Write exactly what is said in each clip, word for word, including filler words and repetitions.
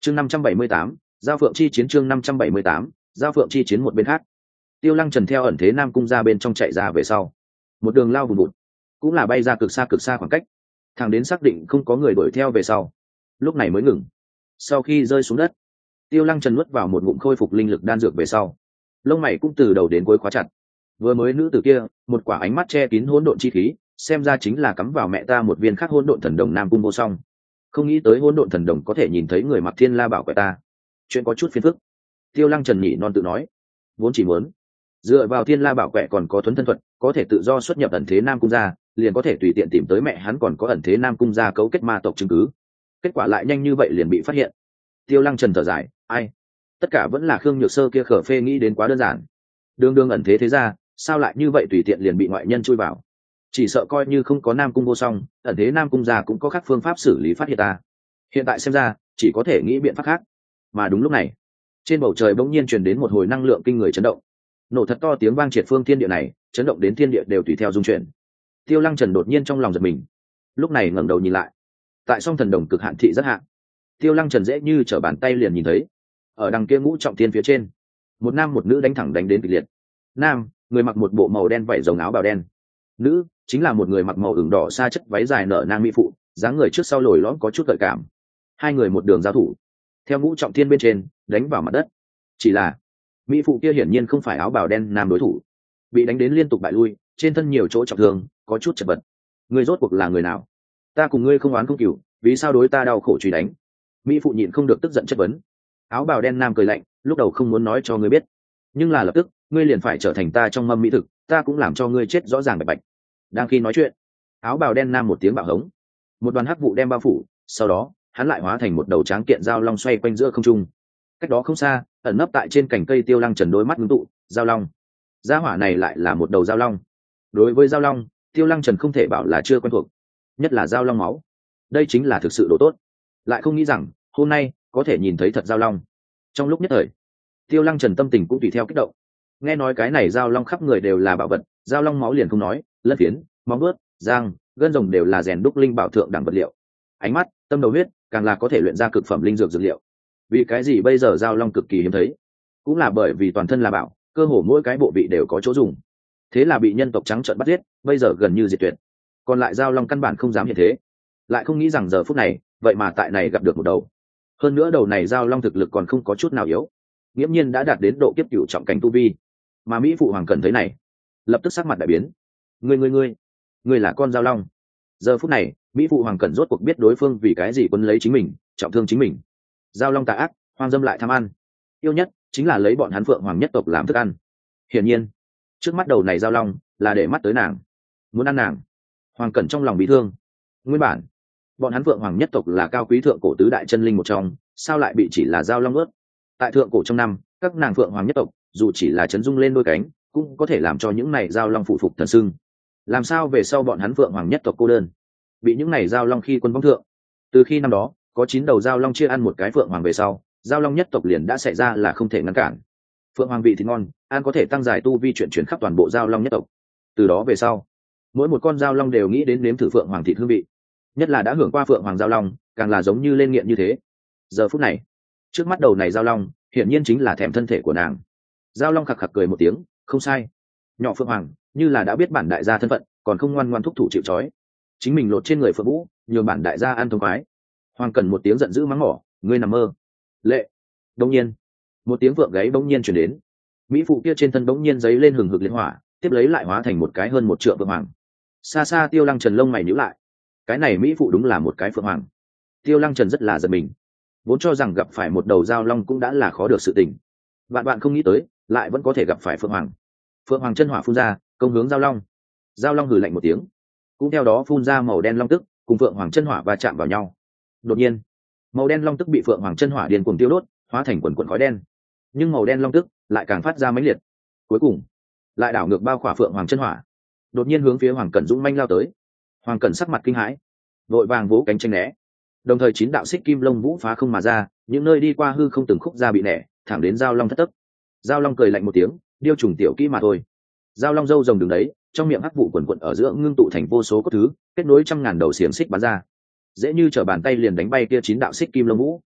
chương năm trăm bảy mươi tám giao phượng chi chiến chương năm trăm bảy mươi tám giao phượng chi chiến. Một bên khác, Tiêu Lăng Trần theo ẩn thế Nam Cung ra bên trong chạy ra về sau, một đường lao vùng vụt, cũng là bay ra cực xa cực xa khoảng cách, thẳng đến xác định không có người đuổi theo về sau, lúc này mới ngừng. Sau khi rơi xuống đất, Tiêu Lăng Trần nuốt vào một ngụm khôi phục linh lực đan dược về sau, lông mày cũng từ đầu đến cuối khóa chặt. Vừa mới nữ tử kia, một quả ánh mắt che kín hỗn độn chi khí, xem ra chính là cắm vào mẹ ta một viên khắc hỗn độn thần đồng Nam Cung vô song. Không nghĩ tới hỗn độn thần đồng có thể nhìn thấy người mặc thiên la bảo của ta, chuyện có chút phiền phức. Tiêu Lăng Trần nhị non tự nói, vốn chỉ muốn dựa vào thiên la bảo quẹ còn có thuấn thân thuật, có thể tự do xuất nhập ẩn thế Nam Cung ra, liền có thể tùy tiện tìm tới mẹ hắn còn có ẩn thế Nam Cung ra cấu kết ma tộc chứng cứ. Kết quả lại nhanh như vậy liền bị phát hiện. Tiêu Lăng Trần thở dài, ai, tất cả vẫn là Khương Nhược Sơ kia khở phê nghĩ đến quá đơn giản. Đương đương ẩn thế thế ra, sao lại như vậy tùy tiện liền bị ngoại nhân chui vào? Chỉ sợ coi như không có Nam Cung vô song, ẩn thế Nam Cung ra cũng có khác phương pháp xử lý phát hiện ta. Hiện tại xem ra, chỉ có thể nghĩ biện pháp khác. Mà đúng lúc này, trên bầu trời bỗng nhiên truyền đến một hồi năng lượng kinh người chấn động. Nổ thật to tiếng vang triệt phương thiên địa này, chấn động đến thiên địa đều tùy theo rung chuyển. Tiêu Lăng Trần đột nhiên trong lòng giật mình, lúc này ngẩng đầu nhìn lại, tại song thần đồng cực hạn thị rất hạn, Tiêu Lăng Trần dễ như trở bàn tay liền nhìn thấy, ở đằng kia ngũ trọng thiên phía trên, một nam một nữ đánh thẳng đánh đến kịch liệt. Nam, người mặc một bộ màu đen vảy rồng áo bào đen. Nữ, chính là một người mặc màu ửng đỏ sa chất váy dài nở nang mỹ phụ, dáng người trước sau lồi lõm có chút gợi cảm. Hai người một đường giao thủ, theo ngũ trọng thiên bên trên đánh vào mặt đất. Chỉ là mỹ phụ kia hiển nhiên không phải áo bào đen nam đối thủ, bị đánh đến liên tục bại lui, trên thân nhiều chỗ trọng thương, có chút chật vật. Ngươi rốt cuộc là người nào? Ta cùng ngươi không oán không cừu, vì sao đối ta đau khổ truy đánh? Mỹ phụ nhịn không được tức giận chất vấn. Áo bào đen nam cười lạnh, lúc đầu không muốn nói cho ngươi biết, nhưng là lập tức ngươi liền phải trở thành ta trong mâm mỹ thực, ta cũng làm cho ngươi chết rõ ràng bạch bạch. Đang khi nói chuyện, áo bào đen nam một tiếng bạo hống, một đoàn hắc vụ đem bao phủ, sau đó hắn lại hóa thành một đầu tráng kiện dao long xoay quanh giữa không trung. Cách đó không xa, ẩn nấp tại trên cành cây Tiêu Lăng Trần đôi mắt ngưng tụ, dao long. Gia hỏa này lại là một đầu dao long. Đối với dao long, Tiêu Lăng Trần không thể bảo là chưa quen thuộc, nhất là dao long máu, đây chính là thực sự đồ tốt. Lại không nghĩ rằng hôm nay có thể nhìn thấy thật dao long. Trong lúc nhất thời, Tiêu Lăng Trần tâm tình cũng tùy theo kích động. Nghe nói cái này dao long khắp người đều là bảo vật, dao long máu liền không nói, lân phiến, móng vuốt, răng, gân rồng đều là rèn đúc linh bảo thượng đẳng vật liệu. Ánh mắt, tâm đầu huyết, càng là có thể luyện ra cực phẩm linh dược dược liệu. Vì cái gì bây giờ dao long cực kỳ hiếm thấy? Cũng là bởi vì toàn thân là bảo, cơ hồ mỗi cái bộ vị đều có chỗ dùng. Thế là bị nhân tộc trắng trợn bắt giết, bây giờ gần như diệt tuyệt. Còn lại dao long căn bản không dám hiện thế. Lại không nghĩ rằng giờ phút này, vậy mà tại này gặp được một đầu. Hơn nữa đầu này dao long thực lực còn không có chút nào yếu, nghiễm nhiên đã đạt đến độ kiếp cửu trọng cảnh tu vi. Mà mỹ phụ hoàng cần thấy này, lập tức sắc mặt đại biến. Ngươi ngươi ngươi, ngươi là con dao long. Giờ phút này, mỹ phụ hoàng cần rốt cuộc biết đối phương vì cái gì quấn lấy chính mình, trọng thương chính mình. Dao long tà ác, hoang dâm lại tham ăn, yêu nhất chính là lấy bọn hắn phượng hoàng nhất tộc làm thức ăn. Hiển nhiên, trước mắt đầu này dao long là để mắt tới nàng, muốn ăn nàng. Hoàng cẩn trong lòng bị thương. Nguyên bản bọn hắn phượng hoàng nhất tộc là cao quý thượng cổ tứ đại chân linh một trong, sao lại bị chỉ là dao long ướt? Tại thượng cổ trong năm, các nàng phượng hoàng nhất tộc dù chỉ là chấn dung lên đôi cánh, cũng có thể làm cho những này dao long phụ phục thần sưng. Làm sao về sau bọn hắn phượng hoàng nhất tộc cô đơn, bị những này dao long khi quân vong thượng? Từ khi năm đó có chín đầu dao long chia ăn một cái phượng hoàng về sau, dao long nhất tộc liền đã xảy ra là không thể ngăn cản. Phượng hoàng vị thì ngon, ăn có thể tăng dài tu vi, chuyển chuyển khắp toàn bộ dao long nhất tộc. Từ đó về sau, mỗi một con dao long đều nghĩ đến nếm thử phượng hoàng thịt hương vị, nhất là đã hưởng qua phượng hoàng dao long, càng là giống như lên nghiện như thế. Giờ phút này, trước mắt đầu này dao long hiển nhiên chính là thèm thân thể của nàng. Dao long khạc khạc cười một tiếng, không sai, nhỏ phượng hoàng như là đã biết bản đại gia thân phận, còn không ngoan ngoan thúc thủ chịu trói, chính mình lột trên người phượng vũ, nhường bản đại gia ăn thông khoái. Hoàng cần một tiếng giận dữ mắng mỏ, ngươi nằm mơ. Lệ. Đông nhiên, một tiếng vượng gáy bỗng nhiên chuyển đến. Mỹ phụ kia trên thân bỗng nhiên giấy lên hừng hực liên hỏa, tiếp lấy lại hóa thành một cái hơn một trượng phượng hoàng. Xa xa Tiêu Lăng Trần lông mày nhíu lại, cái này Mỹ phụ đúng là một cái phượng hoàng. Tiêu Lăng Trần rất là giật mình, vốn cho rằng gặp phải một đầu dao long cũng đã là khó được sự tình, bạn bạn không nghĩ tới lại vẫn có thể gặp phải phượng hoàng. Phượng hoàng chân hỏa phun ra, công hướng dao long. Dao long hừ lạnh một tiếng, cũng theo đó phun ra màu đen long tức, cùng phượng hoàng chân hỏa va chạm vào nhau. Đột nhiên, màu đen long tức bị phượng hoàng chân hỏa điên cuồng tiêu đốt, hóa thành quần quần khói đen. Nhưng màu đen long tức lại càng phát ra mãnh liệt, cuối cùng lại đảo ngược bao khỏa phượng hoàng chân hỏa, đột nhiên hướng phía hoàng cẩn dũng manh lao tới. Hoàng cẩn sắc mặt kinh hãi, vội vàng vỗ cánh tranh né, đồng thời chín đạo xích kim lông vũ phá không mà ra, những nơi đi qua hư không từng khúc ra bị nẻ, thẳng đến dao long thất tấc. Dao long cười lạnh một tiếng, điêu trùng tiểu kỹ mà thôi. Dao long râu rồng đứng đấy, trong miệng hắc vụ quần quận ở giữa ngưng tụ thành vô số cốt thứ, kết nối trăm ngàn đầu xiềng xích bắn ra, dễ như trở bàn tay liền đánh bay kia chín đạo xích kim lông vũ.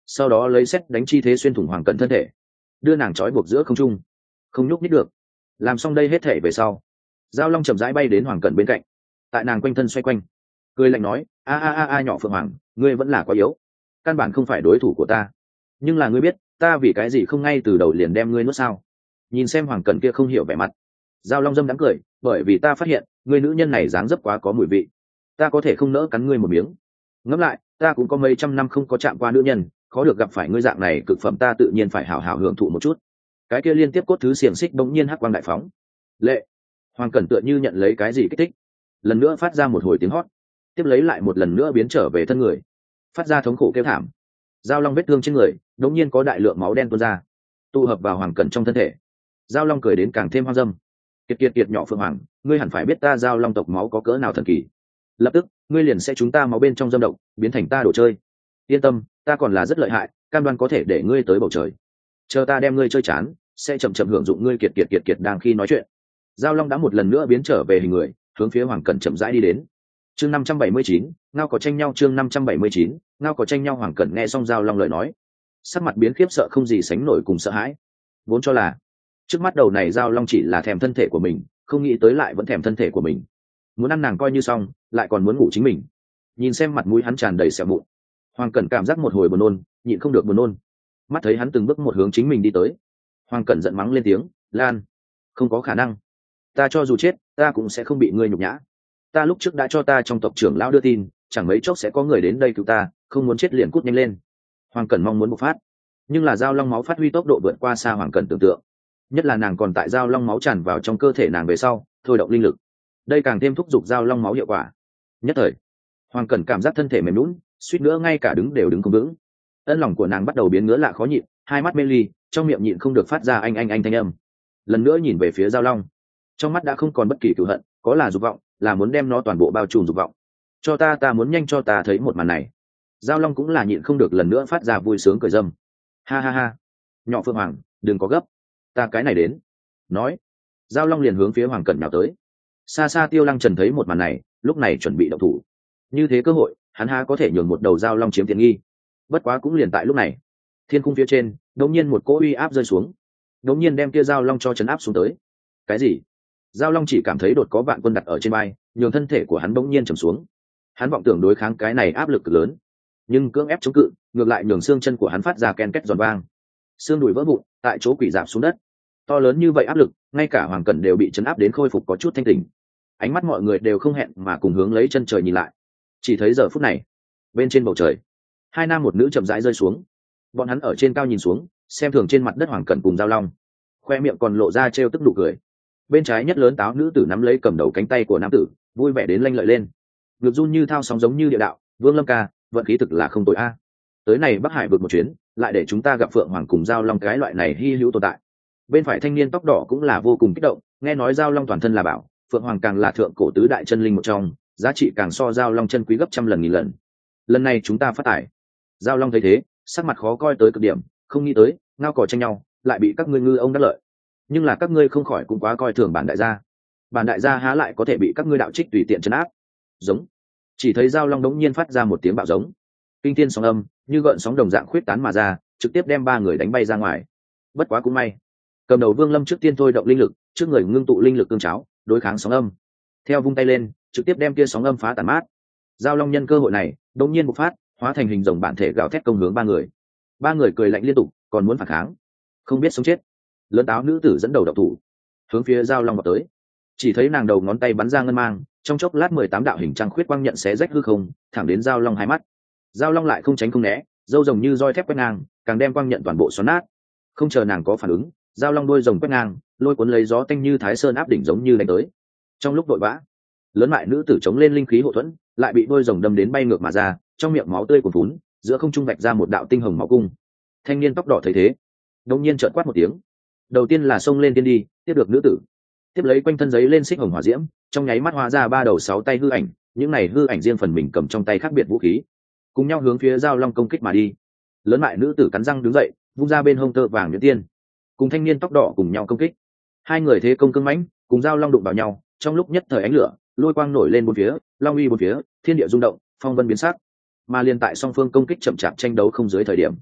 sau đó lấy xét đánh chi thế xuyên thủng hoàng cẩn thân thể, đưa nàng trói buộc giữa không trung, không nhúc nhích được. Làm xong đây hết thể về sau, giao long chậm rãi bay đến hoàng cẩn bên cạnh, tại nàng quanh thân xoay quanh, cười lạnh nói: a a a a nhỏ phượng hoàng, ngươi vẫn là quá yếu, căn bản không phải đối thủ của ta. Nhưng là ngươi biết ta vì cái gì không ngay từ đầu liền đem ngươi nuốt sao? Nhìn xem hoàng cẩn kia không hiểu vẻ mặt, giao long dâm đắng cười: bởi vì ta phát hiện ngươi nữ nhân này dáng dấp quá có mùi vị, ta có thể không nỡ cắn ngươi một miếng. Ngẫm lại, ta cũng có mấy trăm năm không có chạm qua nữ nhân, khó được gặp phải ngươi dạng này cực phẩm, ta tự nhiên phải hào hào hưởng thụ một chút. Cái kia liên tiếp cốt thứ xiềng xích bỗng nhiên hắc quang đại phóng. Lệ. Hoàng cẩn tựa như nhận lấy cái gì kích thích, lần nữa phát ra một hồi tiếng hót, tiếp lấy lại một lần nữa biến trở về thân người, phát ra thống khổ kêu thảm. Giao long vết thương trên người đống nhiên có đại lượng máu đen tuôn ra, tụ hợp vào hoàng cẩn trong thân thể. Giao long cười đến càng thêm hoang dâm: kiệt kiệt kiệt nhỏ phượng hoàng, ngươi hẳn phải biết ta giao long tộc máu có cỡ nào thần kỳ, lập tức ngươi liền sẽ chúng ta máu bên trong dâm động, biến thành ta đồ chơi. Yên tâm, ta còn là rất lợi hại, cam đoan có thể để ngươi tới bầu trời. Chờ ta đem ngươi chơi chán, sẽ chậm chậm hưởng dụng ngươi kiệt kiệt kiệt kiệt. Đang khi nói chuyện, giao long đã một lần nữa biến trở về hình người, hướng phía hoàng cẩn chậm rãi đi đến. Chương năm trăm bảy mươi chín, ngao có tranh nhau. Chương năm trăm bảy mươi chín, ngao có tranh nhau. Hoàng cẩn nghe xong giao long lời nói, sắc mặt biến khiếp sợ không gì sánh nổi cùng sợ hãi. Vốn cho là trước mắt đầu này giao long chỉ là thèm thân thể của mình, không nghĩ tới lại vẫn thèm thân thể của mình, muốn ăn nàng coi như xong, lại còn muốn ngủ chính mình. Nhìn xem mặt mũi hắn tràn đầy sẹo mụn, hoàng cẩn cảm giác một hồi buồn nôn, nhịn không được buồn nôn. Mắt thấy hắn từng bước một hướng chính mình đi tới, hoàng cẩn giận mắng lên tiếng: Lan, không có khả năng, ta cho dù chết ta cũng sẽ không bị ngươi nhục nhã. Ta lúc trước đã cho ta trong tộc trưởng lão đưa tin, chẳng mấy chốc sẽ có người đến đây cứu ta, không muốn chết liền cút nhanh lên. Hoàng cẩn mong muốn bộc phát, nhưng là giao long máu phát huy tốc độ vượt qua xa hoàng cẩn tưởng tượng, nhất là nàng còn tại giao long máu tràn vào trong cơ thể nàng về sau thôi động linh lực, đây càng thêm thúc giục giao long máu hiệu quả. Nhất thời hoàng cẩn cảm giác thân thể mềm lún, suýt nữa ngay cả đứng đều đứng không vững. Ân lòng của nàng bắt đầu biến ngứa lạ khó nhịn, hai mắt mê ly, trong miệng nhịn không được phát ra anh anh anh thanh âm. Lần nữa nhìn về phía giao long, trong mắt đã không còn bất kỳ cửu hận, có là dục vọng, là muốn đem nó toàn bộ bao trùm dục vọng. Cho ta, ta muốn nhanh cho ta thấy một màn này. Giao long cũng là nhịn không được lần nữa phát ra vui sướng cười dâm. Ha ha ha, nhỏ phượng hoàng, đừng có gấp, ta cái này đến. Nói, giao long liền hướng phía hoàng cẩn nào tới. Xa xa Tiêu Lăng Trần thấy một màn này, lúc này chuẩn bị động thủ. Như thế cơ hội, hắn há có thể nhường một đầu giao long chiếm tiện nghi. Bất quá cũng liền tại lúc này, thiên cung phía trên đột nhiên một cỗ uy áp rơi xuống, đột nhiên đem kia giao long cho chấn áp xuống tới. Cái gì? Giao long chỉ cảm thấy đột có vạn quân đặt ở trên vai, nhường thân thể của hắn bỗng nhiên trầm xuống. Hắn vọng tưởng đối kháng cái này áp lực cực lớn, nhưng cưỡng ép chống cự, ngược lại nhường xương chân của hắn phát ra ken két giòn vang, xương đùi vỡ vụn, tại chỗ quỷ dạp xuống đất. To lớn như vậy áp lực, ngay cả hoàng cẩn đều bị chấn áp đến khôi phục có chút thanh tỉnh. Ánh mắt mọi người đều không hẹn mà cùng hướng lấy chân trời nhìn lại. Chỉ thấy giờ phút này, bên trên bầu trời, hai nam một nữ chậm rãi rơi xuống. Bọn hắn ở trên cao nhìn xuống, xem thường trên mặt đất hoàng cẩn cùng giao long, khoe miệng còn lộ ra trêu tức nụ cười. Bên trái nhất lớn táo nữ tử nắm lấy cầm đầu cánh tay của nam tử, vui vẻ đến lanh lợi lên, ngực run như thao sóng giống như địa đạo. Vương Lâm ca, vận khí thực là không tồi a. Tới này Bắc Hải vượt một chuyến, lại để chúng ta gặp phượng hoàng cùng giao long cái loại này hy hữu tồn tại. Bên phải thanh niên tóc đỏ cũng là vô cùng kích động, nghe nói giao long toàn thân là bảo, phượng hoàng càng là thượng cổ tứ đại chân linh một trong, giá trị càng so giao long chân quý gấp trăm lần nghìn lần. Lần này chúng ta phát tài. Giao long thấy thế, sắc mặt khó coi tới cực điểm, không nghĩ tới ngao cò tranh nhau lại bị các ngươi ngư ông đắc lợi. Nhưng là các ngươi không khỏi cũng quá coi thường bản đại gia. Bản đại gia há lại có thể bị các ngươi đạo trích tùy tiện trấn áp. Giống. Chỉ thấy giao long đống nhiên phát ra một tiếng bạo giống, kinh thiên sóng âm như gợn sóng đồng dạng khuyết tán mà ra, trực tiếp đem ba người đánh bay ra ngoài. Bất quá cũng may, cầm đầu Vương Lâm trước tiên thôi động linh lực, trước người ngưng tụ linh lực cương cháo đối kháng sóng âm, theo vung tay lên trực tiếp đem kia sóng âm phá tàn mát. Giao long nhân cơ hội này đột nhiên bộc phát, hóa thành hình rồng bản thể gào thét công hướng ba người. Ba người cười lạnh liên tục, còn muốn phản kháng, không biết sống chết. Lớn táo nữ tử dẫn đầu độc thủ, hướng phía giao long vào tới. Chỉ thấy nàng đầu ngón tay bắn ra ngân mang, trong chốc lát mười tám đạo hình trăng khuyết quang nhận xé rách hư không, thẳng đến giao long hai mắt. Giao long lại không tránh không né, râu rồng như roi thép quét ngang, càng đem quang nhận toàn bộ xoắn nát. Không chờ nàng có phản ứng, giao long đuôi rồng quét ngang, lôi cuốn lấy gió tanh như thái sơn áp đỉnh giống như đánh tới. Trong lúc vội vã, lớn mại nữ tử chống lên linh khí hộ thuẫn, lại bị đuôi rồng đâm đến bay ngược mà ra, trong miệng máu tươi cuồn phún, giữa không trung vạch ra một đạo tinh hồng máu cung. Thanh niên tóc đỏ thấy thế, đột nhiên trợn quát một tiếng, đầu tiên là xông lên tiên đi, tiếp được nữ tử, tiếp lấy quanh thân giấy lên xích hồng hỏa diễm, trong nháy mắt hóa ra ba đầu sáu tay hư ảnh. Những này hư ảnh riêng phần mình cầm trong tay khác biệt vũ khí, cùng nhau hướng phía giao long công kích mà đi. Lớn mại nữ tử cắn răng đứng dậy, vung ra bên hông tơ vàng nhuyễn tiên, cùng thanh niên tóc đỏ cùng nhau công kích. Hai người thế công cứng mãnh, cùng giao long đụng vào nhau, trong lúc nhất thời ánh lửa lôi quang nổi lên bốn phía, long uy bốn phía, thiên địa rung động, phong vân biến sắc. Mà liên tại song phương công kích chậm chạp tranh đấu không dưới thời điểm,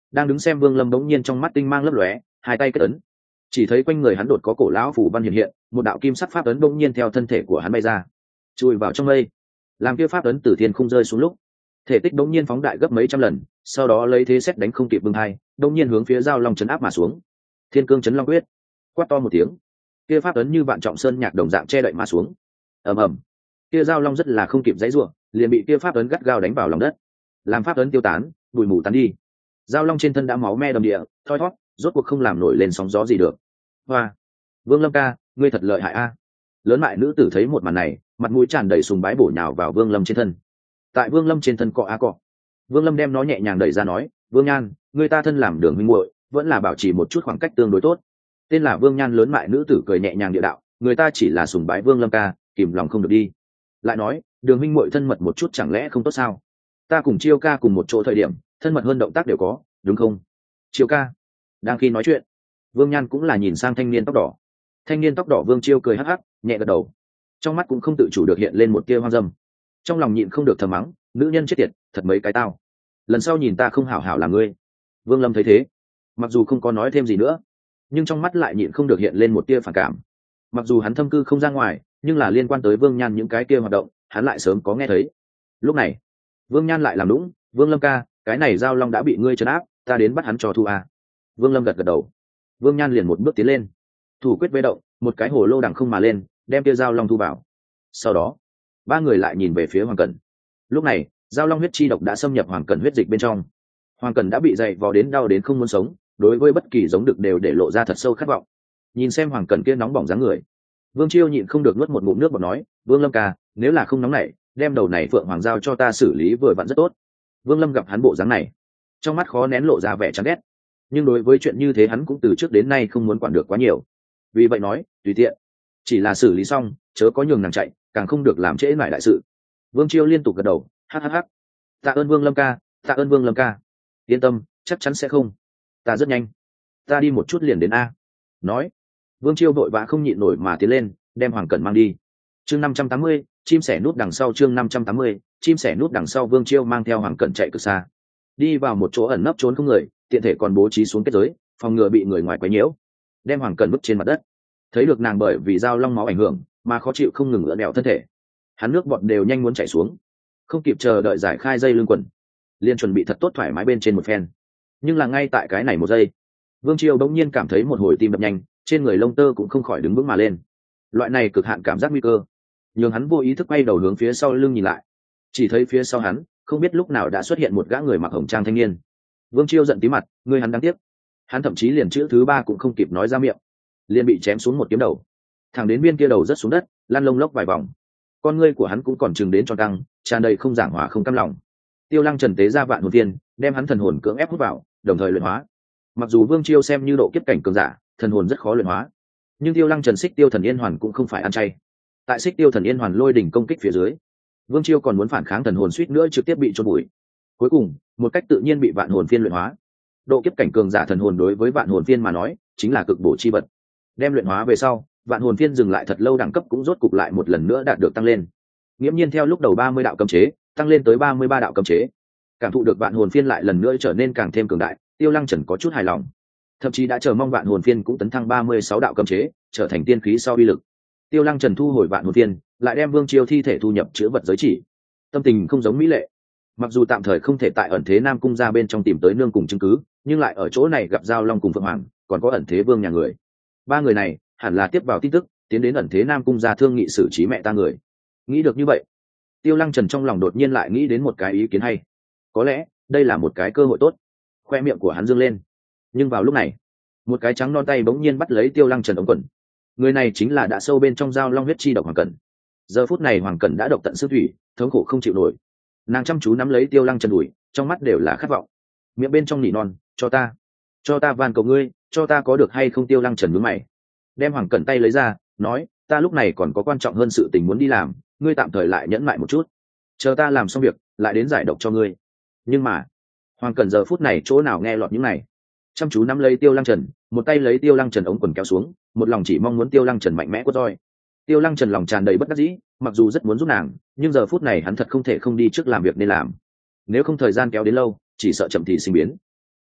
đang đứng xem Vương Lâm bỗng nhiên trong mắt tinh mang lấp lóe, hai tay kết ấn, chỉ thấy quanh người hắn đột có cổ lão phủ văn hiện hiện, một đạo kim sắc pháp ấn bỗng nhiên theo thân thể của hắn bay ra, chui vào trong mây. Làm kia pháp ấn từ thiên không rơi xuống lúc, thể tích bỗng nhiên phóng đại gấp mấy trăm lần, sau đó lấy thế xét đánh không kịp bưng hai, bỗng nhiên hướng phía Giao Long chấn áp mà xuống. Thiên Cương chấn Long quyết, quát to một tiếng, kia pháp ấn như vạn trọng sơn nhạc đồng dạng che đậy mà xuống. Ầm ầm, kia Giao Long rất là không kịp dãy rủa, liền bị kia pháp ấn gắt gao đánh vào lòng đất. Làm pháp ấn tiêu tán, bụi mù tán đi. Giao Long trên thân đã máu me đầm địa, thoi thoát, rốt cuộc không làm nổi lên sóng gió gì được. Hoa, Vương Lâm ca, ngươi thật lợi hại a. Lớn mại nữ tử thấy một màn này, mặt mũi tràn đầy sùng bái bổ nhào vào Vương Lâm trên thân. Tại Vương Lâm trên thân cọ a cọ. Vương Lâm đem nó nhẹ nhàng đẩy ra nói, Vương Nhan, người ta thân làm đường huynh muội, vẫn là bảo trì một chút khoảng cách tương đối tốt. Tên là Vương Nhan lớn mại nữ tử cười nhẹ nhàng địa đạo, người ta chỉ là sùng bái Vương Lâm ca, kìm lòng không được đi. Lại nói, đường huynh muội thân mật một chút chẳng lẽ không tốt sao? Ta cùng Chiêu ca cùng một chỗ thời điểm, thân mật hơn động tác đều có, đúng không? Chiêu ca. Đang khi nói chuyện, Vương Nhan cũng là nhìn sang thanh niên tóc đỏ. Thanh niên tóc đỏ Vương Chiêu cười hắc hắc, nhẹ gật đầu, trong mắt cũng không tự chủ được hiện lên một tia hoang dâm. Trong lòng nhịn không được thầm mắng, nữ nhân chết tiệt, thật mấy cái tao. Lần sau nhìn ta không hảo hảo là ngươi. Vương Lâm thấy thế, mặc dù không có nói thêm gì nữa, nhưng trong mắt lại nhịn không được hiện lên một tia phản cảm. Mặc dù hắn thâm cư không ra ngoài, nhưng là liên quan tới Vương Nhan những cái kia hoạt động, hắn lại sớm có nghe thấy. Lúc này, Vương Nhan lại làm lũng, Vương Lâm ca, cái này Giao Long đã bị ngươi trấn áp, ta đến bắt hắn cho thu à. Vương Lâm gật gật đầu. Vương Nhan liền một bước tiến lên, thủ quyết vây động, một cái hồ lô đằng không mà lên, đem kia Giao Long thu vào. Sau đó, ba người lại nhìn về phía Hoàng Cẩn. Lúc này, Giao Long huyết chi độc đã xâm nhập Hoàng Cẩn huyết dịch bên trong. Hoàng Cẩn đã bị dày vò đến đau đến không muốn sống, đối với bất kỳ giống được đều để lộ ra thật sâu khát vọng. Nhìn xem Hoàng Cẩn kia nóng bỏng dáng người, Vương Chiêu nhịn không được nuốt một ngụm nước bọt nói, Vương Lâm ca, nếu là không nóng nảy, đem đầu này Phượng Hoàng giao cho ta xử lý vừa vặn rất tốt. Vương Lâm gặp hắn bộ dáng này, trong mắt khó nén lộ ra vẻ chán ghét, nhưng đối với chuyện như thế hắn cũng từ trước đến nay không muốn quản được quá nhiều, vì vậy nói, tùy tiện, chỉ là xử lý xong, chớ có nhường nàng chạy, càng không được làm trễ nải đại sự. Vương Chiêu liên tục gật đầu, hắc hắc hắc, tạ ơn Vương Lâm ca, tạ ơn Vương Lâm ca, yên tâm, chắc chắn sẽ không, ta rất nhanh, ta đi một chút liền đến a. Nói, Vương Chiêu vội vã không nhịn nổi mà tiến lên, đem Hoàng Cẩn mang đi. Chương năm trăm tám mươi, chim sẻ nút đằng sau. Chương năm trăm tám mươi, chim sẻ nút đằng sau. Vương Chiêu mang theo Hoàng Cẩn chạy cực xa, đi vào một chỗ ẩn nấp trốn không người, tiện thể còn bố trí xuống kết giới, phòng ngừa bị người ngoài quấy nhiễu. Đem Hoàng Cẩn vứt trên mặt đất, thấy được nàng bởi vì Giao Long máu ảnh hưởng mà khó chịu không ngừng ưỡn đèo thân thể, hắn nước bọt đều nhanh muốn chảy xuống, không kịp chờ đợi giải khai dây lưng quần, liền chuẩn bị thật tốt thoải mái bên trên một phen. Nhưng là ngay tại cái này một giây, Vương Chiêu bỗng nhiên cảm thấy một hồi tim đập nhanh, trên người lông tơ cũng không khỏi đứng vững mà lên. Loại này cực hạn cảm giác nguy cơ, nhường hắn vô ý thức quay đầu hướng phía sau lưng nhìn lại, chỉ thấy phía sau hắn không biết lúc nào đã xuất hiện một gã người mặc hồng trang thanh niên. Vương Chiêu giận tí mặt, người hắn đáng tiếc, hắn thậm chí liền chữ thứ ba cũng không kịp nói ra miệng, liền bị chém xuống một kiếm đầu, thẳng đến biên kia đầu rớt xuống đất, lăn lông lốc vài vòng. Con ngươi của hắn cũng còn chừng đến tròn căng, tràn đầy không giảng hòa không cam lòng. Tiêu Lăng Trần tế ra vạn hồn viên, đem hắn thần hồn cưỡng ép hút vào, đồng thời luyện hóa. Mặc dù Vương Chiêu xem như độ kiếp cảnh cường giả, thần hồn rất khó luyện hóa, nhưng Tiêu Lăng Trần xích tiêu thần yên hoàn cũng không phải ăn chay. Tại xích tiêu thần yên hoàn lôi đỉnh công kích phía dưới, Vương Chiêu còn muốn phản kháng thần hồn suýt nữa trực tiếp bị chôn bụi. Cuối cùng, một cách tự nhiên bị vạn hồn phiên luyện hóa. Độ kiếp cảnh cường giả thần hồn đối với vạn hồn phiên mà nói, chính là cực bổ chi vật. Đem luyện hóa về sau, vạn hồn phiên dừng lại thật lâu, đẳng cấp cũng rốt cục lại một lần nữa đạt được tăng lên. Nghiễm nhiên theo lúc đầu ba mươi đạo cấm chế, tăng lên tới ba mươi ba đạo cấm chế. Cảm thụ được vạn hồn phiên lại lần nữa trở nên càng thêm cường đại, Tiêu Lăng Trần có chút hài lòng. Thậm chí đã chờ mong vạn hồn phiên cũng tấn thăng ba mươi sáu đạo cấm chế, trở thành tiên khí sau uy lực. Tiêu Lăng Trần thu hồi vạn hồn phiên, lại đem Vương Chiêu thi thể thu nhập chứa vật giới chỉ. Tâm tình không giống mỹ lệ. Mặc dù tạm thời không thể tại ẩn thế Nam cung ra bên trong tìm tới nương cùng chứng cứ, nhưng lại ở chỗ này gặp Giao Long cùng Phượng Hoàng, còn có ẩn thế Vương nhà người. Ba người này hẳn là tiếp vào tin tức, tiến đến ẩn thế Nam cung ra thương nghị xử trí mẹ ta người. Nghĩ được như vậy, Tiêu Lăng Trần trong lòng đột nhiên lại nghĩ đến một cái ý kiến hay. Có lẽ đây là một cái cơ hội tốt. Khoe miệng của hắn dương lên. Nhưng vào lúc này, một cái trắng non tay bỗng nhiên bắt lấy Tiêu Lăng Trần ống quần. Người này chính là đã sâu bên trong Giao Long huyết chi độc Hoàng Cẩn. Giờ phút này Hoàng Cẩn đã độc tận xương thủy, thống khổ không chịu nổi. Nàng chăm chú nắm lấy Tiêu Lăng Trần đùi, trong mắt đều là khát vọng. Miệng bên trong nỉ non, cho ta, cho ta van cầu ngươi, cho ta có được hay không? Tiêu Lăng Trần nhướng mày, đem Hoàng Cẩn tay lấy ra, nói, ta lúc này còn có quan trọng hơn sự tình muốn đi làm, ngươi tạm thời lại nhẫn lại một chút, chờ ta làm xong việc lại đến giải độc cho ngươi. Nhưng mà Hoàng Cẩn giờ phút này chỗ nào nghe lọt những này, chăm chú nắm lấy Tiêu Lăng Trần, một tay lấy Tiêu Lăng Trần ống quần kéo xuống, một lòng chỉ mong muốn Tiêu Lăng Trần mạnh mẽ quất roi. Tiêu Lăng Trần lòng tràn đầy bất đắc dĩ, mặc dù rất muốn giúp nàng, nhưng giờ phút này hắn thật không thể không đi trước làm việc nên làm, nếu không thời gian kéo đến lâu, chỉ sợ chậm thì sinh biến.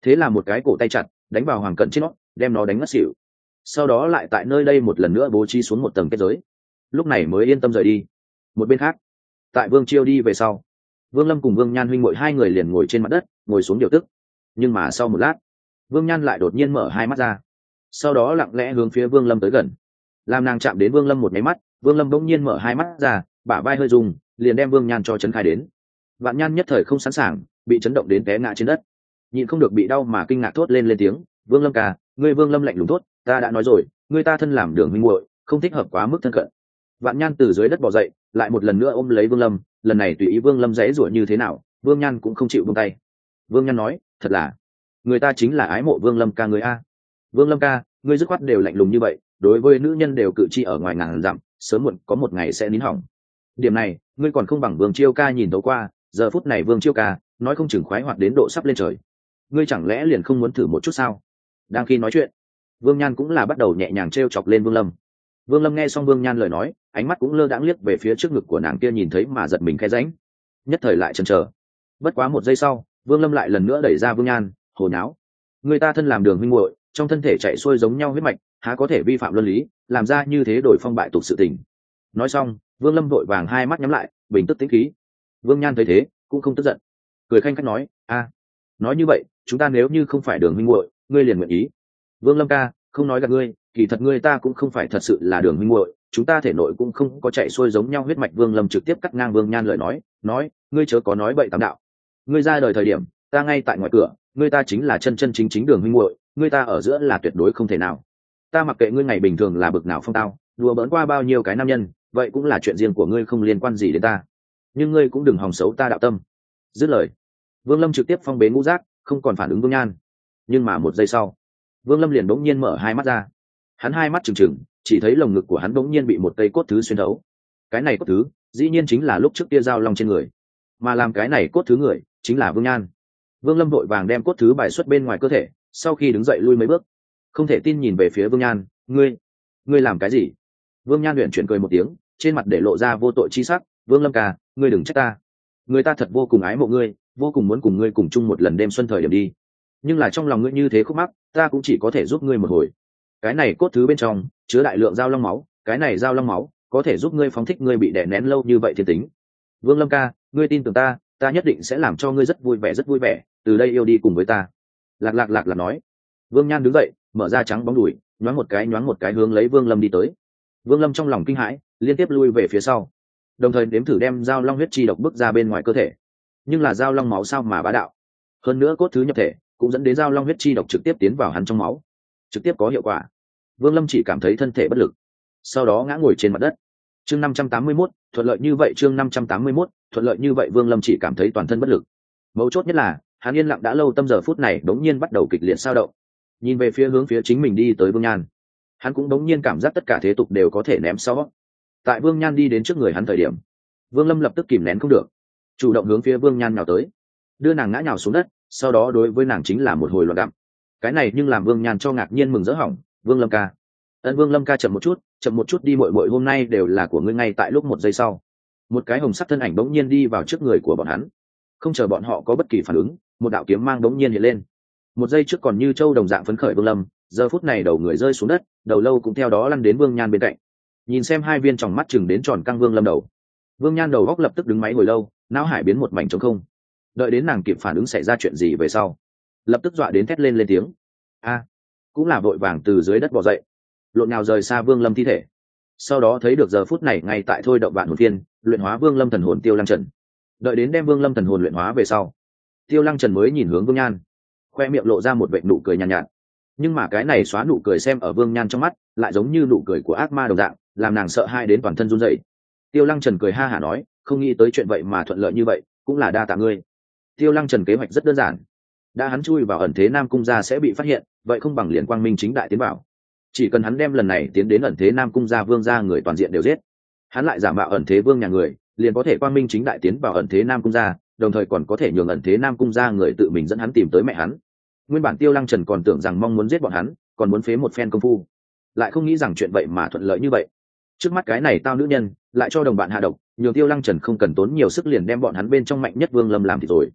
thế là một cái cổ tay chặt đánh vào Hoàng Cận trên nó, đem nó đánh ngất xỉu. Sau đó lại tại nơi đây một lần nữa bố trí xuống một tầng kết giới, lúc này mới yên tâm rời đi. Một bên khác, tại Vương Chiêu đi về sau, Vương Lâm cùng Vương Nhan huynh muội hai người liền ngồi trên mặt đất, ngồi xuống điều tức. Nhưng mà sau một lát, Vương Nhan lại đột nhiên mở hai mắt ra, sau đó lặng lẽ hướng phía Vương Lâm tới gần. Làm nàng chạm đến Vương Lâm một máy mắt, Vương Lâm bỗng nhiên mở hai mắt ra, bả vai hơi rung, liền đem Vương Nhan cho chấn khai đến. Vạn Nhan nhất thời không sẵn sàng, bị chấn động đến té ngã trên đất, nhịn không được bị đau mà kinh ngạc thốt lên lên tiếng, "Vương Lâm ca, ngươi!" Vương Lâm lạnh lùng thốt, "Ta đã nói rồi, ngươi ta thân làm đường huynh muội, không thích hợp quá mức thân cận." Vạn Nhan từ dưới đất bò dậy, lại một lần nữa ôm lấy Vương Lâm, lần này tùy ý Vương Lâm giãy giụa như thế nào, Vương Nhan cũng không chịu buông tay. Vương Nhan nói, "Thật là, người ta chính là ái mộ Vương Lâm ca người a." "Vương Lâm ca, ngươi dứt khoát đều lạnh lùng như vậy, đối với nữ nhân đều cự chi ở ngoài ngàn dặm, sớm muộn có một ngày sẽ nín hỏng. Điểm này, ngươi còn không bằng Vương Chiêu ca nhìn thấu qua, giờ phút này Vương Chiêu ca, nói không chừng khoái hoạt đến độ sắp lên trời. Ngươi chẳng lẽ liền không muốn thử một chút sao?" Đang khi nói chuyện, Vương Nhan cũng là bắt đầu nhẹ nhàng trêu chọc lên Vương Lâm. Vương Lâm nghe xong Vương Nhan lời nói, ánh mắt cũng lơ đãng liếc về phía trước ngực của nàng kia, nhìn thấy mà giật mình khe rãnh, nhất thời lại chần chờ. Bất quá một giây sau, Vương Lâm lại lần nữa đẩy ra Vương Nhan, hồ nháo, người ta thân làm đường huynh muội, trong thân thể chạy xuôi giống nhau huyết mạch, há có thể vi phạm luân lý, làm ra như thế đổi phong bại tục sự tình. Nói xong, Vương Lâm vội vàng hai mắt nhắm lại, bình tức tĩnh khí. Vương Nhan thấy thế, cũng không tức giận, cười khanh khách nói, "A, nói như vậy, chúng ta nếu như không phải đường huynh muội, ngươi liền nguyện ý." "Vương Lâm ca, không nói gạt ngươi, kỳ thật ngươi ta cũng không phải thật sự là đường huynh muội, chúng ta thể nội cũng không có chạy xuôi giống nhau huyết mạch." Vương Lâm trực tiếp cắt ngang Vương Nhan lời nói, nói, "Ngươi chớ có nói bậy tám đạo. Ngươi ra đời thời điểm, ta ngay tại ngoài cửa, ngươi ta chính là chân chân chính chính đường huynh muội, ngươi ta ở giữa là tuyệt đối không thể nào. Ta mặc kệ ngươi ngày bình thường là bực nào phong tao, đùa bỡn qua bao nhiêu cái nam nhân, vậy cũng là chuyện riêng của ngươi, không liên quan gì đến ta. Nhưng ngươi cũng đừng hòng xấu ta đạo tâm." Dứt lời, Vương Lâm trực tiếp phong bế ngũ giác, không còn phản ứng Vương Nhan. Nhưng mà một giây sau, Vương Lâm liền bỗng nhiên mở hai mắt ra. Hắn hai mắt trừng trừng, chỉ thấy lồng ngực của hắn bỗng nhiên bị một cây cốt thứ xuyên thấu. Cái này cốt thứ, dĩ nhiên chính là lúc trước kia dao long trên người, mà làm cái này cốt thứ người chính là Vương Nhan. Vương Lâm vội vàng đem cốt thứ bài xuất bên ngoài cơ thể, sau khi đứng dậy lui mấy bước, không thể tin nhìn về phía Vương Nhan, "Ngươi, ngươi làm cái gì?" Vương Nhan luyện chuyển cười một tiếng, trên mặt để lộ ra vô tội chi sắc, "Vương Lâm ca, ngươi đừng trách ta. Người ta thật vô cùng ái mộ ngươi, vô cùng muốn cùng ngươi cùng chung một lần đêm xuân thời điểm đi. Nhưng là trong lòng ngươi như thế khúc mắc, ta cũng chỉ có thể giúp ngươi một hồi. Cái này cốt thứ bên trong chứa đại lượng dao long máu, cái này dao long máu có thể giúp ngươi phóng thích ngươi bị đè nén lâu như vậy thiên tính. Vương Lâm ca, ngươi tin tưởng ta, ta nhất định sẽ làm cho ngươi rất vui vẻ rất vui vẻ, từ đây yêu đi cùng với ta." Lạc lạc lạc là nói. Vương Nhan đứng dậy, mở ra trắng bóng đùi, nhoáng một cái nhoáng một cái hướng lấy Vương Lâm đi tới. Vương Lâm trong lòng kinh hãi, liên tiếp lui về phía sau, đồng thời đếm thử đem dao long huyết chi độc bức ra bên ngoài cơ thể. Nhưng là dao long máu sao mà bá đạo, hơn nữa cốt thứ nhập thể cũng dẫn đến dao long huyết chi độc trực tiếp tiến vào hắn trong máu, trực tiếp có hiệu quả. Vương Lâm chỉ cảm thấy thân thể bất lực, sau đó ngã ngồi trên mặt đất. Chương năm trăm tám mươi mốt, thuận lợi như vậy. Chương năm trăm tám mươi mốt, thuận lợi như vậy. Vương Lâm chỉ cảm thấy toàn thân bất lực. Mấu chốt nhất là, hắn yên lặng đã lâu tâm giờ phút này đống nhiên bắt đầu kịch liệt sao động, nhìn về phía hướng phía chính mình đi tới Vương Nhan. Hắn cũng đống nhiên cảm giác tất cả thế tục đều có thể ném sau. Tại Vương Nhan đi đến trước người hắn thời điểm, Vương Lâm lập tức kìm nén không được, chủ động hướng phía Vương Nhan nhào tới, đưa nàng ngã nhào xuống đất, sau đó đối với nàng chính là một hồi loạn đạm. Cái này nhưng làm Vương Nhan cho ngạc nhiên mừng rỡ hỏng. "Vương Lâm ca." Ân Vương Lâm ca, chậm một chút, chậm một chút đi, muội muội hôm nay đều là của ngươi. Ngay tại lúc một giây sau, một cái hồng sắc thân ảnh bỗng nhiên đi vào trước người của bọn hắn. Không chờ bọn họ có bất kỳ phản ứng, một đạo kiếm mang bỗng nhiên hiện lên. Một giây trước còn như châu đồng dạng phấn khởi Vương Lâm, giờ phút này đầu người rơi xuống đất, đầu lâu cũng theo đó lăn đến Vương Nhan bên cạnh. Nhìn xem hai viên tròng mắt chừng đến tròn căng Vương Lâm đầu, Vương Nhan đầu góc lập tức đứng máy hồi lâu, não hải biến một mảnh trống không. Đợi đến nàng kịp phản ứng xảy ra chuyện gì về sau, lập tức dọa đến thét lên lên tiếng. A, cũng là vội vàng từ dưới đất bò dậy, lộn nhào rời xa Vương Lâm thi thể. Sau đó thấy được giờ phút này ngay tại thôi động vạn hồn phiên, luyện hóa Vương Lâm thần hồn Tiêu Lăng Trần. Đợi đến đem Vương Lâm thần hồn luyện hóa về sau, Tiêu Lăng Trần mới nhìn hướng Vương Nhan, khoe miệng lộ ra một vệt nụ cười nhàn nhạt, nhạt. Nhưng mà cái này xóa nụ cười xem ở Vương Nhan trong mắt, lại giống như nụ cười của ác ma đồng dạng, làm nàng sợ hãi đến toàn thân run rẩy. Tiêu Lăng Trần cười ha hả nói, "Không nghĩ tới chuyện vậy mà thuận lợi như vậy, cũng là đa tạ ngươi." Tiêu Lăng Trần kế hoạch rất đơn giản, đã hắn chui vào ẩn thế Nam Cung gia sẽ bị phát hiện, vậy không bằng liền quang minh chính đại tiến vào. Chỉ cần hắn đem lần này tiến đến ẩn thế Nam Cung gia vương gia người toàn diện đều giết, hắn lại giả mạo ẩn thế vương nhà người, liền có thể quang minh chính đại tiến vào ẩn thế Nam Cung gia, đồng thời còn có thể nhường ẩn thế Nam Cung gia người tự mình dẫn hắn tìm tới mẹ hắn. Nguyên bản Tiêu Lăng Trần còn tưởng rằng mong muốn giết bọn hắn, còn muốn phế một phen công phu, lại không nghĩ rằng chuyện vậy mà thuận lợi như vậy. Trước mắt cái này tao nữ nhân lại cho đồng bạn hạ độc, nhường Tiêu Lăng Trần không cần tốn nhiều sức liền đem bọn hắn bên trong mạnh nhất Vương Lâm làm thì rồi.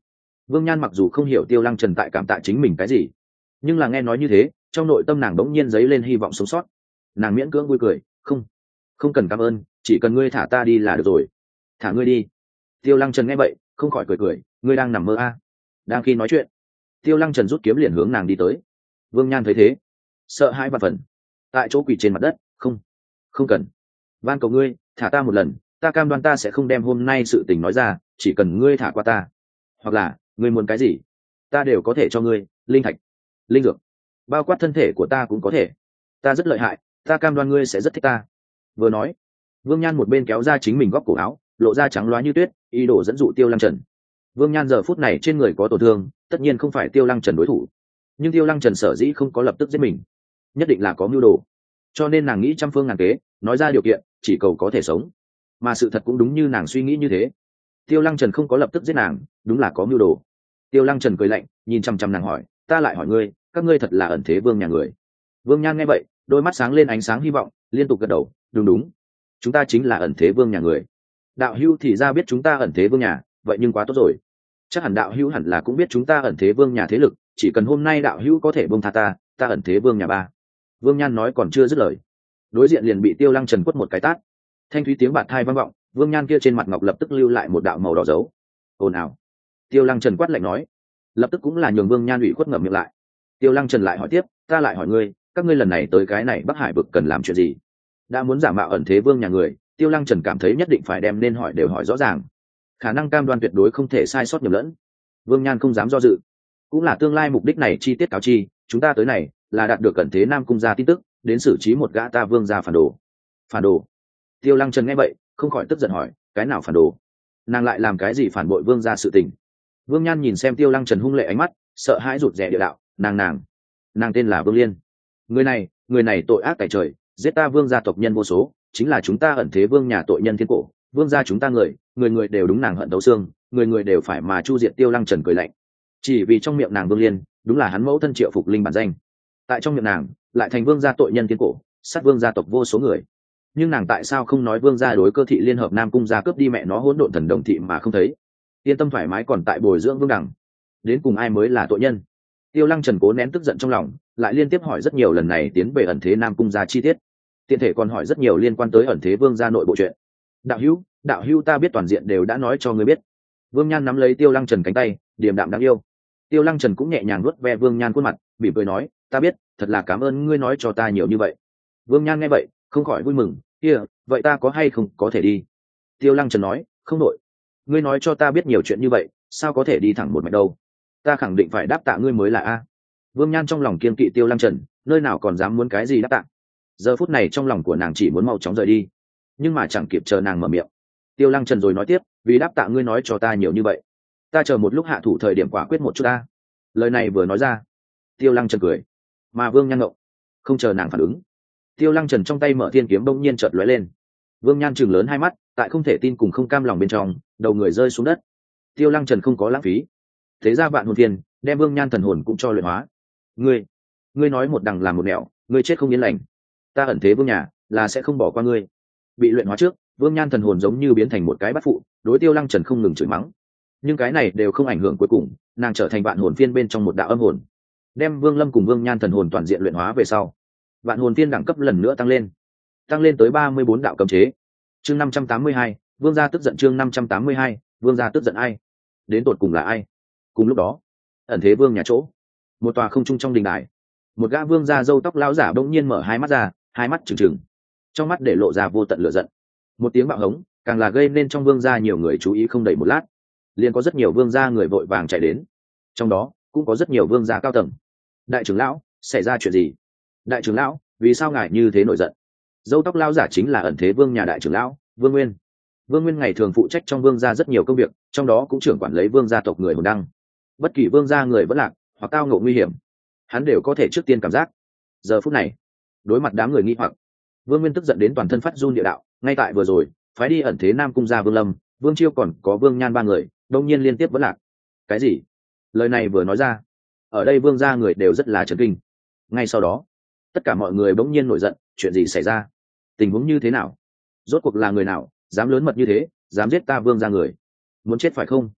Vương Nhan mặc dù không hiểu Tiêu Lăng Trần tại cảm tạ chính mình cái gì, nhưng là nghe nói như thế, trong nội tâm nàng đống nhiên dấy lên hy vọng sống sót. Nàng miễn cưỡng vui cười, không không cần cảm ơn, chỉ cần ngươi thả ta đi là được rồi. Thả ngươi đi. Tiêu Lăng Trần nghe vậy không khỏi cười cười, ngươi đang nằm mơ à. Đang khi nói chuyện, Tiêu Lăng Trần rút kiếm liền hướng nàng đi tới. Vương Nhan thấy thế, sợ hãi và phần, tại chỗ quỳ trên mặt đất, không không cần, van cầu ngươi thả ta một lần, ta cam đoan ta sẽ không đem hôm nay sự tình nói ra, chỉ cần ngươi thả qua ta, hoặc là ngươi muốn cái gì ta đều có thể cho ngươi, linh thạch, linh dược, bao quát thân thể của ta cũng có thể, ta rất lợi hại, ta cam đoan ngươi sẽ rất thích ta. Vừa nói, Vương Nhan một bên kéo ra chính mình góc cổ áo, lộ ra trắng loá như tuyết, ý đồ dẫn dụ Tiêu Lăng Trần. Vương Nhan giờ phút này trên người có tổn thương, tất nhiên không phải Tiêu Lăng Trần đối thủ, nhưng Tiêu Lăng Trần sở dĩ không có lập tức giết mình, nhất định là có mưu đồ, cho nên nàng nghĩ trăm phương ngàn kế, nói ra điều kiện, chỉ cầu có thể sống. Mà sự thật cũng đúng như nàng suy nghĩ như thế, Tiêu Lăng Trần không có lập tức giết nàng, đúng là có mưu đồ. Tiêu Lăng Trần cười lạnh, nhìn chăm chăm nàng hỏi, ta lại hỏi ngươi, các ngươi thật là ẩn thế vương nhà người? Vương Nhan nghe vậy, đôi mắt sáng lên ánh sáng hy vọng, liên tục gật đầu, đúng đúng, chúng ta chính là ẩn thế vương nhà người. Đạo hữu thì ra biết chúng ta ẩn thế vương nhà, vậy nhưng quá tốt rồi. Chắc hẳn đạo hữu hẳn là cũng biết chúng ta ẩn thế vương nhà thế lực, chỉ cần hôm nay đạo hữu có thể buông tha ta, ta ẩn thế vương nhà ba. Vương Nhan nói còn chưa dứt lời, đối diện liền bị Tiêu Lăng Trần quất một cái tát. Thanh thúy tiếng bạt thai vang vọng, Vương Nhan kia trên mặt ngọc lập tức lưu lại một đạo màu đỏ dấu. Ồn ào. Tiêu Lăng Trần quát lạnh nói, lập tức cũng là nhường Vương Nhan ủy khuất ngậm miệng lại. Tiêu Lăng Trần lại hỏi tiếp, ta lại hỏi ngươi, các ngươi lần này tới cái này Bắc Hải vực cần làm chuyện gì? Đã muốn giả mạo ẩn thế vương nhà người, Tiêu Lăng Trần cảm thấy nhất định phải đem nên hỏi đều hỏi rõ ràng, khả năng cam đoan tuyệt đối không thể sai sót nhầm lẫn. Vương Nhan không dám do dự, cũng là tương lai mục đích này chi tiết cáo chi, chúng ta tới này là đạt được ẩn thế Nam cung gia tin tức, đến xử trí một gã ta vương gia phản đồ. Phản đồ? Tiêu Lăng Trần nghe vậy không khỏi tức giận hỏi, cái nào phản đồ? Nàng lại làm cái gì phản bội vương gia sự tình? Vương Nhan nhìn xem Tiêu Lăng Trần hung lệ ánh mắt, sợ hãi rụt rè địa đạo, nàng nàng nàng tên là Vương Liên. Người này người này tội ác tại trời, giết ta vương gia tộc nhân vô số, chính là chúng ta ẩn thế vương nhà tội nhân thiên cổ, vương gia chúng ta người người người đều đúng nàng hận thấu xương, người người đều phải mà chu diệt. Tiêu Lăng Trần cười lạnh, chỉ vì trong miệng nàng Vương Liên đúng là hắn mẫu thân Triệu Phục Linh bản danh, tại trong miệng nàng lại thành vương gia tội nhân thiên cổ, sát vương gia tộc vô số người. Nhưng nàng tại sao không nói vương gia đối cơ thị liên hợp Nam cung gia cướp đi mẹ nó hỗn độn thần đồng thị mà không thấy? Yên tâm thoải mái còn tại bồi dưỡng vương đẳng, đến cùng ai mới là tội nhân? Tiêu Lăng Trần cố nén tức giận trong lòng, lại liên tiếp hỏi rất nhiều lần này tiến về ẩn thế Nam cung gia chi tiết, tiện thể còn hỏi rất nhiều liên quan tới ẩn thế vương gia nội bộ chuyện. Đạo hữu, đạo hữu ta biết toàn diện đều đã nói cho ngươi biết. Vương Nhan nắm lấy Tiêu Lăng Trần cánh tay, điềm đạm đáng yêu. Tiêu Lăng Trần cũng nhẹ nhàng nuốt ve Vương Nhan khuôn mặt, mỉm cười nói, ta biết, thật là cảm ơn ngươi nói cho ta nhiều như vậy. Vương Nhan nghe vậy không khỏi vui mừng, kia vậy ta có hay không có thể đi? Tiêu Lăng Trần nói, không đội, ngươi nói cho ta biết nhiều chuyện như vậy, sao có thể đi thẳng một mạch đâu? Ta khẳng định phải đáp tạ ngươi mới là a. Vương Nhan trong lòng kiên kỵ Tiêu Lăng Trần, nơi nào còn dám muốn cái gì đáp tạ. Giờ phút này trong lòng của nàng chỉ muốn mau chóng rời đi, nhưng mà chẳng kịp chờ nàng mở miệng, Tiêu Lăng Trần rồi nói tiếp, vì đáp tạ ngươi nói cho ta nhiều như vậy, ta chờ một lúc hạ thủ thời điểm quả quyết một chút ta. Lời này vừa nói ra, Tiêu Lăng Trần cười, mà Vương Nhan ngộng, không chờ nàng phản ứng, Tiêu Lăng Trần trong tay mở thiên kiếm bỗng nhiên chợt lóe lên. Vương Nhan trừng lớn hai mắt, tại không thể tin cùng không cam lòng bên trong, đầu người rơi xuống đất. Tiêu Lăng Trần không có lãng phí, thế ra vạn hồn thiên đem Vương Nhan thần hồn cũng cho luyện hóa. Ngươi, ngươi nói một đằng làm một nẻo, ngươi chết không yên lành. Ta ẩn thế vương nhà là sẽ không bỏ qua ngươi. Bị luyện hóa trước, Vương Nhan thần hồn giống như biến thành một cái bát phụ, đối Tiêu Lăng Trần không ngừng chửi mắng. Nhưng cái này đều không ảnh hưởng, cuối cùng nàng trở thành vạn hồn phiên bên trong một đạo âm hồn, đem Vương Lâm cùng Vương Nhan thần hồn toàn diện luyện hóa về sau, vạn hồn phiên đẳng cấp lần nữa tăng lên, tăng lên tới ba mươi bốn đạo cấm chế. Chương năm trăm tám mươi hai, Vương gia tức giận. Chương năm trăm tám mươi hai, Vương gia tức giận. Ai đến tột cùng là ai? Cùng lúc đó, ẩn thế vương nhà chỗ, một tòa không trung trong đình đài, một gã vương gia râu tóc lão giả bỗng nhiên mở hai mắt ra, hai mắt trừng trừng, trong mắt để lộ ra vô tận lửa giận. Một tiếng bạo hống càng là gây nên trong vương gia nhiều người chú ý, không đầy một lát liền có rất nhiều vương gia người vội vàng chạy đến, trong đó cũng có rất nhiều vương gia cao tầng. Đại trưởng lão, xảy ra chuyện gì? Đại trưởng lão, vì sao ngài như thế nổi giận? Dâu tóc lão giả chính là ẩn thế vương nhà đại trưởng lão Vương Nguyên. Vương Nguyên ngày thường phụ trách trong vương gia rất nhiều công việc, trong đó cũng trưởng quản lấy vương gia tộc người hồn đăng. Bất kỳ vương gia người vẫn lạc hoặc tao ngộ nguy hiểm, hắn đều có thể trước tiên cảm giác. Giờ phút này, đối mặt đám người nghi hoặc, Vương Nguyên tức giận đến toàn thân phát run địa đạo, ngay tại vừa rồi phái đi ẩn thế Nam cung gia Vương Lâm, Vương Chiêu còn có Vương Nhan ba người đông nhiên liên tiếp vẫn lạc. Cái gì? Lời này vừa nói ra, ở đây vương gia người đều rất là chấn kinh. Ngay sau đó, tất cả mọi người bỗng nhiên nổi giận, chuyện gì xảy ra? Tình huống như thế nào? Rốt cuộc là người nào dám lớn mật như thế, dám giết ta vương gia người? Muốn chết phải không?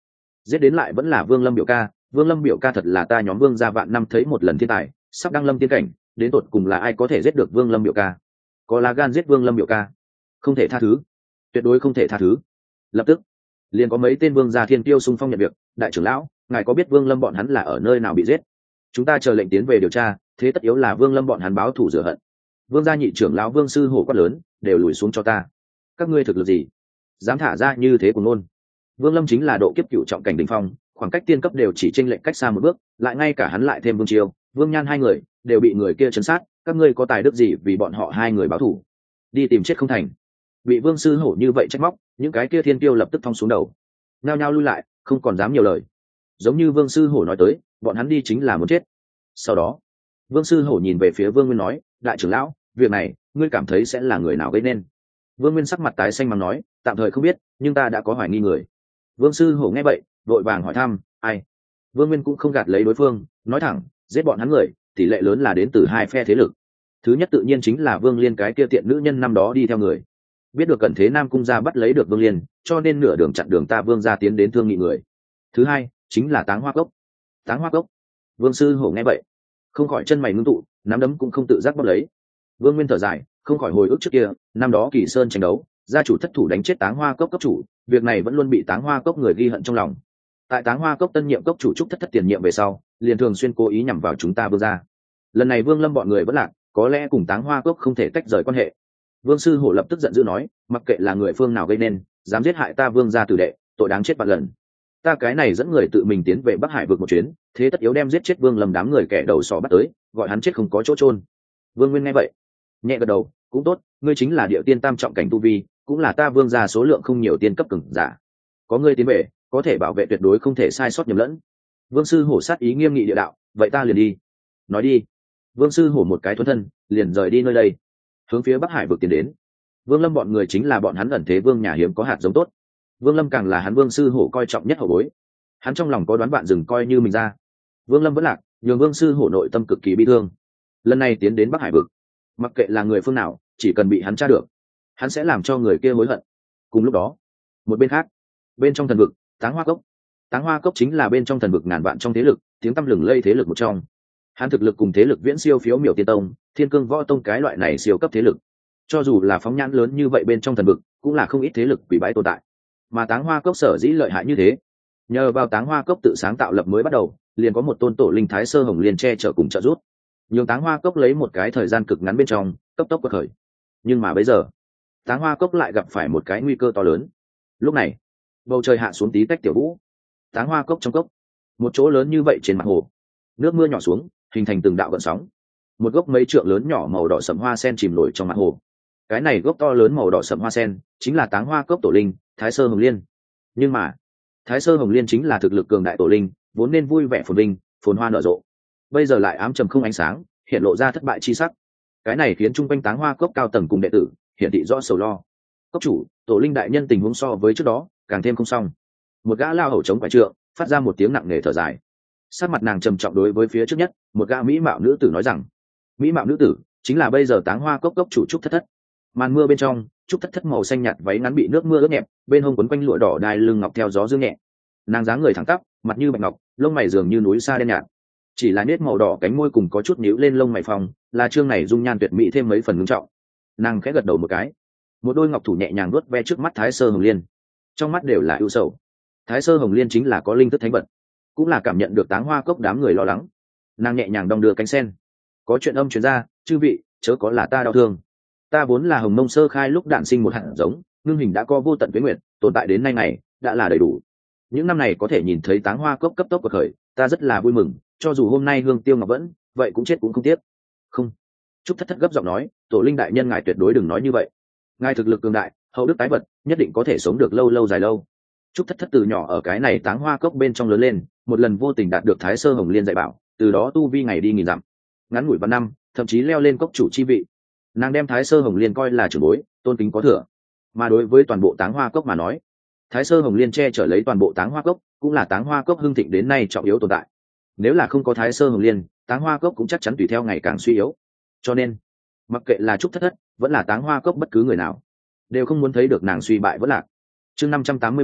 giết đến lại vẫn là vương lâm biểu ca. Vương lâm biểu ca thật là ta nhóm vương gia vạn năm thấy một lần thiên tài, sắp đăng lâm tiên cảnh, đến tột cùng là ai có thể giết được vương lâm biểu ca? Có lá gan giết vương lâm biểu ca, không thể tha thứ, tuyệt đối không thể tha thứ. Lập tức liền có mấy tên vương gia thiên tiêu xung phong nhận việc. Đại trưởng lão, ngài có biết vương lâm bọn hắn là ở nơi nào bị giết? Chúng ta chờ lệnh tiến về điều tra, thế tất yếu là vương lâm bọn hắn báo thù rửa hận. Vương gia nhị trưởng lão vương sư hổ quát lớn, đều lùi xuống cho ta. Các ngươi thực lực gì dám thả ra như thế của nôn? Vương lâm chính là độ kiếp cựu trọng cảnh đỉnh phong, khoảng cách tiên cấp đều chỉ chênh lệch cách xa một bước, lại ngay cả hắn lại thêm vương triều, vương nhan hai người đều bị người kia chấn sát. Các ngươi có tài đức gì vì bọn họ hai người báo thù? Đi tìm chết không thành? Bị vương sư hổ như vậy trách móc, những cái kia thiên tiêu lập tức thong xuống đầu, nhao nhao lui lại, không còn dám nhiều lời. Giống như vương sư hổ nói tới, bọn hắn đi chính là muốn chết. Sau đó vương sư hổ nhìn về phía vương nguyên nói, đại trưởng lão, việc này ngươi cảm thấy sẽ là người nào gây nên? Vương nguyên sắc mặt tái xanh mà nói, tạm thời không biết, nhưng ta đã có hoài nghi người. Vương sư hổ nghe vậy vội vàng hỏi thăm, ai? Vương nguyên cũng không gạt lấy đối phương, nói thẳng, giết bọn hắn người tỷ lệ lớn là đến từ hai phe thế lực. Thứ nhất tự nhiên chính là vương liên cái kia tiện nữ nhân năm đó đi theo người, biết được cận thế nam cung gia bắt lấy được vương liên, cho nên nửa đường chặn đường ta vương gia tiến đến thương nghị người. Thứ hai chính là táng hoa cốc. Táng hoa cốc? Vương sư hổ nghe vậy không khỏi chân mày ngưng tụ, nắm đấm cũng không tự giác bóp lấy. Vương nguyên thở dài, không khỏi hồi ức trước kia năm đó Kỳ Sơn tranh đấu, gia chủ thất thủ đánh chết táng hoa cốc cấp chủ, việc này vẫn luôn bị táng hoa cốc người ghi hận trong lòng. Tại táng hoa cốc tân nhiệm cốc chủ trúc thất thất tiền nhiệm về sau, liền thường xuyên cố ý nhằm vào chúng ta vương gia. Lần này vương lâm bọn người vẫn lạc, có lẽ cùng táng hoa cốc không thể tách rời quan hệ. Vương sư hổ lập tức giận dữ nói, mặc kệ là người phương nào gây nên, dám giết hại ta vương gia tử đệ, tội đáng chết vạn lần. Ta cái này dẫn người tự mình tiến về Bắc Hải vực một chuyến, thế tất yếu đem giết chết vương lâm đám người kẻ đầu sỏ bắt tới, gọi hắn chết không có chỗ chôn. Vương nguyên nghe vậy nhẹ gật đầu, cũng tốt, ngươi chính là địa tiên tam trọng cảnh tu vi, cũng là ta vương gia số lượng không nhiều tiên cấp cường giả, có ngươi tiến về có thể bảo vệ tuyệt đối không thể sai sót nhầm lẫn. Vương sư hổ sát ý nghiêm nghị địa đạo, vậy ta liền đi. Nói đi. Vương sư hổ một cái thuần thân liền rời đi nơi đây, hướng phía Bắc Hải vực tiến đến. Vương lâm bọn người chính là bọn hắn ẩn thế vương nhà hiếm có hạt giống tốt, vương lâm càng là hắn vương sư hổ coi trọng nhất hậu bối. Hắn trong lòng có đoán bạn rừng coi như mình ra. Vương lâm vẫn lạc, nhường vương sư hổ nội tâm cực kỳ bi thương. Lần này tiến đến Bắc Hải vực, mặc kệ là người phương nào, chỉ cần bị hắn tra được, hắn sẽ làm cho người kia hối hận. Cùng lúc đó, một bên khác, bên trong thần vực, táng hoa cốc. Táng hoa cốc chính là bên trong thần vực ngàn vạn trong thế lực, tiếng tăm lừng lây thế lực một trong. Hắn thực lực cùng thế lực viễn siêu phiếu miểu tiên tông, thiên cương võ tông cái loại này siêu cấp thế lực. Cho dù là phóng nhãn lớn như vậy bên trong thần vực, cũng là không ít thế lực quỷ bái tồn tại. Mà táng hoa cốc sở dĩ lợi hại như thế, nhờ vào táng hoa cốc tự sáng tạo lập mới bắt đầu, liền có một tôn tổ linh thái sơ hồng liền che chở cùng trợ giúp, nhường táng hoa cốc lấy một cái thời gian cực ngắn bên trong cấp tốc quật khởi. Nhưng mà bây giờ táng hoa cốc lại gặp phải một cái nguy cơ to lớn. Lúc này bầu trời hạ xuống tí tách tiểu vũ. Táng hoa cốc trong cốc, một chỗ lớn như vậy trên mặt hồ, nước mưa nhỏ xuống hình thành từng đạo gợn sóng. Một gốc mấy trượng lớn nhỏ màu đỏ sẫm hoa sen chìm nổi trong mặt hồ. Cái này gốc to lớn màu đỏ sẫm hoa sen chính là táng hoa cốc tổ linh thái sơ hồng liên. Nhưng mà thái sơ hồng liên chính là thực lực cường đại tổ linh, vốn nên vui vẻ phồn vinh phồn hoa nở rộ, bây giờ lại ám trầm không ánh sáng, hiện lộ ra thất bại chi sắc. Cái này khiến chung quanh táng hoa cốc cao tầng cùng đệ tử hiển thị rõ sầu lo. Cốc chủ, tổ linh đại nhân tình huống so với trước đó càng thêm không xong. Một gã lao hầu chống phải trượng phát ra một tiếng nặng nề thở dài. Sát mặt nàng trầm trọng đối với phía trước nhất một gã mỹ mạo nữ tử nói rằng, mỹ mạo nữ tử chính là bây giờ táng hoa cốc cốc chủ trúc thất thất. Màn mưa bên trong, trúc thất thất màu xanh nhạt váy ngắn bị nước mưa ướt nhẹp, bên hông quấn quanh lụa đỏ đai lưng ngọc theo gió dương nhẹ. Nàng dáng người thẳng tắp, mặt như bạch ngọc, lông mày dường như núi sa đen nhạt, chỉ là nét màu đỏ cánh môi cùng có chút nhíu lên lông mày phòng, là chương này dung nhan tuyệt mỹ thêm mấy phần ngưng trọng. Nàng khẽ gật đầu một cái, một đôi ngọc thủ nhẹ nhàng vuốt ve trước mắt thái sơ hồng liên, trong mắt đều là ưu sầu. Thái sơ hồng liên chính là có linh thức thánh vật, cũng là cảm nhận được táng hoa cốc đám người lo lắng. Nàng nhẹ nhàng đong đưa cánh sen, có chuyện âm truyền ra, chư vị chớ có là ta đau thương. Ta vốn là hồng mông sơ khai lúc đản sinh một hạt giống, ngưng hình đã có vô tận tuyến nguyện, tồn tại đến nay này đã là đầy đủ. Những năm này có thể nhìn thấy táng hoa cốc cấp tốc của khởi, ta rất là vui mừng, cho dù hôm nay hương tiêu ngọc vẫn vậy cũng chết cũng không tiếc. Không. Trúc thất thất gấp giọng nói, tổ linh đại nhân ngài tuyệt đối đừng nói như vậy. Ngài thực lực cường đại, hậu đức tái vật, nhất định có thể sống được lâu lâu dài lâu. Trúc thất thất từ nhỏ ở cái này táng hoa cốc bên trong lớn lên, một lần vô tình đạt được thái sơ hồng liên dạy bảo, từ đó tu vi ngày đi nghìn dặm, ngắn ngủi vạn năm, thậm chí leo lên cốc chủ chi vị. Nàng đem thái sơ hồng liên coi là trưởng bối, tôn kính có thừa. Mà đối với toàn bộ táng hoa cốc mà nói, thái sơ hồng liên che chở lấy toàn bộ táng hoa cốc, cũng là táng hoa cốc hưng thịnh đến nay trọng yếu tồn tại. Nếu là không có thái sơ hồng liên, táng hoa cốc cũng chắc chắn tùy theo ngày càng suy yếu. Cho nên mặc kệ là trúc thất thất vẫn là táng hoa cốc bất cứ người nào đều không muốn thấy được nàng suy bại vỡ lạc. Chương năm trăm tám mươi ba,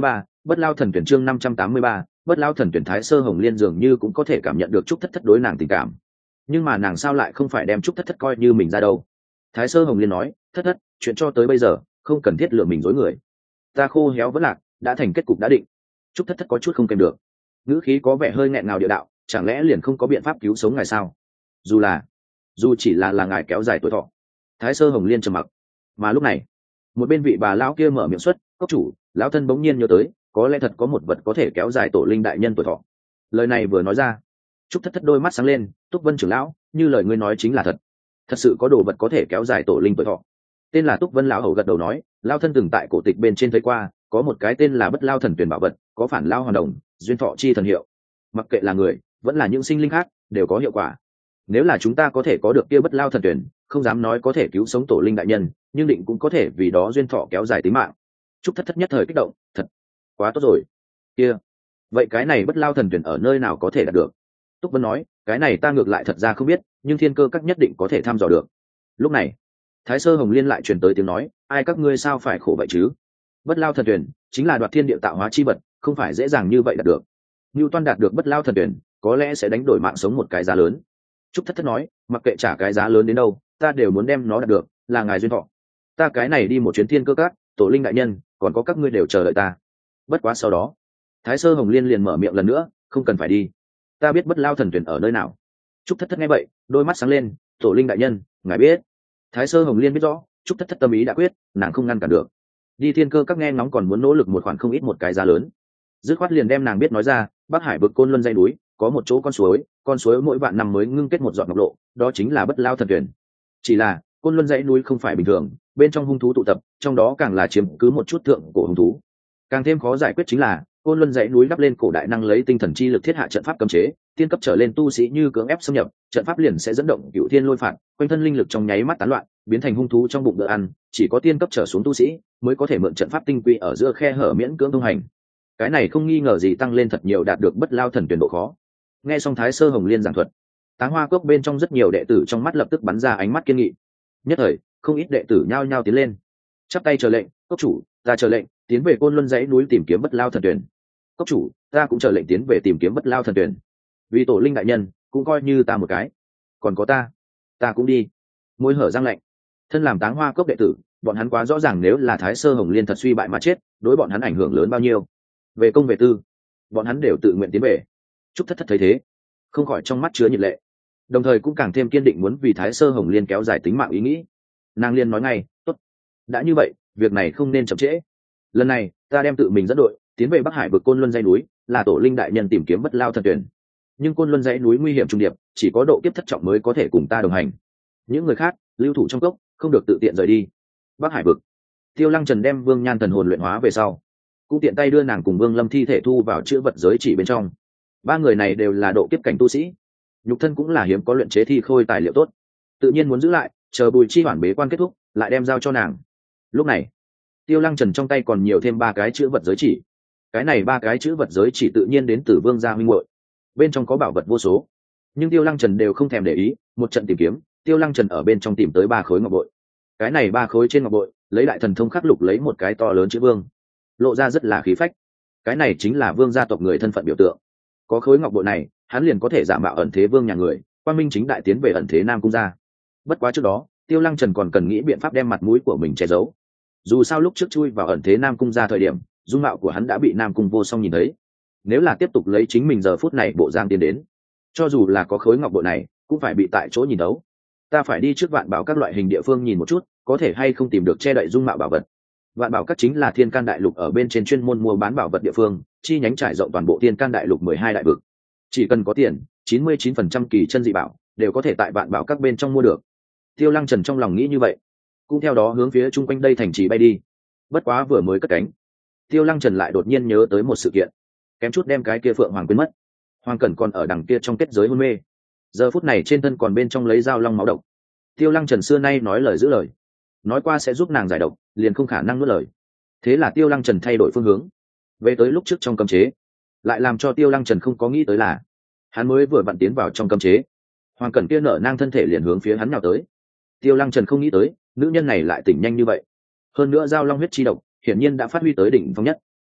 Bất lao thần tuyển chương năm trăm tám mươi ba, bất lao thần tuyển Thái Sơ Hồng Liên dường như cũng có thể cảm nhận được Trúc Thất Thất đối nàng tình cảm, nhưng mà nàng sao lại không phải đem Trúc Thất Thất coi như mình ra đâu. Thái Sơ Hồng Liên nói, Thất Thất, chuyện cho tới bây giờ không cần thiết lựa mình dối người, ta khô héo vẫn lạc đã thành kết cục đã định. Trúc Thất Thất có chút không kèm được, ngữ khí có vẻ hơi nghẹn ngào địa đạo, chẳng lẽ liền không có biện pháp cứu sống ngài sao? Dù là dù chỉ là là ngài kéo dài tuổi thọ. Thái Sơ Hồng Liên trầm mặc, mà lúc này một bên vị bà lão kia mở miệng xuất, cốc chủ, lão thân bỗng nhiên nhớ tới, có lẽ thật có một vật có thể kéo dài tổ linh đại nhân tuổi thọ. Lời này vừa nói ra, Trúc Thất Thất đôi mắt sáng lên, Túc Vân trưởng lão, như lời ngươi nói chính là thật, thật sự có đồ vật có thể kéo dài tổ linh tuổi thọ. Tên là Túc Vân lão hầu gật đầu nói, lão thân từng tại cổ tịch bên trên thấy qua, có một cái tên là bất lao thần tuyển bảo vật, có phản lao hoàn đồng, duyên thọ chi thần hiệu, mặc kệ là người vẫn là những sinh linh khác đều có hiệu quả. Nếu là chúng ta có thể có được kia bất lao thần tuyển, không dám nói có thể cứu sống tổ linh đại nhân, nhưng định cũng có thể vì đó duyên thọ kéo dài tính mạng. Trúc Thất Thất nhất thời kích động, thật quá tốt rồi. Kia vậy cái này bất lao thần tuyển ở nơi nào có thể đạt được? Túc Vân nói, cái này ta ngược lại thật ra không biết, nhưng thiên cơ các nhất định có thể thăm dò được. Lúc này Thái Sơ Hồng Liên lại truyền tới tiếng nói, ai các ngươi sao phải khổ vậy chứ? Bất lao thần tuyển chính là đoạt thiên địa tạo hóa chi vật, không phải dễ dàng như vậy đạt được. Như Toan đạt được bất lao thần tuyển, có lẽ sẽ đánh đổi mạng sống một cái giá lớn. Trúc Thất Thất nói, mặc kệ trả cái giá lớn đến đâu, ta đều muốn đem nó đạt được, là ngài duyên thọ. Ta cái này đi một chuyến thiên cơ các, tổ linh đại nhân, còn có các ngươi đều chờ đợi ta. Bất quá sau đó, Thái Sơ Hồng Liên liền mở miệng lần nữa, không cần phải đi, ta biết bất lao thần tuyển ở nơi nào. Trúc Thất Thất nghe vậy, đôi mắt sáng lên, tổ linh đại nhân, ngài biết. Thái Sơ Hồng Liên biết rõ, Trúc Thất Thất tâm ý đã quyết, nàng không ngăn cản được. Đi thiên cơ các nghe ngóng còn muốn nỗ lực một khoản không ít một cái giá lớn, dứt khoát liền đem nàng biết nói ra. Bắc Hải vực Côn Luân dãy núi có một chỗ con suối, con suối mỗi vạn năm mới ngưng kết một giọt ngọc lộ, đó chính là bất lao thần tuyển. Chỉ là Côn Luân dãy núi không phải bình thường, bên trong hung thú tụ tập, trong đó càng là chiếm cứ một chút thượng cổ hung thú. Càng thêm khó giải quyết chính là Côn Luân dãy núi đắp lên cổ đại năng lấy tinh thần chi lực thiết hạ trận pháp cấm chế, tiên cấp trở lên tu sĩ như cưỡng ép xâm nhập, trận pháp liền sẽ dẫn động cựu thiên lôi phạt, quanh thân linh lực trong nháy mắt tán loạn, biến thành hung thú trong bụng bữa ăn, chỉ có tiên cấp trở xuống tu sĩ mới có thể mượn trận pháp tinh quy ở giữa khe hở miễn cưỡng thông hành. Cái này không nghi ngờ gì tăng lên thật nhiều đạt được bất lao thần tuyển độ khó. Nghe xong Thái Sơ Hồng Liên giảng thuật, Táng Hoa Cốc bên trong rất nhiều đệ tử trong mắt lập tức bắn ra ánh mắt kiên nghị. Nhất thời không ít đệ tử nhao nhao tiến lên, chắp tay chờ lệnh, cốc chủ, ta chờ lệnh tiến về Côn Luân dãy núi tìm kiếm bất lao thần tuyển. Cốc chủ, ta cũng chờ lệnh tiến về tìm kiếm bất lao thần tuyển. Vì tổ linh đại nhân cũng coi như ta một cái, còn có ta ta cũng đi. Môi hở răng lạnh, thân làm Táng Hoa Cốc đệ tử, bọn hắn quá rõ ràng nếu là Thái Sơ Hồng Liên thật suy bại mà chết, đối bọn hắn ảnh hưởng lớn bao nhiêu. Về công về tư, bọn hắn đều tự nguyện tiến về. Trúc Thất Thất thấy thế, không khỏi trong mắt chứa nhiệt lệ, đồng thời cũng càng thêm kiên định muốn vì Thái Sơ Hồng Liên kéo dài tính mạng ý nghĩ. Nàng liên nói ngay, tốt, đã như vậy việc này không nên chậm trễ. Lần này ta đem tự mình dẫn đội tiến về Bắc Hải vực Côn Luân dãy núi, là tổ linh đại nhân tìm kiếm bất lao thần tuyển, nhưng Côn Luân dãy núi nguy hiểm trung điệp, chỉ có độ kiếp thất trọng mới có thể cùng ta đồng hành. Những người khác lưu thủ trong cốc, không được tự tiện rời đi. Bắc Hải vực, Tiêu Lăng Trần đem Vương Nhan thần hồn luyện hóa về sau, cũng tiện tay đưa nàng cùng Vương Lâm thi thể thu vào chữ vật giới chỉ bên trong. Ba người này đều là độ kiếp cảnh tu sĩ, nhục thân cũng là hiếm có luyện chế thi khôi tài liệu tốt, tự nhiên muốn giữ lại, chờ Bùi Chi Hoản bế quan kết thúc lại đem giao cho nàng. Lúc này Tiêu Lăng Trần trong tay còn nhiều thêm ba cái chữ vật giới chỉ, cái này ba cái chữ vật giới chỉ tự nhiên đến từ Vương gia huynh muội, bên trong có bảo vật vô số, nhưng Tiêu Lăng Trần đều không thèm để ý. Một trận tìm kiếm, Tiêu Lăng Trần ở bên trong tìm tới ba khối ngọc bội. Cái này ba khối trên ngọc bội lấy đại thần thông khắc lục lấy một cái to lớn chữ Vương, lộ ra rất là khí phách. Cái này chính là Vương gia tộc người thân phận biểu tượng. Có khối ngọc bội này, hắn liền có thể giả mạo ẩn thế Vương nhà người, quang minh chính đại tiến về ẩn thế Nam cung gia. Bất quá trước đó Tiêu Lăng Trần còn cần nghĩ biện pháp đem mặt mũi của mình che giấu. Dù sao lúc trước chui vào ẩn thế Nam cung gia thời điểm, dung mạo của hắn đã bị Nam cung vô song nhìn thấy. Nếu là tiếp tục lấy chính mình giờ phút này bộ giang tiến đến, cho dù là có khối ngọc bội này cũng phải bị tại chỗ nhìn thấu. Ta phải đi trước Vạn Bảo các loại hình địa phương nhìn một chút, có thể hay không tìm được che đậy dung mạo bảo vật. Vạn Bảo các chính là Thiên Can đại lục ở bên trên chuyên môn mua bán bảo vật địa phương, chi nhánh trải rộng toàn bộ Thiên Can đại lục mười hai đại vực. Chỉ cần có tiền, chín mươi chín phần trăm kỳ chân dị bảo đều có thể tại Vạn Bảo các bên trong mua được. Tiêu Lăng Trần trong lòng nghĩ như vậy, cũng theo đó hướng phía chung quanh đây thành trì bay đi. Bất quá vừa mới cất cánh, Tiêu Lăng Trần lại đột nhiên nhớ tới một sự kiện, kém chút đem cái kia Phượng Hoàng quên mất. Hoàng Cẩn còn ở đằng kia trong kết giới hôn mê, giờ phút này trên thân còn bên trong lấy dao long máu độc. Tiêu Lăng Trần xưa nay nói lời giữ lời, nói qua sẽ giúp nàng giải độc, liền không khả năng nuốt lời. Thế là Tiêu Lăng Trần thay đổi phương hướng, về tới lúc trước trong cấm chế. Lại làm cho Tiêu Lăng Trần không có nghĩ tới là, hắn mới vừa vặn tiến vào trong cấm chế, Hoàng Cẩn kia nở nang thân thể liền hướng phía hắn nhào tới. Tiêu Lăng Trần không nghĩ tới nữ nhân này lại tỉnh nhanh như vậy, hơn nữa dao long huyết chi độc hiển nhiên đã phát huy tới đỉnh phong nhất.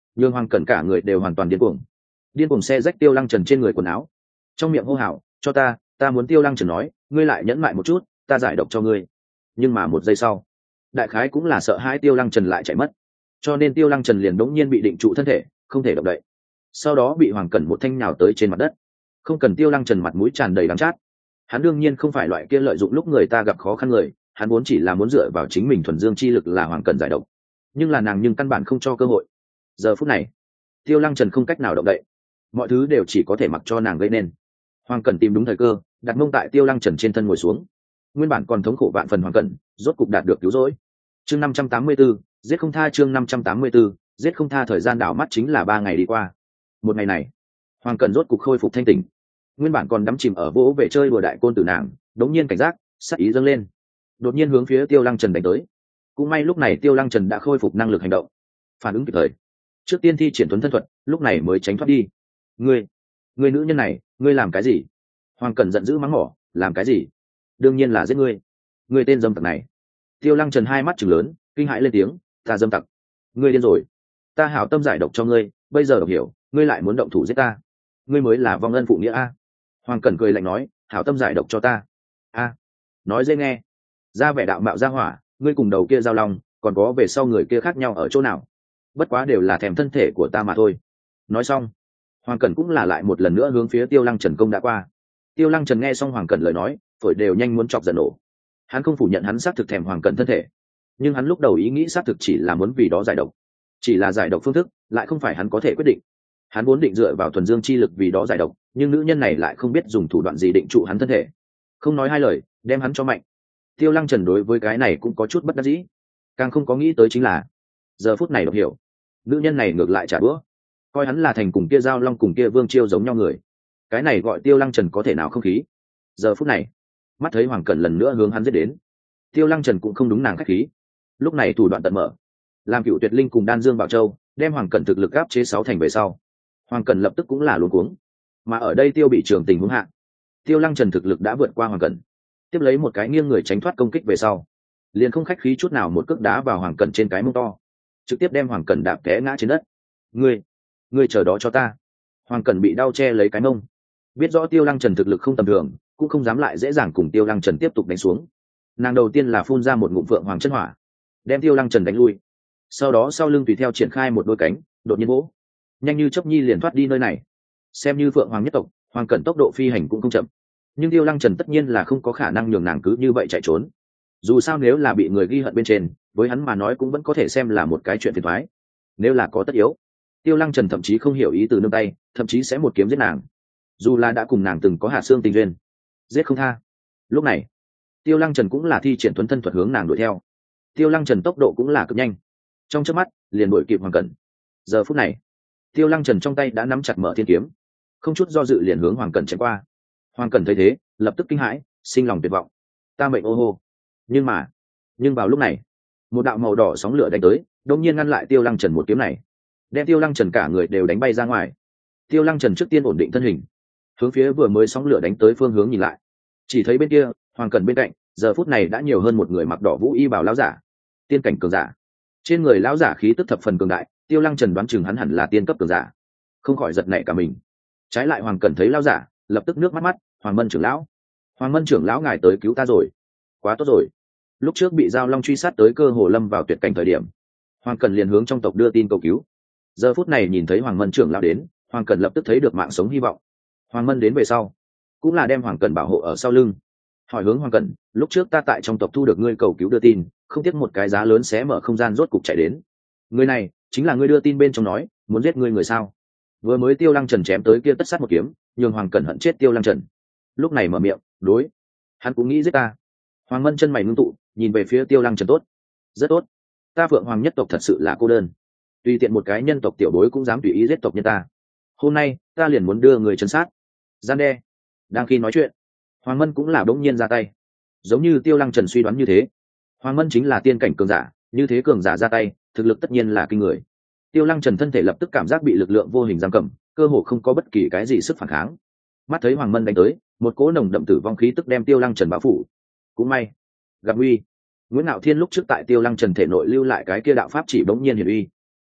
nhường hoàng cẩn cả người đều hoàn toàn điên cuồng. Điên cuồng xe rách Tiêu Lăng Trần trên người quần áo, trong miệng hô hào cho ta ta muốn. Tiêu Lăng Trần nói ngươi lại nhẫn mại một chút, ta giải độc cho ngươi. Nhưng mà một giây sau, đại khái cũng là sợ hãi Tiêu Lăng Trần lại chạy mất, cho nên Tiêu Lăng Trần liền đống nhiên bị định trụ thân thể, không thể động đậy. Sau đó bị hoàng cẩn một thanh nhào tới trên mặt đất. Không cần Tiêu Lăng Trần mặt mũi tràn đầy đắng chát. Hắn đương nhiên không phải loại kia lợi dụng lúc người ta gặp khó khăn người, hắn vốn chỉ là muốn dựa vào chính mình thuần dương chi lực là hoàng cẩn giải độc, nhưng là nàng nhưng căn bản không cho cơ hội. Giờ phút này Tiêu Lăng Trần không cách nào động đậy, mọi thứ đều chỉ có thể mặc cho nàng gây nên. Hoàng cẩn tìm đúng thời cơ, đặt mông tại Tiêu Lăng Trần trên thân ngồi xuống. Nguyên bản còn thống khổ vạn phần hoàng cẩn rốt cục đạt được cứu rỗi. Chương năm trăm tám mươi 584, giết không tha. Chương năm trăm tám mươi 584, giết không tha. Thời gian đảo mắt chính là ba ngày đi qua. Một ngày này, hoàng cẩn rốt cục khôi phục thanh tỉnh. Nguyên bản còn đắm chìm ở vỗ về chơi đùa đại côn tử nàng đống nhiên cảnh giác, sắc ý dâng lên, đột nhiên hướng phía Tiêu Lăng Trần đánh tới. Cũng may lúc này Tiêu Lăng Trần đã khôi phục năng lực hành động, phản ứng kịp thời, trước tiên thi triển tuấn thân thuật, lúc này mới tránh thoát đi. Ngươi, ngươi nữ nhân này, ngươi làm cái gì? Hoàng cẩn giận dữ mắng mỏ, làm cái gì? Đương nhiên là giết ngươi. Ngươi tên dâm tặc này. Tiêu Lăng Trần hai mắt trừng lớn, kinh hãi lên tiếng, ta dâm tặc? Ngươi điên rồi. Ta hảo tâm giải độc cho ngươi, bây giờ độc hiểu, ngươi lại muốn động thủ giết ta. Ngươi mới là vong ân phụ nghĩa a. Hoàng cẩn cười lạnh nói, hảo tâm giải độc cho ta. A, nói dễ nghe. Ra vẻ đạo mạo ra hỏa, ngươi cùng đầu kia giao long, còn có về sau người kia khác nhau ở chỗ nào? Bất quá đều là thèm thân thể của ta mà thôi. Nói xong, Hoàng cẩn cũng là lại một lần nữa hướng phía Tiêu Lăng Trần công đã qua. Tiêu Lăng Trần nghe xong Hoàng cẩn lời nói, phổi đều nhanh muốn chọc giận nổ. Hắn không phủ nhận hắn xác thực thèm Hoàng cẩn thân thể, nhưng hắn lúc đầu ý nghĩ xác thực chỉ là muốn vì đó giải độc, chỉ là giải độc phương thức lại không phải hắn có thể quyết định. Hắn vốn định dựa vào thuần dương chi lực vì đó giải độc, nhưng nữ nhân này lại không biết dùng thủ đoạn gì định trụ hắn thân thể, không nói hai lời đem hắn cho mạnh. Tiêu Lăng Trần đối với cái này cũng có chút bất đắc dĩ, càng không có nghĩ tới chính là giờ phút này độc hiểu, nữ nhân này ngược lại trả đũa, coi hắn là thành cùng kia giao long cùng kia vương chiêu giống nhau người. Cái này gọi Tiêu Lăng Trần có thể nào không khí. Giờ phút này mắt thấy Hoàng cẩn lần nữa hướng hắn giết đến, Tiêu Lăng Trần cũng không đúng nàng khách khí, lúc này thủ đoạn tận mở, làm Cựu Tuyệt Linh cùng Đan Dương Bảo Châu đem Hoàng cẩn thực lực áp chế sáu thành về sau, Hoàng cẩn lập tức cũng là luống cuống. Mà ở đây Tiêu bị trường tình huống hạ, Tiêu Lăng Trần thực lực đã vượt qua Hoàng cẩn, tiếp lấy một cái nghiêng người tránh thoát công kích về sau, liền không khách khí chút nào một cước đá vào Hoàng cẩn trên cái mông to, trực tiếp đem Hoàng cẩn đạp té ngã trên đất. Ngươi, ngươi chờ đó cho ta. Hoàng cẩn bị đau che lấy cái mông, biết rõ Tiêu Lăng Trần thực lực không tầm thường, cũng không dám lại dễ dàng cùng Tiêu Lăng Trần tiếp tục đánh xuống. Nàng đầu tiên là phun ra một ngụm phượng hoàng chân hỏa, đem Tiêu Lăng Trần đánh lui, sau đó sau lưng tùy theo triển khai một đôi cánh, đột nhiên vỗ, nhanh như chớp nhi liền thoát đi nơi này. Xem như phượng hoàng nhất tộc, Hoàng cẩn tốc độ phi hành cũng không chậm, nhưng Tiêu Lăng Trần tất nhiên là không có khả năng nhường nàng cứ như vậy chạy trốn. Dù sao nếu là bị người ghi hận bên trên, với hắn mà nói cũng vẫn có thể xem là một cái chuyện phiền toái. Nếu là có tất yếu, Tiêu Lăng Trần thậm chí không hiểu ý từ nương tay, thậm chí sẽ một kiếm giết nàng. Dù là đã cùng nàng từng có hạt xương tình duyên, giết không tha. Lúc này, Tiêu Lăng Trần cũng là thi triển tuấn thân thuật hướng nàng đuổi theo. Tiêu Lăng Trần tốc độ cũng là cực nhanh, trong chớp mắt liền đuổi kịp Hoàng cẩn. Giờ phút này, Tiêu Lăng Trần trong tay đã nắm chặt Mở Thiên kiếm, không chút do dự liền hướng Hoàng cẩn chém qua. Hoàng cẩn thấy thế, lập tức kinh hãi, sinh lòng tuyệt vọng. Ta mệnh ô hô. Nhưng mà, nhưng vào lúc này, một đạo màu đỏ sóng lửa đánh tới, đột nhiên ngăn lại Tiêu Lăng Trần một kiếm này, đem Tiêu Lăng Trần cả người đều đánh bay ra ngoài. Tiêu Lăng Trần trước tiên ổn định thân hình, hướng phía vừa mới sóng lửa đánh tới phương hướng nhìn lại, chỉ thấy bên kia, Hoàng cẩn bên cạnh, giờ phút này đã nhiều hơn một người mặc đỏ vũ y bào lão giả, tiên cảnh cường giả. Trên người lão giả khí tức thập phần cường đại, Tiêu Lăng Trần đoán chừng hắn hẳn là tiên cấp cường giả, không khỏi giật nảy cả mình. Trái lại Hoàng cẩn thấy lão giả, lập tức nước mắt mắt, Hoàng Mân trưởng lão, Hoàng Mân trưởng lão ngài tới cứu ta rồi, quá tốt rồi. Lúc trước bị giao long truy sát tới cơ hồ lâm vào tuyệt cảnh thời điểm, Hoàng cẩn liền hướng trong tộc đưa tin cầu cứu. Giờ phút này nhìn thấy Hoàng Mân trưởng lão đến, Hoàng cẩn lập tức thấy được mạng sống hy vọng. Hoàng Mân đến về sau, cũng là đem Hoàng cẩn bảo hộ ở sau lưng, hỏi hướng Hoàng cẩn, lúc trước ta tại trong tộc thu được ngươi cầu cứu đưa tin, không tiếc một cái giá lớn xé mở không gian rốt cục chạy đến. Người này chính là ngươi đưa tin bên trong nói muốn giết ngươi người sao? Vừa mới Tiêu Lăng Trần chém tới kia tất sát một kiếm, nhường Hoàng cẩn hận chết Tiêu Lăng Trần. Lúc này mở miệng, đối, hắn cũng nghĩ giết ta. Hoàng Mân chân mày ngưng tụ, nhìn về phía Tiêu Lăng Trần. Tốt, rất tốt. Ta Phượng Hoàng nhất tộc thật sự là cô đơn, tùy tiện một cái nhân tộc tiểu bối cũng dám tùy ý giết tộc nhân ta. Hôm nay ta liền muốn đưa người trấn sát. Gian đe. Đang khi nói chuyện, Hoàng Mân cũng là bỗng nhiên ra tay, giống như Tiêu Lăng Trần suy đoán như thế. Hoàng Mân chính là tiên cảnh cường giả, như thế cường giả ra tay, thực lực tất nhiên là kinh người. Tiêu Lăng Trần thân thể lập tức cảm giác bị lực lượng vô hình giam cầm, cơ hồ không có bất kỳ cái gì sức phản kháng. Mắt thấy Hoàng Mân đánh tới, một cỗ nồng đậm tử vong khí tức đem Tiêu Lăng Trần bao phủ. Cũng may, gặp nguy, Nguyễn Nạo Thiên lúc trước tại Tiêu Lăng Trần thể nội lưu lại cái kia đạo pháp chỉ bỗng nhiên hiển uy,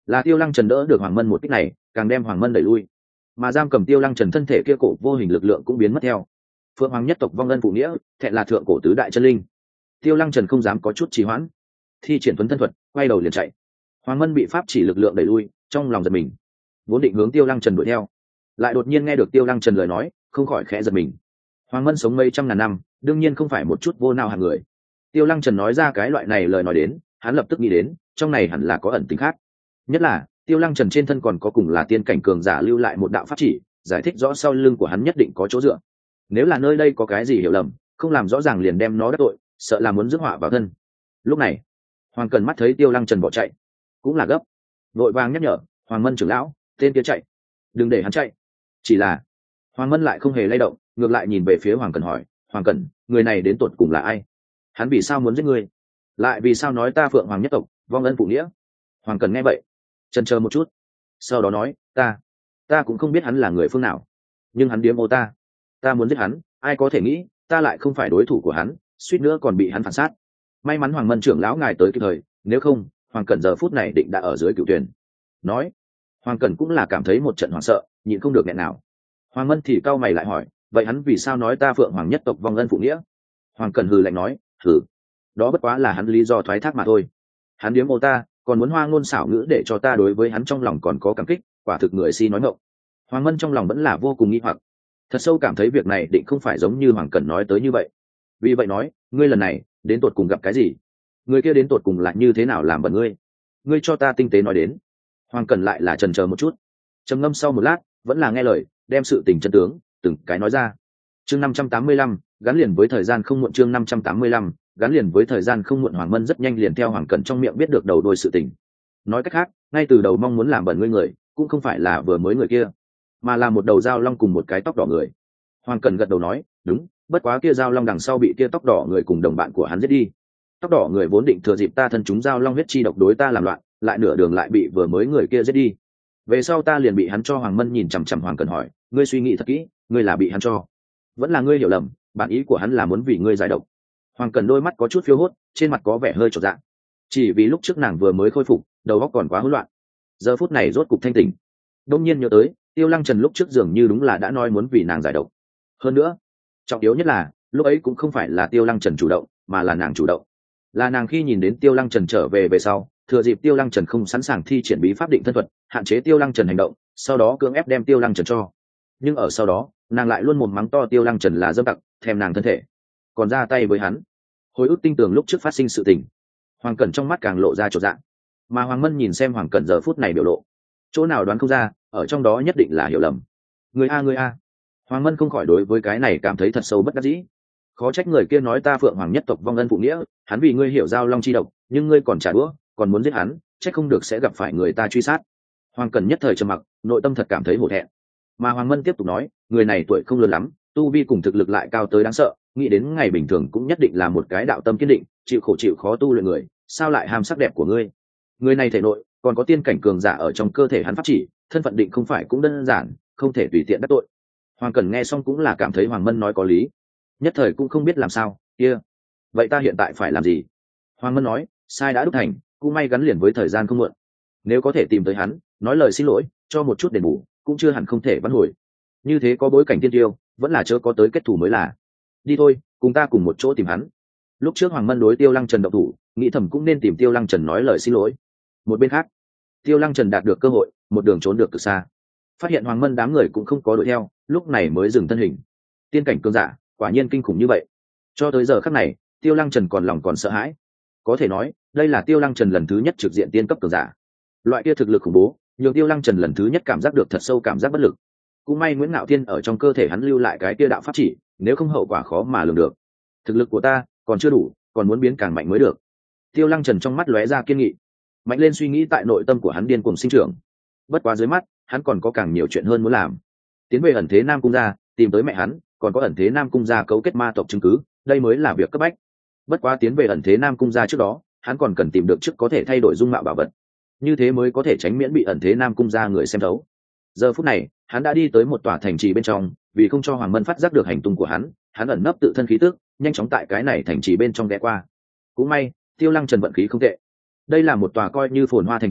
là Tiêu Lăng Trần đỡ được Hoàng Mân một kích này, càng đem Hoàng Mân đẩy lui, mà giam cầm Tiêu Lăng Trần thân thể kia cổ vô hình lực lượng cũng biến mất theo. Phượng Hoàng nhất tộc vong ân phụ nghĩa, thẹn là thượng cổ tứ đại chân linh. Tiêu Lăng Trần không dám có chút trì hoãn, thi triển tuấn thân thuật, quay đầu liền chạy. Hoàng Mân bị pháp chỉ lực lượng đẩy lui, trong lòng giật mình, vốn định hướng Tiêu Lăng Trần đuổi theo, lại đột nhiên nghe được Tiêu Lăng Trần lời nói, không khỏi khẽ giật mình. Hoàng Mân sống mấy trăm ngàn năm, đương nhiên không phải một chút vô nào hạng người. Tiêu Lăng Trần nói ra cái loại này lời nói đến, hắn lập tức nghĩ đến, trong này hẳn là có ẩn tình khác. Nhất là, Tiêu Lăng Trần trên thân còn có cùng là tiên cảnh cường giả lưu lại một đạo pháp chỉ, giải thích rõ sau lưng của hắn nhất định có chỗ dựa. Nếu là nơi đây có cái gì hiểu lầm, không làm rõ ràng liền đem nó đắc tội, sợ là muốn rước họa vào thân. Lúc này, Hoàng Cần mắt thấy Tiêu Lăng Trần bỏ chạy, cũng là gấp, vội vàng nhắc nhở, Hoàng Mân trưởng lão, tên kia chạy, đừng để hắn chạy. Chỉ là, Hoàng Mân lại không hề lay động, ngược lại nhìn về phía Hoàng Cần hỏi, Hoàng Cần, người này đến tột cùng là ai? Hắn vì sao muốn giết ngươi? Lại vì sao nói ta Phượng Hoàng nhất tộc, vong ân phụ nghĩa? Hoàng Cần nghe vậy, chần chờ một chút, sau đó nói, ta, ta cũng không biết hắn là người phương nào, nhưng hắn điếm ô ta, ta muốn giết hắn, ai có thể nghĩ, ta lại không phải đối thủ của hắn, suýt nữa còn bị hắn phản sát. May mắn Hoàng Mân trưởng lão ngài tới kịp thời, nếu không, Hoàng Cẩn giờ phút này định đã ở dưới cựu tuyển. Nói, Hoàng Cẩn cũng là cảm thấy một trận hoảng sợ, nhịn không được nghẹn nào. Hoàng Mân thì cau mày lại hỏi, vậy hắn vì sao nói ta Phượng Hoàng nhất tộc vong ân phụ nghĩa? Hoàng Cẩn hừ lạnh nói, hừ, đó bất quá là hắn lý do thoái thác mà thôi. Hắn điếm ô ta, còn muốn hoa ngôn xảo ngữ để cho ta đối với hắn trong lòng còn có cảm kích, quả thực người si nói ngọng. Hoàng Mân trong lòng vẫn là vô cùng nghi hoặc, thật sâu cảm thấy việc này định không phải giống như Hoàng Cẩn nói tới như vậy. Vì vậy nói, ngươi lần này đến tột cùng gặp cái gì? Người kia đến tột cùng là như thế nào làm bẩn ngươi? Ngươi cho ta tinh tế nói đến. Hoàng Cẩn lại là chần chờ một chút, trầm ngâm sau một lát, vẫn là nghe lời, đem sự tình chân tướng từng cái nói ra. Chương năm trăm tám mươi lăm, gắn liền với thời gian không muộn. Chương năm trăm tám mươi lăm, gắn liền với thời gian không muộn. Hoàng Mân rất nhanh liền theo Hoàng Cẩn trong miệng biết được đầu đuôi sự tình. Nói cách khác, ngay từ đầu mong muốn làm bẩn ngươi người, cũng không phải là vừa mới người kia, mà là một đầu dao long cùng một cái tóc đỏ người. Hoàng Cẩn gật đầu nói, đúng, bất quá kia dao long đằng sau bị kia tóc đỏ người cùng đồng bạn của hắn giết đi. Tóc đỏ người vốn định thừa dịp ta thân chúng dao long huyết chi độc đối ta làm loạn, lại nửa đường lại bị vừa mới người kia giết đi. Về sau ta liền bị hắn cho. Hoàng Mân nhìn chằm chằm Hoàng Cẩn hỏi, ngươi suy nghĩ thật kỹ, ngươi là bị hắn cho, vẫn là ngươi hiểu lầm, bản ý của hắn là muốn vì ngươi giải độc? Hoàng Cẩn đôi mắt có chút phiêu hốt, trên mặt có vẻ hơi chột dạ, chỉ vì lúc trước nàng vừa mới khôi phục, đầu óc còn quá hỗn loạn, giờ phút này rốt cục thanh tỉnh, đông nhiên nhớ tới Tiêu Lăng Trần lúc trước dường như đúng là đã nói muốn vì nàng giải độc. Hơn nữa, trọng yếu nhất là lúc ấy cũng không phải là Tiêu Lăng Trần chủ động, mà là nàng chủ động. Là nàng khi nhìn đến Tiêu Lăng Trần trở về về sau, thừa dịp Tiêu Lăng Trần không sẵn sàng thi triển bí pháp định thân thuật, hạn chế Tiêu Lăng Trần hành động, sau đó cưỡng ép đem Tiêu Lăng Trần cho. Nhưng ở sau đó, nàng lại luôn mồm mắng to Tiêu Lăng Trần là dâm tặc, thèm nàng thân thể, còn ra tay với hắn. Hồi ức tinh tường lúc trước phát sinh sự tình, Hoàng Cẩn trong mắt càng lộ ra chột dạ, mà Hoàng Mân nhìn xem Hoàng Cẩn giờ phút này biểu lộ, chỗ nào đoán không ra, ở trong đó nhất định là hiểu lầm. Người a người a. Hoàng Mân không khỏi đối với cái này cảm thấy thật sâu bất đắc dĩ. Khó trách người kia nói ta Phượng Hoàng nhất tộc vong ân phụ nghĩa, hắn vì ngươi hiểu giao long chi độc, nhưng ngươi còn trả đũa, còn muốn giết hắn, trách không được sẽ gặp phải người ta truy sát. Hoàng Cẩn nhất thời trầm mặc, nội tâm thật cảm thấy hổ thẹn. Mà Hoàng Mân tiếp tục nói, người này tuổi không lớn lắm, tu vi cùng thực lực lại cao tới đáng sợ, nghĩ đến ngày bình thường cũng nhất định là một cái đạo tâm kiên định, chịu khổ chịu khó tu luyện người, sao lại ham sắc đẹp của ngươi? Người này thể nội còn có tiên cảnh cường giả ở trong cơ thể hắn pháp chỉ, thân phận định không phải cũng đơn giản, không thể tùy tiện đắc tội. Hoàng Cẩn nghe xong cũng là cảm thấy Hoàng Mân nói có lý, nhất thời cũng không biết làm sao. Kia, vậy ta hiện tại phải làm gì? Hoàng Mân nói, sai đã đúc thành, cũng may gắn liền với thời gian không muộn. Nếu có thể tìm tới hắn, nói lời xin lỗi, cho một chút đền bù, cũng chưa hẳn không thể vãn hồi. Như thế có bối cảnh tiên tiêu, vẫn là chớ có tới kết thù mới là. Đi thôi, cùng ta cùng một chỗ tìm hắn. Lúc trước Hoàng Mân đối Tiêu Lăng Trần động thủ, nghĩ thầm cũng nên tìm Tiêu Lăng Trần nói lời xin lỗi. Một bên khác, Tiêu Lăng Trần đạt được cơ hội, một đường trốn được từ xa, phát hiện Hoàng Mân đám người cũng không có đuổi theo, lúc này mới dừng thân hình. Tiên cảnh cường giả, quả nhiên kinh khủng như vậy. Cho tới giờ khắc này, Tiêu Lăng Trần còn lòng còn sợ hãi. Có thể nói, đây là Tiêu Lăng Trần lần thứ nhất trực diện tiên cấp cường giả. Loại kia thực lực khủng bố, nhường Tiêu Lăng Trần lần thứ nhất cảm giác được thật sâu cảm giác bất lực. Cũng may Nguyễn Ngạo Thiên ở trong cơ thể hắn lưu lại cái kia đạo pháp chỉ, nếu không hậu quả khó mà lường được. Thực lực của ta còn chưa đủ, còn muốn biến càng mạnh mới được. Tiêu Lăng Trần trong mắt lóe ra kiên nghị, mạnh lên suy nghĩ tại nội tâm của hắn điên cuồng sinh trưởng. Bất quá dưới mắt, hắn còn có càng nhiều chuyện hơn muốn làm. Tiến về ẩn thế Nam Cung gia, tìm tới mẹ hắn, còn có ẩn thế Nam Cung gia cấu kết ma tộc chứng cứ, đây mới là việc cấp bách. Bất quá tiến về ẩn thế Nam Cung gia trước đó, hắn còn cần tìm được chức có thể thay đổi dung mạo bảo vật, như thế mới có thể tránh miễn bị ẩn thế Nam Cung gia người xem thấu. Giờ phút này, hắn đã đi tới một tòa thành trì bên trong, vì không cho Hoàng Mân phát giác được hành tung của hắn, hắn ẩn nấp tự thân khí tức, nhanh chóng tại cái này thành trì bên trong ghé qua. Cũng may, Tiêu Lăng Trần vận khí không tệ. Đây là một tòa coi như phồn hoa thành trì,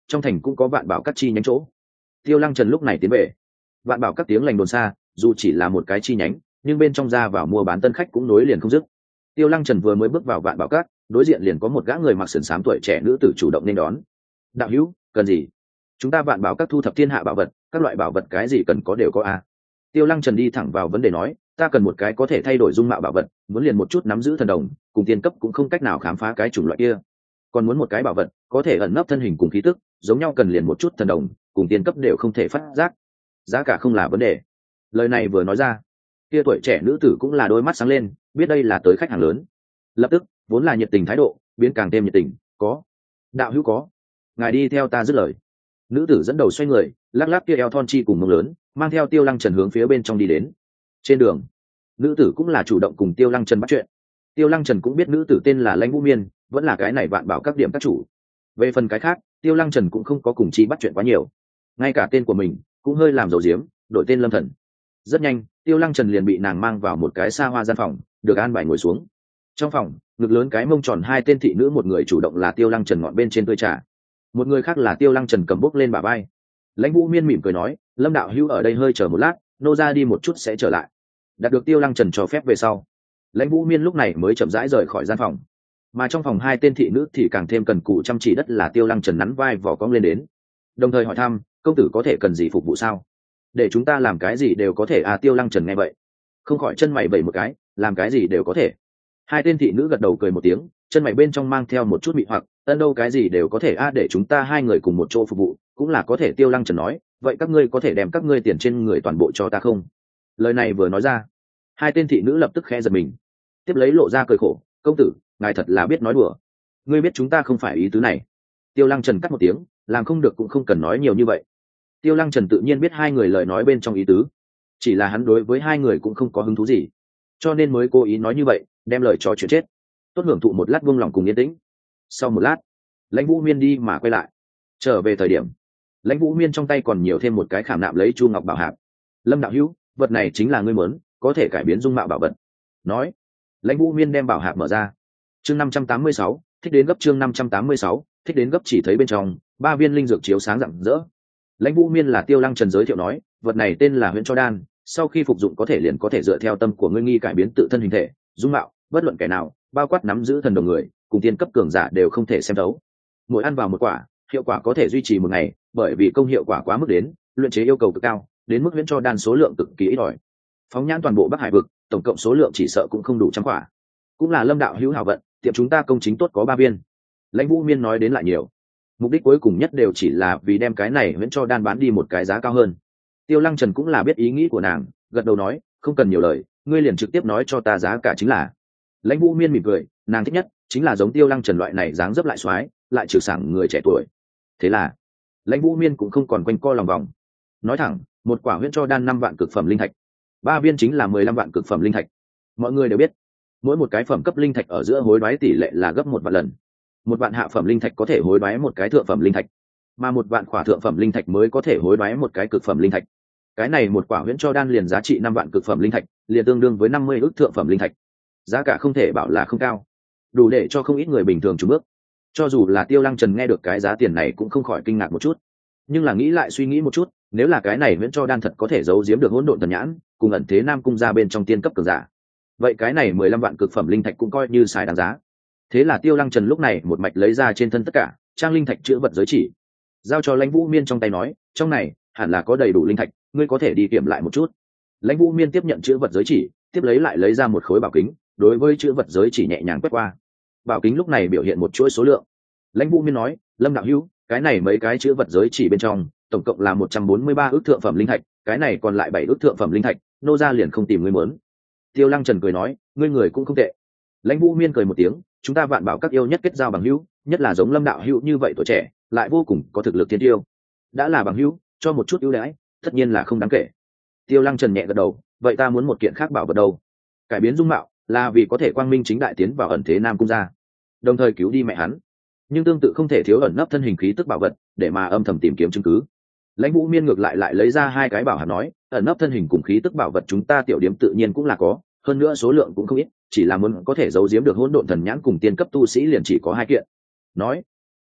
trong thành cũng có vạn bảo các chi nhánh chỗ. Tiêu Lăng Trần lúc này tiến về. Vạn bảo các tiếng lành đồn xa, dù chỉ là một cái chi nhánh, nhưng bên trong ra vào mua bán tân khách cũng nối liền không dứt. Tiêu Lăng Trần vừa mới bước vào vạn bảo các, đối diện liền có một gã người mặc sườn xám tuổi trẻ nữ tử chủ động nên đón. Đạo hữu, cần gì? Chúng ta vạn bảo các thu thập thiên hạ bảo vật, các loại bảo vật cái gì cần có đều có a. Tiêu Lăng Trần đi thẳng vào vấn đề nói, ta cần một cái có thể thay đổi dung mạo bảo vật, muốn liền một chút nắm giữ thần đồng, cùng tiên cấp cũng không cách nào khám phá cái chủng loại kia. Còn muốn một cái bảo vật có thể ẩn nấp thân hình cùng khí tức, giống nhau cần liền một chút thần đồng, cùng tiên cấp đều không thể phát giác. Giá cả không là vấn đề. Lời này vừa nói ra, kia tuổi trẻ nữ tử cũng là đôi mắt sáng lên, biết đây là tới khách hàng lớn. Lập tức, vốn là nhiệt tình thái độ, biến càng thêm nhiệt tình, có. Đạo hữu có. Ngài đi theo ta dứt lời. Nữ tử dẫn đầu xoay người, lắc lắc kia eo thon chi cùng mông lớn, mang theo Tiêu Lăng Trần hướng phía bên trong đi đến. Trên đường, nữ tử cũng là chủ động cùng Tiêu Lăng Trần bắt chuyện. Tiêu Lăng Trần cũng biết nữ tử tên là Lãnh Vũ Miên, vẫn là cái này vạn bảo các điểm các chủ. Về phần cái khác, Tiêu Lăng Trần cũng không có cùng chi bắt chuyện quá nhiều. Ngay cả tên của mình cũng hơi làm dầu diếm, đổi tên Lâm Thần. Rất nhanh, Tiêu Lăng Trần liền bị nàng mang vào một cái xa hoa gian phòng, được an bài ngồi xuống. Trong phòng, ngực lớn cái mông tròn hai tên thị nữ, một người chủ động là Tiêu Lăng Trần ngọn bên trên tươi trà, một người khác là Tiêu Lăng Trần cầm bốc lên bả vai. Lãnh Vũ Miên mỉm cười nói, Lâm đạo hữu ở đây hơi chờ một lát, nô ra đi một chút sẽ trở lại. Đạt được Tiêu Lăng Trần cho phép về sau, Lãnh Vũ Miên lúc này mới chậm rãi rời khỏi gian phòng. Mà trong phòng hai tên thị nữ thì càng thêm cần cù chăm chỉ đất là Tiêu Lăng Trần nắn vai vỏ cong lên đến, đồng thời hỏi thăm, công tử có thể cần gì phục vụ sao? Để chúng ta làm cái gì đều có thể à? Tiêu Lăng Trần nghe vậy, không khỏi chân mày vẩy một cái, làm cái gì đều có thể. Hai tên thị nữ gật đầu cười một tiếng, chân mày bên trong mang theo một chút mị hoặc, ân đâu cái gì đều có thể a à, để chúng ta hai người cùng một chỗ phục vụ cũng là có thể. Tiêu Lăng Trần nói, vậy các ngươi có thể đem các ngươi tiền trên người toàn bộ cho ta không? Lời này vừa nói ra, hai tên thị nữ lập tức khẽ giật mình, tiếp lấy lộ ra cười khổ, công tử ngài thật là biết nói đùa, ngươi biết chúng ta không phải ý tứ này. Tiêu Lăng Trần cắt một tiếng, làm không được cũng không cần nói nhiều như vậy. Tiêu Lăng Trần tự nhiên biết hai người lời nói bên trong ý tứ, chỉ là hắn đối với hai người cũng không có hứng thú gì, cho nên mới cố ý nói như vậy, đem lời cho chuyện chết, tốt hưởng thụ một lát buông lòng cùng yên tĩnh. Sau một lát, Lãnh Vũ Miên đi mà quay lại, trở về thời điểm, Lãnh Vũ Miên trong tay còn nhiều thêm một cái khảm nạm lấy chu ngọc bảo hạp. Lâm đạo hữu, vật này chính là ngươi muốn, có thể cải biến dung mạo bảo vật. Nói, Lãnh Vũ Miên đem bảo hạp mở ra. Chương năm trăm tám mươi sáu, thích đến gấp. Chương năm trăm tám mươi sáu, thích đến gấp. Chỉ thấy bên trong ba viên linh dược chiếu sáng rạng rỡ. Lãnh Vũ Miên là Tiêu Lăng Trần giới thiệu nói, vật này tên là Huyễn Cho Đan, sau khi phục dụng có thể liền có thể dựa theo tâm của ngươi nghi cải biến tự thân hình thể, dung mạo, bất luận kẻ nào, bao quát nắm giữ thần đồng người, cùng tiên cấp cường giả đều không thể xem thấu. Mỗi ăn vào một quả, hiệu quả có thể duy trì một ngày, bởi vì công hiệu quả quá mức đến, luyện chế yêu cầu cực cao, đến mức Huyễn Cho Đan số lượng cực kỳ ít ỏi. Phóng nhãn toàn bộ Bắc Hải vực, tổng cộng số lượng chỉ sợ cũng không đủ trăm quả. Cũng là Lâm đạo hữu hảo vận, tiệm chúng ta công chính tốt có ba viên. Lãnh Vũ Miên nói đến lại nhiều, mục đích cuối cùng nhất đều chỉ là vì đem cái này Huyễn Cho Đan bán đi một cái giá cao hơn. Tiêu Lăng Trần cũng là biết ý nghĩ của nàng, gật đầu nói, không cần nhiều lời, ngươi liền trực tiếp nói cho ta giá cả chính là. Lãnh Vũ Miên mỉm cười, nàng thích nhất chính là giống Tiêu Lăng Trần loại này dáng dấp lại xoái, lại trừ sảng người trẻ tuổi. Thế là Lãnh Vũ Miên cũng không còn quanh co lòng vòng, nói thẳng, một quả Huyễn Cho Đan năm vạn cực phẩm linh thạch, ba viên chính là mười lăm vạn cực phẩm linh thạch. Mọi người đều biết, mỗi một cái phẩm cấp linh thạch ở giữa hối đoái tỷ lệ là gấp một vạn lần. Một vạn hạ phẩm linh thạch có thể hối đoái một cái thượng phẩm linh thạch, mà một vạn quả thượng phẩm linh thạch mới có thể hối đoái một cái cực phẩm linh thạch. Cái này một quả Huyễn Cho Đan liền giá trị năm vạn cực phẩm linh thạch, liền tương đương với năm mươi ức thượng phẩm linh thạch. Giá cả không thể bảo là không cao, đủ để cho không ít người bình thường trùng bước. Cho dù là Tiêu Lăng Trần nghe được cái giá tiền này cũng không khỏi kinh ngạc một chút, nhưng là nghĩ lại suy nghĩ một chút, nếu là cái này Huyễn Cho Đan thật có thể giấu giếm được Hỗn Độn Thần Nhãn cùng ẩn thế Nam cung ra bên trong tiên cấp cường giả, vậy cái này mười lăm vạn cực phẩm linh thạch cũng coi như xài đáng giá. Thế là Tiêu Lăng Trần lúc này một mạch lấy ra trên thân tất cả trang linh thạch chữ vật giới chỉ, giao cho Lãnh Vũ Miên trong tay nói, trong này hẳn là có đầy đủ linh thạch, ngươi có thể đi kiểm lại một chút. Lãnh Vũ Miên tiếp nhận chữ vật giới chỉ, tiếp lấy lại lấy ra một khối bảo kính, đối với chữ vật giới chỉ nhẹ nhàng quét qua. Bảo kính lúc này biểu hiện một chuỗi số lượng. Lãnh Vũ Miên nói, Lâm đạo hữu, cái này mấy cái chữ vật giới chỉ bên trong tổng cộng là một trăm bốn mươi ba ước thượng phẩm linh thạch, cái này còn lại bảy ước thượng phẩm linh thạch, nô gia liền không tìm ngươi muốn. Tiêu Lăng Trần cười nói, ngươi người cũng không tệ. Lãnh Vũ Miên cười một tiếng, chúng ta vạn bảo các yêu nhất kết giao bằng hữu, nhất là giống Lâm đạo hữu như vậy tuổi trẻ, lại vô cùng có thực lực thiên tiêu, đã là bằng hữu, cho một chút ưu đãi, tất nhiên là không đáng kể. Tiêu Lăng Trần nhẹ gật đầu, vậy ta muốn một kiện khác bảo vật đâu? Cải biến dung mạo là vì có thể quang minh chính đại tiến vào ẩn thế Nam cung gia, đồng thời cứu đi mẹ hắn, nhưng tương tự không thể thiếu ẩn nấp thân hình khí tức bảo vật, để mà âm thầm tìm kiếm chứng cứ. Lãnh Vũ Miên ngược lại lại lấy ra hai cái bảo hạp nói, ẩn nấp thân hình cùng khí tức bảo vật chúng ta tiểu điểm tự nhiên cũng là có, hơn nữa số lượng cũng không ít, chỉ là muốn có thể giấu giếm được Hỗn Độn Thần Nhãn cùng tiên cấp tu sĩ liền chỉ có hai kiện. Nói,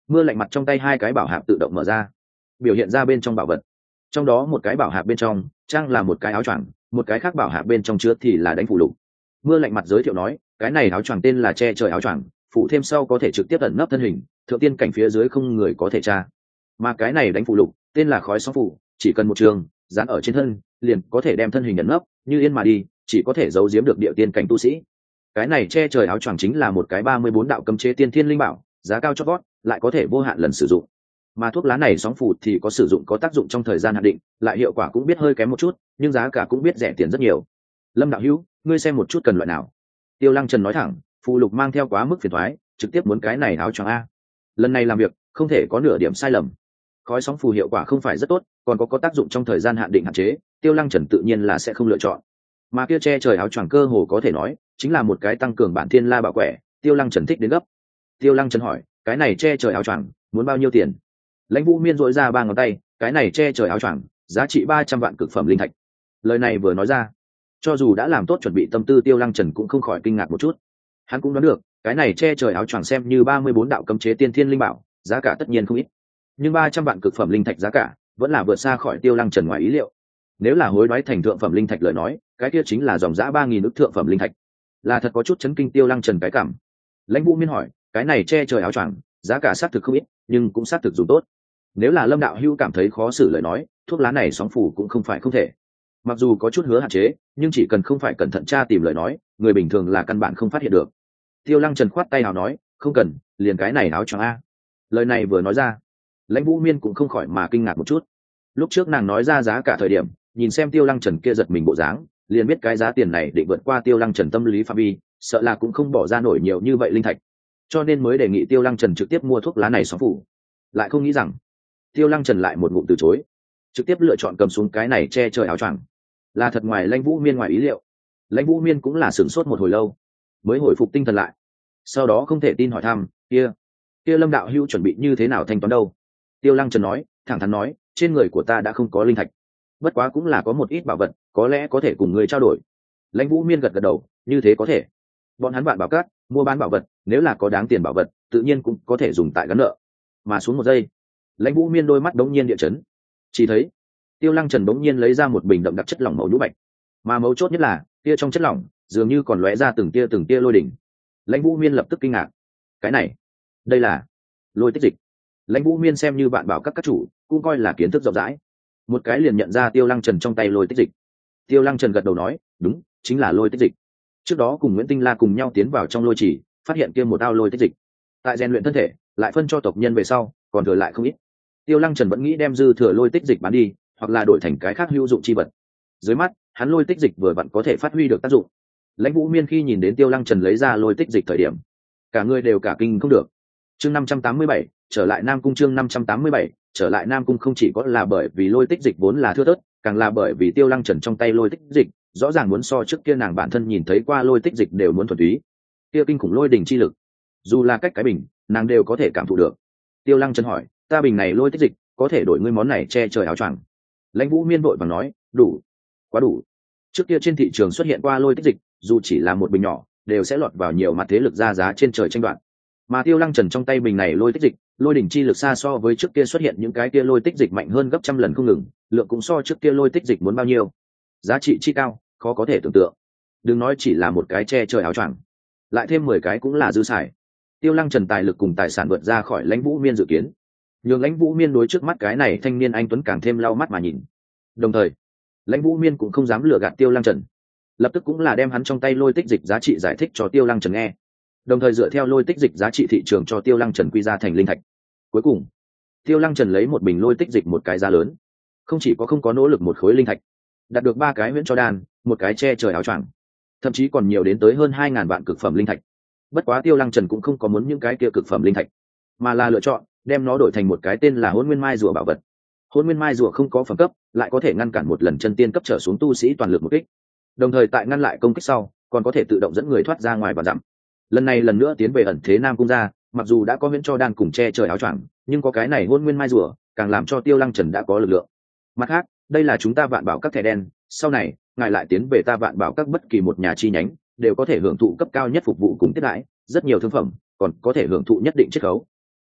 mưa lạnh mặt trong tay hai cái bảo hạp tự động mở ra, biểu hiện ra bên trong bảo vật. Trong đó một cái bảo hạp bên trong trang là một cái áo choàng, một cái khác bảo hạp bên trong chứa thì là đánh phù lục. Mưa lạnh mặt giới thiệu nói, cái này áo choàng tên là che trời áo choàng, phụ thêm sau có thể trực tiếp ẩn nấp thân hình, thượng tiên cảnh phía dưới không người có thể tra. Mà cái này đánh phù lục tên là khói sóng phù, chỉ cần một trường dán ở trên thân liền có thể đem thân hình ẩn nấp như yên mà đi, chỉ có thể giấu giếm được địa tiên cảnh tu sĩ. Cái này che trời áo choàng chính là một cái ba mươi bốn đạo cấm chế tiên thiên linh bảo, giá cao chót vót, lại có thể vô hạn lần sử dụng. Mà thuốc lá này sóng phù thì có sử dụng có tác dụng trong thời gian hạn định, lại hiệu quả cũng biết hơi kém một chút, nhưng giá cả cũng biết rẻ tiền rất nhiều. Lâm đạo hữu, ngươi xem một chút cần loại nào? Tiêu Lăng Trần nói thẳng, phù lục mang theo quá mức phiền toái, trực tiếp muốn cái này áo choàng a. Lần này làm việc không thể có nửa điểm sai lầm. Khói sóng phù hiệu quả không phải rất tốt, còn có có tác dụng trong thời gian hạn định hạn chế, Tiêu Lăng Trần tự nhiên là sẽ không lựa chọn. Mà kia che trời áo choàng cơ hồ có thể nói chính là một cái tăng cường bản thiên la bảo quẻ, Tiêu Lăng Trần thích đến gấp. Tiêu Lăng Trần hỏi, cái này che trời áo choàng muốn bao nhiêu tiền? Lãnh Vũ Miên dội ra ba ngón tay, cái này che trời áo choàng giá trị ba trăm vạn cực phẩm linh thạch. Lời này vừa nói ra, cho dù đã làm tốt chuẩn bị tâm tư, Tiêu Lăng Trần cũng không khỏi kinh ngạc một chút. Hắn cũng đoán được cái này che trời áo choàng xem như ba mươi bốn đạo cấm chế tiên thiên linh bảo, giá cả tất nhiên không ít, nhưng ba trăm vạn cực phẩm linh thạch giá cả vẫn là vượt xa khỏi Tiêu Lăng Trần ngoài ý liệu. Nếu là hối đoái thành thượng phẩm linh thạch lời nói, cái kia chính là dòng giã ba nghìn ức thượng phẩm linh thạch, là thật có chút chấn kinh Tiêu Lăng Trần cái cảm. Lãnh Vũ Miên hỏi, cái này che trời áo choàng giá cả xác thực không ít, nhưng cũng xác thực dùng tốt. Nếu là Lâm đạo hữu cảm thấy khó xử lời nói, thuốc lá này sóng phủ cũng không phải không thể. Mặc dù có chút hứa hạn chế, nhưng chỉ cần không phải cẩn thận tra tìm lời nói, người bình thường là căn bản không phát hiện được. Tiêu Lăng Trần khoát tay nào nói, không cần, liền cái này áo choàng a. Lời này vừa nói ra, Lãnh Vũ Miên cũng không khỏi mà kinh ngạc một chút. Lúc trước nàng nói ra giá cả thời điểm, nhìn xem Tiêu Lăng Trần kia giật mình bộ dáng, liền biết cái giá tiền này định vượt qua Tiêu Lăng Trần tâm lý phạm vi, sợ là cũng không bỏ ra nổi nhiều như vậy linh thạch, cho nên mới đề nghị Tiêu Lăng Trần trực tiếp mua thuốc lá này xóa phủ. Lại không nghĩ rằng Tiêu Lăng Trần lại một ngụm từ chối, trực tiếp lựa chọn cầm xuống cái này che trời áo choàng. Là thật ngoài Lãnh Vũ Miên ngoài ý liệu. Lãnh Vũ Miên cũng là sửng sốt một hồi lâu, mới hồi phục tinh thần lại, sau đó không thể tin hỏi thăm, kia kia Lâm đạo hữu chuẩn bị như thế nào thanh toán đâu? Tiêu Lăng Trần nói, thẳng thắn nói, trên người của ta đã không có linh thạch, bất quá cũng là có một ít bảo vật, có lẽ có thể cùng người trao đổi. Lãnh Vũ Miên gật gật đầu, như thế có thể. Bọn hắn bạn bảo cát mua bán bảo vật, nếu là có đáng tiền bảo vật tự nhiên cũng có thể dùng tại gắn nợ. Mà xuống một giây, Lãnh Vũ Miên đôi mắt đống nhiên địa chấn, chỉ thấy Tiêu Lăng Trần đống nhiên lấy ra một bình đậm đặc chất lỏng màu nhũ bạch, mà mấu chốt nhất là kia trong chất lỏng dường như còn lóe ra từng tia từng tia lôi đỉnh. Lãnh Vũ Miên lập tức kinh ngạc, cái này, đây là lôi tích dịch. Lãnh Vũ Miên xem như bạn bảo các các chủ, cũng coi là kiến thức rộng rãi, một cái liền nhận ra Tiêu Lăng Trần trong tay lôi tích dịch. Tiêu Lăng Trần gật đầu nói, đúng, chính là lôi tích dịch. Trước đó cùng Nguyễn Tinh La cùng nhau tiến vào trong lôi trì, phát hiện kia một ao lôi tích dịch, tại rèn luyện thân thể, lại phân cho tộc nhân về sau, còn thừa lại không ít. Tiêu Lăng Trần vẫn nghĩ đem dư thừa lôi tích dịch bán đi, hoặc là đổi thành cái khác hữu dụng chi vật. Dưới mắt, hắn lôi tích dịch vừa vặn có thể phát huy được tác dụng. Lãnh Vũ Miên khi nhìn đến Tiêu Lăng Trần lấy ra lôi tích dịch thời điểm, cả người đều cả kinh không được. Chương năm trăm tám mươi bảy, trở lại Nam Cung. Chương năm trăm tám mươi bảy, trở lại Nam Cung không chỉ có là bởi vì lôi tích dịch vốn là thưa thớt, càng là bởi vì Tiêu Lăng Trần trong tay lôi tích dịch, rõ ràng muốn so trước kia nàng bản thân nhìn thấy qua lôi tích dịch đều muốn thuần túy. Kia kinh khủng lôi đỉnh chi lực, dù là cách cái bình, nàng đều có thể cảm thụ được. Tiêu Lăng Trần hỏi, ta bình này lôi tích dịch, có thể đổi ngươi món này che trời áo choàng? Lãnh Vũ Miên vội vàng nói, đủ, quá đủ. Trước kia trên thị trường xuất hiện qua lôi tích dịch, dù chỉ là một bình nhỏ, đều sẽ lọt vào nhiều mặt thế lực ra giá trên trời tranh đoạt. Mà Tiêu Lăng Trần trong tay bình này lôi tích dịch, lôi đỉnh chi lực xa so với trước kia xuất hiện những cái kia lôi tích dịch mạnh hơn gấp trăm lần không ngừng, lượng cũng so trước kia lôi tích dịch muốn bao nhiêu, giá trị chi cao, khó có thể tưởng tượng. Đừng nói chỉ là một cái che trời áo choàng, lại thêm mười cái cũng là dư xài. Tiêu Lăng Trần tài lực cùng tài sản vượt ra khỏi Lãnh Vũ Miên dự kiến, nhường Lãnh Vũ Miên đối trước mắt cái này thanh niên anh tuấn càng thêm lau mắt mà nhìn. Đồng thời, Lãnh Vũ Miên cũng không dám lừa gạt Tiêu Lăng Trần, lập tức cũng là đem hắn trong tay lôi tích dịch giá trị giải thích cho Tiêu Lăng Trần nghe, đồng thời dựa theo lôi tích dịch giá trị thị trường cho Tiêu Lăng Trần quy ra thành linh thạch. Cuối cùng, Tiêu Lăng Trần lấy một bình lôi tích dịch một cái giá lớn, không chỉ có không có nỗ lực một khối linh thạch, đạt được ba cái huyễn cho đan, một cái che trời áo choàng, thậm chí còn nhiều đến tới hơn hai ngàn vạn cực phẩm linh thạch. Bất quá Tiêu Lăng Trần cũng không có muốn những cái kia cực phẩm linh thạch, mà là lựa chọn đem nó đổi thành một cái tên là Hỗn Nguyên Mai rùa bảo vật. Hỗn Nguyên Mai rùa không có phẩm cấp, lại có thể ngăn cản một lần chân tiên cấp trở xuống tu sĩ toàn lực một kích, đồng thời tại ngăn lại công kích sau, còn có thể tự động dẫn người thoát ra ngoài và dặm. Lần này lần nữa tiến về ẩn thế Nam Cung ra, mặc dù đã có huyễn cho đan cùng che trời áo choàng, nhưng có cái này Hỗn Nguyên Mai rùa, càng làm cho Tiêu Lăng Trần đã có lực lượng. Mặt khác, đây là chúng ta Vạn Bảo các thẻ đen, sau này ngài lại tiến về ta Vạn Bảo các bất kỳ một nhà chi nhánh, đều có thể hưởng thụ cấp cao nhất phục vụ cùng tiết đãi, rất nhiều thương phẩm, còn có thể hưởng thụ nhất định chiết khấu.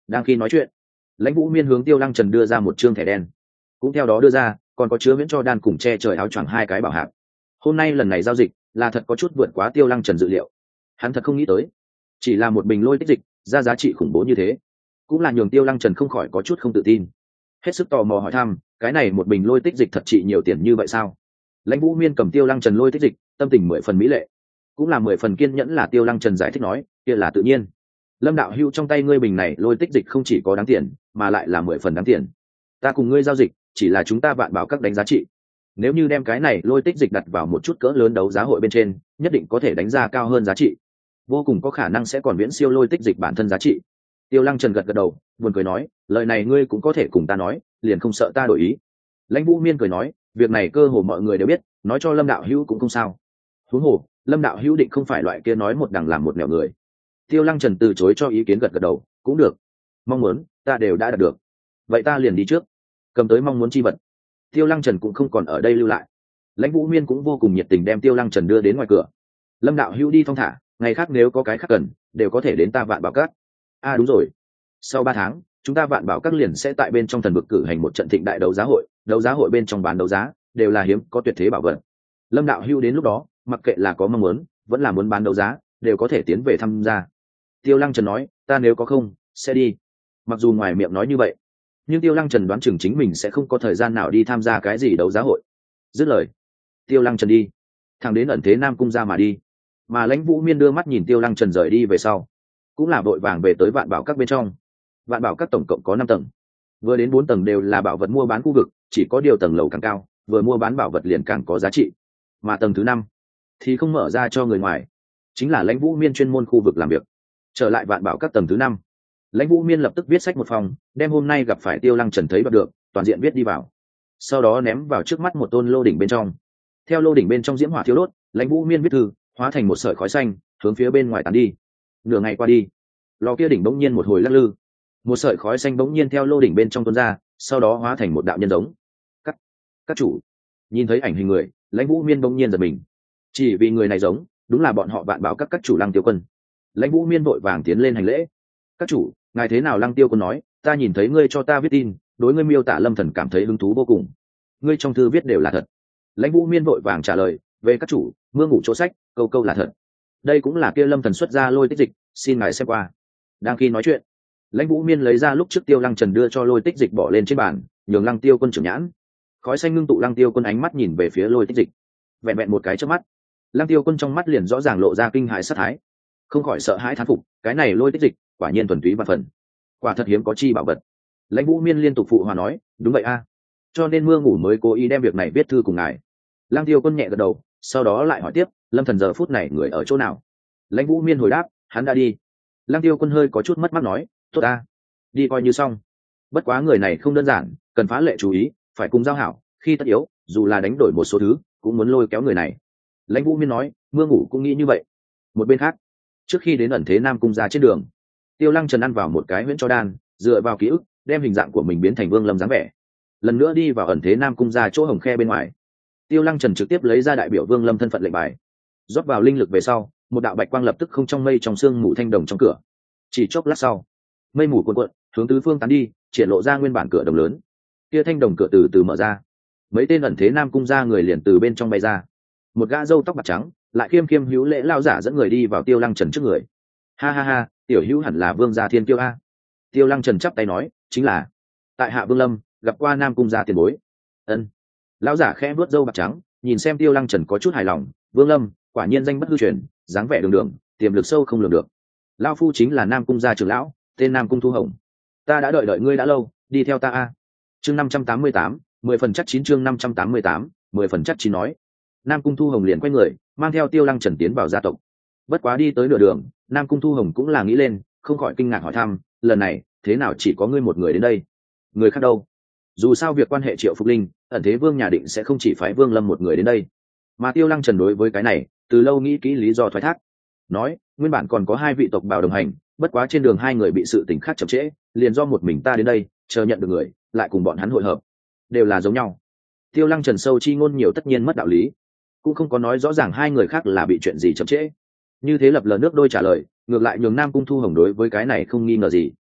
Đang khi nói chuyện, lãnh vũ miên hướng Tiêu Lăng Trần đưa ra một trương thẻ đen, cũng theo đó đưa ra còn có chứa miễn cho đan cùng che trời áo choàng hai cái bảo hạc. Hôm nay lần này giao dịch là thật có chút vượt quá Tiêu Lăng Trần dự liệu. Hắn thật không nghĩ tới, chỉ là một bình lôi tích dịch ra giá trị khủng bố như thế, cũng là nhường Tiêu Lăng Trần không khỏi có chút không tự tin. Hết sức tò mò hỏi thăm, cái này một bình lôi tích dịch thật trị nhiều tiền như vậy sao? Lãnh vũ miên cầm Tiêu Lăng Trần lôi tích dịch, tâm tình mười phần mỹ lệ, cũng là mười phần kiên nhẫn. Là Tiêu Lăng Trần giải thích nói, kia là tự nhiên. Lâm đạo hữu, trong tay ngươi bình này lôi tích dịch không chỉ có đáng tiền mà lại là mười phần đáng tiền. Ta cùng ngươi giao dịch chỉ là chúng ta vạn bảo các đánh giá trị, nếu như đem cái này lôi tích dịch đặt vào một chút cỡ lớn đấu giá hội bên trên, nhất định có thể đánh ra cao hơn giá trị, vô cùng có khả năng sẽ còn viễn siêu lôi tích dịch bản thân giá trị. Tiêu Lăng Trần gật gật đầu, buồn cười nói, lời này ngươi cũng có thể cùng ta nói, liền không sợ ta đổi ý. Lãnh vũ miên cười nói, việc này cơ hồ mọi người đều biết, nói cho Lâm đạo hữu cũng không sao. Huống hồ Lâm đạo hữu định không phải loại kia nói một đằng làm một nẻo người. Tiêu Lăng Trần từ chối cho ý kiến, gật gật đầu, cũng được, mong muốn ta đều đã đạt được, vậy ta liền đi trước, cầm tới mong muốn chi vật. Tiêu Lăng Trần cũng không còn ở đây lưu lại. Lãnh vũ miên cũng vô cùng nhiệt tình đem Tiêu Lăng Trần đưa đến ngoài cửa. Lâm đạo hữu đi thong thả, ngày khác nếu có cái khác cần đều có thể đến ta Vạn Bảo Các. À đúng rồi, sau ba tháng chúng ta Vạn Bảo Các liền sẽ tại bên trong thần vực cử hành một trận thịnh đại đấu giá hội, đấu giá hội bên trong bán đấu giá đều là hiếm có tuyệt thế bảo vật. Lâm đạo hữu đến lúc đó mặc kệ là có mong muốn vẫn là muốn bán đấu giá đều có thể tiến về tham gia. Tiêu Lăng Trần nói, ta nếu có không sẽ đi. Mặc dù ngoài miệng nói như vậy, nhưng Tiêu Lăng Trần đoán chừng chính mình sẽ không có thời gian nào đi tham gia cái gì đấu giá hội. Dứt lời, Tiêu Lăng Trần đi thẳng đến ẩn thế Nam Cung ra mà đi. Mà Lãnh vũ miên đưa mắt nhìn Tiêu Lăng Trần rời đi về sau, cũng là vội vàng về tới Vạn Bảo Các bên trong. Vạn Bảo Các tổng cộng có năm tầng, vừa đến bốn tầng đều là bảo vật mua bán khu vực, chỉ có điều tầng lầu càng cao vừa mua bán bảo vật liền càng có giá trị, mà tầng thứ năm thì không mở ra cho người ngoài, chính là Lãnh vũ miên chuyên môn khu vực làm việc. Trở lại Vạn Bảo Các tầng thứ năm, Lãnh vũ miên lập tức viết sách một phòng, đem hôm nay gặp phải Tiêu Lăng Trần thấy bắt được toàn diện viết đi vào, sau đó ném vào trước mắt một tôn lô đỉnh bên trong. Theo lô đỉnh bên trong diễm hỏa thiêu đốt, Lãnh vũ miên viết thư hóa thành một sợi khói xanh hướng phía bên ngoài tán đi. Nửa ngày qua đi, lò kia đỉnh bỗng nhiên một hồi lắc lư, một sợi khói xanh bỗng nhiên theo lô đỉnh bên trong tuôn ra, sau đó hóa thành một đạo nhân giống. Các các chủ nhìn thấy ảnh hình người, Lãnh vũ miên bỗng nhiên giật mình, chỉ vì người này giống đúng là bọn họ Vạn Bảo Các các chủ Lăng Tiêu Quân. Lãnh vũ miên vội vàng tiến lên hành lễ, các chủ ngài thế nào? Lăng Tiêu Quân nói, ta nhìn thấy ngươi cho ta viết tin, đối ngươi miêu tả Lâm Thần cảm thấy hứng thú vô cùng, ngươi trong thư viết đều là thật. Lãnh vũ miên vội vàng trả lời, về các chủ, mưa ngủ chỗ sách câu câu là thật, đây cũng là kia Lâm Thần xuất ra lôi tích dịch, xin ngài xem qua. Đang khi nói chuyện, Lãnh vũ miên lấy ra lúc trước Tiêu Lăng Trần đưa cho lôi tích dịch bỏ lên trên bàn, nhường Lăng Tiêu Quân trưởng nhãn. Khói xanh ngưng tụ, Lăng Tiêu Quân ánh mắt nhìn về phía lôi tích dịch, vẹn vẹn một cái chớp mắt, Lăng Tiêu Quân trong mắt liền rõ ràng lộ ra kinh hãi sát thái, không khỏi sợ hãi thán phục, cái này lôi tích dịch quả nhiên thuần túy và phần, quả thật hiếm có chi bảo vật. Lãnh vũ miên liên tục phụ hòa nói, đúng vậy a, cho nên mưa ngủ mới cố ý đem việc này viết thư cùng ngài. Lăng Tiêu Quân nhẹ gật đầu, sau đó lại hỏi tiếp, Lâm Thần giờ phút này người ở chỗ nào? Lãnh vũ miên hồi đáp, hắn đã đi. Lăng Tiêu Quân hơi có chút mất mát nói, tốt a, đi coi như xong, bất quá người này không đơn giản, cần phá lệ chú ý, phải cùng giao hảo, khi tất yếu dù là đánh đổi một số thứ cũng muốn lôi kéo người này. Lãnh vũ miên nói, mưa ngủ cũng nghĩ như vậy. Một bên khác, trước khi đến ẩn thế Nam Cung ra trên đường, Tiêu Lăng Trần ăn vào một cái huyễn cho đan, dựa vào ký ức đem hình dạng của mình biến thành Vương Lâm dáng vẻ, lần nữa đi vào ẩn thế Nam Cung ra chỗ hồng khe bên ngoài. Tiêu Lăng Trần trực tiếp lấy ra đại biểu Vương Lâm thân phận lệnh bài, rót vào linh lực về sau, một đạo bạch quang lập tức không trong mây trong xương mù thanh đồng trong cửa. Chỉ chốc lát sau, mây mù cuộn cuộn hướng tứ phương tán đi, triển lộ ra nguyên bản cửa đồng lớn. Kia thanh đồng cửa từ từ mở ra, mấy tên ẩn thế Nam Cung ra người liền từ bên trong bay ra. Một gã râu tóc bạc trắng lại khiêm khiêm hữu lễ lao giả dẫn người đi vào Tiêu Lăng Trần trước người. Ha ha ha, tiểu hữu hẳn là Vương gia Thiên Kiêu a. Tiêu Lăng Trần chắp tay nói, chính là tại hạ Vương Lâm, gặp qua Nam Cung gia tiền bối. Ân. Lão giả khẽ vuốt râu bạc trắng, nhìn xem Tiêu Lăng Trần có chút hài lòng, Vương Lâm quả nhiên danh bất hư truyền, dáng vẻ đường đường, tiềm lực sâu không lường được. Lão phu chính là Nam Cung gia trưởng lão, tên Nam Cung Thu Hồng, ta đã đợi đợi ngươi đã lâu, đi theo ta a. Chương năm trăm tám mươi tám, mười phần chắc chín, chương năm trăm tám mươi tám, mười phần chắc chín nói. Nam Cung Thu Hồng liền quay người, mang theo Tiêu Lăng Trần tiến vào gia tộc. Bất quá đi tới nửa đường, Nam Cung Thu Hồng cũng là nghĩ lên, không khỏi kinh ngạc hỏi thăm, lần này thế nào chỉ có ngươi một người đến đây, người khác đâu? Dù sao việc quan hệ Triệu Phục Linh, ẩn thế Vương nhà định sẽ không chỉ phái Vương Lâm một người đến đây. Mà Tiêu Lăng Trần đối với cái này từ lâu nghĩ kỹ lý do thoái thác, nói nguyên bản còn có hai vị tộc bảo đồng hành, bất quá trên đường hai người bị sự tình khác chậm trễ, liền do một mình ta đến đây, chờ nhận được người lại cùng bọn hắn hội hợp, đều là giống nhau. Tiêu Lăng Trần sâu chi ngôn nhiều tất nhiên mất đạo lý, cũng không có nói rõ ràng hai người khác là bị chuyện gì chậm trễ, như thế lập lờ nước đôi trả lời, ngược lại nhường Nam Cung Thu Hồng đối với cái này không nghi ngờ gì.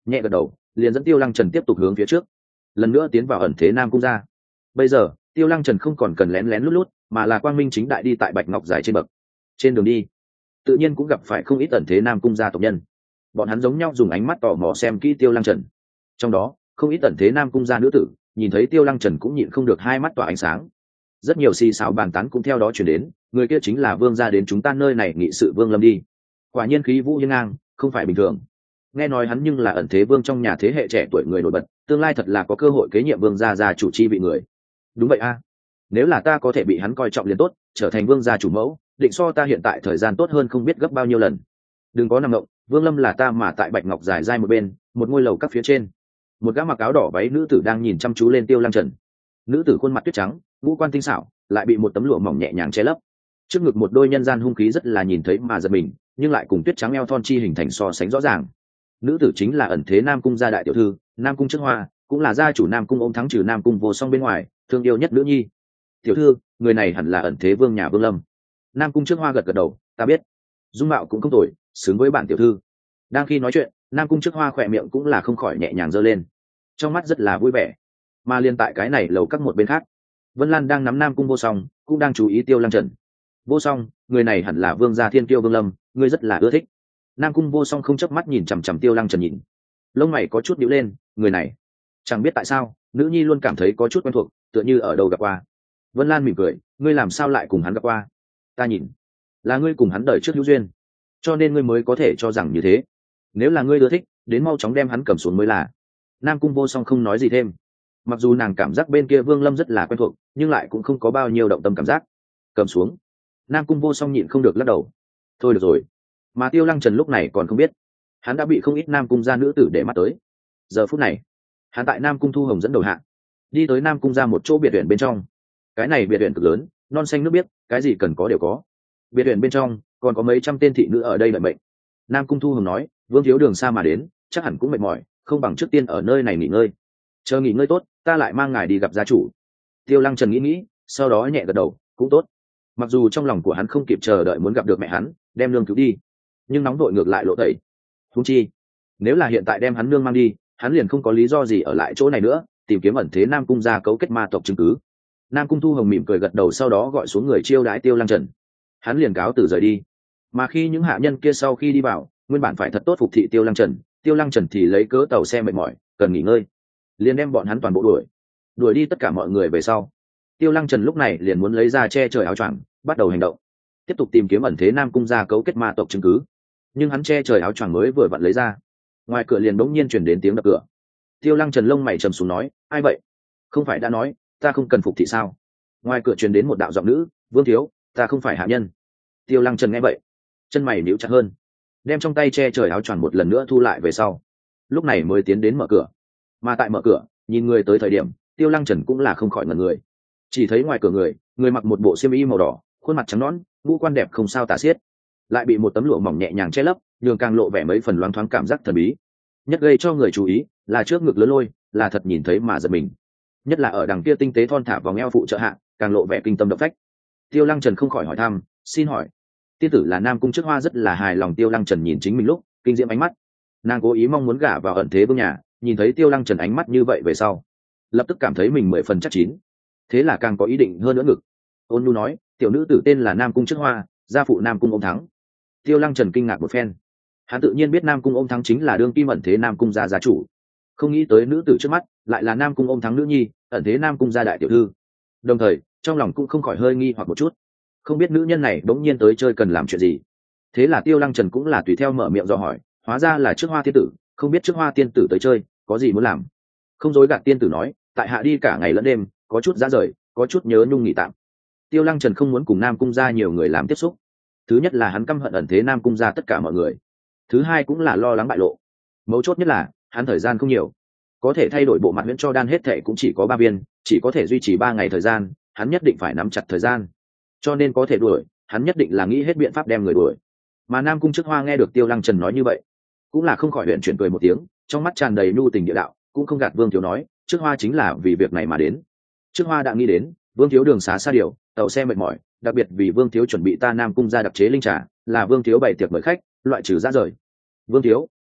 nhẹ gật đầu liền dẫn Tiêu Lăng Trần tiếp tục hướng phía trước, lần nữa tiến vào ẩn thế Nam Cung gia. Bây giờ Tiêu Lăng Trần không còn cần lén lén lút lút, mà là quang minh chính đại đi tại bạch ngọc dài trên bậc. Trên đường đi tự nhiên cũng gặp phải không ít ẩn thế Nam Cung gia tộc nhân, bọn hắn giống nhau dùng ánh mắt tò mò xem kỹ Tiêu Lăng Trần. Trong đó không ít ẩn thế Nam Cung gia nữ tử nhìn thấy Tiêu Lăng Trần cũng nhịn không được hai mắt tỏa ánh sáng. Rất nhiều xì xào bàn tán cũng theo đó chuyển đến, người kia chính là vương gia đến chúng ta nơi này nghị sự Vương Lâm đi. Quả nhiên khí vũ hiên ngang, không phải bình thường. Nghe nói hắn nhưng là ẩn thế vương trong nhà thế hệ trẻ tuổi người nổi bật, tương lai thật là có cơ hội kế nhiệm vương gia gia chủ chi vị người. Đúng vậy a, nếu là ta có thể bị hắn coi trọng liền tốt, trở thành vương gia chủ mẫu, định so ta hiện tại thời gian tốt hơn không biết gấp bao nhiêu lần. Đừng có nằm mộng, Vương Lâm là ta mà tại bạch ngọc dài dai một bên, một ngôi lầu các phía trên. Một gã mặc áo đỏ váy nữ tử đang nhìn chăm chú lên Tiêu Lăng Trần. Nữ tử khuôn mặt tuyết trắng, ngũ quan tinh xảo, lại bị một tấm lụa mỏng nhẹ nhàng che lấp. Trước ngực một đôi nhân gian hung khí rất là nhìn thấy mà giật mình, nhưng lại cùng tuyết trắng eo thon chi hình thành so sánh rõ ràng. Nữ tử chính là ẩn thế Nam Cung gia đại tiểu thư, Nam Cung Trước Hoa, cũng là gia chủ Nam Cung ôm thắng trừ Nam Cung Vô Song bên ngoài, thương yêu nhất nữ nhi. Tiểu thư, người này hẳn là ẩn thế vương nhà Vương Lâm. Nam Cung Trước Hoa gật gật đầu, ta biết. Dung mạo cũng không tồi, xứng với bản tiểu thư. Đang khi nói chuyện, Nam Cung Trước Hoa khỏe miệng cũng là không khỏi nhẹ nhàng giơ lên, trong mắt rất là vui vẻ. Mà liên tại cái này lầu các một bên khác, Vân Lan đang nắm Nam Cung Vô Song, cũng đang chú ý Tiêu Lăng Trần. Vô Song, người này hẳn là vương gia thiên tiêu Vương Lâm, ngươi rất là ưa thích. Nam Cung Vô Song không chớp mắt nhìn chằm chằm Tiêu Lăng Trần nhìn, lông mày có chút nhíu lên, người này chẳng biết tại sao nữ nhi luôn cảm thấy có chút quen thuộc, tựa như ở đâu gặp qua. Vân Lan mỉm cười, ngươi làm sao lại cùng hắn gặp qua? Ta nhìn là ngươi cùng hắn đời trước hữu duyên, cho nên ngươi mới có thể cho rằng như thế. Nếu là ngươi ưa thích, đến mau chóng đem hắn cầm xuống mới là. Nam Cung Vô Song không nói gì thêm, mặc dù nàng cảm giác bên kia Vương Lâm rất là quen thuộc, nhưng lại cũng không có bao nhiêu động tâm cảm giác. Cầm xuống. Nam Cung Vô Song nhịn không được lắc đầu, thôi được rồi. Mà Tiêu Lăng Trần lúc này còn không biết, hắn đã bị không ít Nam Cung gia nữ tử để mắt tới. Giờ phút này hắn tại Nam Cung Thu Hồng dẫn đầu hạ, đi tới Nam Cung gia một chỗ biệt viện bên trong. Cái này biệt viện cực lớn, non xanh nước biếc, cái gì cần có đều có. Biệt viện bên trong còn có mấy trăm tên thị nữ ở đây đợi mệnh. Nam Cung Thu Hồng nói, vương thiếu đường xa mà đến, chắc hẳn cũng mệt mỏi, không bằng trước tiên ở nơi này nghỉ ngơi. Chờ nghỉ ngơi tốt, ta lại mang ngài đi gặp gia chủ. Tiêu Lăng Trần nghĩ nghĩ, sau đó nhẹ gật đầu, cũng tốt. Mặc dù trong lòng của hắn không kịp chờ đợi muốn gặp được mẹ hắn, đem nương cứu đi, nhưng nóng đội ngược lại lộ tẩy. Huống chi, nếu là hiện tại đem hắn nương mang đi, hắn liền không có lý do gì ở lại chỗ này nữa, tìm kiếm ẩn thế Nam Cung gia cấu kết ma tộc chứng cứ. Nam Cung Thu Hồng mỉm cười gật đầu, sau đó gọi xuống người chiêu đãi Tiêu Lăng Trần. Hắn liền cáo từ rời đi. Mà khi những hạ nhân kia sau khi đi vào, nguyên bản phải thật tốt phục thị Tiêu Lăng Trần, Tiêu Lăng Trần thì lấy cớ tàu xe mệt mỏi, cần nghỉ ngơi, liền đem bọn hắn toàn bộ đuổi đuổi đi tất cả mọi người về sau. Tiêu Lăng Trần lúc này liền muốn lấy ra che trời áo choàng, bắt đầu hành động, tiếp tục tìm kiếm ẩn thế Nam Cung gia cấu kết ma tộc chứng cứ. Nhưng hắn che trời áo choàng mới vừa vặn lấy ra, ngoài cửa liền bỗng nhiên chuyển đến tiếng đập cửa. Tiêu Lăng Trần lông mày trầm xuống nói, ai vậy? Không phải đã nói ta không cần phục thị sao? Ngoài cửa truyền đến một đạo giọng nữ, vương thiếu, ta không phải hạ nhân. Tiêu Lăng Trần nghe vậy, chân mày níu chặt hơn, đem trong tay che trời áo choàng một lần nữa thu lại về sau, lúc này mới tiến đến mở cửa. Mà tại mở cửa, nhìn người tới thời điểm, Tiêu Lăng Trần cũng là không khỏi ngẩn người. Chỉ thấy ngoài cửa người, người mặc một bộ xiêm y màu đỏ, khuôn mặt trắng nõn, ngũ quan đẹp không sao tả xiết, lại bị một tấm lụa mỏng nhẹ nhàng che lấp, nhường càng lộ vẻ mấy phần loáng thoáng cảm giác thần bí. Nhất gây cho người chú ý là trước ngực lớn lôi, là thật nhìn thấy mà giật mình. Nhất là ở đằng kia tinh tế thon thả vòng eo phụ trợ hạ, càng lộ vẻ kinh tâm động phách. Tiêu Lăng Trần không khỏi hỏi thăm, xin hỏi tiên tử là Nam Cung Trước Hoa? Rất là hài lòng Tiêu Lăng Trần nhìn chính mình lúc kinh diễm ánh mắt, nàng cố ý mong muốn gả vào ẩn thế vương nhà, nhìn thấy Tiêu Lăng Trần ánh mắt như vậy về sau, lập tức cảm thấy mình mười phần chắc chín, thế là càng có ý định hơn nữa ngực. Ôn nhu nói, tiểu nữ tử tên là Nam Cung Trước Hoa, gia phụ Nam Cung ôm thắng. Tiêu Lăng Trần kinh ngạc một phen, hắn tự nhiên biết Nam Cung ôm thắng chính là đương kim ẩn thế Nam Cung gia gia chủ, không nghĩ tới nữ tử trước mắt lại là Nam Cung ôm thắng nữ nhi, ẩn thế Nam Cung gia đại tiểu thư. Đồng thời trong lòng cũng không khỏi hơi nghi hoặc một chút, không biết nữ nhân này bỗng nhiên tới chơi cần làm chuyện gì. Thế là Tiêu Lăng Trần cũng là tùy theo mở miệng dò hỏi, hóa ra là Trước Hoa tiên tử, không biết Trước Hoa tiên tử tới chơi có gì muốn làm? Không dối gạt tiên tử nói, tại hạ đi cả ngày lẫn đêm, có chút ra rời, có chút nhớ nhung nghỉ tạm. Tiêu Lăng Trần không muốn cùng Nam Cung gia nhiều người làm tiếp xúc. Thứ nhất là hắn căm hận ẩn thế Nam Cung gia tất cả mọi người, thứ hai cũng là lo lắng bại lộ. Mấu chốt nhất là hắn thời gian không nhiều, có thể thay đổi bộ mặt huyễn cho đan hết thệ cũng chỉ có ba viên, chỉ có thể duy trì ba ngày thời gian, hắn nhất định phải nắm chặt thời gian, cho nên có thể đuổi hắn nhất định là nghĩ hết biện pháp đem người đuổi. Mà Nam Cung Trước Hoa nghe được Tiêu Lăng Trần nói như vậy, cũng là không khỏi huyện chuyển cười một tiếng, trong mắt tràn đầy nhu tình địa đạo, cũng không gạt Vương thiếu nói, Trước Hoa chính là vì việc này mà đến. Trước Hoa đã nghĩ đến Vương thiếu đường xá xa điều, tàu xe mệt mỏi, đặc biệt vì Vương thiếu chuẩn bị ta Nam Cung gia đặc chế linh trà, là Vương thiếu bày tiệc mời khách, loại trừ ra rời. Vương thiếu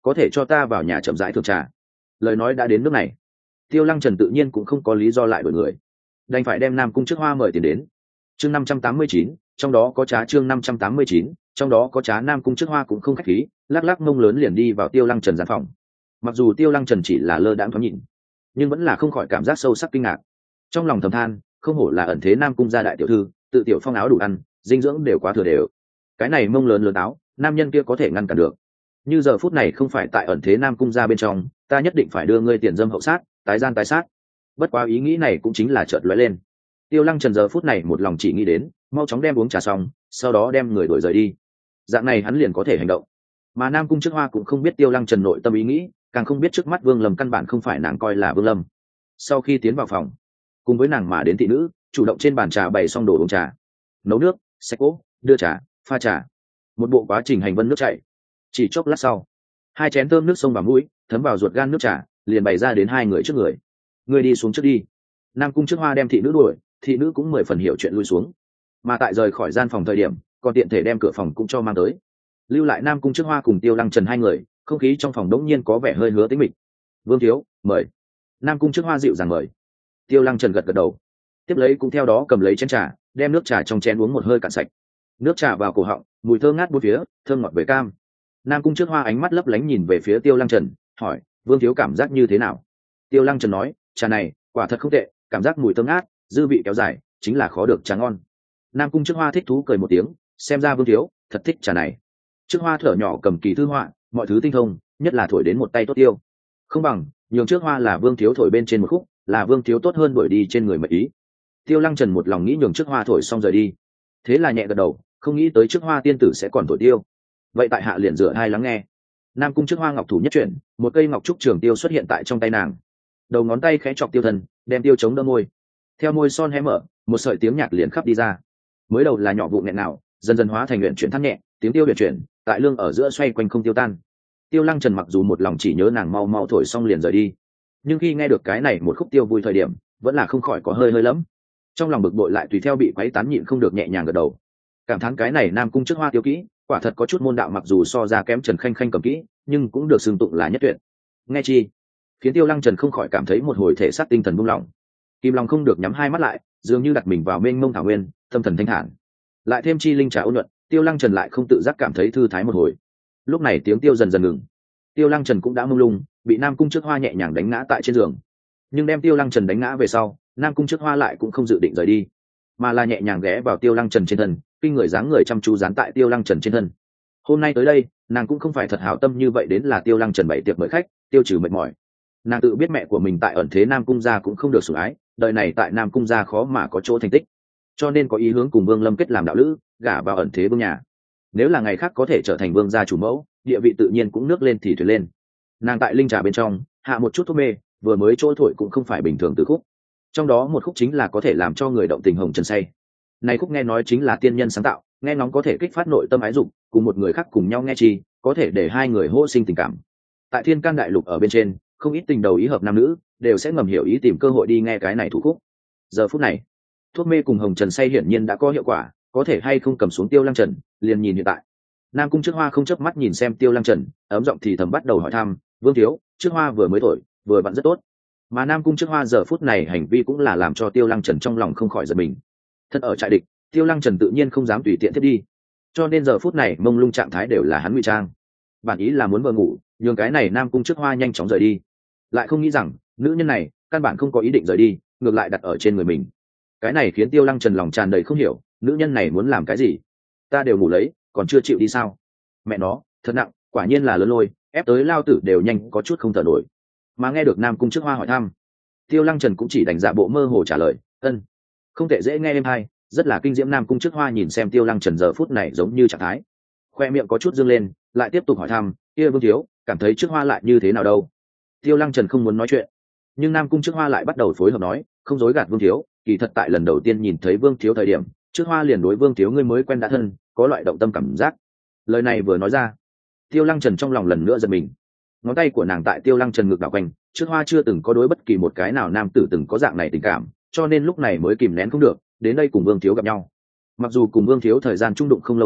có thể cho ta vào nhà chậm rãi thưởng trà. Lời nói đã đến nước này, Tiêu Lăng Trần tự nhiên cũng không có lý do lại đổi người, đành phải đem Nam Cung Trước Hoa mời tiền đến. Chương năm trăm tám mươi chín, trong đó có trá chương năm trăm tám mươi chín, trong đó có trá. Nam Cung Trước Hoa cũng không khách khí, lắc lắc mông lớn liền đi vào Tiêu Lăng Trần gian phòng. Mặc dù Tiêu Lăng Trần chỉ là lơ đãng thoáng nhìn, nhưng vẫn là không khỏi cảm giác sâu sắc kinh ngạc. Trong lòng thầm than, không hổ là ẩn thế Nam Cung gia đại tiểu thư, tự tiểu phong áo đủ ăn, dinh dưỡng đều quá thừa đều. Cái này mông lớn lớn áo, nam nhân kia có thể ngăn cản được. Như giờ phút này không phải tại ẩn thế Nam Cung gia bên trong, ta nhất định phải đưa ngươi tiền dâm hậu sát, tái gian tái sát. Bất quá ý nghĩ này cũng chính là chợt lóe lên. Tiêu Lăng Trần giờ phút này một lòng chỉ nghĩ đến mau chóng đem uống trà xong, sau đó đem người đuổi rời đi. Dạng này hắn liền có thể hành động. Mà Nam Cung Trước Hoa cũng không biết Tiêu Lăng Trần nội tâm ý nghĩ, càng không biết trước mắt Vương Lâm căn bản không phải nàng coi là Vương Lâm. Sau khi tiến vào phòng, cùng với nàng mà đến thị nữ, chủ động trên bàn trà bày xong đồ uống trà, nấu nước, xách cỗ, đưa trà, pha trà, một bộ quá trình hành vân nước chảy. Chỉ chốc lát sau, hai chén thơm nước sông vào mũi, thấm vào ruột gan nước trà, liền bày ra đến hai người trước người. Người đi xuống trước đi. Nam Cung Trước Hoa đem thị nữ đuổi, thị nữ cũng mười phần hiểu chuyện lui xuống. Mà tại rời khỏi gian phòng thời điểm, còn tiện thể đem cửa phòng cũng cho mang tới, lưu lại Nam Cung Trước Hoa cùng Tiêu Lăng Trần hai người. Không khí trong phòng đống nhiên có vẻ hơi hứa tĩnh mịch. Vương thiếu, mời. Nam Cung Trước Hoa dịu dàng mời. Tiêu Lăng Trần gật gật đầu, tiếp lấy cũng theo đó cầm lấy chén trà, đem nước trà trong chén uống một hơi cạn sạch. Nước trà vào cổ họng, mùi thơm ngát bốn phía, thơm ngọt về cam. Nam Cung Trước Hoa ánh mắt lấp lánh nhìn về phía Tiêu Lăng Trần, hỏi: Vương thiếu cảm giác như thế nào? Tiêu Lăng Trần nói: trà này quả thật không tệ, cảm giác mùi thơm ngát, dư vị kéo dài, chính là khó được trà ngon. Nam Cung Trước Hoa thích thú cười một tiếng, xem ra Vương thiếu thật thích trà này. Trước Hoa thở nhỏ cầm kỳ thư họa, mọi thứ tinh thông, nhất là thổi đến một tay tốt tiêu. Không bằng nhường Trước Hoa là Vương thiếu thổi bên trên một khúc, là Vương thiếu tốt hơn đuổi đi trên người mật ý. Tiêu Lăng Trần một lòng nghĩ nhường Trước Hoa thổi xong rời đi, thế là nhẹ gật đầu, không nghĩ tới Trước Hoa tiên tử sẽ còn thổi tiêu. Vậy tại hạ liền rửa hai lắng nghe. Nam Cung Trước Hoa ngọc thủ nhất chuyển, một cây ngọc trúc trường tiêu xuất hiện tại trong tay nàng, đầu ngón tay khẽ chọc tiêu thân, đem tiêu chống đỡ môi. Theo môi son hé mở, một sợi tiếng nhạc liền khắp đi ra. Mới đầu là nhỏ vụ nghẹn nào, dần dần hóa thành luyện chuyển thắt nhẹ, tiếng tiêu luyện chuyển tại lương ở giữa xoay quanh không tiêu tan. Tiêu Lăng Trần mặc dù một lòng chỉ nhớ nàng mau mau thổi xong liền rời đi, nhưng khi nghe được cái này một khúc tiêu vui thời điểm, vẫn là không khỏi có hơi hơi lắm. Trong lòng bực bội lại tùy theo bị quấy tán nhịn không được nhẹ nhàng gật đầu, cảm thán cái này Nam Cung Trước Hoa tiêu kỹ, quả thật có chút môn đạo, mặc dù so ra kém Trần Khanh Khanh cầm kỹ, nhưng cũng được xưng tụng là nhất tuyệt. Nghe chi, khiến Tiêu Lăng Trần không khỏi cảm thấy một hồi thể xác tinh thần buông lỏng, kim long không được nhắm hai mắt lại, dường như đặt mình vào mênh mông thảo nguyên, tâm thần thanh thản. Lại thêm chi linh trà ôn nhuận, Tiêu Lăng Trần lại không tự giác cảm thấy thư thái một hồi. Lúc này tiếng tiêu dần dần ngừng, Tiêu Lăng Trần cũng đã mông lung, bị Nam Cung Trước Hoa nhẹ nhàng đánh ngã tại trên giường. Nhưng đem Tiêu Lăng Trần đánh ngã về sau, Nam Cung Trước Hoa lại cũng không dự định rời đi, mà là nhẹ nhàng ghé vào Tiêu Lăng Trần trên thân, kinh người dáng người chăm chú dán tại Tiêu Lăng Trần trên thân. Hôm nay tới đây, nàng cũng không phải thật hảo tâm như vậy đến là Tiêu Lăng Trần bày tiệc mời khách, tiêu trừ mệt mỏi. Nàng tự biết mẹ của mình tại ẩn thế Nam Cung gia cũng không được sủng ái, đời này tại Nam Cung gia khó mà có chỗ thành tích, cho nên có ý hướng cùng Vương Lâm kết làm đạo lữ, gả vào ẩn thế vương nhà. Nếu là ngày khác có thể trở thành vương gia chủ mẫu, địa vị tự nhiên cũng nước lên thì thuyền lên. Nàng tại linh trà bên trong hạ một chút thuốc mê, vừa mới chỗ thổi cũng không phải bình thường từ khúc, trong đó một khúc chính là có thể làm cho người động tình hồng trần say. Này khúc nghe nói chính là tiên nhân sáng tạo, nghe ngóng có thể kích phát nội tâm ái dục, cùng một người khác cùng nhau nghe chi, có thể để hai người hô sinh tình cảm. Tại Thiên Can đại lục ở bên trên, không ít tình đầu ý hợp nam nữ đều sẽ ngầm hiểu ý tìm cơ hội đi nghe cái này thủ khúc. Giờ phút này, thuốc mê cùng hồng trần say hiển nhiên đã có hiệu quả, có thể hay không cầm xuống Tiêu Lăng Trần, liền nhìn hiện tại. Nam Cung Trước Hoa không chớp mắt nhìn xem Tiêu Lăng Trần, ấm giọng thì thầm bắt đầu hỏi thăm: Vương thiếu, Trước Hoa vừa mới thổi, vừa vặn rất tốt. Mà Nam Cung Trước Hoa giờ phút này hành vi cũng là làm cho Tiêu Lăng Trần trong lòng không khỏi giật mình. Thật ở trại địch, Tiêu Lăng Trần tự nhiên không dám tùy tiện thiết đi, cho nên giờ phút này mông lung trạng thái đều là hắn ngụy trang. Bản ý là muốn vừa ngủ, nhường cái này Nam Cung Trước Hoa nhanh chóng rời đi, lại không nghĩ rằng nữ nhân này căn bản không có ý định rời đi, ngược lại đặt ở trên người mình. Cái này khiến Tiêu Lăng Trần lòng tràn đầy không hiểu, nữ nhân này muốn làm cái gì? Ta đều ngủ lấy, còn chưa chịu đi sao? Mẹ nó, thật nặng, quả nhiên là lớn lôi, ép tới lao tử đều nhanh có chút không thở nổi. Mà nghe được Nam Cung Trước Hoa hỏi thăm, Tiêu Lăng Trần cũng chỉ đánh dạ bộ mơ hồ trả lời: ân, không thể dễ nghe êm hay, rất là kinh diễm. Nam Cung Trước Hoa nhìn xem Tiêu Lăng Trần giờ phút này giống như trạng thái, khoe miệng có chút dương lên, lại tiếp tục hỏi thăm: kia Vương thiếu, cảm thấy Trước Hoa lại như thế nào đâu? Tiêu Lăng Trần không muốn nói chuyện, nhưng Nam Cung Trước Hoa lại bắt đầu phối hợp nói: không dối gạt Vương thiếu, kỳ thật tại lần đầu tiên nhìn thấy Vương thiếu thời điểm, Trước Hoa liền đối Vương thiếu ngươi mới quen đã thân, có loại động tâm cảm giác. Lời này vừa nói ra, Tiêu Lăng Trần trong lòng lần nữa giật mình. Ngón tay của nàng tại Tiêu Lăng Trần ngực đảo quanh, Trước Hoa chưa từng có đối bất kỳ một cái nào nam tử từng có dạng này tình cảm, cho nên lúc này mới kìm nén không được, đến đây cùng Vương thiếu gặp nhau. Mặc dù cùng Vương thiếu thời gian chung đụng không lâu lắm,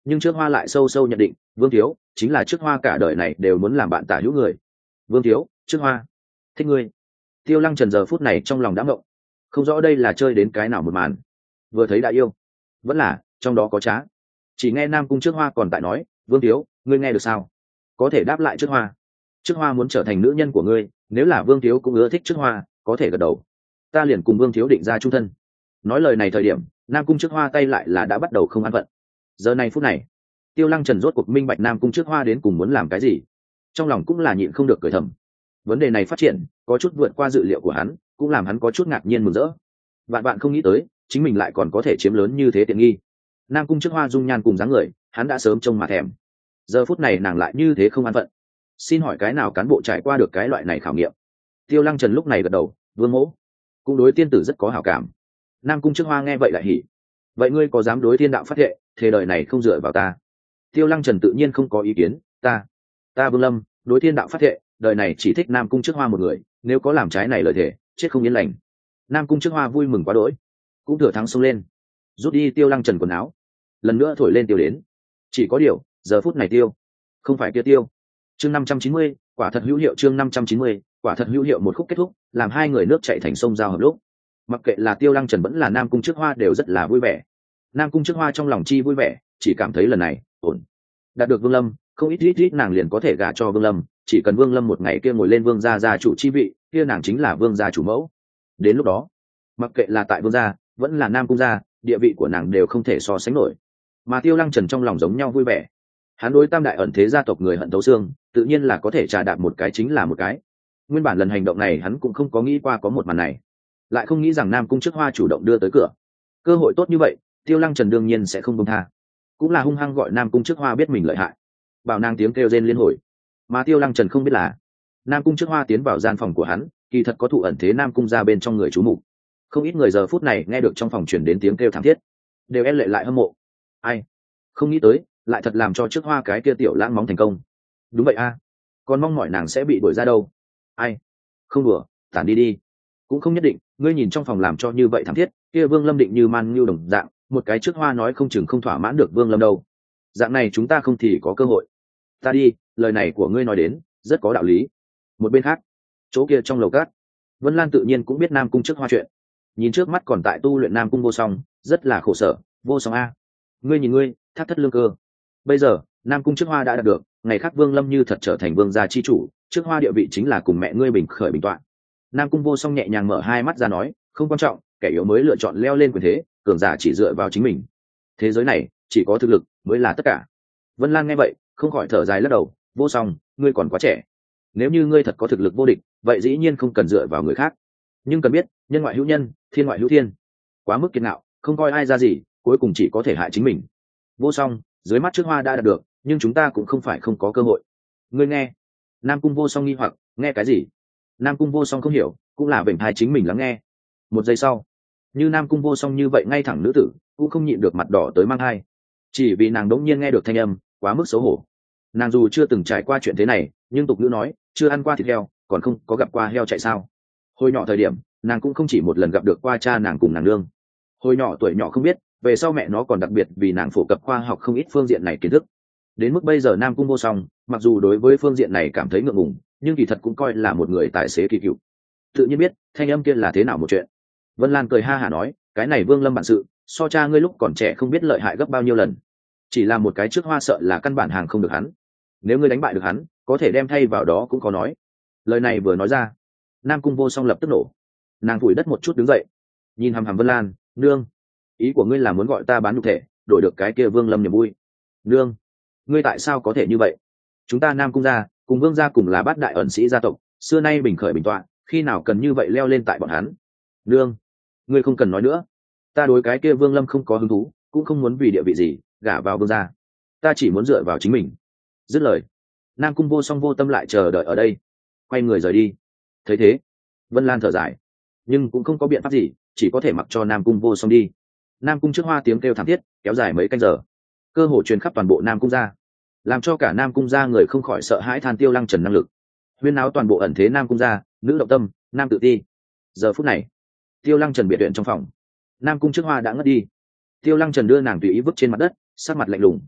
nhưng trước hoa lại sâu sâu nhận định vương thiếu chính là trước hoa cả đời này đều muốn làm bạn tả hữu người. Vương thiếu, trước hoa thích ngươi. Tiêu Lăng Trần giờ phút này trong lòng đã ngộng, không rõ đây là chơi đến cái nào một màn, vừa thấy đã yêu, vẫn là trong đó có trá. Chỉ nghe Nam Cung trước hoa còn tại nói, vương thiếu, ngươi nghe được sao? Có thể đáp lại trước hoa. Trước hoa muốn trở thành nữ nhân của ngươi, nếu là vương thiếu cũng ưa thích trước hoa, có thể gật đầu, ta liền cùng vương thiếu định ra chung thân. Nói lời này thời điểm, Nam Cung trước hoa tay lại là đã bắt đầu không an phận. Giờ này phút này, Tiêu Lăng Trần rốt cuộc minh bạch Nam Cung trước hoa đến cùng muốn làm cái gì, trong lòng cũng là nhịn không được cười thầm. Vấn đề này phát triển có chút vượt qua dự liệu của hắn, cũng làm hắn có chút ngạc nhiên mừng rỡ. Vạn bạn không nghĩ tới chính mình lại còn có thể chiếm lớn như thế tiện nghi. Nam Cung trước hoa dung nhan cùng dáng người hắn đã sớm trông mà thèm, giờ phút này nàng lại như thế không an phận. Xin hỏi cái nào cán bộ trải qua được cái loại này khảo nghiệm? Tiêu Lăng Trần lúc này gật đầu, vương mỗ cũng đối tiên tử rất có hảo cảm. Nam Cung trước hoa nghe vậy lại hỉ, vậy ngươi có dám đối thiên đạo phát thệ thế đời này không dựa vào ta? Tiêu Lăng Trần tự nhiên không có ý kiến, ta ta Vương Lâm đối thiên đạo phát thệ đời này chỉ thích Nam Cung trước hoa một người, nếu có làm trái này lời thề chết không yên lành. Nam Cung trước hoa vui mừng quá đỗi, cũng thừa thắng xông lên rút đi Tiêu Lăng Trần quần áo, lần nữa thổi lên tiêu đến. Chỉ có điều giờ phút này tiêu không phải kia tiêu. Chương năm trăm chín mươi, quả thật hữu hiệu. Chương năm trăm chín mươi, quả thật hữu hiệu. Một khúc kết thúc, làm hai người nước chảy thành sông giao hợp lúc, mặc kệ là Tiêu Lăng Trần vẫn là Nam Cung trước hoa đều rất là vui vẻ. Nam Cung trước hoa trong lòng chi vui vẻ, chỉ cảm thấy lần này ổn, đạt được Vương Lâm, không ít ít ít nàng liền có thể gả cho Vương Lâm, chỉ cần Vương Lâm một ngày kia ngồi lên vương gia gia chủ chi vị, kia nàng chính là vương gia chủ mẫu. Đến lúc đó, mặc kệ là tại vương gia vẫn là Nam Cung gia, địa vị của nàng đều không thể so sánh nổi. Mà Tiêu Lăng Trần trong lòng giống nhau vui vẻ, hắn đối tam đại ẩn thế gia tộc người hận thấu xương, tự nhiên là có thể trà đạp một cái chính là một cái. Nguyên bản lần hành động này hắn cũng không có nghĩ qua có một màn này, lại không nghĩ rằng Nam Cung trước hoa chủ động đưa tới cửa. Cơ hội tốt như vậy, Tiêu Lăng Trần đương nhiên sẽ không buông tha, cũng là hung hăng gọi Nam Cung trước hoa biết mình lợi hại, bảo nàng tiếng kêu rên liên hồi. Mà Tiêu Lăng Trần không biết là Nam Cung trước hoa tiến vào gian phòng của hắn, kỳ thật có thụ ẩn thế Nam Cung ra bên trong người chú mục. Không ít người giờ phút này nghe được trong phòng truyền đến tiếng kêu thảm thiết, đều e lệ lại hâm mộ. Ai không nghĩ tới lại thật làm cho trước hoa cái kia tiểu lãng móng thành công. Đúng vậy a, còn mong mỏi nàng sẽ bị đuổi ra đâu. Ai không đùa, tản đi đi. Cũng không nhất định, ngươi nhìn trong phòng làm cho như vậy thảm thiết, kia Vương Lâm định như man như đồng dạng, một cái trước hoa nói không chừng không thỏa mãn được Vương Lâm đâu. Dạng này chúng ta không thì có cơ hội. Ta đi, lời này của ngươi nói đến rất có đạo lý. Một bên khác, chỗ kia trong lầu cát, Vân Lan tự nhiên cũng biết Nam Cung trước hoa chuyện, nhìn trước mắt còn tại tu luyện Nam Cung Vô Song, rất là khổ sở. Vô Song a, ngươi nhìn ngươi thắt thất lương cơ. Bây giờ Nam Cung trước hoa đã đạt được, ngày khác Vương Lâm như thật trở thành vương gia chi chủ, trước hoa địa vị chính là cùng mẹ ngươi bình khởi bình toạn. Nam Cung Vô Song nhẹ nhàng mở hai mắt ra nói, không quan trọng, kẻ yếu mới lựa chọn leo lên quyền thế, cường giả chỉ dựa vào chính mình. Thế giới này chỉ có thực lực mới là tất cả. Vân Lan nghe vậy không khỏi thở dài lắc đầu, Vô Song, ngươi còn quá trẻ, nếu như ngươi thật có thực lực vô địch, vậy dĩ nhiên không cần dựa vào người khác, nhưng cần biết nhân ngoại hữu nhân, thiên ngoại hữu thiên. Quá mức kiệt ngạo, không coi ai ra gì, cuối cùng chỉ có thể hại chính mình. Vô Song, dưới mắt trước hoa đã đạt được, nhưng chúng ta cũng không phải không có cơ hội. Ngươi nghe. Nam Cung Vô Song nghi hoặc, nghe cái gì? Nam Cung Vô Song không hiểu, cũng là vểnh thai chính mình lắng nghe. Một giây sau, như Nam Cung Vô Song như vậy ngay thẳng nữ tử cũng không nhịn được mặt đỏ tới mang hai, chỉ vì nàng đống nhiên nghe được thanh âm quá mức xấu hổ. Nàng dù chưa từng trải qua chuyện thế này, nhưng tục ngữ nói chưa ăn qua thịt heo còn không có gặp qua heo chạy sao. Hồi nhỏ thời điểm nàng cũng không chỉ một lần gặp được qua cha nàng cùng nàng nương. Hồi nhỏ tuổi nhỏ không biết, về sau mẹ nó còn đặc biệt vì nàng phổ cập khoa học không ít phương diện này kiến thức. Đến mức bây giờ Nam Cung Vô Song mặc dù đối với phương diện này cảm thấy ngượng ngùng, nhưng kỳ thật cũng coi là một người tài xế kỳ cựu, tự nhiên biết thanh âm kia là thế nào một chuyện. Vân Lan cười ha hả nói, cái này Vương Lâm bản sự so cha ngươi lúc còn trẻ không biết lợi hại gấp bao nhiêu lần, chỉ là một cái trước hoa sợ là căn bản hàng không được hắn, nếu ngươi đánh bại được hắn có thể đem thay vào đó cũng có nói. Lời này vừa nói ra, Nam Cung Vô Song lập tức nổ, nàng vùi đất một chút đứng dậy, nhìn hằm hằm Vân Lan, nương, ý của ngươi là muốn gọi ta bán nhục thể đổi được cái kia Vương Lâm niềm vui? Nương, ngươi tại sao có thể như vậy? Chúng ta Nam Cung gia cùng Vương gia cùng là bát đại ẩn sĩ gia tộc, xưa nay bình khởi bình tọa, khi nào cần như vậy leo lên tại bọn hắn? Nương, ngươi không cần nói nữa, ta đối cái kia Vương Lâm không có hứng thú, cũng không muốn vì địa vị gì gả vào Vương gia, ta chỉ muốn dựa vào chính mình. Dứt lời, Nam Cung Vô Song vô tâm lại chờ đợi ở đây, quay người rời đi. Thấy thế, Vân Lan thở dài, nhưng cũng không có biện pháp gì, chỉ có thể mặc cho Nam Cung Vô Song đi. Nam Cung trước hoa tiếng kêu thảm thiết kéo dài mấy canh giờ, cơ hồ truyền khắp toàn bộ Nam Cung gia, làm cho cả Nam Cung gia người không khỏi sợ hãi than Tiêu Lăng Trần năng lực. Huyên náo toàn bộ ẩn thế Nam Cung gia, nữ động tâm, nam tự ti. Giờ phút này, Tiêu Lăng Trần biệt viện trong phòng, Nam Cung trước hoa đã ngất đi. Tiêu Lăng Trần đưa nàng tùy ý vứt trên mặt đất, sắc mặt lạnh lùng.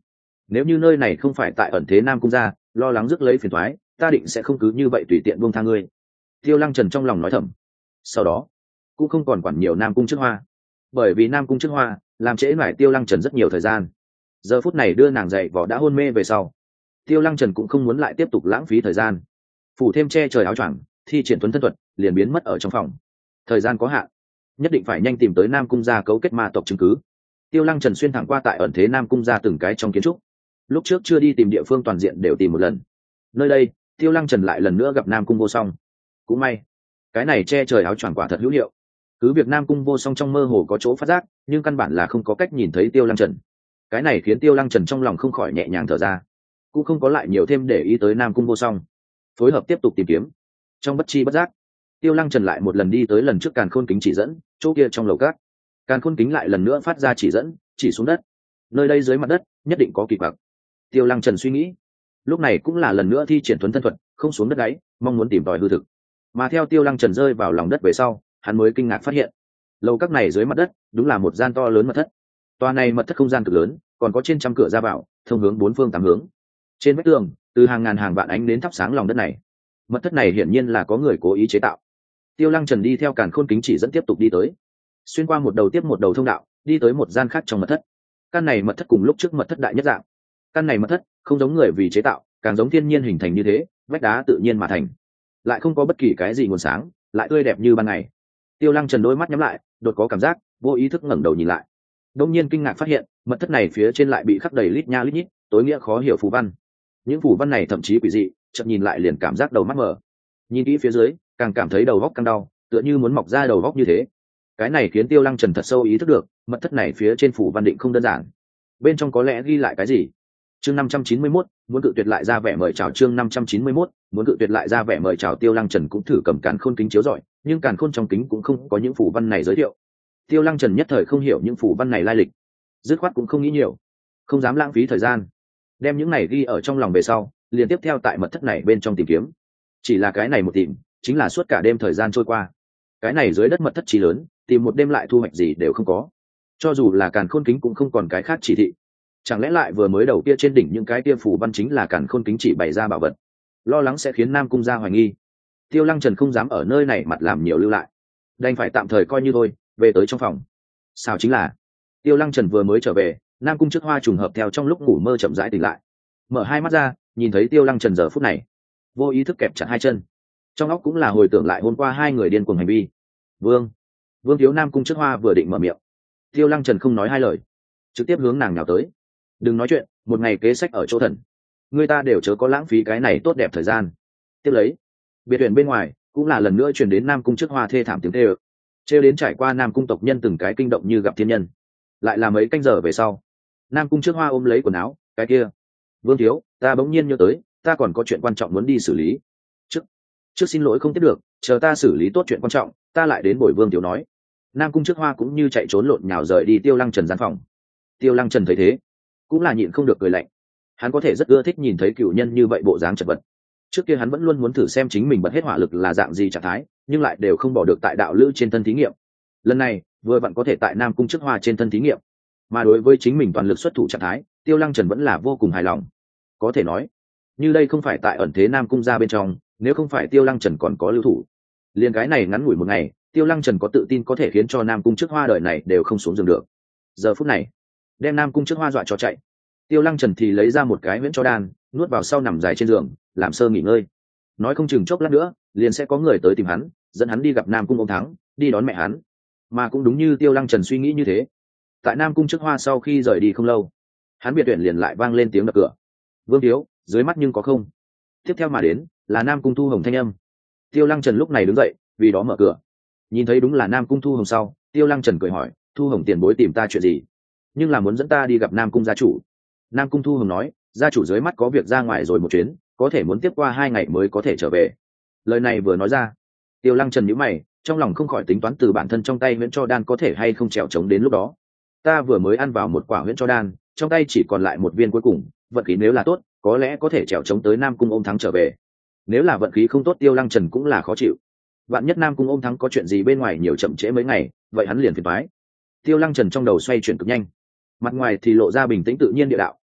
nếu như nơi này không phải tại ẩn thế nam cung gia, lo lắng rước lấy phiền thoái, ta định sẽ không cứ như vậy tùy tiện buông tha ngươi. Tiêu Lăng Trần trong lòng nói thầm. Sau đó cũng không còn quản nhiều nam cung trước hoa, bởi vì nam cung trước hoa làm trễ mải Tiêu Lăng Trần rất nhiều thời gian. Giờ phút này đưa nàng dậy vỏ đã hôn mê về sau, Tiêu Lăng Trần cũng không muốn lại tiếp tục lãng phí thời gian, phủ thêm che trời áo choàng, thi triển tuấn thân thuật, liền biến mất ở trong phòng. Thời gian có hạn, nhất định phải nhanh tìm tới nam cung gia cấu kết ma tộc chứng cứ. Tiêu Lăng Trần xuyên thẳng qua tại ẩn thế nam cung gia từng cái trong kiến trúc, lúc trước chưa đi tìm địa phương toàn diện đều tìm một lần. Nơi đây Tiêu Lăng Trần lại lần nữa gặp nam cung vô song. Cũng may cái này che trời áo choàng quả thật hữu hiệu, cứ việc nam cung vô song trong mơ hồ có chỗ phát giác, nhưng căn bản là không có cách nhìn thấy Tiêu Lăng Trần. Cái này khiến Tiêu Lăng Trần trong lòng không khỏi nhẹ nhàng thở ra, cũng không có lại nhiều thêm để ý tới nam cung vô song, phối hợp tiếp tục tìm kiếm. Trong bất chi bất giác, Tiêu Lăng Trần lại một lần đi tới lần trước càn khôn kính chỉ dẫn chỗ kia trong lầu cát. Càn khôn kính lại lần nữa phát ra chỉ dẫn, chỉ xuống đất. Nơi đây dưới mặt đất nhất định có kỳ quặc. Tiêu Lăng Trần suy nghĩ, lúc này cũng là lần nữa thi triển tuấn thân thuật, không xuống đất đáy, mong muốn tìm tòi hư thực. Mà theo Tiêu Lăng Trần rơi vào lòng đất về sau, hắn mới kinh ngạc phát hiện, lầu các này dưới mặt đất đúng là một gian to lớn mật thất. Tòa này mật thất không gian cực lớn, còn có trên trăm cửa ra vào, thông hướng bốn phương tám hướng. Trên vách tường, từ hàng ngàn hàng vạn ánh đến thắp sáng lòng đất này. Mật thất này hiển nhiên là có người cố ý chế tạo. Tiêu Lăng Trần đi theo càn khôn kính chỉ dẫn tiếp tục đi tới, xuyên qua một đầu tiếp một đầu thông đạo, đi tới một gian khác trong mật thất. Căn này mật thất cùng lúc trước mật thất đại nhất dạng. Căn này mật thất không giống người vì chế tạo, càng giống thiên nhiên hình thành như thế, vách đá tự nhiên mà thành, lại không có bất kỳ cái gì nguồn sáng, lại tươi đẹp như ban ngày. Tiêu Lăng Trần đôi mắt nhắm lại, đột có cảm giác vô ý thức ngẩng đầu nhìn lại, đông nhiên kinh ngạc phát hiện mật thất này phía trên lại bị khắc đầy lít nha lít nhít tối nghĩa khó hiểu phù văn. Những phù văn này thậm chí quỷ dị, chợt nhìn lại liền cảm giác đầu mắt mở, nhìn kỹ phía dưới càng cảm thấy đầu góc căng đau, tựa như muốn mọc ra đầu góc như thế. Cái này khiến Tiêu Lăng Trần thật sâu ý thức được mật thất này phía trên phù văn định không đơn giản, bên trong có lẽ ghi lại cái gì. Chương năm trăm chín mươi mốt, muốn cự tuyệt lại ra vẻ mời chào. Chương năm trăm chín mươi mốt, muốn cự tuyệt lại ra vẻ mời chào. Tiêu Lăng Trần cũng thử cầm càn khôn kính chiếu rọi, nhưng càn khôn trong kính cũng không có những phù văn này giới thiệu. Tiêu Lăng Trần nhất thời không hiểu những phù văn này lai lịch, dứt khoát cũng không nghĩ nhiều, không dám lãng phí thời gian, đem những này ghi ở trong lòng về sau, liền tiếp theo tại mật thất này bên trong tìm kiếm. Chỉ là cái này một tìm, chính là suốt cả đêm thời gian trôi qua. Cái này dưới đất mật thất chí lớn, tìm một đêm lại thu hoạch gì đều không có. Cho dù là càn khôn kính cũng không còn cái khác chỉ thị. Chẳng lẽ lại vừa mới đầu kia trên đỉnh những cái kia phù văn chính là càn khôn kính chỉ bày ra bảo vật? Lo lắng sẽ khiến Nam cung gia hoài nghi. Tiêu Lăng Trần không dám ở nơi này mặt làm nhiều lưu lại, đành phải tạm thời coi như thôi, về tới trong phòng. Sao chính là Tiêu Lăng Trần vừa mới trở về, Nam cung trước hoa trùng hợp theo trong lúc ngủ mơ chậm rãi tỉnh lại, mở hai mắt ra, nhìn thấy Tiêu Lăng Trần giờ phút này, vô ý thức kẹp chặt hai chân, trong óc cũng là hồi tưởng lại hôm qua hai người điên cuồng hành vi. Vương, Vương thiếu. Nam cung trước hoa vừa định mở miệng, Tiêu Lăng Trần không nói hai lời, trực tiếp hướng nàng nhào tới. Đừng nói chuyện, một ngày kế sách ở chỗ thần, người ta đều chớ có lãng phí cái này tốt đẹp thời gian. Tiếp lấy, biệt viện bên ngoài cũng là lần nữa truyền đến Nam cung trước hoa thê thảm tiếng tê ơ, trêu đến trải qua Nam cung tộc nhân từng cái kinh động như gặp thiên nhân. Lại là mấy canh giờ về sau, Nam cung trước hoa ôm lấy quần áo, cái kia, Vương thiếu, ta bỗng nhiên nhớ tới, ta còn có chuyện quan trọng muốn đi xử lý. Trước, trước xin lỗi không tiếp được, chờ ta xử lý tốt chuyện quan trọng, ta lại đến bồi Vương thiếu nói. Nam cung trước hoa cũng như chạy trốn lộn nhào rời đi Tiêu Lăng Trần gian phòng. Tiêu Lăng Trần thấy thế, cũng là nhịn không được cười lạnh. Hắn có thể rất ưa thích nhìn thấy cựu nhân như vậy bộ dáng chật vật. Trước kia hắn vẫn luôn muốn thử xem chính mình bật hết hỏa lực là dạng gì trạng thái, nhưng lại đều không bỏ được tại đạo lữ trên thân thí nghiệm. Lần này vừa vặn có thể tại Nam cung trước hoa trên thân thí nghiệm, mà đối với chính mình toàn lực xuất thủ trạng thái, Tiêu Lăng Trần vẫn là vô cùng hài lòng. Có thể nói, như đây không phải tại ẩn thế Nam cung gia bên trong, nếu không phải Tiêu Lăng Trần còn có lưu thủ, liền cái này ngắn ngủi một ngày, Tiêu Lăng Trần có tự tin có thể khiến cho Nam cung trước hoa đời này đều không xuống giường được. Giờ phút này, đem Nam cung trước hoa dọa cho chạy, Tiêu Lăng Trần thì lấy ra một cái huyễn cho đan, nuốt vào sau nằm dài trên giường, làm sơ nghỉ ngơi. Nói không chừng chốc lát nữa, liền sẽ có người tới tìm hắn, dẫn hắn đi gặp Nam cung ông thắng, đi đón mẹ hắn. Mà cũng đúng như Tiêu Lăng Trần suy nghĩ như thế, tại Nam cung trước hoa sau khi rời đi không lâu, hắn biệt viện liền lại vang lên tiếng đập cửa. Vương thiếu, dưới mắt nhưng có không? Tiếp theo mà đến là Nam cung Thu Hồng thanh âm. Tiêu Lăng Trần lúc này đứng dậy, vì đó mở cửa. Nhìn thấy đúng là Nam cung Thu Hồng sau, Tiêu Lăng Trần cười hỏi, Thu Hồng tiền bối tìm ta chuyện gì? Nhưng là muốn dẫn ta đi gặp Nam cung gia chủ. Nam cung Thu Hồng nói, gia chủ dưới mắt có việc ra ngoài rồi một chuyến, có thể muốn tiếp qua hai ngày mới có thể trở về. Lời này vừa nói ra, Tiêu Lăng Trần nhíu mày, trong lòng không khỏi tính toán từ bản thân trong tay huyễn cho đan có thể hay không trèo trống đến lúc đó. Ta vừa mới ăn vào một quả huyễn cho đan, trong tay chỉ còn lại một viên cuối cùng, vận khí nếu là tốt, có lẽ có thể trèo trống tới Nam cung ôm thắng trở về. Nếu là vận khí không tốt, Tiêu Lăng Trần cũng là khó chịu. Vạn nhất Nam cung ôm thắng có chuyện gì bên ngoài nhiều chậm trễ mấy ngày, vậy hắn liền phiền toái. Tiêu Lăng Trần trong đầu xoay chuyển cực nhanh, mặt ngoài thì lộ ra bình tĩnh tự nhiên địa đạo,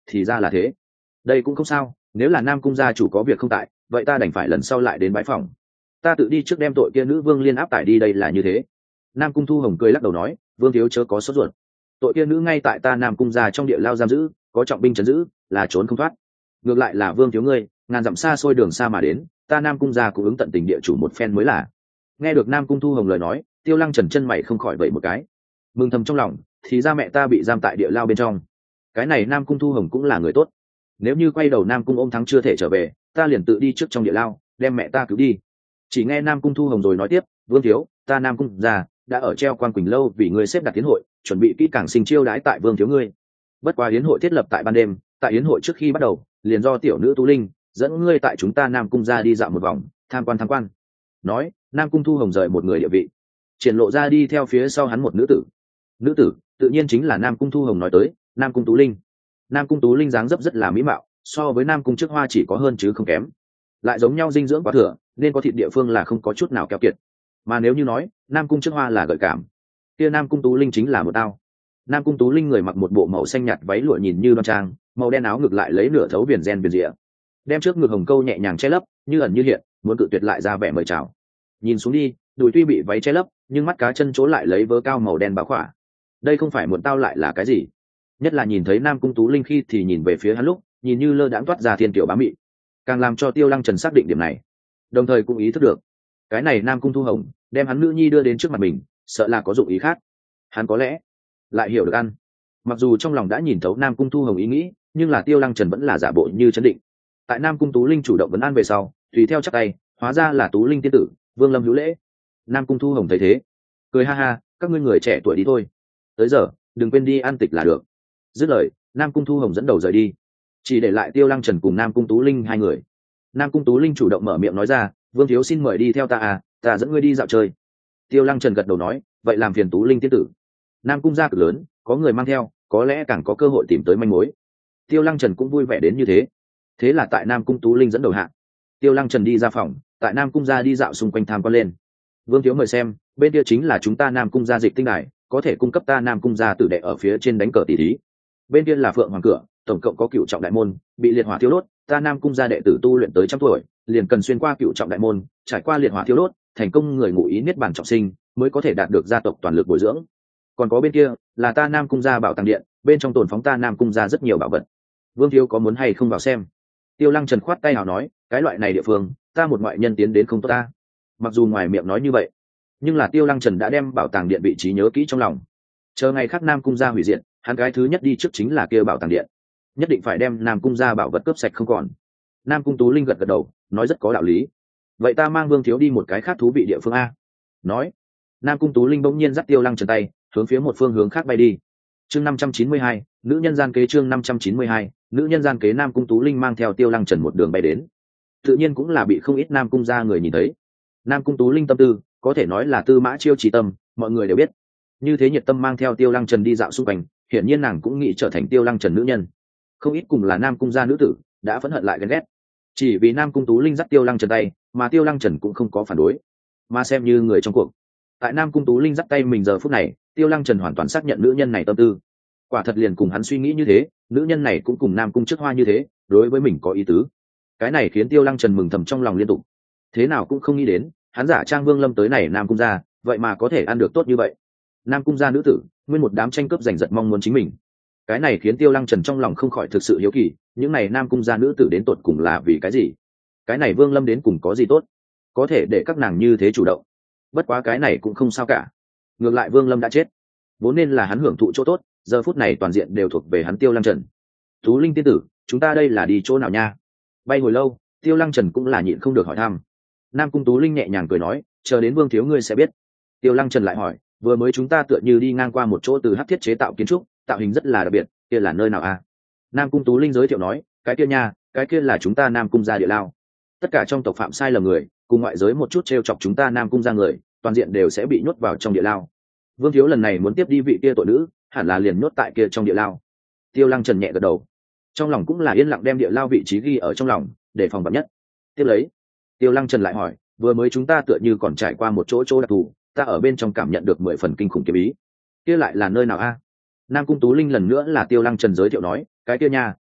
thì ra là thế. Đây cũng không sao, nếu là Nam cung gia chủ có việc không tại, vậy ta đành phải lần sau lại đến bái phòng. Ta tự đi trước đem tội kia nữ vương liên áp tải đi, đây là như thế. Nam cung Thu Hồng cười lắc đầu nói, vương thiếu chớ có sốt ruột. Tội kia nữ ngay tại ta Nam cung gia trong địa lao giam giữ, có trọng binh trấn giữ, là trốn không thoát. Ngược lại là vương thiếu ngươi, ngàn dặm xa xôi đường xa mà đến, ta Nam cung gia cũng ứng tận tình địa chủ một phen mới là. Nghe được Nam cung Thu Hồng lời nói, Tiêu Lăng Trần chân mày không khỏi vậy một cái, mừng thầm trong lòng, thì ra mẹ ta bị giam tại địa lao bên trong. Cái này Nam cung Thu Hồng cũng là người tốt, nếu như quay đầu Nam cung ôm thắng chưa thể trở về, ta liền tự đi trước trong địa lao đem mẹ ta cứu đi. Chỉ nghe Nam cung Thu Hồng rồi nói tiếp, vương thiếu, ta Nam cung gia đã ở treo quan quỳnh lâu vì ngươi xếp đặt tiến hội, chuẩn bị kỹ càng sinh chiêu đãi tại vương thiếu ngươi. Bất quá yến hội thiết lập tại ban đêm, tại yến hội trước khi bắt đầu, liền do tiểu nữ Tú Linh dẫn ngươi tại chúng ta Nam cung gia đi dạo một vòng, tham quan tham quan. Nói, Nam cung Thu Hồng rời một người địa vị, triển lộ ra đi theo phía sau hắn một nữ tử. Nữ tử tự nhiên chính là Nam cung Thu Hồng nói tới Nam cung Tú Linh. Nam cung Tú Linh dáng dấp rất là mỹ mạo, so với Nam cung trước hoa chỉ có hơn chứ không kém, lại giống nhau dinh dưỡng quá thừa, nên có thịt địa phương là không có chút nào keo kiệt. Mà nếu như nói Nam cung trước hoa là gợi cảm, kia Nam cung Tú Linh chính là một ao. Nam cung Tú Linh người mặc một bộ màu xanh nhạt váy lụa nhìn như đoan trang, màu đen áo ngực lại lấy nửa thấu viền gen viền rịa, đem trước ngực hồng câu nhẹ nhàng che lấp, như ẩn như hiện, muốn cự tuyệt lại ra vẻ mời chào. Nhìn xuống đi, đùi tuy bị váy che lấp, nhưng mắt cá chân chỗ lại lấy vớ cao màu đen bao khỏa. Đây không phải một tao lại là cái gì? Nhất là nhìn thấy Nam cung Tú Linh khi thì nhìn về phía hắn lúc, nhìn như lơ đãng toát ra thiên kiểu bá mị, càng làm cho Tiêu Lăng Trần xác định điểm này, đồng thời cũng ý thức được cái này Nam cung Thu Hồng đem hắn nữ nhi đưa đến trước mặt mình, sợ là có dụng ý khác. Hắn có lẽ lại hiểu được ăn. Mặc dù trong lòng đã nhìn thấu Nam cung Thu Hồng ý nghĩ, nhưng là Tiêu Lăng Trần vẫn là giả bộ như trấn định. Tại Nam cung Tú Linh chủ động vấn an về sau, tùy theo chắc tay, hóa ra là Tú Linh tiên tử, Vương Lâm hữu lễ. Nam cung Thu Hồng thấy thế, cười ha ha, các ngươi người trẻ tuổi đi thôi, tới giờ đừng quên đi ăn tịch là được. Dứt lời, Nam cung Thu Hồng dẫn đầu rời đi, chỉ để lại Tiêu Lăng Trần cùng Nam cung Tú Linh hai người. Nam cung Tú Linh chủ động mở miệng nói ra, vương thiếu xin mời đi theo ta à, ta dẫn ngươi đi dạo chơi. Tiêu Lăng Trần gật đầu nói, vậy làm phiền Tú Linh tiên tử. Nam cung gia cực lớn, có người mang theo, có lẽ càng có cơ hội tìm tới manh mối. Tiêu Lăng Trần cũng vui vẻ đến như thế. Thế là tại Nam cung Tú Linh dẫn đầu hạ, Tiêu Lăng Trần đi ra phòng, tại Nam cung gia đi dạo xung quanh tham quan lên. Vương thiếu mời xem, bên kia chính là chúng ta Nam cung gia dịch tinh đài, có thể cung cấp ta Nam cung gia tử đệ ở phía trên đánh cờ tỷ thí. Bên kia là Phượng Hoàng cửa, tổng cộng có cựu trọng đại môn, bị liệt hỏa thiêu đốt, ta Nam cung gia đệ tử tu luyện tới trăm tuổi, liền cần xuyên qua cựu trọng đại môn, trải qua liệt hỏa thiêu đốt, thành công người ngụ ý niết bàn trọng sinh, mới có thể đạt được gia tộc toàn lực bồi dưỡng. Còn có bên kia là ta Nam cung gia bảo tàng điện, bên trong tồn phóng ta Nam cung gia rất nhiều bảo vật. Vương thiếu có muốn hay không vào xem? Tiêu Lăng Trần khoát tay nào nói, cái loại này địa phương, ta một ngoại nhân tiến đến không tốt ta. Mặc dù ngoài miệng nói như vậy, nhưng là Tiêu Lăng Trần đã đem bảo tàng điện vị trí nhớ kỹ trong lòng. Chờ ngày khác Nam cung gia hủy diệt, hắn cái thứ nhất đi trước chính là kia bảo tàng điện, nhất định phải đem Nam cung gia bảo vật cướp sạch không còn. Nam cung Tú Linh gật gật đầu, nói rất có đạo lý. Vậy ta mang Vương thiếu đi một cái khác thú vị địa phương a. Nói, Nam cung Tú Linh bỗng nhiên dắt Tiêu Lăng Trần tay, hướng phía một phương hướng khác bay đi. Chương năm trăm chín mươi hai, nữ nhân gian kế. Chương năm trăm chín mươi hai, nữ nhân gian kế. Nam cung Tú Linh mang theo Tiêu Lăng Trần một đường bay đến, tự nhiên cũng là bị không ít Nam cung gia người nhìn thấy. Nam cung Tú Linh tâm tư có thể nói là tư mã chiêu trí tâm, mọi người đều biết. Như thế nhiệt tâm mang theo Tiêu Lăng Trần đi dạo xung quanh, hiển nhiên nàng cũng nghĩ trở thành Tiêu Lăng Trần nữ nhân. Không ít cùng là Nam cung gia nữ tử đã phẫn hận lại ghen ghét, chỉ vì Nam cung Tú Linh dắt Tiêu Lăng Trần tay, mà Tiêu Lăng Trần cũng không có phản đối, mà xem như người trong cuộc. Tại Nam cung Tú Linh dắt tay mình giờ phút này, Tiêu Lăng Trần hoàn toàn xác nhận nữ nhân này tâm tư. Quả thật liền cùng hắn suy nghĩ như thế, nữ nhân này cũng cùng Nam cung trước hoa như thế, đối với mình có ý tứ. Cái này khiến Tiêu Lăng Trần mừng thầm trong lòng liên tục. Thế nào cũng không nghĩ đến, hắn giả trang Vương Lâm tới này Nam cung gia, vậy mà có thể ăn được tốt như vậy. Nam cung gia nữ tử, nguyên một đám tranh cướp giành giật mong muốn chính mình. Cái này khiến Tiêu Lăng Trần trong lòng không khỏi thực sự hiếu kỳ, những này Nam cung gia nữ tử đến tột cùng là vì cái gì? Cái này Vương Lâm đến cùng có gì tốt, có thể để các nàng như thế chủ động? Bất quá cái này cũng không sao cả. Ngược lại Vương Lâm đã chết, vốn nên là hắn hưởng thụ chỗ tốt, giờ phút này toàn diện đều thuộc về hắn Tiêu Lăng Trần. Tú Linh tiên tử, chúng ta đây là đi chỗ nào nha? Bay hồi lâu, Tiêu Lăng Trần cũng là nhịn không được hỏi thăm. Nam cung Tú Linh nhẹ nhàng cười nói, chờ đến Vương thiếu ngươi sẽ biết. Tiêu Lăng Trần lại hỏi, vừa mới chúng ta tựa như đi ngang qua một chỗ từ hắc thiết chế tạo kiến trúc, tạo hình rất là đặc biệt, kia là nơi nào a? Nam cung Tú Linh giới thiệu nói, cái kia nha, cái kia là chúng ta Nam cung gia địa lao. Tất cả trong tộc phạm sai lầm người, cùng ngoại giới một chút trêu chọc chúng ta Nam cung gia người, toàn diện đều sẽ bị nhốt vào trong địa lao. Vương thiếu lần này muốn tiếp đi vị kia tội nữ, hẳn là liền nhốt tại kia trong địa lao. Tiêu Lăng Trần nhẹ gật đầu, trong lòng cũng là yên lặng đem địa lao vị trí ghi ở trong lòng, để phòng vạn nhất. Tiếp lấy, Tiêu Lăng Trần lại hỏi, vừa mới chúng ta tựa như còn trải qua một chỗ chỗ đặc thù, ta ở bên trong cảm nhận được mười phần kinh khủng kiếm ý, kia lại là nơi nào a? Nam cung Tú Linh lần nữa là Tiêu Lăng Trần giới thiệu nói, cái kia nha,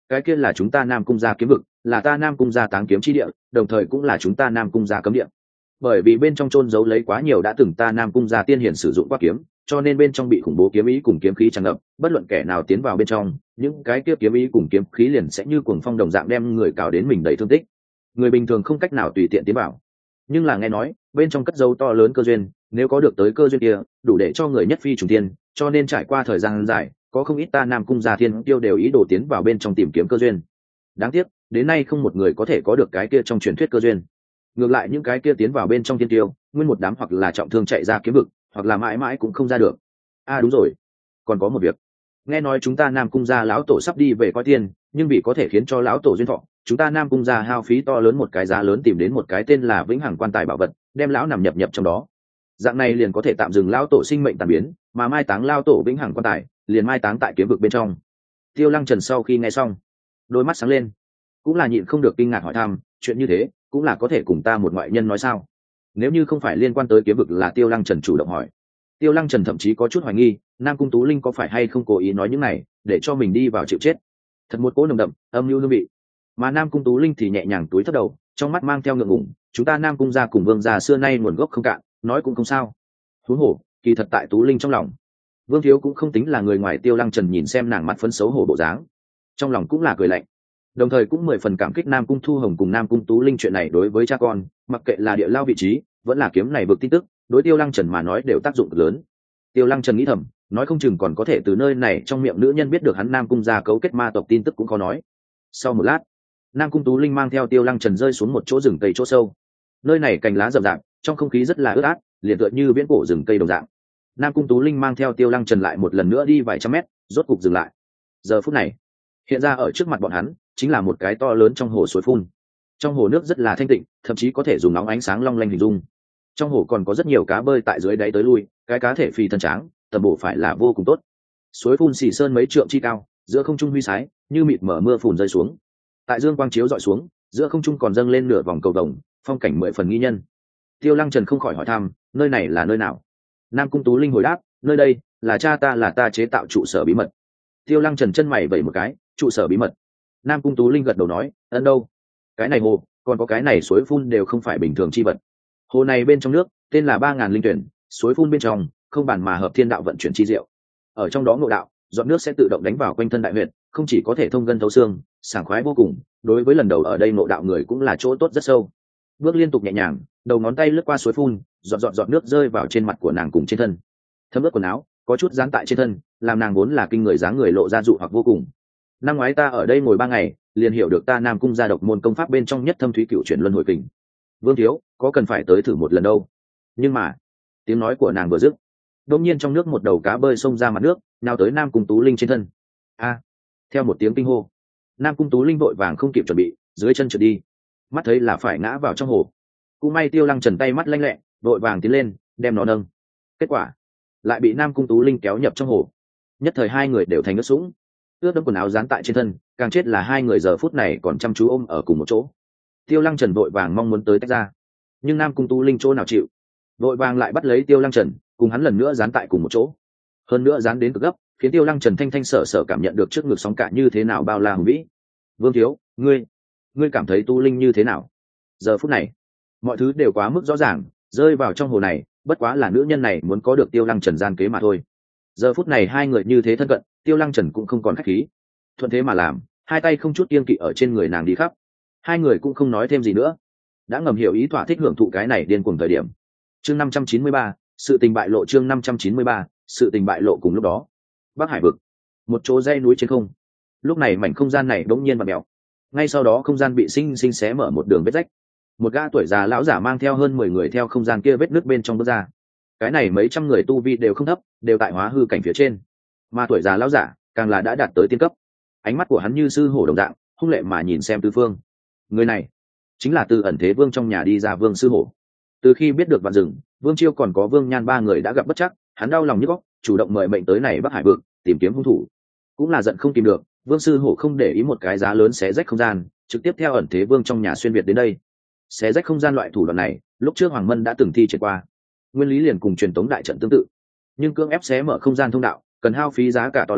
cái kia là chúng ta Nam Cung gia kiếm vực, là ta Nam Cung gia táng kiếm chi địa, đồng thời cũng là chúng ta Nam Cung gia cấm địa. Bởi vì bên trong chôn giấu lấy quá nhiều đã từng ta Nam Cung gia tiên hiển sử dụng qua kiếm, cho nên bên trong bị khủng bố kiếm ý cùng kiếm khí tràn ngập, bất luận kẻ nào tiến vào bên trong, những cái kia kiếm ý cùng kiếm khí liền sẽ như cuồng phong đồng dạng đem người cào đến mình đầy thương tích. Người bình thường không cách nào tùy tiện tiến vào. Nhưng là nghe nói, bên trong cất dấu to lớn cơ duyên, nếu có được tới cơ duyên kia, đủ để cho người nhất phi trùng thiên, cho nên trải qua thời gian dài, có không ít ta Nam Cung gia thiên tiêu đều ý đồ tiến vào bên trong tìm kiếm cơ duyên. Đáng tiếc, đến nay không một người có thể có được cái kia trong truyền thuyết cơ duyên. Ngược lại những cái kia tiến vào bên trong thiên tiêu, nguyên một đám hoặc là trọng thương chạy ra kiếm vực, hoặc là mãi mãi cũng không ra được. À đúng rồi, còn có một việc. Nghe nói chúng ta Nam Cung gia lão tổ sắp đi về coi tiên, nhưng vì có thể khiến cho lão tổ duyên thọ, chúng ta Nam Cung gia hao phí to lớn một cái giá lớn tìm đến một cái tên là Vĩnh Hằng quan tài bảo vật, đem lão nằm nhập nhập trong đó. Dạng này liền có thể tạm dừng lão tổ sinh mệnh tàn biến, mà mai táng lão tổ Vĩnh Hằng quan tài, liền mai táng tại kiếm vực bên trong. Tiêu Lăng Trần sau khi nghe xong, đôi mắt sáng lên, cũng là nhịn không được kinh ngạc hỏi thăm, chuyện như thế, cũng là có thể cùng ta một ngoại nhân nói sao? Nếu như không phải liên quan tới kiếm vực là Tiêu Lăng Trần chủ động hỏi. Tiêu Lăng Trần thậm chí có chút hoài nghi, Nam Cung Tú Linh có phải hay không cố ý nói những này, để cho mình đi vào chịu chết. Thật một cỗ nồng đậm, âm mưu hương vị. Mà Nam Cung Tú Linh thì nhẹ nhàng túi thấp đầu, trong mắt mang theo ngượng ngùng, chúng ta Nam Cung gia cùng Vương gia xưa nay nguồn gốc không cạn, nói cũng không sao. Huống hồ, kỳ thật tại Tú Linh trong lòng, Vương Thiếu cũng không tính là người ngoài. Tiêu Lăng Trần nhìn xem nàng mặt phấn xấu hổ bộ dáng, trong lòng cũng là cười lạnh, đồng thời cũng mười phần cảm kích Nam Cung Thu Hồng cùng Nam Cung Tú Linh chuyện này đối với cha con, mặc kệ là địa lao vị trí, vẫn là kiếm này vực tin tức, đối Tiêu Lăng Trần mà nói đều tác dụng lớn. Tiêu Lăng Trần nghĩ thầm, nói không chừng còn có thể từ nơi này trong miệng nữ nhân biết được hắn Nam Cung gia cấu kết ma tộc tin tức cũng khó nói. Sau một lát, Nam Cung Tú Linh mang theo Tiêu Lăng Trần rơi xuống một chỗ rừng cây chỗ sâu. Nơi này cành lá rậm rạp, trong không khí rất là ướt át, liền tựa như viễn cổ rừng cây đồng dạng. Nam Cung Tú Linh mang theo Tiêu Lăng Trần lại một lần nữa đi vài trăm mét, rốt cục dừng lại. Giờ phút này, hiện ra ở trước mặt bọn hắn chính là một cái to lớn trong hồ suối phun. Trong hồ nước rất là thanh tịnh, thậm chí có thể dùng nóng ánh sáng long lanh hình dung. Trong hồ còn có rất nhiều cá bơi tại dưới đáy tới lui, cái cá thể phì thân tráng, tầm bổ phải là vô cùng tốt. Suối phun xì sơn mấy trượng chi cao, giữa không trung huy sái, như mịt mở mưa phùn rơi xuống. Tại dương quang chiếu dọi xuống, giữa không trung còn dâng lên nửa vòng cầu vồng, phong cảnh mười phần nghi nhân. Tiêu Lăng Trần không khỏi hỏi thăm, nơi này là nơi nào? Nam Cung Tú Linh hồi đáp, nơi đây là cha ta là ta chế tạo trụ sở bí mật. Tiêu Lăng Trần chân mày vẩy một cái, trụ sở bí mật. Nam Cung Tú Linh gật đầu nói, ấn đâu? Cái này hồ, còn có cái này suối phun đều không phải bình thường chi vật. Hồ này bên trong nước, tên là ba ngàn linh tuyển, suối phun bên trong, không bản mà hợp thiên đạo vận chuyển chi diệu. Ở trong đó ngộ đạo, giọt nước sẽ tự động đánh vào quanh thân đại huyệt, không chỉ có thể thông gân thấu xương, sảng khoái vô cùng. Đối với lần đầu ở đây ngộ đạo người cũng là chỗ tốt rất sâu. Bước liên tục nhẹ nhàng, đầu ngón tay lướt qua suối phun, giọt giọt giọt nước rơi vào trên mặt của nàng cùng trên thân. Thấm ướt quần áo, có chút dán tại trên thân, làm nàng vốn là kinh người dáng người lộ ra dụ hoặc vô cùng. Năm ngoái ta ở đây ngồi ba ngày, liền hiểu được ta Nam Cung gia độc môn công pháp bên trong nhất thâm thúy cựu chuyển luân hồi kình. Vương Thiếu, có cần phải tới thử một lần đâu? Nhưng mà, tiếng nói của nàng vừa dứt, đột nhiên trong nước một đầu cá bơi xông ra mặt nước, nào tới Nam Cung Tú Linh trên thân. A! Theo một tiếng kinh hô, Nam Cung Tú Linh vội vàng không kịp chuẩn bị, dưới chân trượt đi, mắt thấy là phải ngã vào trong hồ. Cũng may Tiêu Lăng Trần tay mắt lanh lẹ, vội vàng tiến lên, đem nó nâng. Kết quả, lại bị Nam Cung Tú Linh kéo nhập trong hồ. Nhất thời hai người đều thành ướt sũng, ướt đẫm quần áo dán tại trên thân, càng chết là hai người giờ phút này còn chăm chú ôm ở cùng một chỗ. Tiêu Lăng Trần vội vàng mong muốn tới tách ra, nhưng Nam Cung Tú Linh chỗ nào chịu, vội vàng lại bắt lấy Tiêu Lăng Trần, cùng hắn lần nữa dán tại cùng một chỗ. Hơn nữa dán đến cực gấp, khiến Tiêu Lăng Trần thanh thanh sở sở cảm nhận được trước ngực sóng cả như thế nào bao la hùng vĩ. Vương Thiếu, ngươi, ngươi cảm thấy Tu Linh như thế nào? Giờ phút này, mọi thứ đều quá mức rõ ràng, rơi vào trong hồ này, bất quá là nữ nhân này muốn có được Tiêu Lăng Trần gian kế mà thôi. Giờ phút này hai người như thế thân cận, Tiêu Lăng Trần cũng không còn khách khí, thuận thế mà làm, hai tay không chút kiêng kỵ ở trên người nàng đi khắp. Hai người cũng không nói thêm gì nữa, đã ngầm hiểu ý thỏa thích hưởng thụ cái này điên cuồng thời điểm. Chương năm trăm chín mươi ba, sự tình bại lộ. Chương năm trăm chín mươi ba, sự tình bại lộ. Cùng lúc đó, Bắc Hải vực, một chỗ dãy núi trên không. Lúc này mảnh không gian này đột nhiên vặn mèo, ngay sau đó không gian bị sinh sinh xé mở một đường vết rách. Một gã tuổi già lão giả mang theo hơn mười người theo không gian kia vết nứt bên trong bước ra. Cái này mấy trăm người tu vi đều không thấp, đều tại hóa hư cảnh phía trên, mà tuổi già lão giả càng là đã đạt tới tiên cấp. Ánh mắt của hắn như sư hổ đồng dạng, hung lệ mà nhìn xem tứ phương. Người này chính là từ ẩn thế vương trong nhà đi ra Vương sư hổ. Từ khi biết được Vạn Rừng, Vương Chiêu còn có Vương Nhan ba người đã gặp bất chắc, hắn đau lòng nhức óc, chủ động mời mệnh tới này Bắc Hải vực tìm kiếm hung thủ. Cũng là giận không tìm được, Vương sư hổ không để ý một cái giá lớn xé rách không gian, trực tiếp theo ẩn thế vương trong nhà xuyên việt đến đây. Xé rách không gian loại thủ đoạn này, lúc trước Hoàng Mân đã từng thi triển qua, nguyên lý liền cùng truyền tống đại trận tương tự, nhưng cưỡng ép xé mở không gian thông đạo, cần hao phí giá cả to lớn,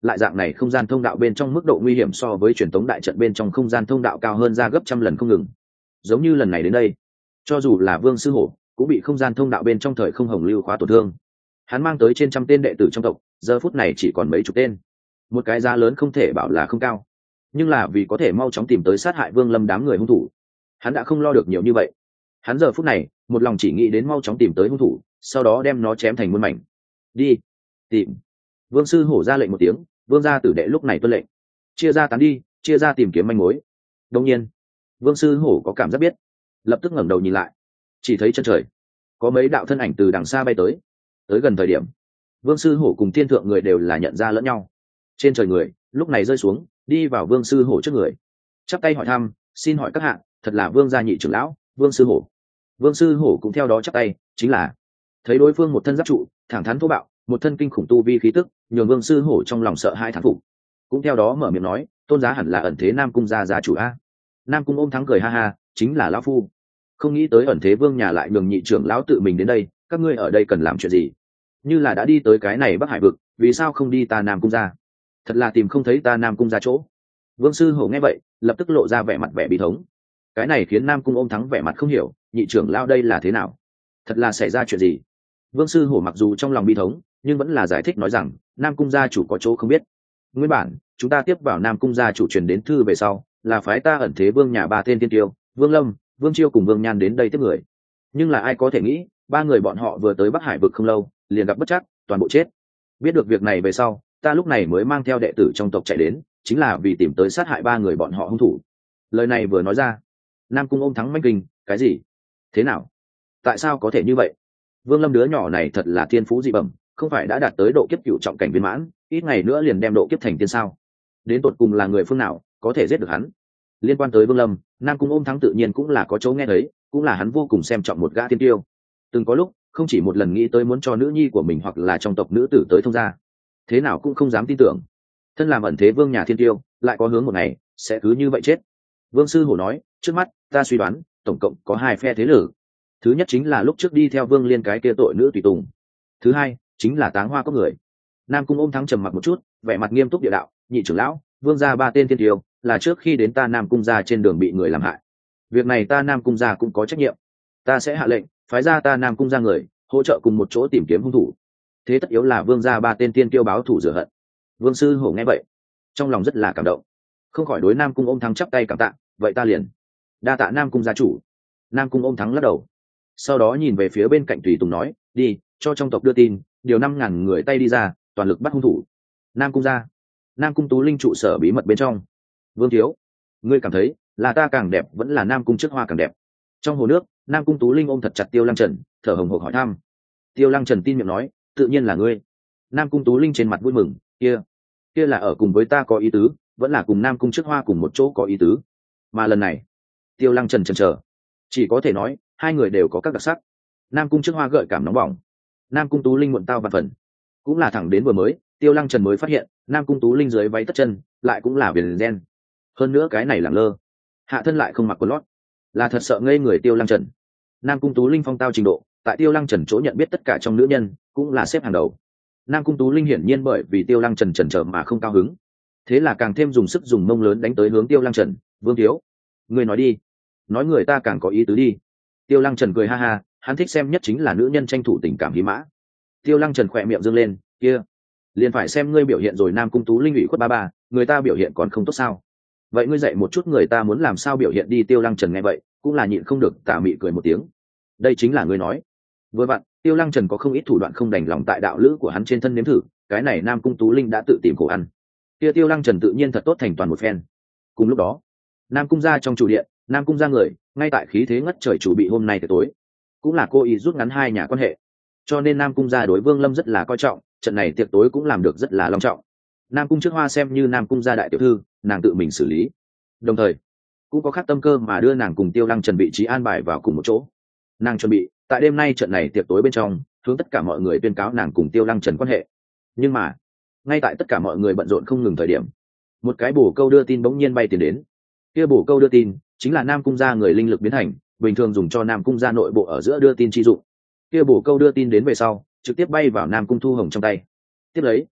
lại dạng này không gian thông đạo bên trong mức độ nguy hiểm so với truyền thống đại trận bên trong không gian thông đạo cao hơn ra gấp trăm lần không ngừng. Giống như lần này đến đây, cho dù là Vương Sư Hổ cũng bị không gian thông đạo bên trong thời không hồng lưu khóa tổn thương. Hắn mang tới trên trăm tên đệ tử trong tộc, giờ phút này chỉ còn mấy chục tên. Một cái giá lớn không thể bảo là không cao, nhưng là vì có thể mau chóng tìm tới sát hại Vương Lâm đám người hung thủ, hắn đã không lo được nhiều như vậy. Hắn giờ phút này một lòng chỉ nghĩ đến mau chóng tìm tới hung thủ, sau đó đem nó chém thành muôn mảnh. Đi tìm. Vương Sư Hổ ra lệnh một tiếng, Vương gia tử đệ lúc này tuân lệnh, chia ra tán đi, chia ra tìm kiếm manh mối. Đương nhiên, Vương Sư Hổ có cảm giác biết, lập tức ngẩng đầu nhìn lại, chỉ thấy chân trời có mấy đạo thân ảnh từ đằng xa bay tới. Tới gần thời điểm, Vương Sư Hổ cùng thiên thượng người đều là nhận ra lẫn nhau. Trên trời người lúc này rơi xuống, đi vào Vương Sư Hổ trước người, chắp tay hỏi thăm, xin hỏi các hạ, thật là Vương gia nhị trưởng lão Vương Sư Hổ? Vương Sư Hổ cũng theo đó chắp tay, chính là. Thấy đối phương một thân giáp trụ, thẳng thắn thô bạo, một thân kinh khủng tu vi khí tức, nhường Vương Sư Hổ trong lòng sợ hai thán phục. Cũng theo đó mở miệng nói, tôn giá hẳn là ẩn thế Nam cung gia gia chủ a. Nam cung ôm thắng cười ha ha, chính là lão phu. Không nghĩ tới ẩn thế Vương nhà lại nhường nhị trưởng lão tự mình đến đây, các ngươi ở đây cần làm chuyện gì? Như là đã đi tới cái này Bắc Hải vực, vì sao không đi ta Nam cung gia? Thật là tìm không thấy ta Nam cung gia chỗ. Vương Sư Hổ nghe vậy, lập tức lộ ra vẻ mặt vẻ bí thống. Cái này khiến Nam cung ôm thắng vẻ mặt không hiểu, nhị trưởng lão đây là thế nào? Thật là xảy ra chuyện gì? Vương Sư Hổ mặc dù trong lòng bi thống, nhưng vẫn là giải thích nói rằng Nam cung gia chủ có chỗ không biết. Nguyên bản chúng ta tiếp vào Nam cung gia chủ truyền đến thư về sau, là phái ta ẩn thế Vương nhà ba tên tiên tiêu, Vương Lâm, Vương Chiêu cùng Vương Nhan đến đây tiếp người. Nhưng là ai có thể nghĩ, ba người bọn họ vừa tới Bắc Hải vực không lâu, liền gặp bất trắc, toàn bộ chết. Biết được việc này về sau, ta lúc này mới mang theo đệ tử trong tộc chạy đến, chính là vì tìm tới sát hại ba người bọn họ hung thủ. Lời này vừa nói ra, Nam cung ôm thắng manh kinh, cái gì? Thế nào? Tại sao có thể như vậy? Vương Lâm đứa nhỏ này thật là thiên phú dị bẩm, không phải đã đạt tới độ kiếp cửu trọng cảnh viên mãn, ít ngày nữa liền đem độ kiếp thành tiên sao? Đến tột cùng là người phương nào có thể giết được hắn? Liên quan tới Vương Lâm, Nam cung ôm thắng tự nhiên cũng là có chỗ nghe thấy, cũng là hắn vô cùng xem trọng một gã tiên tiêu. Từng có lúc không chỉ một lần nghĩ tới muốn cho nữ nhi của mình hoặc là trong tộc nữ tử tới thông gia, thế nào cũng không dám tin tưởng thân làm ẩn thế Vương nhà thiên tiêu lại có hướng một ngày sẽ cứ như vậy chết. Vương Sư Hổ nói, trước mắt ta suy đoán tổng cộng có hai phe thế lực. Thứ nhất chính là lúc trước đi theo Vương Liên cái kia tội nữ tùy tùng, thứ hai chính là Táng Hoa có người. Nam cung ôm thắng trầm mặc một chút, vẻ mặt nghiêm túc địa đạo, nhị trưởng lão, Vương gia ba tên thiên tiêu là trước khi đến ta Nam cung gia trên đường bị người làm hại, việc này ta Nam cung gia cũng có trách nhiệm. Ta sẽ hạ lệnh phái ra ta Nam cung gia người hỗ trợ cùng một chỗ tìm kiếm hung thủ, thế tất yếu là Vương gia ba tên tiên tiêu báo thủ rửa hận. Vương Sư Hổ nghe vậy trong lòng rất là cảm động, không khỏi đối Nam cung ôm thắng chắp tay cảm tạ, vậy ta liền đa tạ Nam cung gia chủ. Nam cung ôm thắng lắc đầu, sau đó nhìn về phía bên cạnh tùy tùng nói, đi cho trong tộc đưa tin, điều năm ngàn người tay đi ra, toàn lực bắt hung thủ. Nam cung gia, Nam cung Tú Linh trụ sở bí mật bên trong. Vương thiếu, ngươi cảm thấy là ta càng đẹp vẫn là Nam cung trước hoa càng đẹp? Trong hồ nước, Nam cung Tú Linh ôm thật chặt Tiêu Lăng Trần, thở hồng hộc hỏi thăm. Tiêu Lăng Trần tin miệng nói, tự nhiên là ngươi. Nam cung Tú Linh trên mặt vui mừng, kia kia là ở cùng với ta có ý tứ, vẫn là cùng Nam cung trước hoa cùng một chỗ có ý tứ? Mà lần này Tiêu Lăng Trần chần chờ, chỉ có thể nói hai người đều có các đặc sắc. Nam cung trước hoa gợi cảm nóng bỏng, Nam cung Tú Linh muộn tao và phần. Cũng là thẳng đến vừa mới Tiêu Lăng Trần mới phát hiện Nam cung Tú Linh dưới váy tất chân lại cũng là viền gen, hơn nữa cái này lẳng lơ hạ thân lại không mặc quần lót, là thật sợ ngây người. Tiêu Lăng Trần, Nam cung Tú Linh phong tao trình độ tại Tiêu Lăng Trần chỗ nhận biết tất cả trong nữ nhân cũng là xếp hàng đầu. Nam cung Tú Linh hiển nhiên bởi vì Tiêu Lăng Trần chần chờ mà không cao hứng, thế là càng thêm dùng sức dùng mông lớn đánh tới hướng Tiêu Lăng Trần. Vương thiếu, người nói đi, nói người ta càng có ý tứ đi. Tiêu Lăng Trần cười ha ha, hắn thích xem nhất chính là nữ nhân tranh thủ tình cảm hí mã. Tiêu Lăng Trần khỏe miệng dương lên, kia liền phải xem ngươi biểu hiện rồi. Nam cung Tú Linh ủy khuất ba ba, người ta biểu hiện còn không tốt sao? Vậy ngươi dạy một chút người ta muốn làm sao biểu hiện đi. Tiêu Lăng Trần nghe vậy cũng là nhịn không được tà mị cười một tiếng. Đây chính là ngươi nói. Vừa vặn Tiêu Lăng Trần có không ít thủ đoạn không đành lòng tại đạo lữ của hắn trên thân nếm thử, cái này Nam cung Tú Linh đã tự tìm khổ ăn, kia Tiêu Lăng Trần tự nhiên thật tốt thành toàn một phen. Cùng lúc đó Nam cung gia trong chủ điện, Nam cung gia người ngay tại khí thế ngất trời chủ bị hôm nay tới tối, cũng là cô ý rút ngắn hai nhà quan hệ, cho nên Nam cung gia đối Vương Lâm rất là coi trọng, trận này tiệc tối cũng làm được rất là long trọng. Nam cung trước hoa xem như Nam cung gia đại tiểu thư, nàng tự mình xử lý, đồng thời cũng có khác tâm cơ mà đưa nàng cùng Tiêu Lăng Trần vị trí an bài vào cùng một chỗ. Nàng chuẩn bị tại đêm nay trận này tiệc tối bên trong hướng tất cả mọi người tuyên cáo nàng cùng Tiêu Lăng Trần quan hệ. Nhưng mà ngay tại tất cả mọi người bận rộn không ngừng thời điểm, một cái bổ câu đưa tin bỗng nhiên bay tiền đến. Kia bổ câu đưa tin chính là Nam cung gia người linh lực biến thành, bình thường dùng cho Nam cung gia nội bộ ở giữa đưa tin chi dụng. Kia bổ câu đưa tin đến về sau trực tiếp bay vào Nam cung Thu Hồng trong tay. Tiếp lấy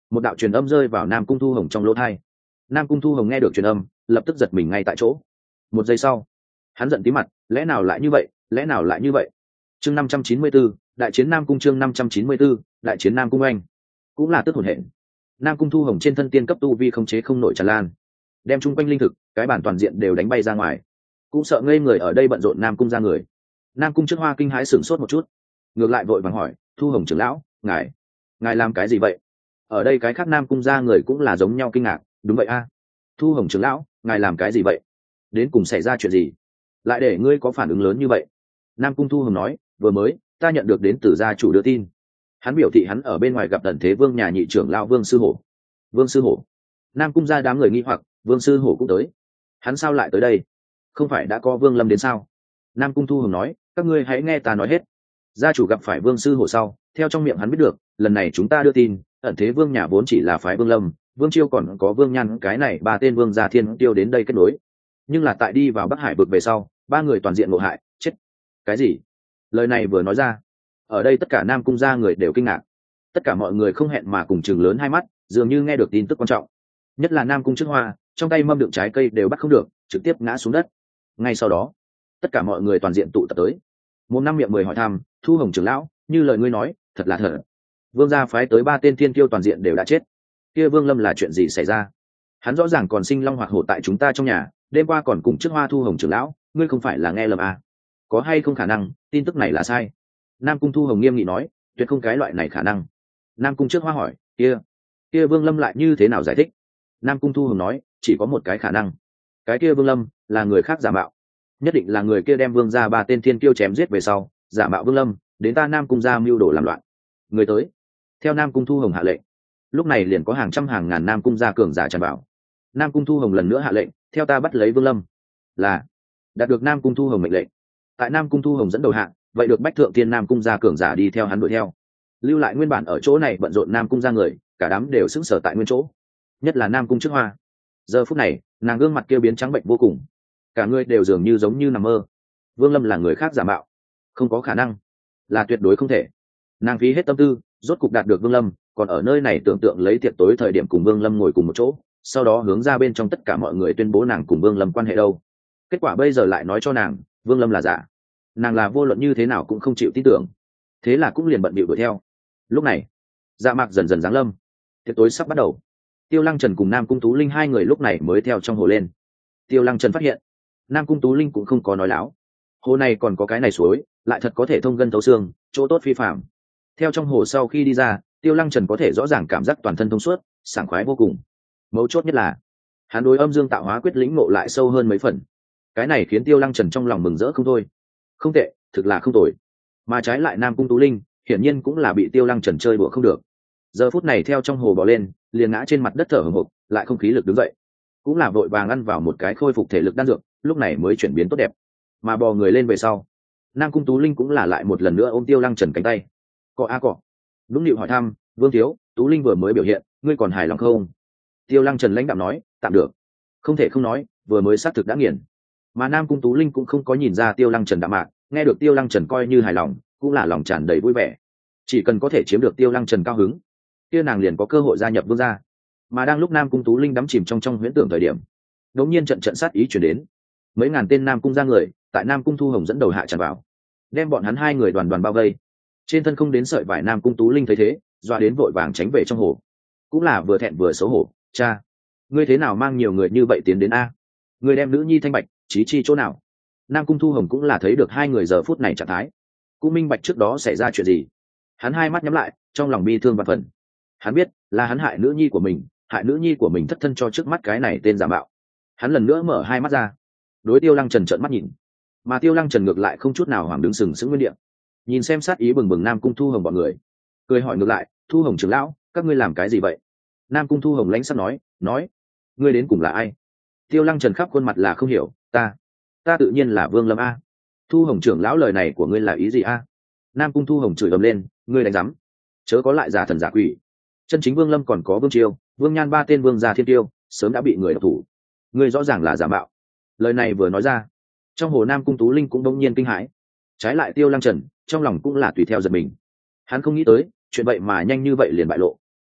một đạo truyền âm rơi vào Nam Cung Thu Hồng trong lỗ tai. Nam Cung Thu Hồng nghe được truyền âm, lập tức giật mình ngay tại chỗ. Một giây sau, hắn giận tí mặt, lẽ nào lại như vậy, lẽ nào lại như vậy? Chương năm trăm chín mươi tư, đại chiến Nam Cung chương năm trăm chín mươi tư, đại chiến Nam Cung anh. Cũng là tức hồn hện. Nam Cung Thu Hồng trên thân tiên cấp tu vi không chế không nổi tràn lan, đem chung quanh linh thực, cái bản toàn diện đều đánh bay ra ngoài. Cũng sợ ngây người ở đây bận rộn Nam Cung ra người. Nam Cung trước Hoa kinh hãi sửng sốt một chút, ngược lại vội vàng hỏi, Thu Hồng trưởng lão, ngài, ngài làm cái gì vậy? Ở đây cái khác Nam Cung ra người cũng là giống nhau kinh ngạc. Đúng vậy a, Thu Hồng trưởng lão, ngài làm cái gì vậy? Đến cùng xảy ra chuyện gì lại để ngươi có phản ứng lớn như vậy? Nam Cung Thu Hồng nói, vừa mới ta nhận được đến từ gia chủ đưa tin, hắn biểu thị hắn ở bên ngoài gặp Tần Thế Vương nhà nhị trưởng lão Vương Sư Hổ. Vương Sư Hổ? Nam Cung ra đám người nghi hoặc, Vương Sư Hổ cũng tới? Hắn sao lại tới đây? Không phải đã có Vương Lâm đến sao? Nam Cung Thu Hồng nói, các ngươi hãy nghe ta nói hết. Gia chủ gặp phải Vương Sư Hổ sau, theo trong miệng hắn biết được, lần này chúng ta đưa tin, Ẩn Thế Vương nhà vốn chỉ là phái Vương Lâm, Vương Chiêu còn có Vương Nhan cái này ba tên vương gia thiên tiêu đến đây kết nối, nhưng là tại đi vào Bắc Hải vực về sau, ba người toàn diện ngộ hại, chết. Cái gì? Lời này vừa nói ra, ở đây tất cả Nam Cung gia người đều kinh ngạc, tất cả mọi người không hẹn mà cùng chừng lớn hai mắt, dường như nghe được tin tức quan trọng. Nhất là Nam Cung trước Hoa, trong tay mâm đựng trái cây đều bắt không được, trực tiếp ngã xuống đất. Ngay sau đó, tất cả mọi người toàn diện tụ tập tới. Một năm miệng mười hỏi thăm, Thu Hồng trưởng lão, như lời ngươi nói, thật là thật. Vương gia phái tới ba tên thiên kiêu toàn diện đều đã chết. Kia Vương Lâm là chuyện gì xảy ra? Hắn rõ ràng còn sinh long hoạt hổ tại chúng ta trong nhà, đêm qua còn cùng trước Hoa Thu Hồng trưởng lão, ngươi không phải là nghe lầm à? Có hay không khả năng tin tức này là sai? Nam Cung Thu Hồng nghiêm nghị nói, tuyệt không cái loại này khả năng. Nam Cung trước Hoa hỏi, kia kia Vương Lâm lại như thế nào giải thích? Nam Cung Thu Hồng nói, chỉ có một cái khả năng, cái kia Vương Lâm là người khác giả mạo, nhất định là người kia đem Vương gia ba tên thiên kiêu chém giết về sau, giả mạo Vương Lâm đến ta Nam Cung gia mưu đồ làm loạn. Người tới. Theo Nam Cung Thu Hồng hạ lệnh, lúc này liền có hàng trăm hàng ngàn Nam Cung gia cường giả tràn vào. Nam Cung Thu Hồng lần nữa hạ lệnh, theo ta bắt lấy Vương Lâm. Là. Đạt được Nam Cung Thu Hồng mệnh lệnh, tại Nam Cung Thu Hồng dẫn đầu hạng, vậy được bách thượng thiên Nam Cung gia cường giả đi theo hắn đuổi theo, lưu lại nguyên bản ở chỗ này bận rộn Nam Cung gia người, cả đám đều sững sờ tại nguyên chỗ. Nhất là Nam Cung trước Hoa, giờ phút này nàng gương mặt kia biến trắng bệnh vô cùng, cả người đều dường như giống như nằm mơ. Vương Lâm là người khác giả mạo? Không có khả năng, là tuyệt đối không thể. Nàng phí hết tâm tư, rốt cục đạt được Vương Lâm, còn ở nơi này tưởng tượng lấy tiệc tối thời điểm cùng Vương Lâm ngồi cùng một chỗ, sau đó hướng ra bên trong tất cả mọi người tuyên bố nàng cùng Vương Lâm quan hệ đâu. Kết quả bây giờ lại nói cho nàng Vương Lâm là giả, nàng là vô luận như thế nào cũng không chịu tin tưởng, thế là cũng liền bận bịu đuổi theo. Lúc này dạ mạc dần dần giáng lâm, tiệc tối sắp bắt đầu. Tiêu Lăng Trần cùng Nam Cung Tú Linh hai người lúc này mới theo trong hồ lên. Tiêu Lăng Trần phát hiện Nam Cung Tú Linh cũng không có nói láo, hồ này còn có cái này suối, lại thật có thể thông gân thấu xương, chỗ tốt phi phạm. Theo trong hồ sau khi đi ra, Tiêu Lăng Trần có thể rõ ràng cảm giác toàn thân thông suốt, sảng khoái vô cùng. Mấu chốt nhất là hắn đối âm dương tạo hóa quyết lĩnh ngộ lại sâu hơn mấy phần, cái này khiến Tiêu Lăng Trần trong lòng mừng rỡ không thôi. Không tệ, thực là không tồi. Mà trái lại Nam Cung Tú Linh hiển nhiên cũng là bị Tiêu Lăng Trần chơi bừa không được, giờ phút này theo trong hồ bò lên, liền ngã trên mặt đất thở hổn hộc, lại không khí lực đứng dậy, cũng là vội vàng ăn vào một cái khôi phục thể lực đan dược, lúc này mới chuyển biến tốt đẹp. Mà bò người lên về sau, Nam Cung Tú Linh cũng là lại một lần nữa ôm Tiêu Lăng Trần cánh tay, cọ a cọ. Đúng nịu hỏi thăm, Vương thiếu, Tú Linh vừa mới biểu hiện, ngươi còn hài lòng không? Tiêu Lăng Trần lãnh đạm nói, tạm được. Không thể không nói, vừa mới xác thực đã nghiền. Mà Nam Cung Tú Linh cũng không có nhìn ra Tiêu Lăng Trần đạm mạc, nghe được Tiêu Lăng Trần coi như hài lòng, cũng là lòng tràn đầy vui vẻ. Chỉ cần có thể chiếm được Tiêu Lăng Trần cao hứng, kia nàng liền có cơ hội gia nhập Vương gia. Mà đang lúc Nam Cung Tú Linh đắm chìm trong trong huyễn tưởng thời điểm, đột nhiên trận trận sát ý truyền đến, mấy ngàn tên Nam Cung gia người tại Nam Cung Thu Hồng dẫn đầu hạ tràn vào, đem bọn hắn hai người đoàn đoàn bao vây. Trên thân không đến sợi vải Nam Cung Tú Linh thấy thế, doa đến vội vàng tránh về trong hồ, cũng là vừa thẹn vừa xấu hổ. Cha, ngươi thế nào mang nhiều người như vậy tiến đến a? Ngươi đem nữ nhi thanh bạch chí chi chỗ nào? Nam Cung Thu Hồng cũng là thấy được hai người giờ phút này trạng thái, cũng minh bạch trước đó xảy ra chuyện gì. Hắn hai mắt nhắm lại, trong lòng bi thương và phần. Hắn biết là hắn hại nữ nhi của mình, hại nữ nhi của mình thất thân cho trước mắt cái này tên giả mạo. Hắn lần nữa mở hai mắt ra, đối Tiêu Lăng Trần trợn mắt nhìn, mà Tiêu Lăng Trần ngược lại không chút nào hoảng đứng sừng sững nguyên địa, nhìn xem sát ý bừng bừng Nam Cung Thu Hồng bọn người, cười hỏi ngược lại, Thu Hồng trưởng lão, các ngươi làm cái gì vậy? Nam Cung Thu Hồng lãnh sắc nói, nói, ngươi đến cùng là ai? Tiêu Lăng Trần khắp khuôn mặt là không hiểu, ta, ta tự nhiên là Vương Lâm a. Thu Hồng trưởng lão, lời này của ngươi là ý gì a? Nam Cung Thu Hồng chửi ầm lên, ngươi đánh rắm, chớ có lại giả thần giả quỷ. Chân chính Vương Lâm còn có Vương Chiêu, Vương Nhan ba tên vương gia thiên tiêu, sớm đã bị người độc thủ. Ngươi rõ ràng là giả mạo. Lời này vừa nói ra, trong hồ Nam Cung Tú Linh cũng đống nhiên kinh hãi. Trái lại Tiêu Lăng Trần, trong lòng cũng là tùy theo giật mình. Hắn không nghĩ tới, chuyện vậy mà nhanh như vậy liền bại lộ.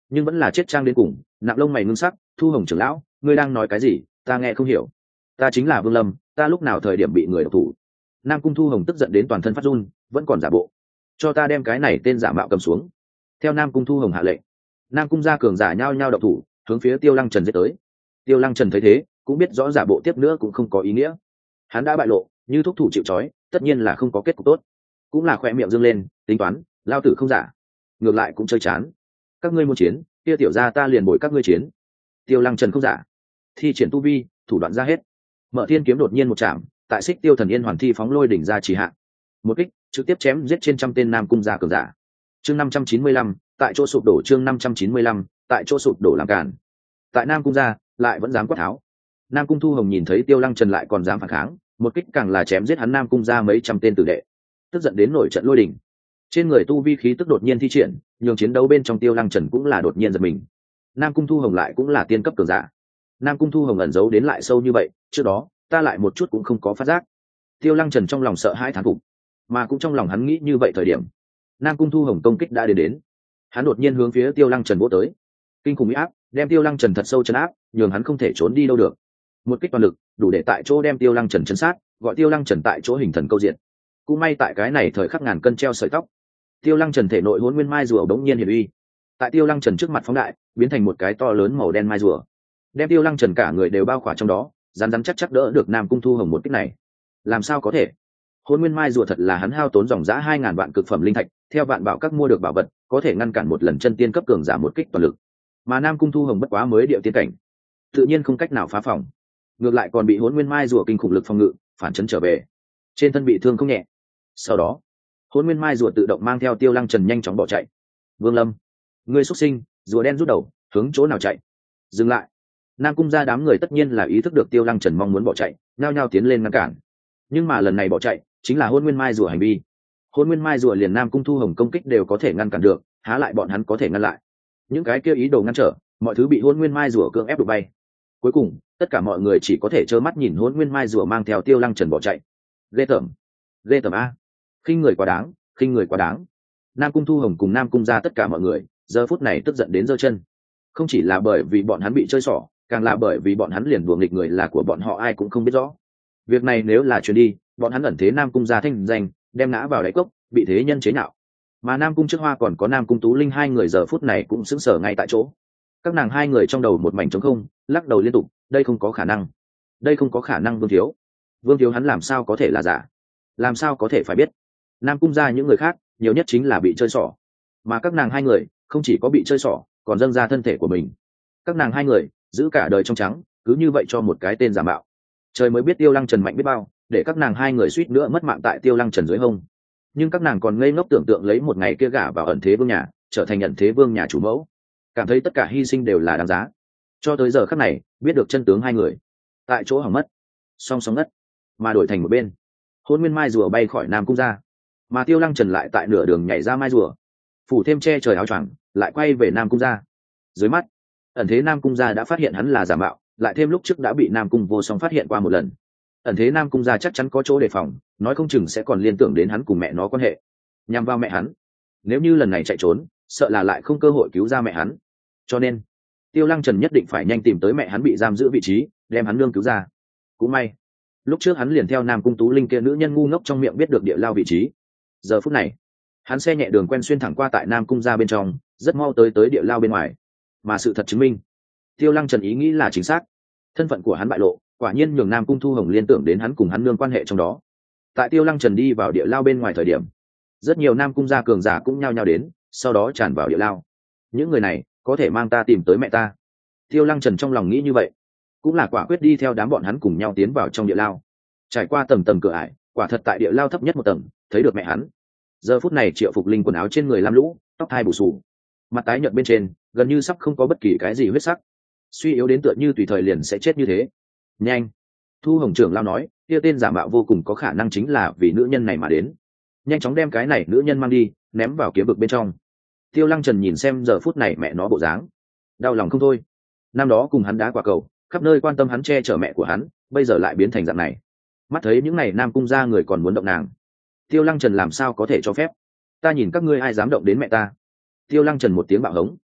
nhưng vẫn là chết trang đến cùng, nặng lông mày ngưng sắc. Thu Hồng trưởng lão, ngươi đang nói cái gì? Ta nghe không hiểu. Ta chính là Vương Lâm, ta lúc nào thời điểm bị người độc thủ? Nam Cung Thu Hồng tức giận đến toàn thân phát run, vẫn còn giả bộ. Cho ta đem cái này tên giả mạo cầm xuống. Theo Nam Cung Thu Hồng hạ lệnh, Nam Cung gia cường giả nhao nhao độc thủ, hướng phía Tiêu Lăng Trần giết tới. Tiêu Lăng Trần thấy thế, cũng biết rõ giả bộ tiếp nữa cũng không có ý nghĩa. Hắn đã bại lộ, như thúc thủ chịu trói, tất nhiên là không có kết cục tốt. Cũng là khỏe miệng dương lên, tính toán, lao tử không giả, ngược lại cũng chơi chán. Các ngươi muốn chiến, kia tiểu gia ta liền bồi các ngươi chiến. Tiêu Lăng Trần không giả, thi triển tu vi, thủ đoạn ra hết. Mở Thiên kiếm đột nhiên một chạm, tại Xích Tiêu Thần Yên Hoàn Thi phóng lôi đỉnh ra chỉ hạ. Một kích, trực tiếp chém giết trên trăm tên Nam Cung gia cường giả. Chương năm trăm chín mươi lăm, tại chỗ sụp đổ. Chương năm trăm chín mươi lăm, tại chỗ sụp đổ làm cản. Tại Nam Cung gia, lại vẫn dám quát tháo. Nam Cung Thu Hồng nhìn thấy Tiêu Lăng Trần lại còn dám phản kháng, một kích càng là chém giết hắn Nam Cung gia mấy trăm tên tử đệ, tức giận đến nổi trận lôi đình. Trên người tu vi khí tức đột nhiên thi triển, nhường chiến đấu bên trong Tiêu Lăng Trần cũng là đột nhiên giật mình. Nam Cung Thu Hồng lại cũng là tiên cấp cường giả. Nam Cung Thu Hồng ẩn giấu đến lại sâu như vậy, trước đó ta lại một chút cũng không có phát giác. Tiêu Lăng Trần trong lòng sợ hãi thán phục, mà cũng trong lòng hắn nghĩ như vậy thời điểm, Nam Cung Thu Hồng công kích đã đến đến. Hắn đột nhiên hướng phía Tiêu Lăng Trần vỗ tới, kinh khủng uy áp đem Tiêu Lăng Trần thật sâu chấn áp, nhường hắn không thể trốn đi đâu được. Một kích toàn lực, đủ để tại chỗ đem Tiêu Lăng Trần chấn sát, gọi Tiêu Lăng Trần tại chỗ hình thần câu diện. Cũng may tại cái này thời khắc ngàn cân treo sợi tóc, Tiêu Lăng Trần thể nội Hỗn Nguyên Mai rùa đống nhiên hiện uy, tại Tiêu Lăng Trần trước mặt phóng đại, biến thành một cái to lớn màu đen mai rùa, đem Tiêu Lăng Trần cả người đều bao khỏa trong đó, rắn rắn chắc chắc đỡ được Nam Cung Thu Hồng một kích này. Làm sao có thể? Hỗn Nguyên Mai rùa thật là hắn hao tốn dòng giá hai ngàn vạn cực phẩm linh thạch, theo vạn bảo các mua được bảo vật, có thể ngăn cản một lần chân tiên cấp cường giả một kích toàn lực. Mà Nam Cung Thu Hồng bất quá mới điệu tiên cảnh, tự nhiên không cách nào phá phòng, ngược lại còn bị Hỗn Nguyên Mai rùa kinh khủng lực phòng ngự phản chấn trở về, trên thân bị thương không nhẹ. Sau đó, Hỗn Nguyên Mai rùa tự động mang theo Tiêu Lăng Trần nhanh chóng bỏ chạy. Vương Lâm, ngươi xuất sinh! Rùa đen rút đầu, hướng chỗ nào chạy? Dừng lại! Nam Cung gia đám người tất nhiên là ý thức được Tiêu Lăng Trần mong muốn bỏ chạy, nhao nhao tiến lên ngăn cản. Nhưng mà lần này bỏ chạy chính là Hỗn Nguyên Mai rùa hành vi. Hỗn Nguyên Mai rùa liền Nam Cung Thu Hồng công kích đều có thể ngăn cản được, há lại bọn hắn có thể ngăn lại? Những cái kia ý đồ ngăn trở, mọi thứ bị Hỗn Nguyên Mai rùa cưỡng ép đụng bay. Cuối cùng, tất cả mọi người chỉ có thể trơ mắt nhìn Hỗn Nguyên Mai rùa mang theo Tiêu Lăng Trần bỏ chạy. Ghê tởm, ghê tởm a! Khinh người quá đáng, khinh người quá đáng. Nam Cung Thu Hồng cùng Nam Cung gia tất cả mọi người giờ phút này tức giận đến giơ chân. Không chỉ là bởi vì bọn hắn bị chơi xỏ, càng là bởi vì bọn hắn liền đùa nghịch người là của bọn họ ai cũng không biết rõ. Việc này nếu là truyền đi, bọn hắn ẩn thế Nam Cung gia thanh danh đem ngã vào đáy cốc, bị thế nhân chế nhạo. Mà Nam Cung Trước Hoa còn có Nam Cung Tú Linh hai người giờ phút này cũng sững sờ ngay tại chỗ. Các nàng hai người trong đầu một mảnh trống không, lắc đầu liên tục, đây không có khả năng, đây không có khả năng. Vương Thiếu, Vương Thiếu hắn làm sao có thể là giả, làm sao có thể phải biết. Nam Cung gia những người khác nhiều nhất chính là bị chơi xỏ, mà các nàng hai người không chỉ có bị chơi xỏ, còn dâng ra thân thể của mình. Các nàng hai người giữ cả đời trong trắng, cứ như vậy cho một cái tên giả mạo. Trời mới biết Tiêu Lăng Trần mạnh biết bao, để các nàng hai người suýt nữa mất mạng tại Tiêu Lăng Trần dưới hông. Nhưng các nàng còn ngây ngốc tưởng tượng lấy một ngày kia gả vào ẩn thế vương nhà, trở thành ẩn thế vương nhà chủ mẫu, cảm thấy tất cả hy sinh đều là đáng giá. Cho tới giờ khắc này, biết được chân tướng hai người tại chỗ hỏng mất, song song ngất, mà đổi thành một bên, Hỗn Nguyên Mai rùa bay khỏi Nam Cung gia, mà Tiêu Lăng Trần lại tại nửa đường nhảy ra mai rùa, phủ thêm che trời áo choàng, lại quay về Nam Cung gia. Dưới mắt, ẩn thế Nam Cung gia đã phát hiện hắn là giả mạo, lại thêm lúc trước đã bị Nam Cung Vô Song phát hiện qua một lần. Ẩn thế Nam Cung gia chắc chắn có chỗ đề phòng, nói không chừng sẽ còn liên tưởng đến hắn cùng mẹ nó quan hệ, nhằm vào mẹ hắn. Nếu như lần này chạy trốn, sợ là lại không cơ hội cứu ra mẹ hắn. Cho nên, Tiêu Lăng Trần nhất định phải nhanh tìm tới mẹ hắn bị giam giữ vị trí, đem hắn nương cứu ra. Cũng may, lúc trước hắn liền theo Nam Cung Tú Linh kia nữ nhân ngu ngốc trong miệng biết được địa lao vị trí. Giờ phút này, hắn xe nhẹ đường quen xuyên thẳng qua tại Nam Cung gia bên trong, rất mau tới tới địa lao bên ngoài. Mà sự thật chứng minh, Tiêu Lăng Trần ý nghĩ là chính xác. Thân phận của hắn bại lộ, quả nhiên nhường Nam Cung Thu Hồng liên tưởng đến hắn cùng hắn nương quan hệ trong đó. Tại Tiêu Lăng Trần đi vào địa lao bên ngoài thời điểm, rất nhiều Nam Cung gia cường giả cũng nhao nhao đến, sau đó tràn vào địa lao. Những người này có thể mang ta tìm tới mẹ ta. Tiêu Lăng Trần trong lòng nghĩ như vậy, cũng là quả quyết đi theo đám bọn hắn cùng nhau tiến vào trong địa lao. Trải qua tầng tầng cửa ải, quả thật tại địa lao thấp nhất một tầng, thấy được mẹ hắn. Giờ phút này Triệu Phục Linh quần áo trên người lam lũ, tóc hai bù xù, mặt tái nhợt bên trên, gần như sắp không có bất kỳ cái gì huyết sắc, suy yếu đến tựa như tùy thời liền sẽ chết như thế. Nhanh! Thu Hồng trưởng lao nói, kia tên giả mạo vô cùng có khả năng chính là vì nữ nhân này mà đến. Nhanh chóng đem cái này nữ nhân mang đi, ném vào kiếm vực bên trong. Tiêu Lăng Trần nhìn xem giờ phút này mẹ nó bộ dáng, đau lòng không thôi. Năm đó cùng hắn đá quả cầu, khắp nơi quan tâm hắn che chở mẹ của hắn, bây giờ lại biến thành dạng này. Mắt thấy những này Nam Cung gia người còn muốn động nàng, Tiêu Lăng Trần làm sao có thể cho phép? Ta nhìn các ngươi ai dám động đến mẹ ta? Tiêu Lăng Trần một tiếng bạo hống.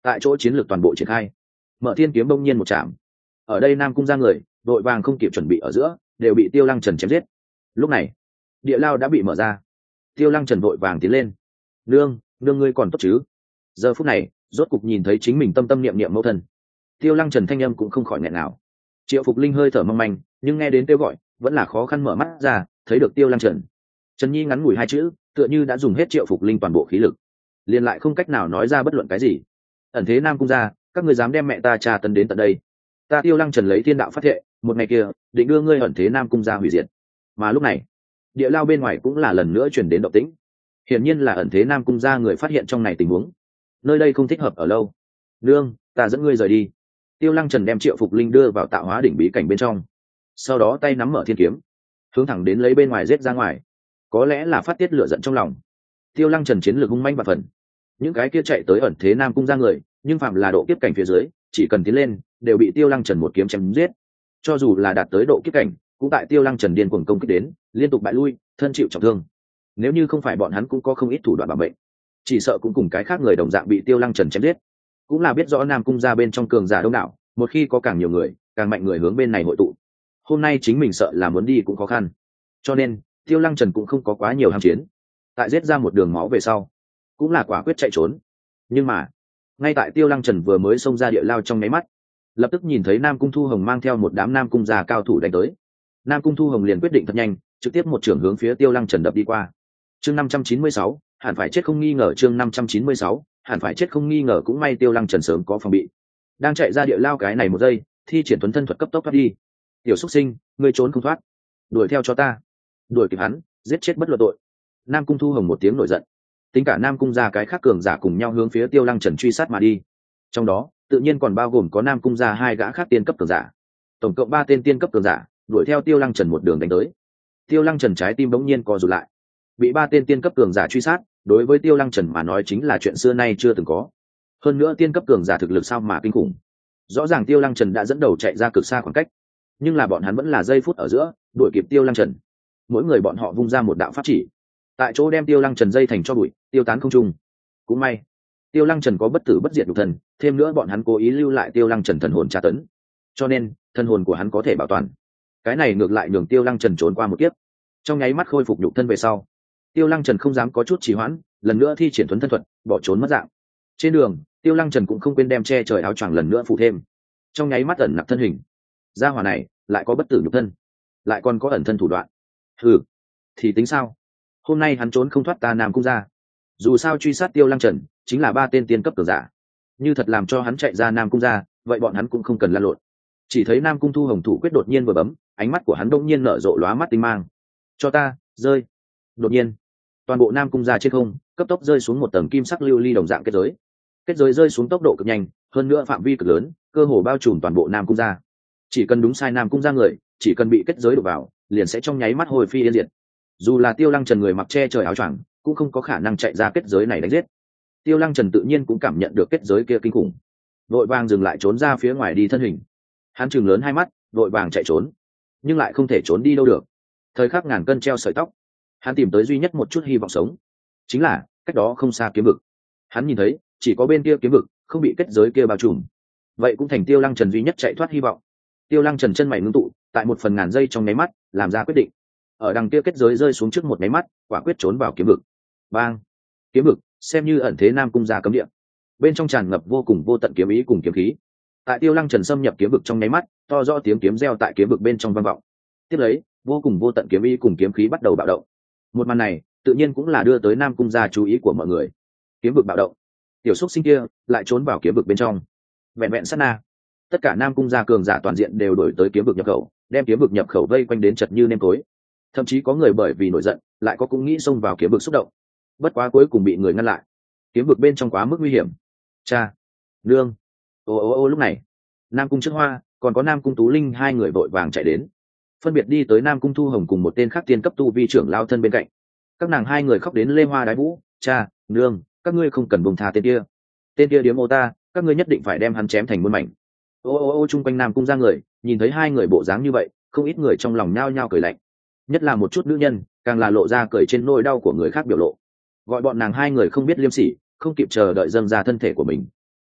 tại chỗ chiến lược toàn bộ triển khai. Mở thiên kiếm bỗng nhiên một chạm, ở đây nam cung ra người đội vàng không kịp chuẩn bị ở giữa đều bị Tiêu Lăng Trần chém giết. Lúc này địa lao đã bị mở ra, Tiêu Lăng Trần vội vàng tiến lên. Nương, nương ngươi còn tốt chứ? Giờ phút này rốt cục nhìn thấy chính mình tâm tâm niệm niệm mẫu thân, Tiêu Lăng Trần thanh âm cũng không khỏi nghẹn nào. Triệu Phục Linh hơi thở mong manh, nhưng nghe đến kêu gọi vẫn là khó khăn mở mắt ra, thấy được Tiêu Lăng Trần. Trần Nhi ngắn ngủi hai chữ, tựa như đã dùng hết Triệu Phục Linh toàn bộ khí lực, liền lại không cách nào nói ra bất luận cái gì. Ẩn thế nam cung ra, các ngươi dám đem mẹ ta tra tấn đến tận đây, ta Tiêu Lăng Trần lấy thiên đạo phát thệ, một ngày kia định đưa ngươi ẩn thế nam cung ra hủy diệt. Mà lúc này địa lao bên ngoài cũng là lần nữa truyền đến động tĩnh, hiển nhiên là ẩn thế nam cung ra người phát hiện trong này tình huống, nơi đây không thích hợp ở lâu. Nương, ta dẫn ngươi rời đi. Tiêu Lăng Trần đem Triệu Phục Linh đưa vào tạo hóa đỉnh bí cảnh bên trong, sau đó tay nắm mở thiên kiếm, hướng thẳng đến lấy bên ngoài giết ra ngoài. Có lẽ là phát tiết lửa giận trong lòng, Tiêu Lăng Trần chiến lược hung manh và phần. Những cái kia chạy tới ẩn thế nam cung ra người, nhưng phạm là độ kiếp cảnh phía dưới, chỉ cần tiến lên đều bị Tiêu Lăng Trần một kiếm chém giết. Cho dù là đạt tới độ kiếp cảnh, cũng tại Tiêu Lăng Trần điên cuồng công kích đến, liên tục bại lui, thân chịu trọng thương. Nếu như không phải bọn hắn cũng có không ít thủ đoạn bảo mệnh, chỉ sợ cũng cùng cái khác người đồng dạng bị Tiêu Lăng Trần chém giết. Cũng là biết rõ nam cung ra bên trong cường giả đông đảo, một khi có càng nhiều người, càng mạnh người hướng bên này hội tụ, hôm nay chính mình sợ là muốn đi cũng khó khăn. Cho nên Tiêu Lăng Trần cũng không có quá nhiều ham chiến, tại giết ra một đường máu về sau cũng là quả quyết chạy trốn. Nhưng mà ngay tại Tiêu Lăng Trần vừa mới xông ra địa lao trong nháy mắt, lập tức nhìn thấy Nam Cung Thu Hồng mang theo một đám nam cung già cao thủ đánh tới. Nam Cung Thu Hồng liền quyết định thật nhanh, trực tiếp một trưởng hướng phía Tiêu Lăng Trần đập đi qua. Chương năm trăm chín mươi sáu, hẳn phải chết không nghi ngờ. Chương năm trăm chín mươi sáu, hẳn phải chết không nghi ngờ. Cũng may Tiêu Lăng Trần sớm có phòng bị, đang chạy ra địa lao cái này một giây, thi triển tuấn thân thuật cấp tốc thoát đi. Tiểu xuất sinh, ngươi trốn không thoát, đuổi theo cho ta. Đuổi kịp hắn, giết chết bất luận tội. Nam Cung Thu Hồng một tiếng nổi giận, tính cả Nam Cung gia cái khác cường giả cùng nhau hướng phía Tiêu Lăng Trần truy sát mà đi. Trong đó tự nhiên còn bao gồm có Nam Cung gia hai gã khác tiên cấp cường giả, tổng cộng ba tên tiên cấp cường giả đuổi theo Tiêu Lăng Trần một đường đánh tới. Tiêu Lăng Trần trái tim bỗng nhiên co rụt lại, bị ba tên tiên cấp cường giả truy sát, đối với Tiêu Lăng Trần mà nói chính là chuyện xưa nay chưa từng có. Hơn nữa tiên cấp cường giả thực lực sao mà kinh khủng. Rõ ràng Tiêu Lăng Trần đã dẫn đầu chạy ra cực xa khoảng cách, nhưng là bọn hắn vẫn là giây phút ở giữa đuổi kịp Tiêu Lăng Trần. Mỗi người bọn họ vung ra một đạo pháp chỉ, tại chỗ đem Tiêu Lăng Trần dây thành cho bụi, tiêu tán không trung. Cũng may Tiêu Lăng Trần có bất tử bất diệt nhục thần, thêm nữa bọn hắn cố ý lưu lại Tiêu Lăng Trần thần hồn tra tấn, cho nên thần hồn của hắn có thể bảo toàn. Cái này ngược lại nhường Tiêu Lăng Trần trốn qua một kiếp, trong nháy mắt khôi phục nhục thân về sau, Tiêu Lăng Trần không dám có chút trì hoãn, lần nữa thi triển thuấn thân thuật, bỏ trốn mất dạng. Trên đường Tiêu Lăng Trần cũng không quên đem che trời áo choàng lần nữa phủ thêm, trong nháy mắt ẩn nặc thân hình. Gia hỏa này lại có bất tử nhục thân, lại còn có ẩn thân thủ đoạn. Hừ, thì tính sao? Hôm nay hắn trốn không thoát ta Nam Cung ra. Dù sao truy sát Tiêu Lăng Trần chính là ba tên tiên cấp cường giả, như thật làm cho hắn chạy ra Nam Cung ra, vậy bọn hắn cũng không cần lăn lộn. Chỉ thấy Nam Cung Thu Hồng thủ quyết đột nhiên vừa bấm, ánh mắt của hắn đông nhiên nở rộ lóa mắt tinh mang. Cho ta rơi. Đột nhiên toàn bộ Nam Cung ra trên không cấp tốc rơi xuống một tầng kim sắc lưu ly đồng dạng kết giới. Kết giới rơi xuống tốc độ cực nhanh, hơn nữa phạm vi cực lớn, cơ hồ bao trùm toàn bộ Nam Cung ra. Chỉ cần đúng sai Nam Cung ra người, chỉ cần bị kết giới đụng vào, liền sẽ trong nháy mắt hồi phi yên diệt. Dù là Tiêu Lăng Trần người mặc che trời áo choàng, cũng không có khả năng chạy ra kết giới này đánh giết. Tiêu Lăng Trần tự nhiên cũng cảm nhận được kết giới kia kinh khủng, vội vàng dừng lại trốn ra phía ngoài đi thân hình. Hắn trừng lớn hai mắt, vội vàng chạy trốn, nhưng lại không thể trốn đi đâu được. Thời khắc ngàn cân treo sợi tóc, hắn tìm tới duy nhất một chút hy vọng sống, chính là cách đó không xa kiếm vực. Hắn nhìn thấy chỉ có bên kia kiếm vực không bị kết giới kia bao trùm, vậy cũng thành Tiêu Lăng Trần duy nhất chạy thoát hy vọng. Tiêu Lăng Trần chân mày ngưng tụ, tại một phần ngàn giây trong nháy mắt làm ra quyết định. Ở đằng kia kết giới rơi xuống trước một nháy mắt, quả quyết trốn vào kiếm vực. Bang! Kiếm vực xem như ẩn thế Nam Cung gia cấm địa, bên trong tràn ngập vô cùng vô tận kiếm ý cùng kiếm khí. Tại Tiêu Lăng Trần xâm nhập kiếm vực trong nháy mắt, to rõ tiếng kiếm reo tại kiếm vực bên trong vang vọng. Tiếp lấy, vô cùng vô tận kiếm ý cùng kiếm khí bắt đầu bạo động. Một màn này tự nhiên cũng là đưa tới Nam Cung gia chú ý của mọi người. Kiếm vực bạo động, tiểu xúc sinh kia lại trốn vào kiếm vực bên trong. Vẹn vẹn sát na, tất cả Nam Cung gia cường giả toàn diện đều đổi tới kiếm vực nhập khẩu, đem kiếm vực nhập khẩu vây quanh đến chật như nêm tối. Thậm chí có người bởi vì nổi giận, lại có cũng nghĩ xông vào kiếm vực xúc động. Bất quá cuối cùng bị người ngăn lại. Kiếm vực bên trong quá mức nguy hiểm. Cha, nương. Ô ô ô lúc này, Nam Cung Trước Hoa còn có Nam Cung Tú Linh hai người vội vàng chạy đến, phân biệt đi tới Nam Cung Thu Hồng cùng một tên khác tiên cấp tu vi trưởng lao thân bên cạnh. Các nàng hai người khóc đến lê hoa đái vũ. Cha, nương, các ngươi không cần buông tha tên kia. Tên kia điếm ô ta, các ngươi nhất định phải đem hắn chém thành muôn mảnh. Ô ô ô chung quanh Nam Cung ra người nhìn thấy hai người bộ dáng như vậy, không ít người trong lòng nhao nhao cười lạnh. Nhất là một chút nữ nhân, càng là lộ ra cười trên nỗi đau của người khác biểu lộ, gọi bọn nàng hai người không biết liêm sỉ, không kịp chờ đợi dâng ra thân thể của mình.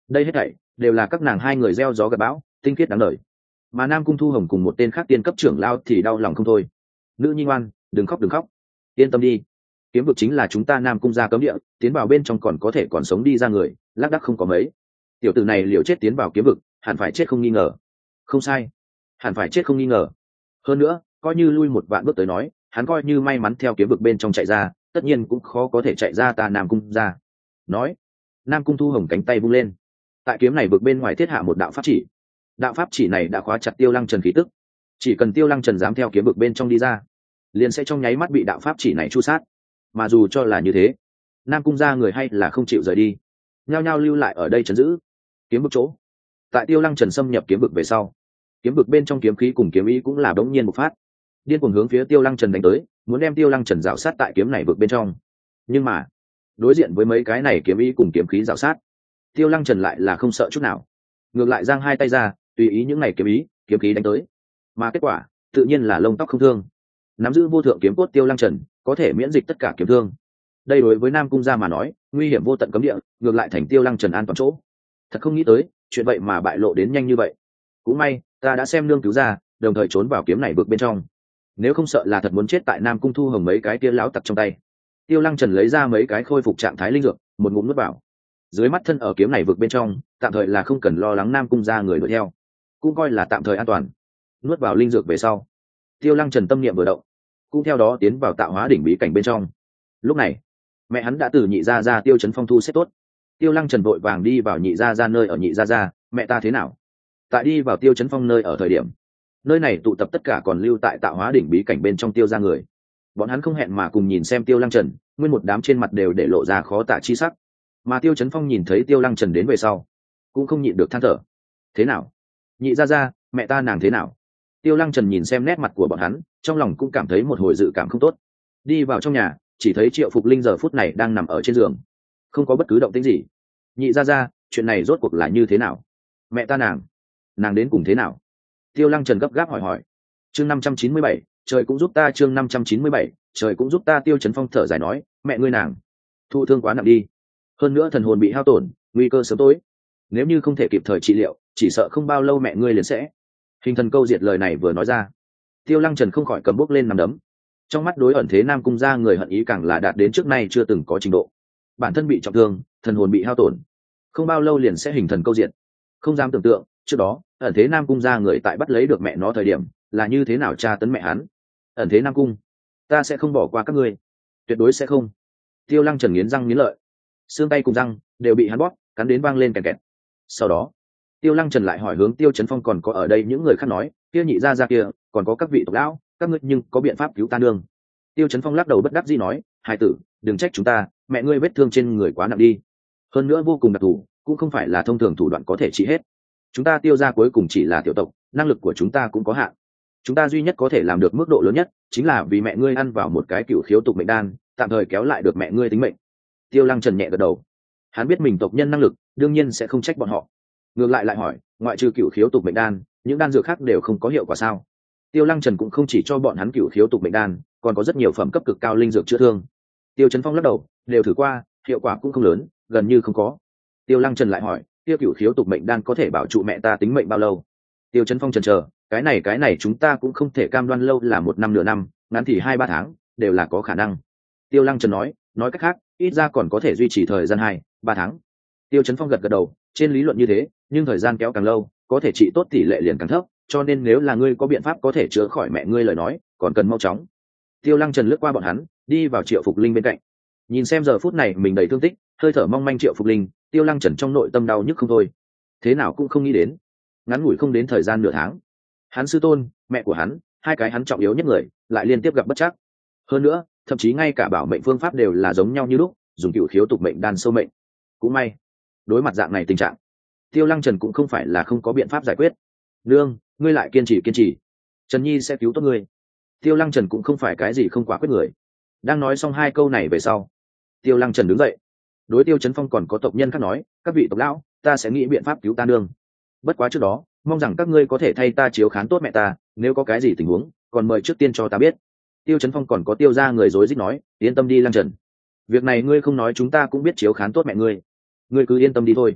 đây hết thảy đều là các nàng hai người gieo gió gặt bão, tinh khiết đáng lời. Mà Nam Cung Thu Hồng cùng một tên khác tiên cấp trưởng lao thì đau lòng không thôi. Nữ nhi ngoan, đừng khóc đừng khóc, yên tâm đi, kiếm vực chính là chúng ta Nam Cung gia cấm địa, tiến vào bên trong còn có thể còn sống đi ra người lác đác không có mấy. Tiểu tử này liều chết tiến vào kiếm vực, hẳn phải chết không nghi ngờ. Không sai, hẳn phải chết không nghi ngờ. Hơn nữa, coi như lui một vạn bước tới nói, hắn coi như may mắn theo kiếm vực bên trong chạy ra, tất nhiên cũng khó có thể chạy ra ta Nam Cung gia. Nói, Nam Cung Thu Hồng cánh tay vung lên, tại kiếm này vực bên ngoài thiết hạ một đạo pháp chỉ. Đạo pháp chỉ này đã khóa chặt Tiêu Lăng Trần khí tức, chỉ cần Tiêu Lăng Trần dám theo kiếm vực bên trong đi ra, liền sẽ trong nháy mắt bị đạo pháp chỉ này chu sát. Mà dù cho là như thế, Nam Cung gia người hay là không chịu rời đi, nhao nhao lưu lại ở đây trấn giữ kiếm vực chỗ. Tại Tiêu Lăng Trần xâm nhập kiếm vực về sau, kiếm vực bên trong kiếm khí cùng kiếm ý cũng là đống nhiên một phát, điên cuồng hướng phía Tiêu Lăng Trần đánh tới, muốn đem Tiêu Lăng Trần rào sát tại kiếm này vực bên trong. Nhưng mà đối diện với mấy cái này kiếm ý cùng kiếm khí rào sát, Tiêu Lăng Trần lại là không sợ chút nào, ngược lại giang hai tay ra, tùy ý những này kiếm ý kiếm khí đánh tới. Mà kết quả tự nhiên là lông tóc không thương. Nắm giữ vô thượng kiếm cốt Tiêu Lăng Trần có thể miễn dịch tất cả kiếm thương. Đây đối với Nam Cung gia mà nói, nguy hiểm vô tận cấm địa, ngược lại thành Tiêu Lăng Trần an toàn chỗ. Thật không nghĩ tới, chuyện vậy mà bại lộ đến nhanh như vậy. Cũng may, ta đã xem nương cứu ra, đồng thời trốn vào kiếm này vực bên trong. Nếu không sợ là thật muốn chết tại Nam Cung Thu Hồng mấy cái kia lão tặc trong tay. Tiêu Lăng Trần lấy ra mấy cái khôi phục trạng thái linh dược, một ngụm nuốt vào. Dưới mắt thân ở kiếm này vực bên trong, tạm thời là không cần lo lắng Nam Cung gia người đuổi theo, cũng coi là tạm thời an toàn. Nuốt vào linh dược về sau, Tiêu Lăng Trần tâm niệm vừa động, cũng theo đó tiến vào tạo hóa đỉnh bí cảnh bên trong. Lúc này, mẹ hắn đã từ nhị gia gia Tiêu Chấn Phong thu xếp tốt. Tiêu Lăng Trần vội vàng đi vào nhị gia gia nơi ở. Nhị gia gia, mẹ ta thế nào? Tại đi vào Tiêu Chấn Phong nơi ở thời điểm, nơi này tụ tập tất cả còn lưu tại tạo hóa đỉnh bí cảnh bên trong Tiêu gia người. Bọn hắn không hẹn mà cùng nhìn xem Tiêu Lăng Trần, nguyên một đám trên mặt đều để lộ ra khó tả chi sắc. Mà Tiêu Chấn Phong nhìn thấy Tiêu Lăng Trần đến về sau, cũng không nhịn được than thở. Thế nào? Nhị gia gia, mẹ ta nàng thế nào? Tiêu Lăng Trần nhìn xem nét mặt của bọn hắn, trong lòng cũng cảm thấy một hồi dự cảm không tốt. Đi vào trong nhà, chỉ thấy Triệu Phục Linh giờ phút này đang nằm ở trên giường, không có bất cứ động tĩnh gì. Nhị gia gia, chuyện này rốt cuộc là như thế nào? Mẹ ta nàng, nàng đến cùng thế nào? Tiêu Lăng Trần gấp gáp hỏi hỏi. Chương năm trăm chín mươi bảy, trời cũng giúp ta. Chương năm trăm chín mươi bảy, trời cũng giúp ta. Tiêu Chấn Phong thở dài nói, mẹ ngươi nàng thụ thương quá nặng đi, hơn nữa thần hồn bị hao tổn, nguy cơ sớm tối. Nếu như không thể kịp thời trị liệu, chỉ sợ không bao lâu mẹ ngươi liền sẽ hình thần câu diệt. Lời này vừa nói ra, Tiêu Lăng Trần không khỏi cầm bốc lên nằm đấm. Trong mắt đối ẩn thế Nam Cung gia người hận ý càng là đạt đến trước nay chưa từng có trình độ. Bản thân bị trọng thương, thần hồn bị hao tổn, không bao lâu liền sẽ hình thần câu diệt. Không dám tưởng tượng trước đó ẩn thế Nam Cung gia người tại bắt lấy được mẹ nó thời điểm là như thế nào tra tấn mẹ hắn. Ẩn thế Nam Cung, ta sẽ không bỏ qua các ngươi, tuyệt đối sẽ không. Tiêu Lăng Trần nghiến răng nghiến lợi, xương tay cùng răng đều bị hắn bóp cắn đến vang lên kẹt kẹt. Sau đó Tiêu Lăng Trần lại hỏi hướng Tiêu Chấn Phong còn có ở đây những người khác nói, kia nhị gia gia kia còn có các vị tộc lão, các ngươi nhưng có biện pháp cứu ta nương? Tiêu Chấn Phong lắc đầu bất đắc dĩ nói, hai tử, đừng trách chúng ta, mẹ ngươi vết thương trên người quá nặng đi, hơn nữa vô cùng đặc thù, cũng không phải là thông thường thủ đoạn có thể trị hết. Chúng ta Tiêu gia cuối cùng chỉ là tiểu tộc, năng lực của chúng ta cũng có hạn. Chúng ta duy nhất có thể làm được mức độ lớn nhất chính là vì mẹ ngươi ăn vào một cái cửu khiếu tục mệnh đan, tạm thời kéo lại được mẹ ngươi tính mệnh. Tiêu Lăng Trần nhẹ gật đầu, hắn biết mình tộc nhân năng lực, đương nhiên sẽ không trách bọn họ. Ngược lại lại hỏi, ngoại trừ cửu khiếu tục mệnh đan, những đan dược khác đều không có hiệu quả sao? Tiêu Lăng Trần cũng không chỉ cho bọn hắn cửu khiếu tục mệnh đan, còn có rất nhiều phẩm cấp cực cao linh dược chữa thương. Tiêu Chấn Phong lắc đầu, đều thử qua, hiệu quả cũng không lớn, gần như không có. Tiêu Lăng Trần lại hỏi, tiêu cửu khiếu tục mệnh đan có thể bảo trụ mẹ ta tính mệnh bao lâu? Tiêu Chấn Phong chần chờ, cái này cái này chúng ta cũng không thể cam đoan lâu là một năm nửa năm, ngắn thì hai ba tháng, đều là có khả năng. Tiêu Lăng Trần nói, nói cách khác, ít ra còn có thể duy trì thời gian hai ba tháng. Tiêu Chấn Phong gật gật đầu, trên lý luận như thế, nhưng thời gian kéo càng lâu, có thể trị tốt tỷ lệ liền càng thấp, cho nên nếu là ngươi có biện pháp có thể chữa khỏi mẹ ngươi lời nói, còn cần mau chóng. Tiêu Lăng Trần lướt qua bọn hắn, đi vào Triệu Phục Linh bên cạnh, nhìn xem giờ phút này mình đầy thương tích, hơi thở mong manh Triệu Phục Linh, Tiêu Lăng Trần trong nội tâm đau nhức không thôi. Thế nào cũng không nghĩ đến, ngắn ngủi không đến thời gian nửa tháng, hắn sư tôn, mẹ của hắn, hai cái hắn trọng yếu nhất người, lại liên tiếp gặp bất trắc. Hơn nữa, thậm chí ngay cả bảo mệnh phương pháp đều là giống nhau như lúc, dùng cửu khiếu tục mệnh đan sâu mệnh. Cũng may, đối mặt dạng này tình trạng, Tiêu Lăng Trần cũng không phải là không có biện pháp giải quyết. Nương, ngươi lại kiên trì kiên trì, Trần Nhi sẽ cứu tốt ngươi. Tiêu Lăng Trần cũng không phải cái gì không quả quyết người. Đang nói xong hai câu này về sau, Tiêu Lăng Trần đứng dậy, đối Tiêu Chấn Phong còn có tộc nhân khác nói, các vị tộc lão, ta sẽ nghĩ biện pháp cứu ta nương. Bất quá trước đó, mong rằng các ngươi có thể thay ta chiếu khán tốt mẹ ta, nếu có cái gì tình huống, còn mời trước tiên cho ta biết. Tiêu Chấn Phong còn có Tiêu gia người rối rít nói, yên tâm đi Lăng Trần, việc này ngươi không nói chúng ta cũng biết chiếu khán tốt mẹ ngươi, ngươi cứ yên tâm đi thôi.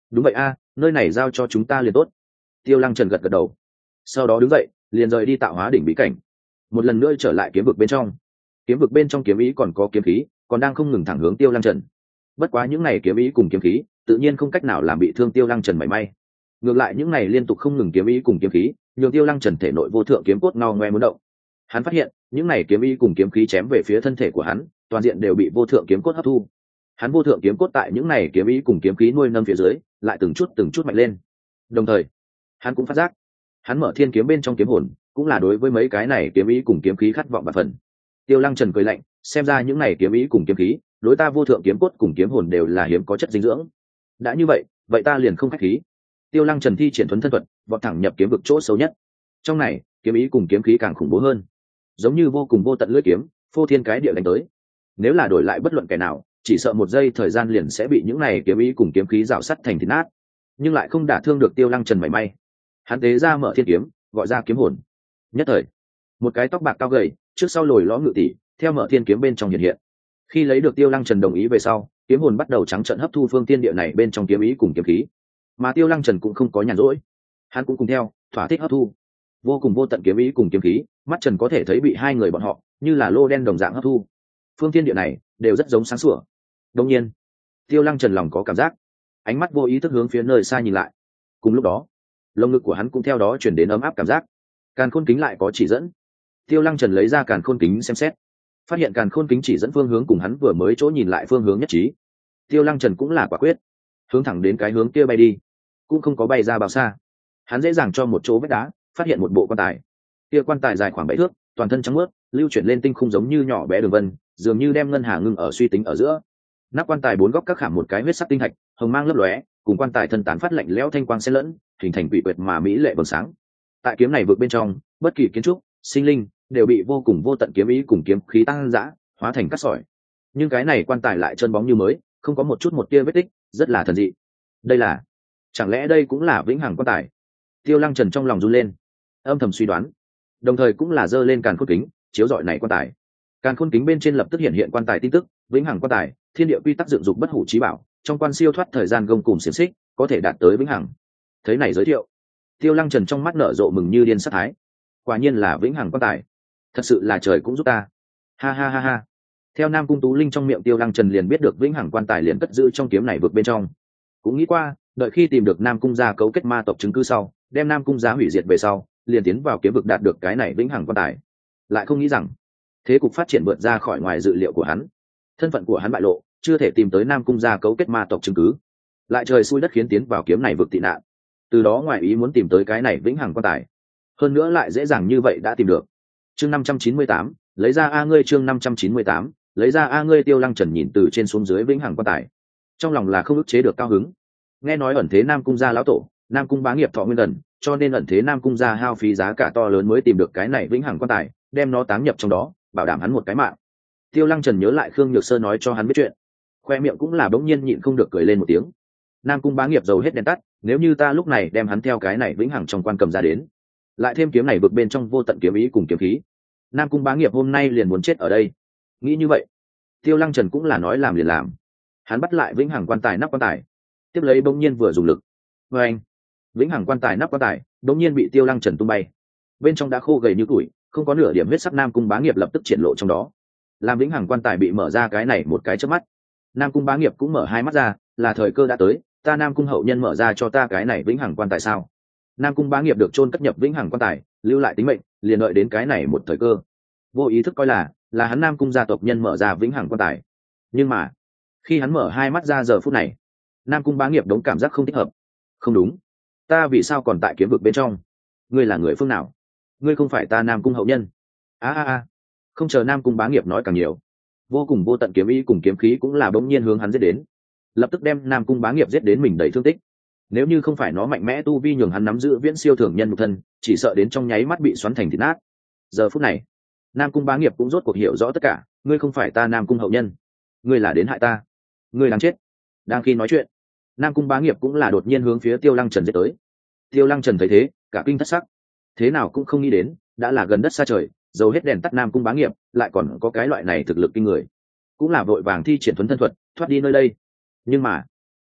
đúng vậy a, nơi này giao cho chúng ta liền tốt. Tiêu Lăng Trần gật gật đầu, sau đó đứng dậy liền rời đi tạo hóa đỉnh bí cảnh, một lần nữa trở lại kiếm vực bên trong. Kiếm vực bên trong kiếm ý còn có kiếm khí còn đang không ngừng thẳng hướng Tiêu Lăng Trần. Bất quá những này kiếm ý cùng kiếm khí tự nhiên không cách nào làm bị thương Tiêu Lăng Trần mảy may. Ngược lại những này liên tục không ngừng kiếm ý cùng kiếm khí nhường Tiêu Lăng Trần thể nội vô thượng kiếm cốt ngao ngoe muốn động. Hắn phát hiện những này kiếm ý cùng kiếm khí chém về phía thân thể của hắn, toàn diện đều bị vô thượng kiếm cốt hấp thu. Hắn vô thượng kiếm cốt tại những này kiếm ý cùng kiếm khí nuôi nâng phía dưới, lại từng chút từng chút mạnh lên. Đồng thời, hắn cũng phát giác, hắn mở thiên kiếm bên trong kiếm hồn, cũng là đối với mấy cái này kiếm ý cùng kiếm khí khát vọng và phần. Tiêu Lăng Trần cười lạnh, xem ra những này kiếm ý cùng kiếm khí, đối ta vô thượng kiếm cốt cùng kiếm hồn đều là hiếm có chất dinh dưỡng. Đã như vậy, vậy ta liền không khách khí. Tiêu Lăng Trần thi triển thuần thân thuật, vọt thẳng nhập kiếm vực chỗ sâu nhất. Trong này, kiếm ý cùng kiếm khí càng khủng bố hơn, giống như vô cùng vô tận lưỡi kiếm, phô thiên cái địa đánh tới. Nếu là đổi lại bất luận kẻ nào, chỉ sợ một giây thời gian liền sẽ bị những này kiếm ý cùng kiếm khí rào sắt thành thịt nát, nhưng lại không đả thương được Tiêu Lăng Trần mảy may. Hắn tế ra mở thiên kiếm, gọi ra kiếm hồn. Nhất thời, một cái tóc bạc cao gầy, trước sau lồi lõm ngự tỷ, theo mở thiên kiếm bên trong hiện hiện. Khi lấy được Tiêu Lăng Trần đồng ý về sau, kiếm hồn bắt đầu trắng trợn hấp thu phương tiên địa này bên trong kiếm ý cùng kiếm khí. Mà Tiêu Lăng Trần cũng không có nhàn rỗi, hắn cũng cùng theo, thỏa thích hấp thu. Vô cùng vô tận kiếm ý cùng kiếm khí, mắt Trần có thể thấy bị hai người bọn họ như là lô đen đồng dạng hấp thu. Phương tiên địa này đều rất giống sáng sủa. Đương nhiên, Tiêu Lăng Trần lòng có cảm giác, ánh mắt vô ý thức hướng phía nơi xa nhìn lại. Cùng lúc đó, lồng ngực của hắn cũng theo đó chuyển đến ấm áp cảm giác. Càn khôn kính lại có chỉ dẫn. Tiêu Lăng Trần lấy ra càn khôn kính xem xét, phát hiện càn khôn kính chỉ dẫn phương hướng cùng hắn vừa mới chỗ nhìn lại phương hướng nhất trí. Tiêu Lăng Trần cũng là quả quyết, hướng thẳng đến cái hướng kia bay đi, cũng không có bay ra bao xa. Hắn dễ dàng cho một chỗ vách đá, phát hiện một bộ quan tài. Kia quan tài dài khoảng bảy thước, toàn thân trắng muốt, lưu chuyển lên tinh khung giống như nhỏ bé đường vân, dường như đem ngân hà ngưng ở suy tính ở giữa. Nắp quan tài bốn góc các khảm một cái huyết sắc tinh thạch, hồng mang lấp lóe, cùng quan tài thân tán phát lạnh lẽo thanh quang xen lẫn, hình thành quỷ quyệt mà mỹ lệ vầng sáng. Tại kiếm này vượt bên trong, bất kỳ kiến trúc, sinh linh đều bị vô cùng vô tận kiếm ý cùng kiếm khí tăng dã, hóa thành cát sỏi. Nhưng cái này quan tài lại trơn bóng như mới, không có một chút một tia vết tích, rất là thần dị. Đây là, chẳng lẽ đây cũng là vĩnh hằng quan tài? Tiêu Lăng Trần trong lòng run lên, âm thầm suy đoán, đồng thời cũng là giơ lên càn khôn kính, chiếu rọi này quan tài. Càn khôn kính bên trên lập tức hiện hiện quan tài tin tức, vĩnh hằng quan tài, thiên địa quy tắc dựng dục bất hủ chí bảo, trong quan siêu thoát thời gian gông cùng xiển xích, có thể đạt tới vĩnh hằng. Thấy này giới thiệu, Tiêu Lăng Trần trong mắt nở rộ mừng như điên sát thái. Quả nhiên là vĩnh hằng quan tài, thật sự là trời cũng giúp ta. Ha ha ha ha. Theo Nam Cung Tú Linh trong miệng Tiêu Lăng Trần liền biết được vĩnh hằng quan tài liền cất giữ trong kiếm này vượt bên trong. Cũng nghĩ qua, đợi khi tìm được Nam Cung gia cấu kết ma tộc chứng cứ sau, đem Nam Cung gia hủy diệt về sau, liền tiến vào kiếm vực đạt được cái này vĩnh hằng quan tài. Lại không nghĩ rằng, thế cục phát triển vượt ra khỏi ngoài dự liệu của hắn. Thân phận của hắn bại lộ, chưa thể tìm tới Nam Cung gia cấu kết ma tộc chứng cứ, lại trời xui đất khiến tiến vào kiếm này vực tị nạn. Từ đó ngoài ý muốn tìm tới cái này vĩnh hằng quan tài, hơn nữa lại dễ dàng như vậy đã tìm được. Chương năm trăm chín mươi tám, lấy ra a ngươi chương năm trăm chín mươi tám, lấy ra a ngươi. Tiêu Lăng Trần nhìn từ trên xuống dưới vĩnh hằng quan tài, trong lòng là không ức chế được cao hứng. Nghe nói ẩn thế Nam Cung gia lão tổ, Nam Cung bá nghiệp thọ nguyên ẩn, cho nên ẩn thế Nam Cung gia hao phí giá cả to lớn mới tìm được cái này vĩnh hằng quan tài, đem nó táng nhập trong đó, bảo đảm hắn một cái mạng. Tiêu Lăng Trần nhớ lại Khương Nhược Sơ nói cho hắn biết chuyện, khoe miệng cũng là bỗng nhiên nhịn không được cười lên một tiếng. Nam Cung bá nghiệp dầu hết đèn tắt, nếu như ta lúc này đem hắn theo cái này vĩnh hằng trong quan cầm ra đến, lại thêm kiếm này vực bên trong vô tận kiếm ý cùng kiếm khí, Nam Cung bá nghiệp hôm nay liền muốn chết ở đây. Nghĩ như vậy, Tiêu Lăng Trần cũng là nói làm liền làm. Hắn bắt lại vĩnh hằng quan tài nắp quan tài, tiếp lấy bỗng nhiên vừa dùng lực, với anh, vĩnh hằng quan tài nắp quan tài bỗng nhiên bị Tiêu Lăng Trần tung bay. Bên trong đã khô gầy như củi, không có nửa điểm huyết sắc. Nam Cung bá nghiệp lập tức triển lộ trong đó. Làm vĩnh hằng quan tài bị mở ra cái này một cái chớp mắt, Nam Cung bá nghiệp cũng mở hai mắt ra, là thời cơ đã tới, ta Nam Cung hậu nhân mở ra cho ta cái này vĩnh hằng quan tài sao? Nam Cung bá nghiệp được chôn cất nhập vĩnh hằng quan tài, lưu lại tính mệnh, liền đợi đến cái này một thời cơ. Vô ý thức coi là là hắn Nam Cung gia tộc nhân mở ra vĩnh hằng quan tài. Nhưng mà, khi hắn mở hai mắt ra giờ phút này, Nam Cung bá nghiệp đống cảm giác không thích hợp. Không đúng, ta vì sao còn tại kiếm vực bên trong? Ngươi là người phương nào? Ngươi không phải ta Nam Cung hậu nhân. A a a. Không chờ Nam Cung bá nghiệp nói càng nhiều, vô cùng vô tận kiếm ý cùng kiếm khí cũng là bỗng nhiên hướng hắn giết đến, lập tức đem Nam Cung bá nghiệp giết đến mình đầy thương tích. Nếu như không phải nó mạnh mẽ tu vi nhường hắn nắm giữ viễn siêu thường nhân nhục thân, chỉ sợ đến trong nháy mắt bị xoắn thành thịt nát. Giờ phút này, Nam Cung bá nghiệp cũng rốt cuộc hiểu rõ tất cả. Ngươi không phải ta Nam Cung hậu nhân, ngươi là đến hại ta, ngươi đáng chết. Đang khi nói chuyện, Nam Cung bá nghiệp cũng là đột nhiên hướng phía Tiêu Lăng Trần giết tới. Tiêu Lăng Trần thấy thế, cả kinh thất sắc, thế nào cũng không nghĩ đến, đã là gần đất xa trời, dầu hết đèn tắt Nam Cung bá nghiệp lại còn có cái loại này thực lực kinh người, cũng là vội vàng thi triển thuấn thân thuật thoát đi nơi đây. Nhưng mà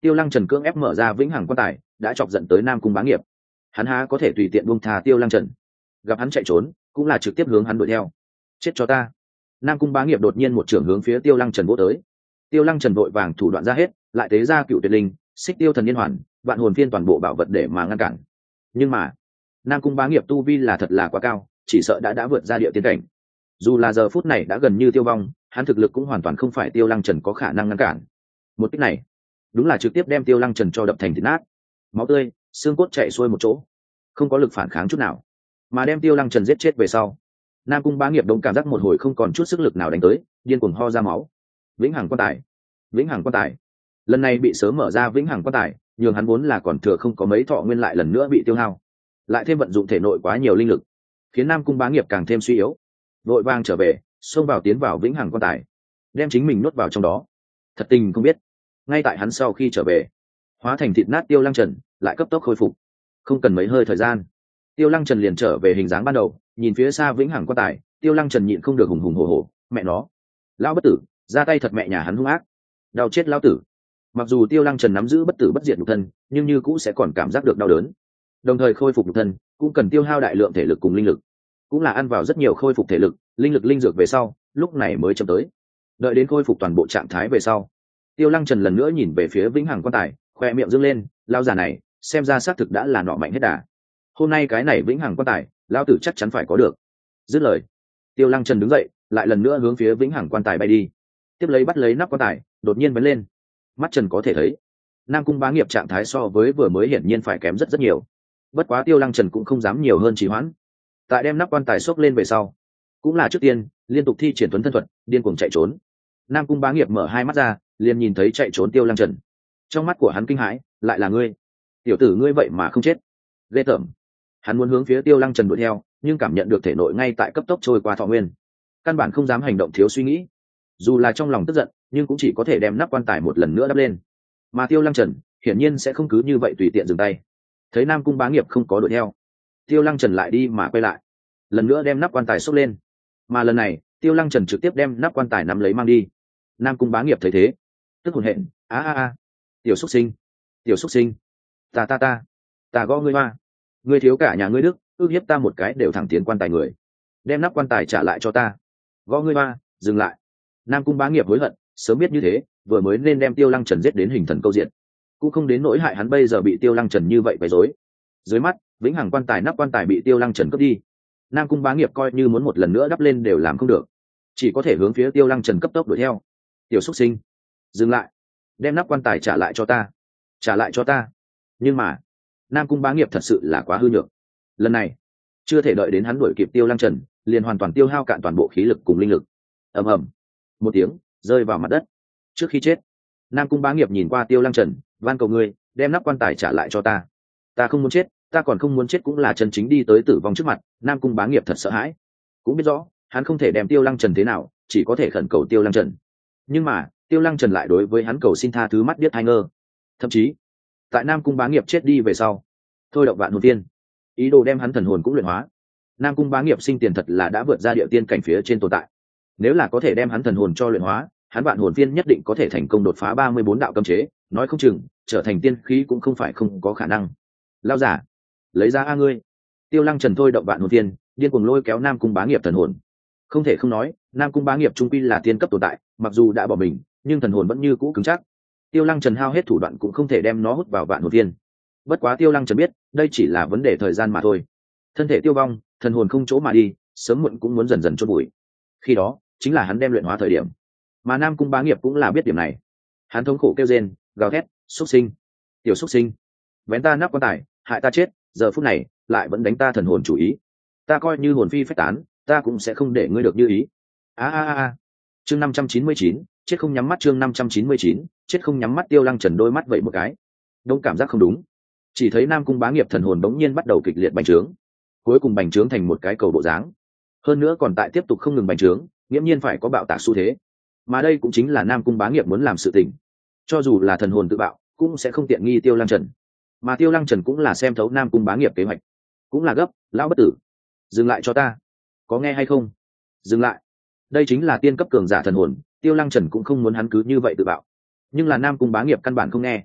Tiêu Lăng Trần cưỡng ép mở ra vĩnh hằng quan tài đã chọc giận tới Nam Cung Bá Nghiệp. Hắn há có thể tùy tiện buông tha Tiêu Lăng Trần. Gặp hắn chạy trốn cũng là trực tiếp hướng hắn đuổi theo. Chết cho ta. Nam Cung Bá Nghiệp đột nhiên một trưởng hướng phía Tiêu Lăng Trần vỗ tới. Tiêu Lăng Trần vội vàng thủ đoạn ra hết, lại tế ra Cựu Tuyệt Linh, Xích Tiêu Thần Liên Hoàn, vạn hồn phiên toàn bộ bảo vật để mà ngăn cản. Nhưng mà Nam Cung Bá Nghiệp tu vi là thật là quá cao, chỉ sợ đã đã vượt ra địa tiên cảnh. Dù là giờ phút này đã gần như tiêu vong, hắn thực lực cũng hoàn toàn không phải Tiêu Lăng Trần có khả năng ngăn cản. Một kích này đúng là trực tiếp đem Tiêu Lăng Trần cho đập thành thịt nát, máu tươi xương cốt chảy xuôi một chỗ, không có lực phản kháng chút nào, mà đem Tiêu Lăng Trần giết chết về sau, Nam Cung Bá Nghiệp đông cảm giác một hồi không còn chút sức lực nào đánh tới, điên cuồng ho ra máu. Vĩnh hằng quan tài, vĩnh hằng quan tài, lần này bị sớm mở ra vĩnh hằng quan tài, nhường hắn vốn là còn thừa không có mấy thọ nguyên lại lần nữa bị tiêu hao, lại thêm vận dụng thể nội quá nhiều linh lực, khiến Nam Cung Bá Nghiệp càng thêm suy yếu, vội vàng trở về, xông vào tiến vào vĩnh hằng quan tài, đem chính mình nuốt vào trong đó. Thật tình không biết, ngay tại hắn sau khi trở về, hóa thành thịt nát Tiêu Lăng Trần lại cấp tốc khôi phục, không cần mấy hơi thời gian, Tiêu Lăng Trần liền trở về hình dáng ban đầu. Nhìn phía xa vĩnh hằng quan tài, Tiêu Lăng Trần nhịn không được hùng hùng hổ hổ, mẹ nó, lão bất tử, ra tay thật mẹ nhà hắn hung ác, đau chết lão tử. Mặc dù Tiêu Lăng Trần nắm giữ bất tử bất diệt nhục thân, nhưng như cũng sẽ còn cảm giác được đau đớn, đồng thời khôi phục nhục thân cũng cần tiêu hao đại lượng thể lực cùng linh lực, cũng là ăn vào rất nhiều khôi phục thể lực, linh lực linh dược về sau, lúc này mới chậm tới. Đợi đến khôi phục toàn bộ trạng thái về sau, Tiêu Lăng Trần lần nữa nhìn về phía vĩnh hằng quan tài, khoe miệng dương lên, lão già này xem ra xác thực đã là nọ mạnh hết đà. Hôm nay cái này vĩnh hằng quan tài, lão tử chắc chắn phải có được. Dứt lời, Tiêu Lăng Trần đứng dậy, lại lần nữa hướng phía vĩnh hằng quan tài bay đi, tiếp lấy bắt lấy nắp quan tài, đột nhiên vấn lên. Mắt Trần có thể thấy, Nam Cung Bá Nghiệp trạng thái so với vừa mới hiển nhiên phải kém rất rất nhiều. Bất quá Tiêu Lăng Trần cũng không dám nhiều hơn trì hoãn, tại đem nắp quan tài xốc lên về sau, cũng là trước tiên liên tục thi triển tuấn thân thuật, điên cuồng chạy trốn. Nam Cung Bá Nghiệp mở hai mắt ra, liền nhìn thấy chạy trốn Tiêu Lăng Trần. Trong mắt của hắn kinh hãi, lại là ngươi, tiểu tử ngươi vậy mà không chết, ghê tởm. Hắn muốn hướng phía Tiêu Lăng Trần đuổi theo, nhưng cảm nhận được thể nội ngay tại cấp tốc trôi qua thọ nguyên, căn bản không dám hành động thiếu suy nghĩ. Dù là trong lòng tức giận, nhưng cũng chỉ có thể đem nắp quan tài một lần nữa đắp lên. Mà Tiêu Lăng Trần hiển nhiên sẽ không cứ như vậy tùy tiện dừng tay. Thấy Nam Cung Bá Nghiệp không có đuổi theo, Tiêu Lăng Trần lại đi mà quay lại, lần nữa đem nắp quan tài xốc lên. Mà lần này Tiêu Lăng Trần trực tiếp đem nắp quan tài nắm lấy mang đi. Nam Cung Bá Nghiệp thấy thế, tức hồn hện, a a a, tiểu xuất sinh, tiểu xuất sinh, ta ta ta, ta gõ ngươi hoa, ngươi thiếu cả nhà ngươi đức, ước hiếp ta một cái đều thẳng tiến quan tài người, đem nắp quan tài trả lại cho ta, gõ ngươi hoa, dừng lại. Nam Cung Bá Nghiệp hối hận, sớm biết như thế, vừa mới nên đem Tiêu Lăng Trần giết đến hình thần câu diện, cũng không đến nỗi hại hắn bây giờ bị Tiêu Lăng Trần như vậy quấy rối. Dưới mắt vĩnh hằng quan tài nắp quan tài bị Tiêu Lăng Trần cướp đi, Nam Cung Bá Nghiệp coi như muốn một lần nữa đắp lên đều làm không được, chỉ có thể hướng phía Tiêu Lăng Trần cấp tốc đuổi theo. Tiểu xuất sinh, dừng lại, đem nắp quan tài trả lại cho ta, trả lại cho ta. Nhưng mà Nam Cung Bá Nghiệp thật sự là quá hư nhược, lần này chưa thể đợi đến hắn đuổi kịp Tiêu Lăng Trần, liền hoàn toàn tiêu hao cạn toàn bộ khí lực cùng linh lực. Ầm ầm, một tiếng rơi vào mặt đất. Trước khi chết, Nam Cung Bá Nghiệp nhìn qua Tiêu Lăng Trần, van cầu ngươi đem nắp quan tài trả lại cho ta, ta không muốn chết, ta còn không muốn chết cũng là chân chính đi tới tử vong trước mặt. Nam Cung Bá Nghiệp thật sợ hãi, cũng biết rõ hắn không thể đem Tiêu Lăng Trần thế nào, chỉ có thể khẩn cầu Tiêu Lăng Trần. Nhưng mà Tiêu Lăng Trần lại đối với hắn cầu xin tha thứ mắt biết hai ngơ, thậm chí tại Nam Cung Bá Nghiệp chết đi về sau, thôi động vạn hồn tiên, ý đồ đem hắn thần hồn cũng luyện hóa. Nam Cung Bá Nghiệp sinh tiền thật là đã vượt ra địa tiên cảnh phía trên tồn tại, nếu là có thể đem hắn thần hồn cho luyện hóa, hắn vạn hồn viên nhất định có thể thành công đột phá ba mươi bốn đạo cấm chế, nói không chừng trở thành tiên khí cũng không phải không có khả năng. Lao giả, lấy ra a ngươi. Tiêu Lăng Trần thôi động vạn hồn viên, điên cuồng lôi kéo Nam Cung Bá Nghiệp thần hồn. Không thể không nói, Nam Cung Bá Nghiệp trung quy là tiên cấp tồn tại, mặc dù đã bỏ mình, nhưng thần hồn vẫn như cũ cứng chắc. Tiêu Lăng Trần hao hết thủ đoạn cũng không thể đem nó hút vào vạn hồn viên. Bất quá Tiêu Lăng Trần biết, đây chỉ là vấn đề thời gian mà thôi. Thân thể tiêu vong, thần hồn không chỗ mà đi, sớm muộn cũng muốn dần dần chôn bụi. Khi đó, chính là hắn đem luyện hóa thời điểm. Mà Nam Cung Bá Nghiệp cũng là biết điểm này. Hắn thống khổ kêu rên, gào thét, xuất sinh, tiểu xuất sinh, vén ta nắp quan tài, hại ta chết, giờ phút này lại vẫn đánh ta thần hồn chủ ý. Ta coi như hồn phi phách tán, ta cũng sẽ không để ngươi được như ý. A a a. Chương năm trăm chín mươi chín, chết không nhắm mắt. Chương năm trăm chín mươi chín, chết không nhắm mắt. Tiêu Lăng Trần đôi mắt vậy một cái, đông cảm giác không đúng. Chỉ thấy Nam Cung Bá Nghiệp thần hồn bỗng nhiên bắt đầu kịch liệt bành trướng, cuối cùng bành trướng thành một cái cầu bộ dáng, hơn nữa còn tại tiếp tục không ngừng bành trướng, nghiễm nhiên phải có bạo tạc xu thế. Mà đây cũng chính là Nam Cung Bá Nghiệp muốn làm sự tình. Cho dù là thần hồn tự bạo, cũng sẽ không tiện nghi Tiêu Lăng Trần. Mà Tiêu Lăng Trần cũng là xem thấu Nam Cung Bá Nghiệp kế hoạch, cũng là gấp, lão bất tử, dừng lại cho ta, có nghe hay không? Dừng lại. Đây chính là tiên cấp cường giả thần hồn, Tiêu Lăng Trần cũng không muốn hắn cứ như vậy tự bạo. Nhưng là Nam Cung Bá Nghiệp căn bản không nghe.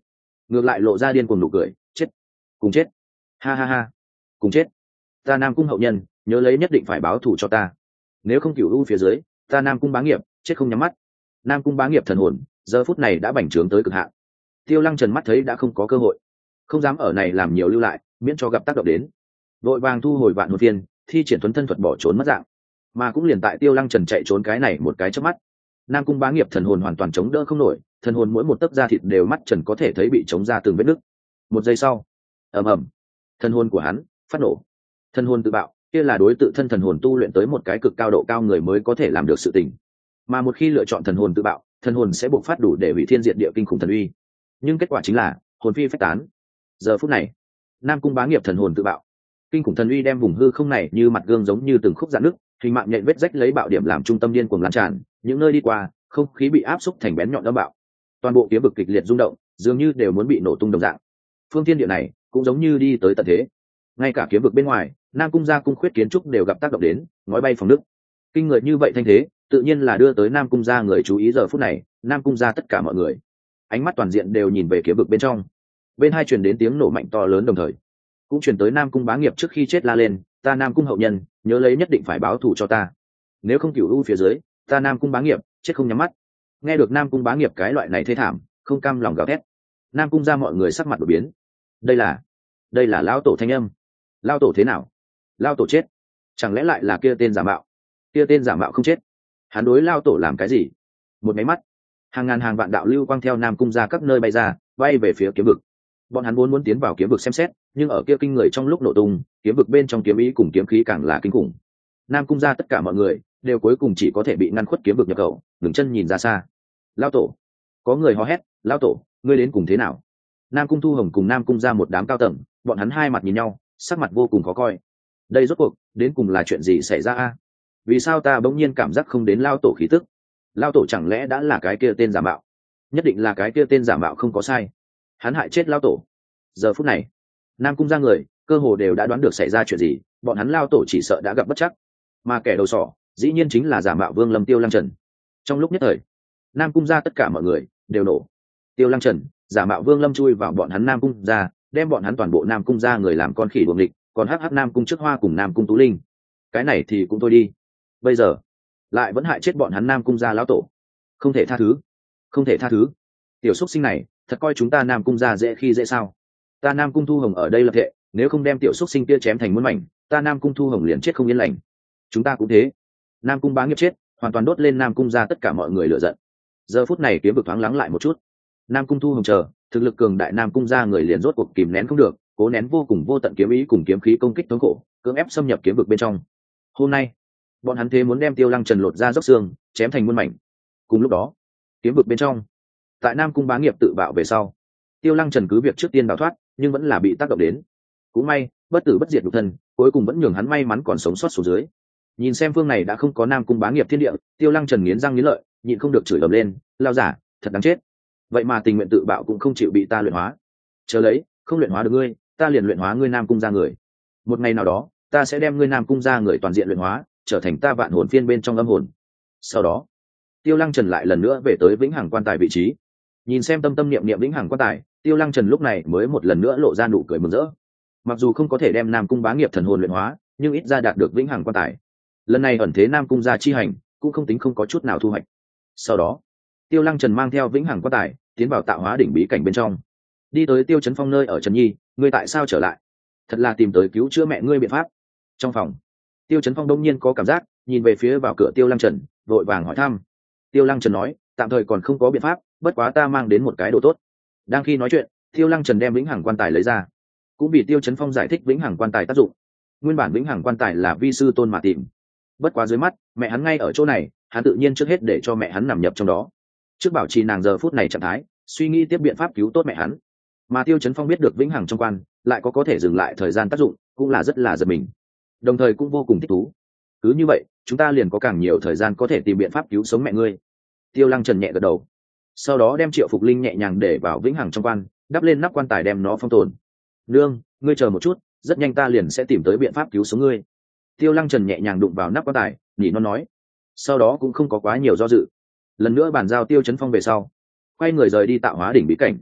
ngược lại lộ ra điên cuồng nụ cười. Chết, cùng chết, ha ha ha, cùng chết. Ta Nam Cung hậu nhân, nhớ lấy nhất định phải báo thù cho ta, nếu không cửu u phía dưới ta Nam Cung bá nghiệp chết không nhắm mắt. Nam Cung bá nghiệp thần hồn giờ phút này đã bành trướng tới cực hạn. Tiêu Lăng Trần mắt thấy đã không có cơ hội, không dám ở này làm nhiều lưu lại, miễn cho gặp tác động đến, vội vàng thu hồi vạn hồn viên, thi triển thuấn thân thuật bỏ trốn mất dạng. Mà cũng liền tại Tiêu Lăng Trần chạy trốn cái này một cái chớp mắt, Nam Cung bá nghiệp thần hồn hoàn toàn chống đỡ không nổi, thần hồn mỗi một tấc da thịt đều mắt trần có thể thấy bị chống ra từng vết nứt. Một giây sau, ầm ầm, thần hồn của hắn phát nổ. Thần hồn tự bạo, kia là đối tự thân thần hồn tu luyện tới một cái cực cao độ cao người mới có thể làm được sự tình. Mà một khi lựa chọn thần hồn tự bạo, thần hồn sẽ bộc phát đủ để hủy thiên diệt địa kinh khủng thần uy. Nhưng kết quả chính là hồn phi phách tán. Giờ phút này, Nam Cung bá nghiệp thần hồn tự bạo, kinh khủng thần uy đem vùng hư không này như mặt gương giống như từng khúc rạn nứt, hình mạng nhện vết rách lấy bạo điểm làm trung tâm điên cuồng lan tràn, những nơi đi qua, không khí bị áp xúc thành bén nhọn âm bạo. Toàn bộ kiếm vực kịch liệt rung động, dường như đều muốn bị nổ tung đồng dạng. Phương thiên địa này cũng giống như đi tới tận thế. Ngay cả kiếm vực bên ngoài, Nam Cung gia cung khuyết kiến trúc đều gặp tác động đến, ngói bay phòng nước. Kinh người như vậy thanh thế, tự nhiên là đưa tới Nam Cung gia người chú ý. Giờ phút này, Nam Cung gia tất cả mọi người, ánh mắt toàn diện đều nhìn về kiếm vực bên trong. Bên hai truyền đến tiếng nổ mạnh to lớn đồng thời, cũng truyền tới Nam Cung bá nghiệp trước khi chết la lên, ta Nam Cung hậu nhân, nhớ lấy nhất định phải báo thù cho ta, nếu không cửu u phía dưới ta Nam Cung bá nghiệp chết không nhắm mắt. Nghe được Nam Cung bá nghiệp cái loại này thê thảm, không cam lòng gào thét, Nam Cung gia mọi người sắc mặt đổi biến. Đây là đây là lão tổ thanh âm. Lão tổ thế nào? Lão tổ chết? Chẳng lẽ lại là kia tên giả mạo? Kia tên giả mạo không chết, hắn đối lão tổ làm cái gì? Một máy mắt, hàng ngàn hàng vạn đạo lưu quang theo Nam Cung gia các nơi bay ra, bay về phía kiếm vực. Bọn hắn vốn muốn tiến vào kiếm vực xem xét, nhưng ở kia kinh người trong lúc nổ tung, kiếm vực bên trong kiếm ý cùng kiếm khí càng là kinh khủng. Nam Cung gia tất cả mọi người đều cuối cùng chỉ có thể bị ngăn khuất kiếm vực nhập khẩu, ngừng chân nhìn ra xa. Lão tổ! Có người hò hét, lão tổ, ngươi đến cùng thế nào? Nam Cung Thu Hồng cùng Nam Cung gia một đám cao tầng, bọn hắn hai mặt nhìn nhau, sắc mặt vô cùng khó coi. Đây rốt cuộc đến cùng là chuyện gì xảy ra a? Vì sao ta bỗng nhiên cảm giác không đến lão tổ khí tức? Lão tổ chẳng lẽ đã là cái kia tên giả mạo? Nhất định là cái kia tên giả mạo không có sai, hắn hại chết lão tổ. Giờ phút này, Nam Cung gia người cơ hồ đều đã đoán được xảy ra chuyện gì, bọn hắn lão tổ chỉ sợ đã gặp bất chắc, mà kẻ đầu sỏ dĩ nhiên chính là giả mạo Vương Lâm Tiêu Lăng Trần. Trong lúc nhất thời, Nam Cung gia tất cả mọi người đều nổ. Tiêu Lăng Trần giả mạo Vương Lâm chui vào bọn hắn Nam Cung gia, đem bọn hắn toàn bộ Nam Cung gia người làm con khỉ đuồng địch, còn hắc hắc Nam Cung trước hoa cùng Nam Cung Tú Linh, cái này thì cũng thôi đi, bây giờ lại vẫn hại chết bọn hắn Nam Cung gia lão tổ. Không thể tha thứ, không thể tha thứ. Tiểu xuất sinh này thật coi chúng ta Nam Cung gia dễ khi dễ sao? Ta Nam Cung Thu Hồng ở đây lập thệ, nếu không đem tiểu xuất sinh kia chém thành muôn mảnh, ta Nam Cung Thu Hồng liền chết không yên lành. Chúng ta cũng thế. Nam Cung bá nghiệp chết, hoàn toàn đốt lên Nam Cung gia tất cả mọi người lửa giận. Giờ phút này kiếm vực thoáng lắng lại một chút. Nam Cung Thu Hồng chờ thực lực cường đại Nam Cung gia người liền rốt cuộc kìm nén không được, cố nén vô cùng vô tận kiếm ý cùng kiếm khí công kích thống khổ, cưỡng ép xâm nhập kiếm vực bên trong. Hôm nay, bọn hắn thế muốn đem Tiêu Lăng Trần lột ra dốc xương, chém thành muôn mảnh. Cùng lúc đó, kiếm vực bên trong, tại Nam Cung bá nghiệp tự bạo về sau, Tiêu Lăng Trần cứ việc trước tiên đào thoát, nhưng vẫn là bị tác động đến. Cũng may, bất tử bất diệt nhục thân, cuối cùng vẫn nhường hắn may mắn còn sống sót xuống dưới. Nhìn xem phương này đã không có Nam Cung bá nghiệp thiên địa, Tiêu Lăng Trần nghiến răng nghiến lợi, nhịn không được chửi ầm lên, lao giả, thật đáng chết. Vậy mà tình nguyện tự bạo cũng không chịu bị ta luyện hóa. Chờ lấy, không luyện hóa được ngươi, ta liền luyện hóa ngươi Nam Cung gia người. Một ngày nào đó, ta sẽ đem ngươi Nam Cung gia người toàn diện luyện hóa, trở thành ta vạn hồn phiên bên trong âm hồn. Sau đó, Tiêu Lăng Trần lại lần nữa về tới vĩnh hằng quan tài vị trí. Nhìn xem tâm tâm niệm niệm vĩnh hằng quan tài, Tiêu Lăng Trần lúc này mới một lần nữa lộ ra nụ cười mừng rỡ. Mặc dù không có thể đem Nam Cung bá nghiệp thần hồn luyện hóa, nhưng ít ra đạt được vĩnh hằng quan tài. Lần này ẩn thế Nam Cung gia chi hành, cũng không tính không có chút nào thu hoạch. Sau đó, Tiêu Lăng Trần mang theo vĩnh hằng quan tài, tiến vào tạo hóa đỉnh bí cảnh bên trong. Đi tới Tiêu Chấn Phong nơi ở Trần Nhi, ngươi tại sao trở lại? Thật là tìm tới cứu chữa mẹ ngươi biện pháp. Trong phòng, Tiêu Chấn Phong đông nhiên có cảm giác, nhìn về phía vào cửa Tiêu Lăng Trần, vội vàng hỏi thăm. Tiêu Lăng Trần nói, tạm thời còn không có biện pháp, bất quá ta mang đến một cái đồ tốt. Đang khi nói chuyện, Tiêu Lăng Trần đem vĩnh hằng quan tài lấy ra, cũng vì Tiêu Chấn Phong giải thích vĩnh hằng quan tài tác dụng. Nguyên bản vĩnh hằng quan tài là vi sư tôn mà tìm, bất quá dưới mắt mẹ hắn ngay ở chỗ này, hắn tự nhiên trước hết để cho mẹ hắn nằm nhập trong đó, trước bảo trì nàng giờ phút này trạng thái, suy nghĩ tiếp biện pháp cứu tốt mẹ hắn. Mà Tiêu Chấn Phong biết được vĩnh hằng trong quan lại có có thể dừng lại thời gian tác dụng, cũng là rất là giật mình, đồng thời cũng vô cùng thích thú. Cứ như vậy, chúng ta liền có càng nhiều thời gian có thể tìm biện pháp cứu sống mẹ ngươi. Tiêu Lăng Trần nhẹ gật đầu, sau đó đem Triệu Phục Linh nhẹ nhàng để vào vĩnh hằng trong quan, đắp lên nắp quan tài đem nó phong tồn. Nương, ngươi chờ một chút, rất nhanh ta liền sẽ tìm tới biện pháp cứu sống ngươi. Tiêu Lăng Trần nhẹ nhàng đụng vào nắp quan tài, nhỉ nó nói. Sau đó cũng không có quá nhiều do dự, lần nữa bàn giao Tiêu Chấn Phong về sau, quay người rời đi tạo hóa đỉnh bí cảnh.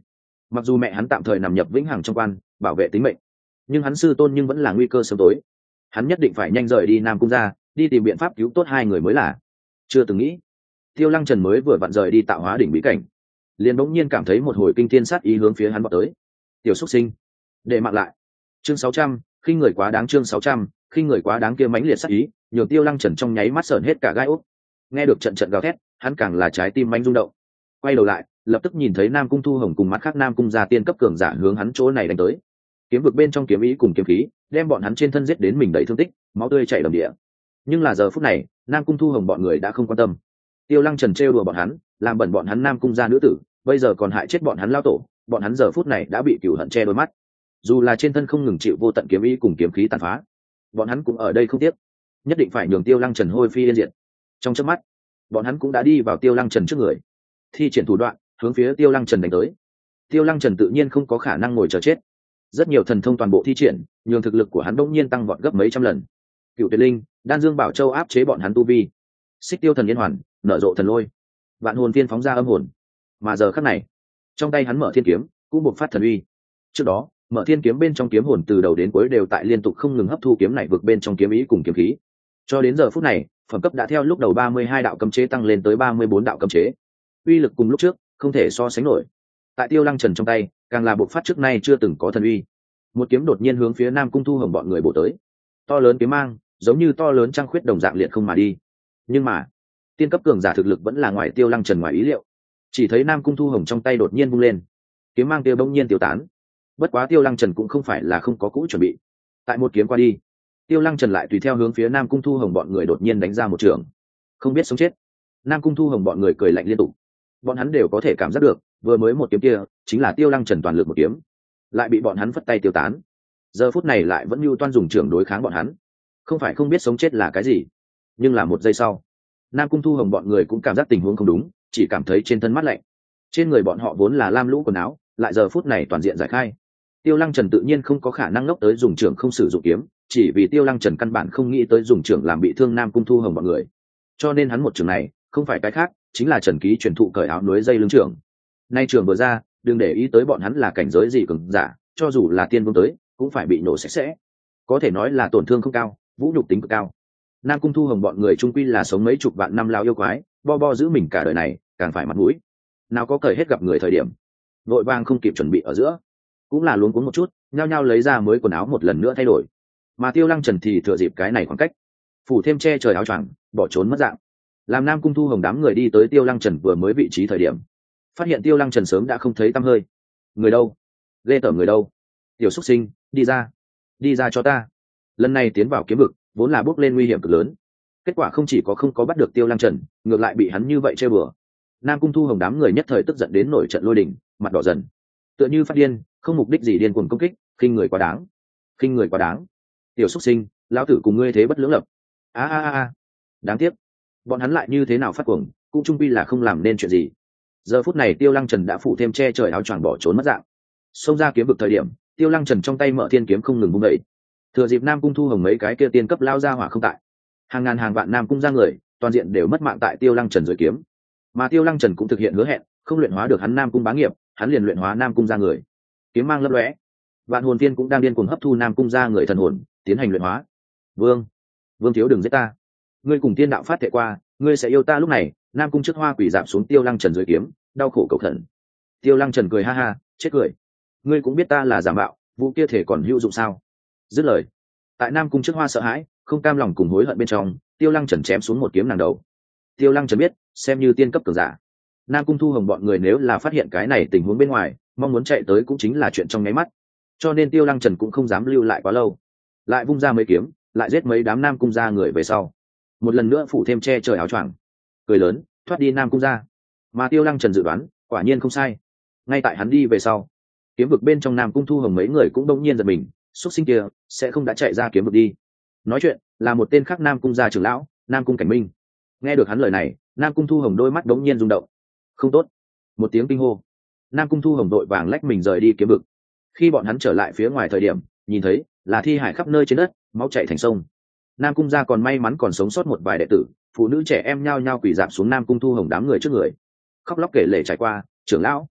mặc dù mẹ hắn tạm thời nằm nhập vĩnh hằng trong quan bảo vệ tính mệnh, nhưng hắn sư tôn nhưng vẫn là nguy cơ sớm tối. Hắn nhất định phải nhanh rời đi Nam Cung ra, đi tìm biện pháp cứu tốt hai người mới là. Chưa từng nghĩ, Tiêu Lăng Trần mới vừa vặn rời đi tạo hóa đỉnh bí cảnh, liền bỗng nhiên cảm thấy một hồi kinh thiên sát ý hướng phía hắn vọt tới. Tiểu xuất sinh, để mạng lại. Chương sáu trăm, khi người quá đáng. Chương sáu trăm, khi người quá đáng kia mãnh liệt sát ý, nhường Tiêu Lăng Trần trong nháy mắt sởn hết cả gai ốc. Nghe được trận trận gào thét, hắn càng là trái tim manh rung động. Quay đầu lại, lập tức nhìn thấy Nam Cung Thu Hồng cùng mặt khác Nam Cung gia tiên cấp cường giả hướng hắn chỗ này đánh tới. Kiếm vực bên trong kiếm ý cùng kiếm khí, đem bọn hắn trên thân giết đến mình đầy thương tích, máu tươi chảy đầm địa. Nhưng là giờ phút này, Nam Cung Thu Hồng bọn người đã không quan tâm. Tiêu Lăng Trần trêu đùa bọn hắn, làm bẩn bọn hắn Nam Cung gia nữ tử, bây giờ còn hại chết bọn hắn lao tổ, bọn hắn giờ phút này đã bị cửu hận che đôi mắt. Dù là trên thân không ngừng chịu vô tận kiếm ý cùng kiếm khí tàn phá, bọn hắn cũng ở đây không tiếc, nhất định phải nhường Tiêu Lăng Trần hôi phi yên diệt. Trong chớp mắt, bọn hắn cũng đã đi vào Tiêu Lăng Trần trước người, thi triển thủ đoạn, hướng phía Tiêu Lăng Trần đánh tới. Tiêu Lăng Trần tự nhiên không có khả năng ngồi chờ chết, rất nhiều thần thông toàn bộ thi triển, nhường thực lực của hắn đột nhiên tăng vọt gấp mấy trăm lần. Cựu Tuyệt Linh, Đan Dương Bảo Châu áp chế bọn hắn tu vi, Xích Tiêu Thần Yên Hoàn, nở rộ thần lôi, Vạn Hồn Tiên phóng ra âm hồn. Mà giờ khắc này, trong tay hắn Mở Thiên Kiếm cũng bộc phát thần uy. Trước đó, Mở Thiên Kiếm bên trong kiếm hồn từ đầu đến cuối đều tại liên tục không ngừng hấp thu kiếm này vực bên trong kiếm ý cùng kiếm khí. Cho đến giờ phút này, phẩm cấp đã theo lúc đầu ba mươi hai đạo cấm chế tăng lên tới ba mươi bốn đạo cấm chế. Uy lực cùng lúc trước không thể so sánh nổi. Tại Tiêu Lăng Trần trong tay, càng là bộc phát trước nay chưa từng có thần uy. Một kiếm đột nhiên hướng phía Nam Cung Thu Hồng bọn người bổ tới. To lớn kiếm mang, giống như to lớn trăng khuyết đồng dạng liệt không mà đi. Nhưng mà, tiên cấp cường giả thực lực vẫn là ngoài Tiêu Lăng Trần ngoài ý liệu. Chỉ thấy Nam Cung Thu Hồng trong tay đột nhiên vung lên, kiếm mang tiêu bỗng nhiên tiêu tán. Bất quá Tiêu Lăng Trần cũng không phải là không có cũ chuẩn bị. Tại một kiếm qua đi, Tiêu Lăng Trần lại tùy theo hướng phía Nam Cung Thu Hồng bọn người đột nhiên đánh ra một trường. Không biết sống chết. Nam Cung Thu Hồng bọn người cười lạnh liên tục. Bọn hắn đều có thể cảm giác được, vừa mới một kiếm kia chính là Tiêu Lăng Trần toàn lực một kiếm, lại bị bọn hắn phất tay tiêu tán. Giờ phút này lại vẫn lưu toan dùng trường đối kháng bọn hắn, không phải không biết sống chết là cái gì. Nhưng là một giây sau, Nam Cung Thu Hồng bọn người cũng cảm giác tình huống không đúng, chỉ cảm thấy trên thân mát lạnh. Trên người bọn họ vốn là lam lũ quần áo, lại giờ phút này toàn diện giải khai. Tiêu Lăng Trần tự nhiên không có khả năng ngốc tới dùng trường không sử dụng kiếm, chỉ vì Tiêu Lăng Trần căn bản không nghĩ tới dùng trường làm bị thương Nam Cung Thu Hồng bọn người. Cho nên hắn một trường này, không phải cái khác, chính là Trần Ký truyền thụ cởi áo núi dây lưng trường. Nay trường vừa ra, đừng để ý tới bọn hắn là cảnh giới gì cường giả, cho dù là tiên vương tới, cũng phải bị nổ sạch sẽ. Có thể nói là tổn thương không cao, vũ nhục tính cực cao. Nam Cung Thu Hồng bọn người trung quy là sống mấy chục vạn năm lao yêu quái, bo bo giữ mình cả đời này, càng phải mặt mũi. Nào có cởi hết gặp người thời điểm, vội vàng không kịp chuẩn bị ở giữa, cũng là luống cuống một chút, nhao nhao lấy ra mới quần áo một lần nữa thay đổi. Mà Tiêu Lăng Trần thì thừa dịp cái này khoảng cách, phủ thêm che trời áo choàng, bỏ trốn mất dạng. Làm Nam Cung Thu Hồng đám người đi tới Tiêu Lăng Trần vừa mới vị trí thời điểm, phát hiện Tiêu Lăng Trần sớm đã không thấy tăm hơi. Người đâu? Ghê tởm người đâu? Tiểu xuất sinh, đi ra, đi ra cho ta. Lần này tiến vào kiếm vực, vốn là bước lên nguy hiểm cực lớn. Kết quả không chỉ có không có bắt được Tiêu Lăng Trần, ngược lại bị hắn như vậy chơi bừa. Nam Cung Thu Hồng đám người nhất thời tức giận đến nổi trận lôi đình, mặt đỏ dần, tựa như phát điên, không mục đích gì điên cuồng công kích, khinh người quá đáng, khinh người quá đáng. Tiểu xuất sinh, lão tử cùng ngươi thế bất lưỡng lập. A a a, đáng tiếc, bọn hắn lại như thế nào phát cuồng, cũng trung quy là không làm nên chuyện gì. Giờ phút này Tiêu Lăng Trần đã phủ thêm che trời áo choàng bỏ trốn mất dạng. Xông ra kiếm vực thời điểm, Tiêu Lăng Trần trong tay Mở Thiên Kiếm không ngừng vung dậy. Thừa dịp Nam Cung Thu Hồng mấy cái kia tiên cấp lao ra hỏa không tại, hàng ngàn hàng vạn Nam Cung ra người, toàn diện đều mất mạng tại Tiêu Lăng Trần dưới kiếm. Mà Tiêu Lăng Trần cũng thực hiện hứa hẹn, không luyện hóa được hắn Nam Cung bá nghiệp, hắn liền luyện hóa Nam Cung ra người. Kiếm mang lấp lóe, Vạn Hồn Tiên cũng đang điên cuồng hấp thu Nam Cung ra người thần hồn, tiến hành luyện hóa. Vương, Vương thiếu đừng giết ta. Ngươi cùng tiên đạo phát thệ qua, ngươi sẽ yêu ta. Lúc này, Nam Cung trước hoa quỷ dạp xuống Tiêu Lăng Trần dưới kiếm, đau khổ cầu khẩn. Tiêu Lăng Trần cười ha ha, chết cười. Ngươi cũng biết ta là giả mạo, vụ kia thể còn hữu dụng sao? Dứt lời, tại Nam Cung trước hoa sợ hãi, không cam lòng cùng hối hận bên trong, Tiêu Lăng Trần chém xuống một kiếm nàng đầu. Tiêu Lăng Trần biết, xem như tiên cấp cường giả, Nam Cung Thu Hồng bọn người nếu là phát hiện cái này tình huống bên ngoài, mong muốn chạy tới cũng chính là chuyện trong nháy mắt. Cho nên Tiêu Lăng Trần cũng không dám lưu lại quá lâu, lại vung ra mấy kiếm, lại giết mấy đám Nam Cung ra người về sau, một lần nữa phủ thêm che trời áo choàng, cười lớn thoát đi Nam Cung ra. Mà Tiêu Lăng Trần dự đoán quả nhiên không sai, ngay tại hắn đi về sau, kiếm vực bên trong Nam Cung Thu Hồng mấy người cũng đông nhiên giật mình, xuất sinh kia sẽ không đã chạy ra kiếm vực đi. Nói chuyện là một tên khác Nam Cung gia trưởng lão, Nam Cung Cảnh Minh. Nghe được hắn lời này, Nam Cung Thu Hồng đôi mắt đống nhiên rung động. Không tốt! Một tiếng kinh hô, Nam Cung Thu Hồng đội vàng lách mình rời đi kiếm vực. Khi bọn hắn trở lại phía ngoài thời điểm, nhìn thấy là thi hải khắp nơi trên đất, máu chảy thành sông. Nam Cung gia còn may mắn còn sống sót một vài đệ tử, phụ nữ trẻ em nhao nhao quỳ rạp xuống Nam Cung Thu Hồng đám người trước người, khóc lóc kể lể trải qua. Trưởng lão,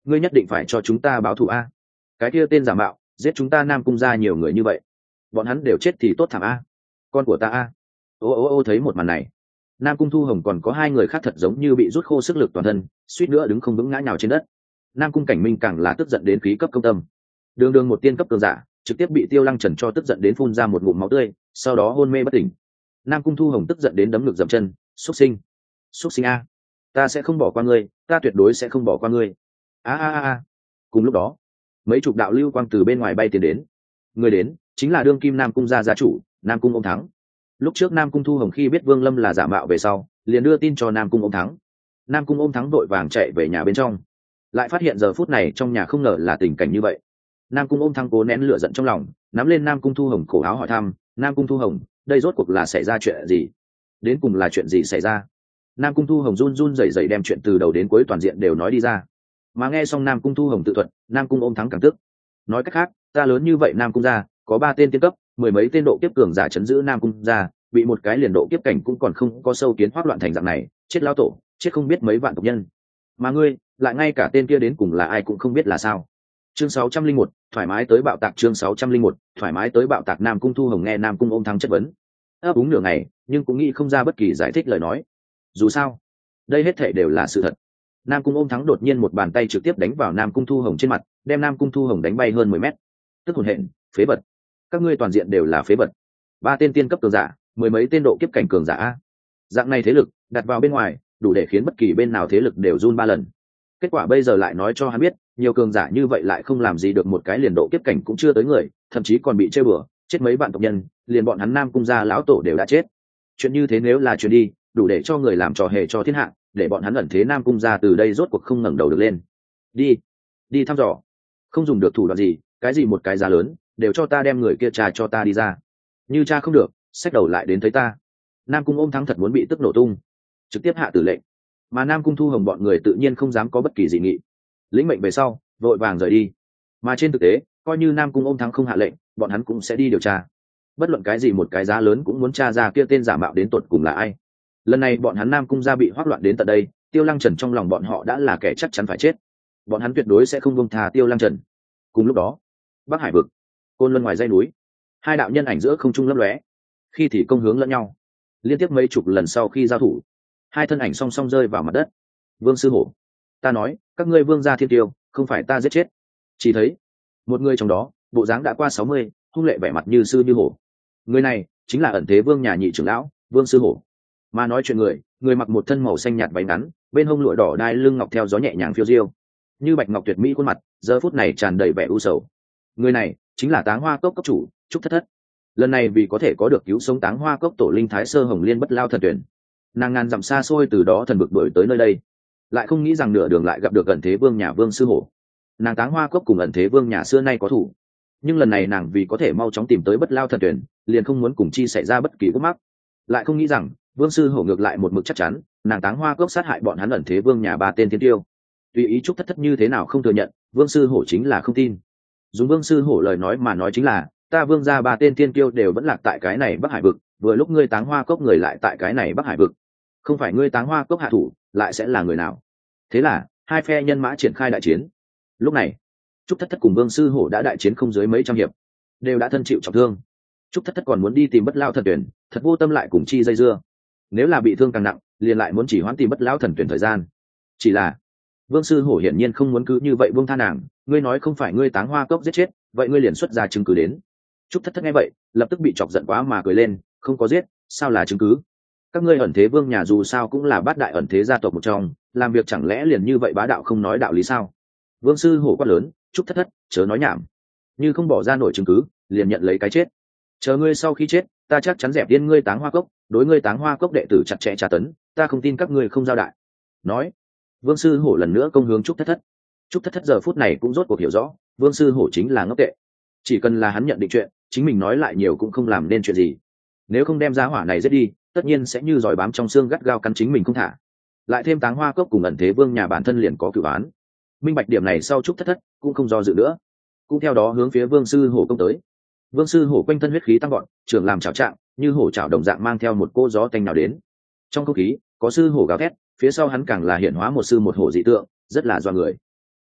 ngươi nhất định phải cho chúng ta báo thù a. Cái kia tên giả mạo giết chúng ta Nam Cung gia nhiều người như vậy, bọn hắn đều chết thì tốt thảm a. Con của ta a. Ô ô ô thấy một màn này, Nam Cung Thu Hồng còn có hai người khác thật giống như bị rút khô sức lực toàn thân, suýt nữa đứng không vững ngã nhào trên đất. Nam Cung Cảnh Minh càng là tức giận đến khí cấp công tâm, đường đường một tiên cấp cường giả trực tiếp bị Tiêu Lăng Trần cho tức giận đến phun ra một ngụm máu tươi, sau đó hôn mê bất tỉnh. Nam Cung Thu Hồng tức giận đến đấm ngực dậm chân, xuất sinh, xuất sinh a, ta sẽ không bỏ qua ngươi, ta tuyệt đối sẽ không bỏ qua ngươi. A a a. Cùng lúc đó, mấy chục đạo lưu quang từ bên ngoài bay tiến đến, người đến chính là đương kim Nam Cung gia gia chủ Nam Cung Ông Thắng. Lúc trước Nam Cung Thu Hồng khi biết Vương Lâm là giả mạo về sau, liền đưa tin cho Nam Cung Ông Thắng. Nam Cung Ông Thắng vội vàng chạy về nhà bên trong, lại phát hiện giờ phút này trong nhà không ngờ là tình cảnh như vậy. Nam Cung Ông Thắng cố nén lửa giận trong lòng, nắm lên Nam Cung Thu Hồng cổ áo hỏi thăm, Nam Cung Thu Hồng, đây rốt cuộc là xảy ra chuyện gì? Đến cùng là chuyện gì xảy ra? Nam Cung Thu Hồng run run rẩy rẩy đem chuyện từ đầu đến cuối toàn diện đều nói đi ra. Mà nghe xong Nam Cung Thu Hồng tự thuật, Nam Cung Ông Thắng càng tức. Nói cách khác, ta lớn như vậy Nam Cung gia có ba tên tiên cấp, mười mấy tên độ kiếp cường giả chấn giữ Nam Cung gia, bị một cái liền độ kiếp cảnh cũng còn không có sâu kiến hoắc loạn thành dạng này, chết lao tổ, chết không biết mấy vạn tộc nhân. Mà ngươi, lại ngay cả tên kia đến cùng là ai cũng không biết là sao? Chương sáu trăm linh một, thoải mái tới bạo tạc. Chương sáu trăm linh một, thoải mái tới bạo tạc. Nam Cung Thu Hồng nghe Nam Cung Ông Thắng chất vấn, ấp úng nửa ngày, nhưng cũng nghĩ không ra bất kỳ giải thích lời nói. Dù sao, đây hết thảy đều là sự thật. Nam Cung Ôm Thắng đột nhiên một bàn tay trực tiếp đánh vào Nam Cung Thu Hồng trên mặt, đem Nam Cung Thu Hồng đánh bay hơn mười mét. Tức hồn hện, phế vật. Các ngươi toàn diện đều là phế vật. Ba tên tiên cấp cường giả, mười mấy tên độ kiếp cảnh cường giả a. Dạng này thế lực, đặt vào bên ngoài, đủ để khiến bất kỳ bên nào thế lực đều run ba lần. Kết quả bây giờ lại nói cho hắn biết, nhiều cường giả như vậy lại không làm gì được một cái liền độ kiếp cảnh cũng chưa tới người, thậm chí còn bị chơi bừa, chết mấy bạn tộc nhân, liền bọn hắn Nam Cung gia lão tổ đều đã chết. Chuyện như thế nếu là chuyện đi, đủ để cho người làm trò hề cho thiên hạ, để bọn hắn ẩn thế Nam Cung gia từ đây rốt cuộc không ngẩng đầu được lên. Đi, đi thăm dò, không dùng được thủ đoạn gì, cái gì một cái giá lớn, đều cho ta đem người kia trà cho ta đi ra. Như cha không được, xách đầu lại đến thấy ta. Nam Cung Ôm Thắng thật muốn bị tức nổ tung, trực tiếp hạ tử lệnh. Mà Nam Cung Thu Hồng bọn người tự nhiên không dám có bất kỳ dị nghị, lĩnh mệnh về sau, vội vàng rời đi. Mà trên thực tế, coi như Nam Cung Ôm Thắng không hạ lệnh, bọn hắn cũng sẽ đi điều tra. Bất luận cái gì một cái giá lớn cũng muốn tra ra kia tên giả mạo đến tột cùng là ai. Lần này bọn hắn Nam Cung gia bị hoắc loạn đến tận đây, Tiêu Lăng Trần trong lòng bọn họ đã là kẻ chắc chắn phải chết. Bọn hắn tuyệt đối sẽ không buông tha Tiêu Lăng Trần. Cùng lúc đó, Bắc Hải vực, Côn Luân ngoài dãy núi, hai đạo nhân ảnh giữa không trung lấp lóe, khi thì công hướng lẫn nhau. Liên tiếp mấy chục lần sau khi giao thủ, hai thân ảnh song song rơi vào mặt đất. Vương Sư Hổ, ta nói, các ngươi Vương gia thiên tiêu, không phải ta giết chết. Chỉ thấy một người trong đó, bộ dáng đã qua sáu mươi, hung lệ vẻ mặt như sư như hổ. Người này chính là ẩn thế Vương nhà nhị trưởng lão, Vương Sư Hổ. Mà nói chuyện người, người mặc một thân màu xanh nhạt váy ngắn, bên hông lụa đỏ đai lưng ngọc theo gió nhẹ nhàng phiêu diêu, như bạch ngọc tuyệt mỹ khuôn mặt, giờ phút này tràn đầy vẻ u sầu. Người này chính là Táng Hoa Cốc cốc chủ Trúc Thất Thất. Lần này vì có thể có được cứu sống Táng Hoa Cốc tổ linh Thái Sơ Hồng Liên Bất Lao thần tuyển, nàng ngàn dặm xa xôi từ đó thần vực đuổi tới nơi đây, lại không nghĩ rằng nửa đường lại gặp được ẩn thế Vương nhà Vương Sư Hổ. Nàng Táng Hoa Cốc cùng ẩn thế Vương nhà xưa nay có thủ, nhưng lần này nàng vì có thể mau chóng tìm tới Bất Lao thần tuyển, liền không muốn cùng chi xảy ra bất kỳ khúc mắc. Lại không nghĩ rằng Vương Sư Hổ ngược lại một mực chắc chắn, nàng Táng Hoa Cốc sát hại bọn hắn ẩn thế Vương nhà ba tên thiên tiêu. Tùy ý Trúc Thất Thất như thế nào không thừa nhận, Vương Sư Hổ chính là không tin. Dùng Vương Sư Hổ lời nói mà nói chính là, ta Vương gia ba tên thiên tiêu đều vẫn lạc tại cái này Bắc Hải vực, vừa lúc ngươi Táng Hoa Cốc người lại tại cái này Bắc Hải vực, không phải ngươi Táng Hoa Cốc hạ thủ, lại sẽ là người nào? Thế là hai phe nhân mã triển khai đại chiến. Lúc này Trúc Thất Thất cùng Vương Sư Hổ đã đại chiến không dưới mấy trăm hiệp, đều đã thân chịu trọng thương. Trúc Thất Thất còn muốn đi tìm Bất Lao thần tuyển, thật vô tâm lại cùng chi dây dưa. Nếu là bị thương càng nặng, liền lại muốn chỉ hoãn tìm Bất Lao thần tuyển thời gian. Chỉ là Vương Sư Hổ hiển nhiên không muốn cứ như vậy buông tha nàng, ngươi nói không phải ngươi Táng Hoa Cốc giết chết, vậy ngươi liền xuất ra chứng cứ đến. Trúc Thất Thất nghe vậy, lập tức bị chọc giận quá mà cười lên, không có giết, sao là chứng cứ? Các ngươi ẩn thế Vương nhà dù sao cũng là bát đại ẩn thế gia tộc một trong, làm việc chẳng lẽ liền như vậy bá đạo không nói đạo lý sao? Vương Sư Hổ quát lớn, Trúc Thất Thất, chớ nói nhảm, như không bỏ ra nổi chứng cứ, liền nhận lấy cái chết. Chờ ngươi sau khi chết, ta chắc chắn dẹp điên ngươi Táng Hoa Cốc, đối ngươi Táng Hoa Cốc đệ tử chặt chẽ tra tấn, ta không tin các ngươi không giao đại. Nói, Vương Sư Hổ lần nữa công hướng Trúc Thất Thất. Trúc Thất Thất giờ phút này cũng rốt cuộc hiểu rõ, Vương Sư Hổ chính là ngốc tệ. Chỉ cần là hắn nhận định chuyện, chính mình nói lại nhiều cũng không làm nên chuyện gì. Nếu không đem giá hỏa này giết đi, tất nhiên sẽ như giỏi bám trong xương gắt gao cắn chính mình không thả. Lại thêm Táng Hoa Cốc cùng ẩn thế Vương nhà bản thân liền có cửu án. Minh bạch điểm này sau Trúc Thất Thất cũng không do dự nữa, cũng theo đó hướng phía Vương Sư Hổ công tới. Vương Sư Hổ quanh thân huyết khí tăng gọn, trưởng làm chảo trạng, như hổ chảo đồng dạng mang theo một cô gió tanh nào đến. Trong không khí có sư hổ gào thét, phía sau hắn càng là hiện hóa một sư một hổ dị tượng, rất là doa người.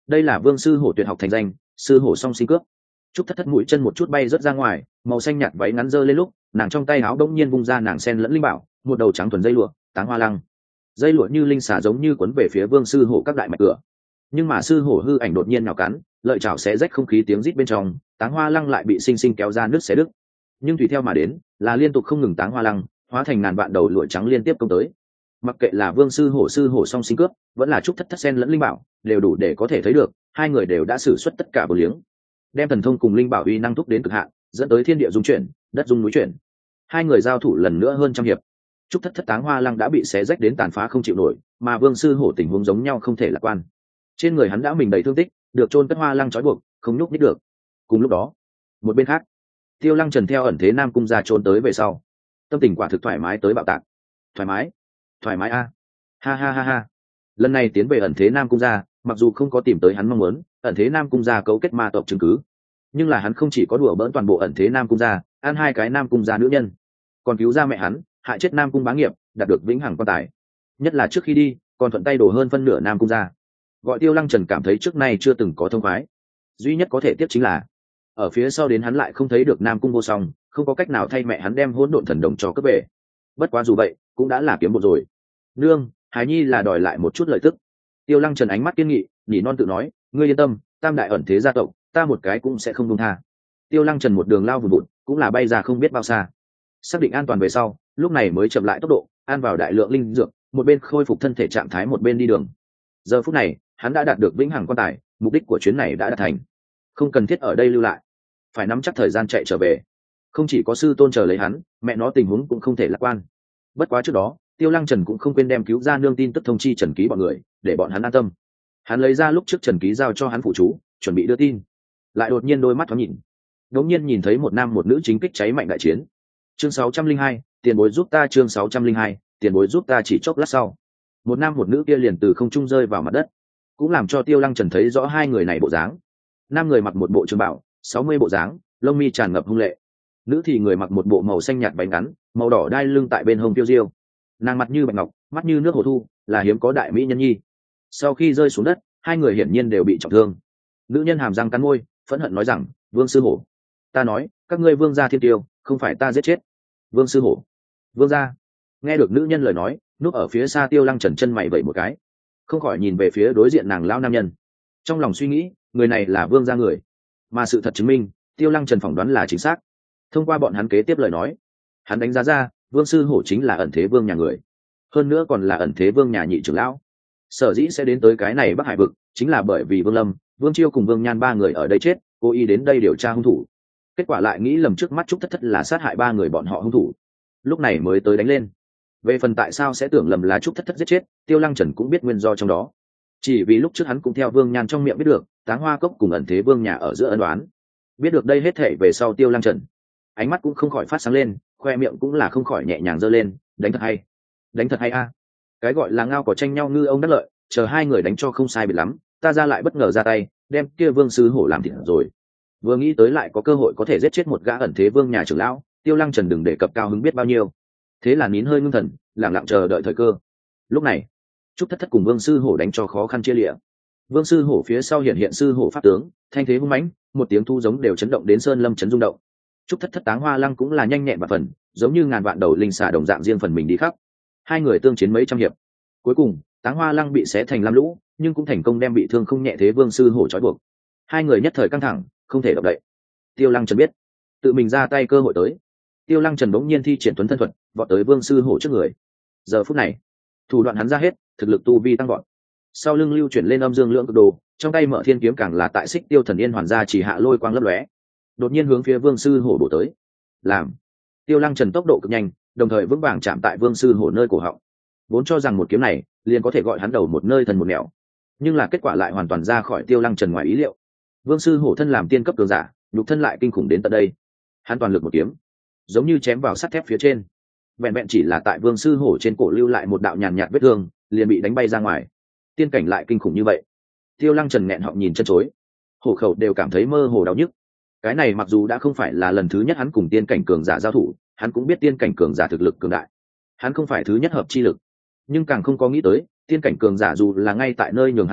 đây là vương sư hổ tuyệt học thành danh sư hổ song sinh cướp. Trúc Thất Thất mũi chân một chút bay rớt ra ngoài, màu xanh nhạt váy ngắn giơ lên lúc nàng trong tay áo đông nhiên vung ra nàng sen lẫn linh bảo, một đầu trắng thuần dây lụa táng hoa lăng. Dây lụa như linh xà giống như quấn về phía vương sư hổ các đại mạch cửa, nhưng mà sư hổ hư ảnh đột nhiên nhào cắn, lợi chảo xé rách không khí tiếng rít bên trong, táng hoa lăng lại bị sinh sinh kéo ra nước xé đứt. Nhưng tùy theo mà đến là liên tục không ngừng táng hoa lăng hóa thành ngàn vạn đầu lụa trắng liên tiếp công tới. Mặc kệ là vương sư hổ sư hổ song sinh cướp vẫn là Trúc Thất Thất sen lẫn linh bảo, đều đủ để có thể thấy được hai người đều đã sử xuất tất cả bờ liếng, đem thần thông cùng linh bảo uy năng thúc đến cực hạn, dẫn tới thiên địa dung chuyển, đất dung núi chuyển. Hai người giao thủ lần nữa hơn trăm hiệp, Trúc Thất Thất táng hoa lăng đã bị xé rách đến tàn phá không chịu nổi, mà vương sư hổ tình huống giống nhau không thể lạc quan. Trên người hắn đã mình đầy thương tích, được chôn cất hoa lăng trói buộc, không nhúc nhích được. Cùng lúc đó, một bên khác, Tiêu Lăng Trần theo ẩn thế Nam Cung ra trốn tới về sau, tâm tình quả thực thoải mái tới bạo tạc. Thoải mái, thoải mái a, ha ha ha ha. Lần này tiến về ẩn thế Nam Cung ra, mặc dù không có tìm tới hắn mong muốn, ẩn thế Nam Cung ra cấu kết ma tộc chứng cứ, nhưng là hắn không chỉ có đùa bỡn toàn bộ ẩn thế Nam Cung ra, ăn hai cái Nam Cung ra nữ nhân, còn cứu ra mẹ hắn, hại chết Nam Cung bá nghiệp, đạt được vĩnh hằng quan tài. Nhất là trước khi đi, còn thuận tay đổ hơn phân nửa Nam Cung ra. Gọi Tiêu Lăng Trần cảm thấy trước nay chưa từng có thông khoái. Duy nhất có thể tiếp chính là ở phía sau đến hắn lại không thấy được Nam Cung vô song, không có cách nào thay mẹ hắn đem hỗn độn thần đồng cho cướp về. Bất quá dù vậy cũng đã là kiếm một rồi. Nương, Hải Nhi là đòi lại một chút lợi tức. Tiêu Lăng Trần ánh mắt kiên nghị, nhỉ non tự nói, ngươi yên tâm, tam đại ẩn thế gia tộc, ta một cái cũng sẽ không buông tha. Tiêu Lăng Trần một đường lao vùn vụt, cũng là bay ra không biết bao xa. Xác định an toàn về sau, lúc này mới chậm lại tốc độ, ăn vào đại lượng linh dược, một bên khôi phục thân thể trạng thái một bên đi đường. Giờ phút này, hắn đã đạt được vĩnh hằng quan tài, mục đích của chuyến này đã đạt thành, không cần thiết ở đây lưu lại, phải nắm chắc thời gian chạy trở về. Không chỉ có sư tôn chờ lấy hắn, mẹ nó tình huống cũng không thể lạc quan. Bất quá trước đó, Tiêu Lăng Trần cũng không quên đem cứu ra nương tin tức thông chi Trần Ký bọn người, để bọn hắn an tâm. Hắn lấy ra lúc trước Trần Ký giao cho hắn phụ chú, chuẩn bị đưa tin, lại đột nhiên đôi mắt thoáng nhìn, đột nhiên nhìn thấy một nam một nữ chính kích cháy mạnh đại chiến. Chương sáu trăm linh hai, tiền bối giúp ta. Chương sáu trăm linh hai, tiền bối giúp ta. Chỉ chốc lát sau, một nam một nữ kia liền từ không trung rơi vào mặt đất, cũng làm cho Tiêu Lăng Trần thấy rõ hai người này bộ dáng. Nam người mặc một bộ trường bảo sáu mươi bộ dáng, lông mi tràn ngập hung lệ. Nữ thì người mặc một bộ màu xanh nhạt váy ngắn, màu đỏ đai lưng tại bên hông tiêu diêu. Nàng mặt như bạch ngọc, mắt như nước hồ thu, là hiếm có đại mỹ nhân nhi. Sau khi rơi xuống đất, hai người hiển nhiên đều bị trọng thương. Nữ nhân hàm răng cắn môi, phẫn hận nói rằng, vương sư hổ, ta nói các ngươi vương gia thiên tiêu, không phải ta giết chết. Vương sư hổ, vương gia. Nghe được nữ nhân lời nói, núp ở phía xa Tiêu Lăng Trần chân mày vẩy một cái, không khỏi nhìn về phía đối diện nàng lão nam nhân, trong lòng suy nghĩ, người này là vương gia người. Mà sự thật chứng minh, Tiêu Lăng Trần phỏng đoán là chính xác. Thông qua bọn hắn kế tiếp lời nói, hắn đánh giá ra vương sư hổ chính là ẩn thế vương nhà người, hơn nữa còn là ẩn thế vương nhà nhị trưởng lão. Sở dĩ sẽ đến tới cái này Bắc Hải vực, chính là bởi vì Vương Lâm, Vương Chiêu cùng Vương Nhan ba người ở đây chết, cố ý đến đây điều tra hung thủ. Kết quả lại nghĩ lầm trước mắt Trúc Thất Thất là sát hại ba người bọn họ hung thủ, lúc này mới tới đánh lên. Về phần tại sao sẽ tưởng lầm là Trúc Thất Thất giết chết, Tiêu Lăng Trần cũng biết nguyên do trong đó. Chỉ vì lúc trước hắn cũng theo Vương Nhan trong miệng biết được, Táng Hoa Cốc cùng ẩn thế vương nhà ở giữa ân đoán. Biết được đây hết thảy về sau, Tiêu Lăng Trần ánh mắt cũng không khỏi phát sáng lên, khoe miệng cũng là không khỏi nhẹ nhàng giơ lên, đánh thật hay, đánh thật hay a. Cái gọi là ngao có tranh nhau ngư ông đắc lợi, chờ hai người đánh cho không sai biệt lắm, ta ra lại bất ngờ ra tay, đem kia vương sư hổ làm thịt rồi. Vừa nghĩ tới lại có cơ hội có thể giết chết một gã ẩn thế vương nhà trưởng lão, Tiêu Lăng Trần đừng đề cập cao hứng biết bao nhiêu. Thế là nín hơi ngưng thần, lặng lặng chờ đợi thời cơ. Lúc này, Trúc Thất Thất cùng vương sư hổ đánh cho khó khăn chia lịa. Vương sư hổ phía sau hiện hiện sư hổ pháp tướng, thanh thế hung mãnh, một tiếng thu giống đều chấn động đến sơn lâm chấn rung động. Trúc Thất Thất táng hoa lăng cũng là nhanh nhẹn và phần, giống như ngàn vạn đầu linh xà đồng dạng riêng phần mình đi khắp. Hai người tương chiến mấy trăm hiệp, cuối cùng táng hoa lăng bị xé thành lam lũ, nhưng cũng thành công đem bị thương không nhẹ thế vương sư hổ trói buộc. Hai người nhất thời căng thẳng, không thể động đậy. Tiêu Lăng Trần biết, tự mình ra tay cơ hội tới. Tiêu Lăng Trần bỗng nhiên thi triển tuấn thân thuật, vọt tới vương sư hổ trước người. Giờ phút này, thủ đoạn hắn ra hết, thực lực tu vi tăng vọt. Sau lưng lưu chuyển lên âm dương lượng cực đồ, trong tay mở thiên kiếm càng là tại xích tiêu thần yên hoàn gia chỉ hạ lôi quang lấp lóe, đột nhiên hướng phía vương sư hổ bổ tới. Làm Tiêu Lăng Trần tốc độ cực nhanh, đồng thời vững vàng chạm tại vương sư hổ nơi cổ họng. Vốn cho rằng một kiếm này liền có thể gọi hắn đầu một nơi thần một nẻo, nhưng là kết quả lại hoàn toàn ra khỏi Tiêu Lăng Trần ngoài ý liệu. Vương sư hổ thân làm tiên cấp cường giả, nhục thân lại kinh khủng đến tận đây. Hắn toàn lực một kiếm, giống như chém vào sắt thép phía trên. Vẹn vẹn chỉ là tại vương sư hổ trên cổ lưu lại một đạo nhàn nhạt vết thương, liền bị đánh bay ra ngoài. Tiên cảnh lại kinh khủng như vậy. Tiêu Lăng Trần nghẹn họng nhìn chân chối, hổ khẩu đều cảm thấy mơ hồ đau nhức. Cái này mặc dù đã không phải là lần thứ nhất hắn cùng tiên cảnh cường giả giao thủ, hắn cũng biết tiên cảnh cường giả thực lực cường đại. Hắn không phải thứ nhất hợp chi lực, nhưng càng không có nghĩ tới, tiên cảnh cường giả dù là ngay tại nơi nhường hắn giết,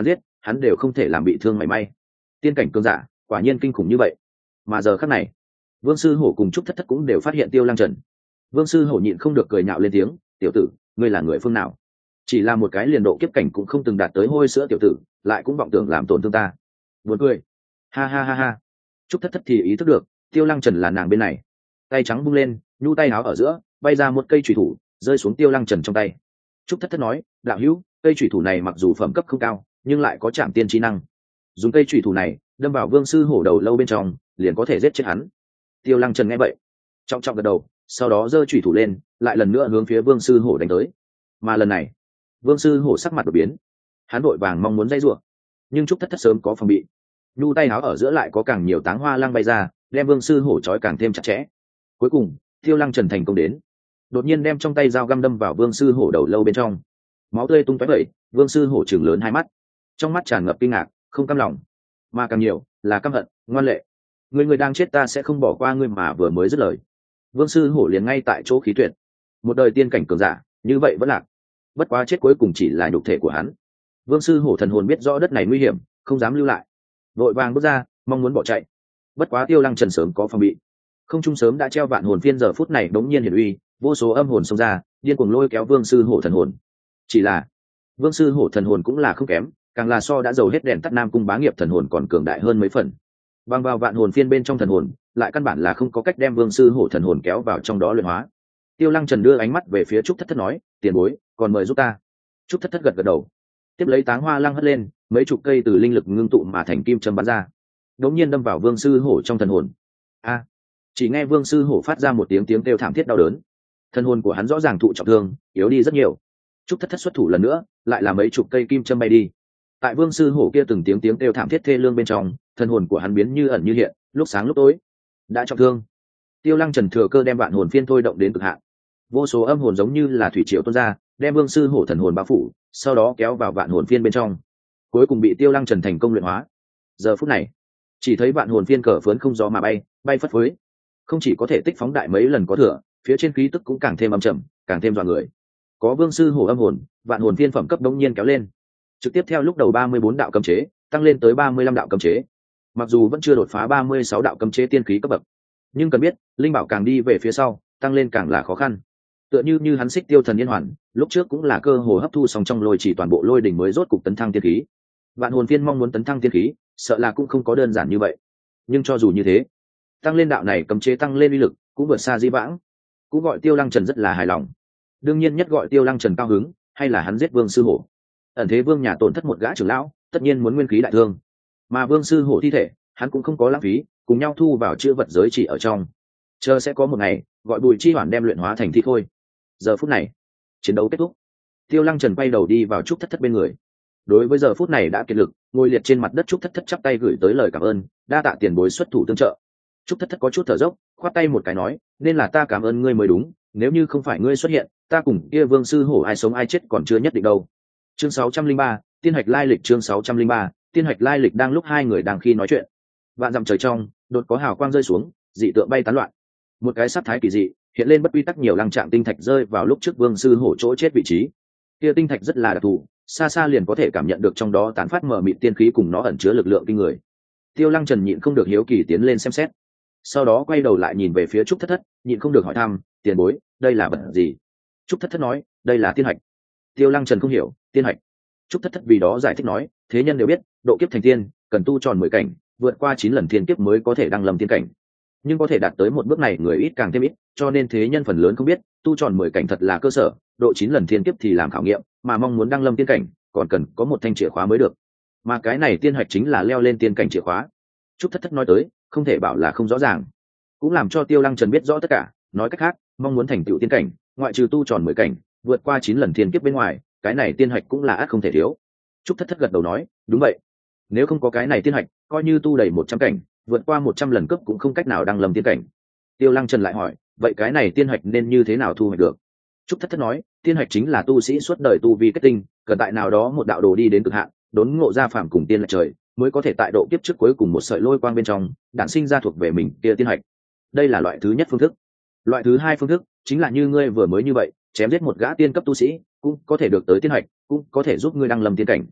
hắn đều không thể làm bị thương mảy may. Tiên cảnh cường giả quả nhiên kinh khủng như vậy. Mà giờ khắc này, Vương Sư Hổ cùng Trúc Thất Thất cũng đều phát hiện Tiêu Lăng Trần. Vương Sư Hổ nhịn không được cười nhạo lên tiếng, tiểu tử, ngươi là người phương nào? Chỉ là một cái liền độ kiếp cảnh cũng không từng đạt tới hôi sữa tiểu tử, lại cũng vọng tưởng làm tổn thương ta. Buồn cười. Ha ha ha ha. Trúc Thất Thất thì ý thức được, Tiêu Lăng Trần là nàng bên này. Tay trắng bung lên, nhu tay áo ở giữa, bay ra một cây chùy thủ, rơi xuống Tiêu Lăng Trần trong tay. Trúc Thất Thất nói, đạo hữu, cây chùy thủ này mặc dù phẩm cấp không cao, nhưng lại có trảm tiên trí năng. Dùng cây chùy thủ này đâm vào Vương Sư Hổ đầu lâu bên trong, liền có thể giết chết hắn. Tiêu Lăng Trần nghe vậy, trọng trọng gật đầu, sau đó giơ chùy thủ lên, lại lần nữa hướng phía Vương Sư Hổ đánh tới. Mà lần này, Vương Sư Hổ sắc mặt đổi biến, hắn vội vàng mong muốn dây rủa, nhưng Trúc Thất Thất sớm có phòng bị. Nhu tay áo ở giữa lại có càng nhiều táng hoa lang bay ra, đem Vương Sư Hổ trói càng thêm chặt chẽ. Cuối cùng, Tiêu Lăng Trần thành công đến, đột nhiên đem trong tay dao găm đâm vào Vương Sư Hổ đầu lâu bên trong. Máu tươi tung tóe vẩy, Vương Sư Hổ trừng lớn hai mắt, trong mắt tràn ngập kinh ngạc, không cam lòng, mà càng nhiều là căm hận, ngoan lệ. Người người đang chết ta sẽ không bỏ qua ngươi, mà vừa mới dứt lời, Vương Sư Hổ liền ngay tại chỗ khí tuyệt. Một đời tiên cảnh cường giả, như vậy vẫn lạc. Bất quá chết cuối cùng chỉ là nhục thể của hắn. Vương Sư Hổ thần hồn biết rõ đất này nguy hiểm, không dám lưu lại, vội vàng bước ra, mong muốn bỏ chạy. Bất quá Tiêu Lăng Trần sớm có phòng bị, không trung sớm đã treo vạn hồn phiên, giờ phút này đống nhiên hiển uy, vô số âm hồn xông ra, điên cuồng lôi kéo Vương Sư Hổ thần hồn. Chỉ là Vương Sư Hổ thần hồn cũng là không kém, càng là so đã dầu hết đèn tắt Nam Cung Bá Nghiệp thần hồn còn cường đại hơn mấy phần. Bằng vào vạn hồn phiên bên trong thần hồn, lại căn bản là không có cách đem Vương Sư Hổ thần hồn kéo vào trong đó luyện hóa. Tiêu Lăng Trần đưa ánh mắt về phía Trúc Thất Thất nói, tiền bối, còn mời giúp ta. Trúc Thất Thất gật gật đầu, tiếp lấy táng hoa lăng hất lên, mấy chục cây từ linh lực ngưng tụ mà thành kim châm bắn ra, đống nhiên đâm vào Vương Sư Hổ trong thần hồn. A! Chỉ nghe Vương Sư Hổ phát ra một tiếng tiếng kêu thảm thiết đau đớn, thần hồn của hắn rõ ràng thụ trọng thương, yếu đi rất nhiều. Trúc Thất Thất xuất thủ lần nữa, lại là mấy chục cây kim châm bay đi. Tại Vương Sư Hổ kia từng tiếng tiếng kêu thảm thiết thê lương bên trong, thần hồn của hắn biến như ẩn như hiện, lúc sáng lúc tối. Đã trọng thương, Tiêu Lăng Trần thừa cơ đem vạn hồn phiên thôi động đến cực hạn. Vô số âm hồn giống như là thủy triều tuôn ra, đem Vương Sư Hổ thần hồn bao phủ, sau đó kéo vào vạn hồn phiên bên trong, cuối cùng bị Tiêu Lăng Trần thành công luyện hóa. Giờ phút này, chỉ thấy vạn hồn phiên cờ phớn không gió mà bay, bay phất phới, không chỉ có thể tích phóng đại mấy lần có thừa, phía trên khí tức cũng càng thêm âm trầm, càng thêm dọa người. Có Vương Sư Hổ âm hồn, vạn hồn phiên phẩm cấp đống nhiên kéo lên, trực tiếp theo lúc đầu ba mươi bốn đạo cấm chế tăng lên tới ba mươi lăm đạo cấm chế. Mặc dù vẫn chưa đột phá ba mươi sáu đạo cấm chế tiên khí cấp bậc, nhưng cần biết, linh bảo càng đi về phía sau, tăng lên càng là khó khăn. Tựa như như hắn Xích Tiêu Thần Yên Hoàn, lúc trước cũng là cơ hồ hấp thu xong trong lôi chỉ toàn bộ lôi đỉnh mới rốt cục tấn thăng tiên khí. Vạn hồn phiên mong muốn tấn thăng tiên khí, sợ là cũng không có đơn giản như vậy. Nhưng cho dù như thế, tăng lên đạo này cấm chế tăng lên uy lực cũng vượt xa di vãng, cũng gọi Tiêu Lăng Trần rất là hài lòng. Đương nhiên nhất gọi Tiêu Lăng Trần cao hứng, hay là hắn giết Vương Sư Hổ. Ẩn thế vương nhà tổn thất một gã trưởng lão, tất nhiên muốn nguyên khí đại thương, mà Vương Sư Hổ thi thể hắn cũng không có lãng phí, cùng nhau thu vào chữ vật giới chỉ ở trong, chờ sẽ có một ngày gọi Bùi Chi Hoàn đem luyện hóa thành thi khôi. Giờ phút này, chiến đấu kết thúc, Tiêu Lăng Trần quay đầu đi vào Trúc Thất Thất bên người. Đối với giờ phút này đã kiệt lực, ngồi liệt trên mặt đất Trúc Thất Thất chắp tay gửi tới lời cảm ơn, đa tạ tiền bối xuất thủ tương trợ. Trúc Thất Thất có chút thở dốc, khoát tay một cái nói, nên là ta cảm ơn ngươi mới đúng, nếu như không phải ngươi xuất hiện, ta cùng kia Vương Sư Hổ ai sống ai chết còn chưa nhất định đâu. Chương sáu trăm linh ba, tiên hạch lai lịch. Chương sáu trăm linh ba, tiên hạch lai lịch. Đang lúc hai người đang khi nói chuyện, vạn dặm trời trong đột có hào quang rơi xuống, dị tượng bay tán loạn, một cái sắc thái kỳ dị hiện lên bất quy tắc, nhiều lăng trạng tinh thạch rơi vào lúc trước Vương Sư Hổ chỗ chết vị trí. Kia tinh thạch rất là đặc thù, xa xa liền có thể cảm nhận được trong đó tán phát mờ mịt tiên khí cùng nó ẩn chứa lực lượng kinh người. Tiêu Lăng Trần nhịn không được hiếu kỳ tiến lên xem xét, sau đó quay đầu lại nhìn về phía Trúc Thất Thất, nhịn không được hỏi thăm, tiền bối, đây là vật gì? Trúc Thất Thất nói, đây là tiên hạch. Tiêu Lăng Trần không hiểu, tiên hạch. Trúc Thất Thất vì đó giải thích nói, thế nhân đều biết, độ kiếp thành tiên cần tu tròn mười cảnh, vượt qua chín lần thiên kiếp mới có thể đăng lâm tiên cảnh. Nhưng có thể đạt tới một bước này người ít càng thêm ít, cho nên thế nhân phần lớn không biết, tu tròn mười cảnh thật là cơ sở, độ chín lần thiên kiếp thì làm khảo nghiệm, mà mong muốn đăng lâm tiên cảnh, còn cần có một thanh chìa khóa mới được. Mà cái này tiên hạch chính là leo lên tiên cảnh chìa khóa. Trúc Thất Thất nói tới, không thể bảo là không rõ ràng, cũng làm cho Tiêu Lăng Trần biết rõ tất cả. Nói cách khác, mong muốn thành tựu tiên cảnh, ngoại trừ tu tròn mười cảnh, vượt qua chín lần thiên kiếp bên ngoài, cái này tiên hạch cũng là ắt không thể thiếu. Trúc Thất Thất gật đầu nói, đúng vậy, nếu không có cái này tiên hạch, coi như tu đầy một trăm cảnh, vượt qua một trăm lần cấp cũng không cách nào đăng lâm tiên cảnh. Tiêu Lăng Trần lại hỏi, vậy cái này tiên hạch nên như thế nào thu hoạch được? Trúc Thất Thất nói, tiên hạch chính là tu sĩ suốt đời tu vi kết tinh, cần tại nào đó một đạo đồ đi đến cực hạn, đốn ngộ ra phàm cùng tiên lệch trời, mới có thể tại độ kiếp trước cuối cùng một sợi lôi quang bên trong đản sinh ra thuộc về mình kia tiên hạch. Đây là loại thứ nhất phương thức. Loại thứ hai phương thức chính là như ngươi vừa mới như vậy, chém giết một gã tiên cấp tu sĩ, cũng có thể được tới tiên hạch, cũng có thể giúp ngươi đăng lâm tiên cảnh.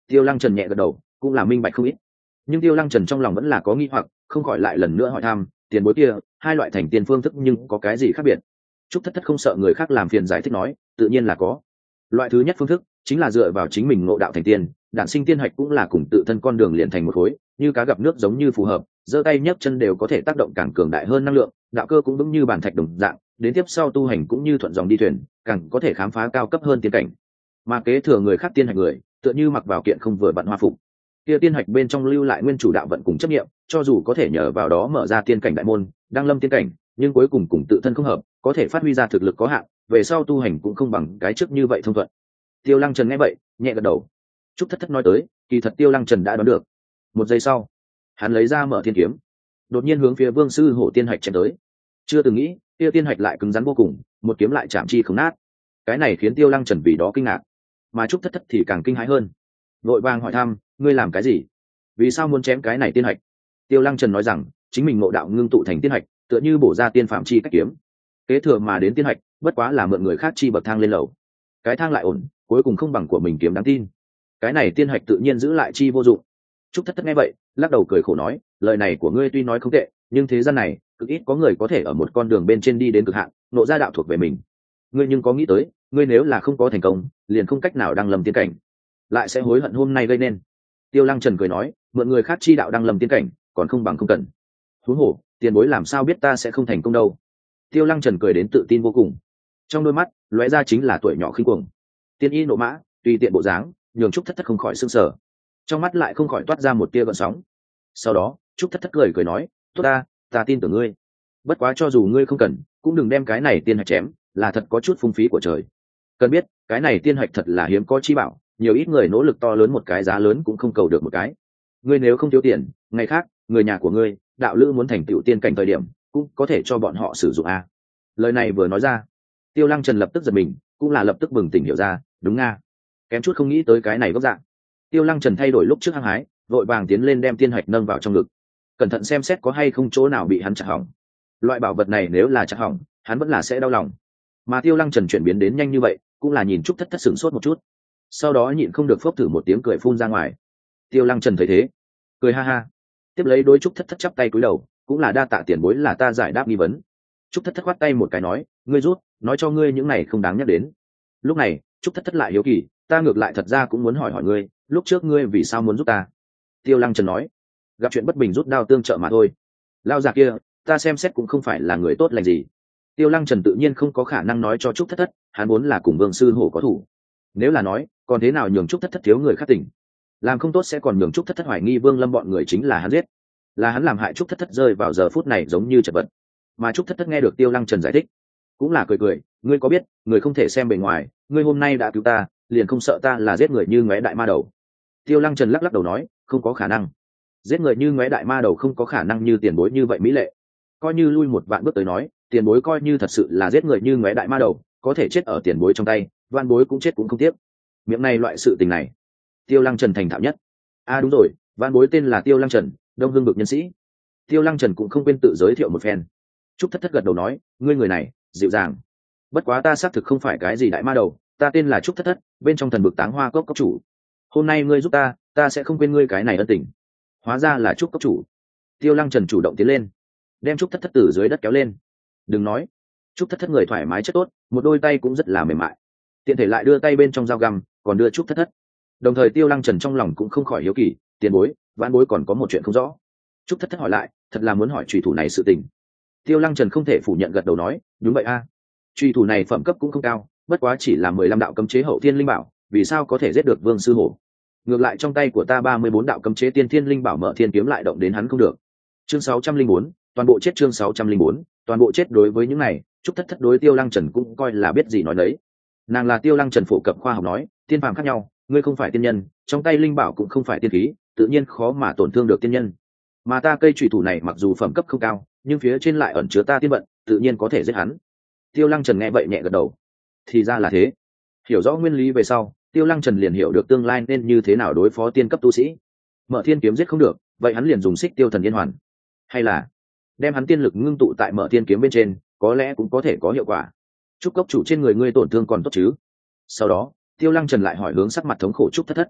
Tiêu Lăng Trần nhẹ gật đầu, cũng là minh bạch không ít. Nhưng Tiêu Lăng Trần trong lòng vẫn là có nghi hoặc, không khỏi lại lần nữa hỏi thăm, tiền bối kia, hai loại thành tiên phương thức nhưng có cái gì khác biệt? Trúc Thất Thất không sợ người khác làm phiền giải thích nói, tự nhiên là có. Loại thứ nhất phương thức chính là dựa vào chính mình ngộ đạo thành tiên, đản sinh tiên hạch cũng là cùng tự thân con đường liền thành một khối, như cá gặp nước giống như phù hợp, giơ tay nhấc chân đều có thể tác động càng cường đại hơn năng lượng, đạo cơ cũng đúng như bản thạch đồng dạng, đến tiếp sau tu hành cũng như thuận dòng đi thuyền, càng có thể khám phá cao cấp hơn tiên cảnh. Mà kế thừa người khác tiên hạch người, tựa như mặc vào kiện không vừa vặn hoa phục, kia tiên hạch bên trong lưu lại nguyên chủ đạo vận cùng chấp niệm, cho dù có thể nhờ vào đó mở ra tiên cảnh đại môn, đăng lâm tiên cảnh, nhưng cuối cùng cùng tự thân không hợp, có thể phát huy ra thực lực có hạn, về sau tu hành cũng không bằng cái trước như vậy thông thuận. Tiêu Lăng Trần nghe vậy, nhẹ gật đầu. Trúc Thất Thất nói tới, kỳ thật Tiêu Lăng Trần đã đoán được. Một giây sau, hắn lấy ra Mở Thiên kiếm, đột nhiên hướng phía Vương Sư Hổ tiên hạch chém tới. Chưa từng nghĩ, kia tiên hạch lại cứng rắn vô cùng, một kiếm lại chạm chi không nát. Cái này khiến Tiêu Lăng Trần vì đó kinh ngạc, mà Trúc Thất Thất thì càng kinh hãi hơn. Vội vàng hỏi thăm, ngươi làm cái gì? Vì sao muốn chém cái này tiên hạch? Tiêu Lăng Trần nói rằng, chính mình ngộ đạo ngưng tụ thành tiên hạch, tựa như bổ ra tiên phạm chi cách kiếm. Kế thừa mà đến tiên hạch, bất quá là mượn người khác chi bậc thang lên lầu. Cái thang lại ổn, cuối cùng không bằng của mình kiếm đáng tin. Cái này tiên hạch tự nhiên giữ lại chi vô dụng. Trúc Thất Thất nghe vậy, lắc đầu cười khổ nói, lời này của ngươi tuy nói không tệ, nhưng thế gian này, cực ít có người có thể ở một con đường bên trên đi đến cực hạn, nộ ra đạo thuộc về mình. Ngươi nhưng có nghĩ tới, ngươi nếu là không có thành công, liền không cách nào đăng lâm tiên cảnh, lại sẽ hối hận hôm nay gây nên. Tiêu Lăng Trần cười nói, mượn người khác chi đạo đăng lâm tiên cảnh, còn không bằng không cần. Huống hồ, tiền bối làm sao biết ta sẽ không thành công đâu? Tiêu Lăng Trần cười đến tự tin vô cùng, trong đôi mắt lóe ra chính là tuổi nhỏ khinh cuồng. Tiên y nộ mã, tùy tiện bộ dáng, nhường Trúc Thất Thất không khỏi sưng sờ, trong mắt lại không khỏi toát ra một tia gợn sóng. Sau đó, Trúc Thất Thất cười cười nói, tốt ta, ta tin tưởng ngươi. Bất quá cho dù ngươi không cần, cũng đừng đem cái này tiên hạch chém, là thật có chút phung phí của trời. Cần biết, cái này tiên hạch thật là hiếm có chi bảo, nhiều ít người nỗ lực to lớn một cái giá lớn cũng không cầu được một cái. Ngươi nếu không thiếu tiền, ngày khác, người nhà của ngươi, đạo lữ muốn thành tựu tiên cảnh thời điểm, cũng có thể cho bọn họ sử dụng a. Lời này vừa nói ra, Tiêu Lăng Trần lập tức giật mình, cũng là lập tức bừng tỉnh hiểu ra, đúng nga, kém chút không nghĩ tới cái này gốc dạng. Tiêu Lăng Trần thay đổi lúc trước hăng hái, vội vàng tiến lên đem tiên hạch nâng vào trong ngực, cẩn thận xem xét có hay không chỗ nào bị hắn chặt hỏng. Loại bảo vật này nếu là chặt hỏng, hắn vẫn là sẽ đau lòng. Mà Tiêu Lăng Trần chuyển biến đến nhanh như vậy, cũng là nhìn Trúc Thất Thất sửng sốt một chút, sau đó nhịn không được phốc thử một tiếng cười phun ra ngoài. Tiêu Lăng Trần thấy thế, cười ha ha, tiếp lấy đối Trúc Thất Thất chắp tay cúi đầu, cũng là đa tạ tiền bối là ta giải đáp nghi vấn. Trúc Thất Thất khoát tay một cái nói, ngươi rút, nói cho ngươi những này không đáng nhắc đến. Lúc này, Trúc Thất Thất lại hiếu kỳ, ta ngược lại thật ra cũng muốn hỏi hỏi ngươi, lúc trước ngươi vì sao muốn giúp ta? Tiêu Lăng Trần nói, gặp chuyện bất bình rút đao tương trợ mà thôi. Lao già kia, ta xem xét cũng không phải là người tốt lành gì. Tiêu Lăng Trần tự nhiên không có khả năng nói cho Trúc Thất Thất, hắn vốn là cùng Vương Sư Hổ có thủ. Nếu là nói, còn thế nào nhường Trúc Thất Thất thiếu người khác tỉnh, làm không tốt sẽ còn nhường Trúc Thất Thất hoài nghi Vương Lâm bọn người chính là hắn giết, là hắn làm hại Trúc Thất Thất rơi vào giờ phút này giống như chật vật. Mà Trúc Thất Thất nghe được Tiêu Lăng Trần giải thích, cũng là cười cười, ngươi có biết, người không thể xem bề ngoài, ngươi hôm nay đã cứu ta, liền không sợ ta là giết người như ngóe đại ma đầu? Tiêu Lăng Trần lắc lắc đầu nói, không có khả năng, giết người như ngóe đại ma đầu không có khả năng như tiền bối như vậy mỹ lệ. Coi như lui một vạn bước tới nói, tiền bối coi như thật sự là giết người như ngóe đại ma đầu, có thể chết ở tiền bối trong tay, van bối cũng chết cũng không tiếc. Miệng này loại sự tình này, Tiêu Lăng Trần thành thạo nhất. À đúng rồi, van bối tên là Tiêu Lăng Trần, Đông Hương vực nhân sĩ. Tiêu Lăng Trần cũng không quên tự giới thiệu một phen. Trúc Thất Thất gật đầu nói, ngươi người này dịu dàng, bất quá ta xác thực không phải cái gì đại ma đầu, ta tên là Trúc Thất Thất, bên trong thần vực Táng Hoa Cốc cốc chủ. Hôm nay ngươi giúp ta, ta sẽ không quên ngươi cái này ân tình. Hóa ra là Trúc cốc chủ. Tiêu Lăng Trần chủ động tiến lên, đem Trúc Thất Thất từ dưới đất kéo lên. Đừng nói, Trúc Thất Thất người thoải mái chất tốt, một đôi tay cũng rất là mềm mại, tiện thể lại đưa tay bên trong dao găm, còn đưa Trúc Thất Thất. Đồng thời Tiêu Lăng Trần trong lòng cũng không khỏi hiếu kỳ, tiền bối, vãn bối còn có một chuyện không rõ. Trúc Thất Thất hỏi lại, thật là muốn hỏi truy thủ này sự tình. Tiêu Lăng Trần không thể phủ nhận, gật đầu nói, đúng vậy a, truy thủ này phẩm cấp cũng không cao, bất quá chỉ là mười lăm đạo cấm chế hậu thiên linh bảo, vì sao có thể giết được Vương Sư Hổ? Ngược lại trong tay của ta ba mươi bốn đạo cấm chế tiên thiên linh bảo Mở Thiên kiếm lại động đến hắn không được. Chương sáu trăm linh bốn, toàn bộ chết. Chương sáu trăm linh bốn, toàn bộ chết. Đối với những này, Trúc Thất Thất đối Tiêu Lăng Trần cũng coi là biết gì nói đấy. Nàng là Tiêu Lăng Trần phổ cập khoa học nói, tiên phàm khác nhau, ngươi không phải tiên nhân, trong tay linh bảo cũng không phải tiên khí, tự nhiên khó mà tổn thương được tiên nhân. Mà ta cây chủy thủ này mặc dù phẩm cấp không cao, nhưng phía trên lại ẩn chứa ta tiên vận, tự nhiên có thể giết hắn. Tiêu Lăng Trần nghe vậy nhẹ gật đầu. Thì ra là thế. Hiểu rõ nguyên lý về sau, Tiêu Lăng Trần liền hiểu được tương lai nên như thế nào đối phó tiên cấp tu sĩ. Mở Thiên kiếm giết không được, vậy hắn liền dùng Xích Tiêu Thần Yên Hoàn, hay là đem hắn tiên lực ngưng tụ tại Mở Thiên kiếm bên trên, có lẽ cũng có thể có hiệu quả. Trúc cốc chủ trên người ngươi tổn thương còn tốt chứ? Sau đó, Tiêu Lăng Trần lại hỏi hướng sắc mặt thống khổ Trúc Thất Thất.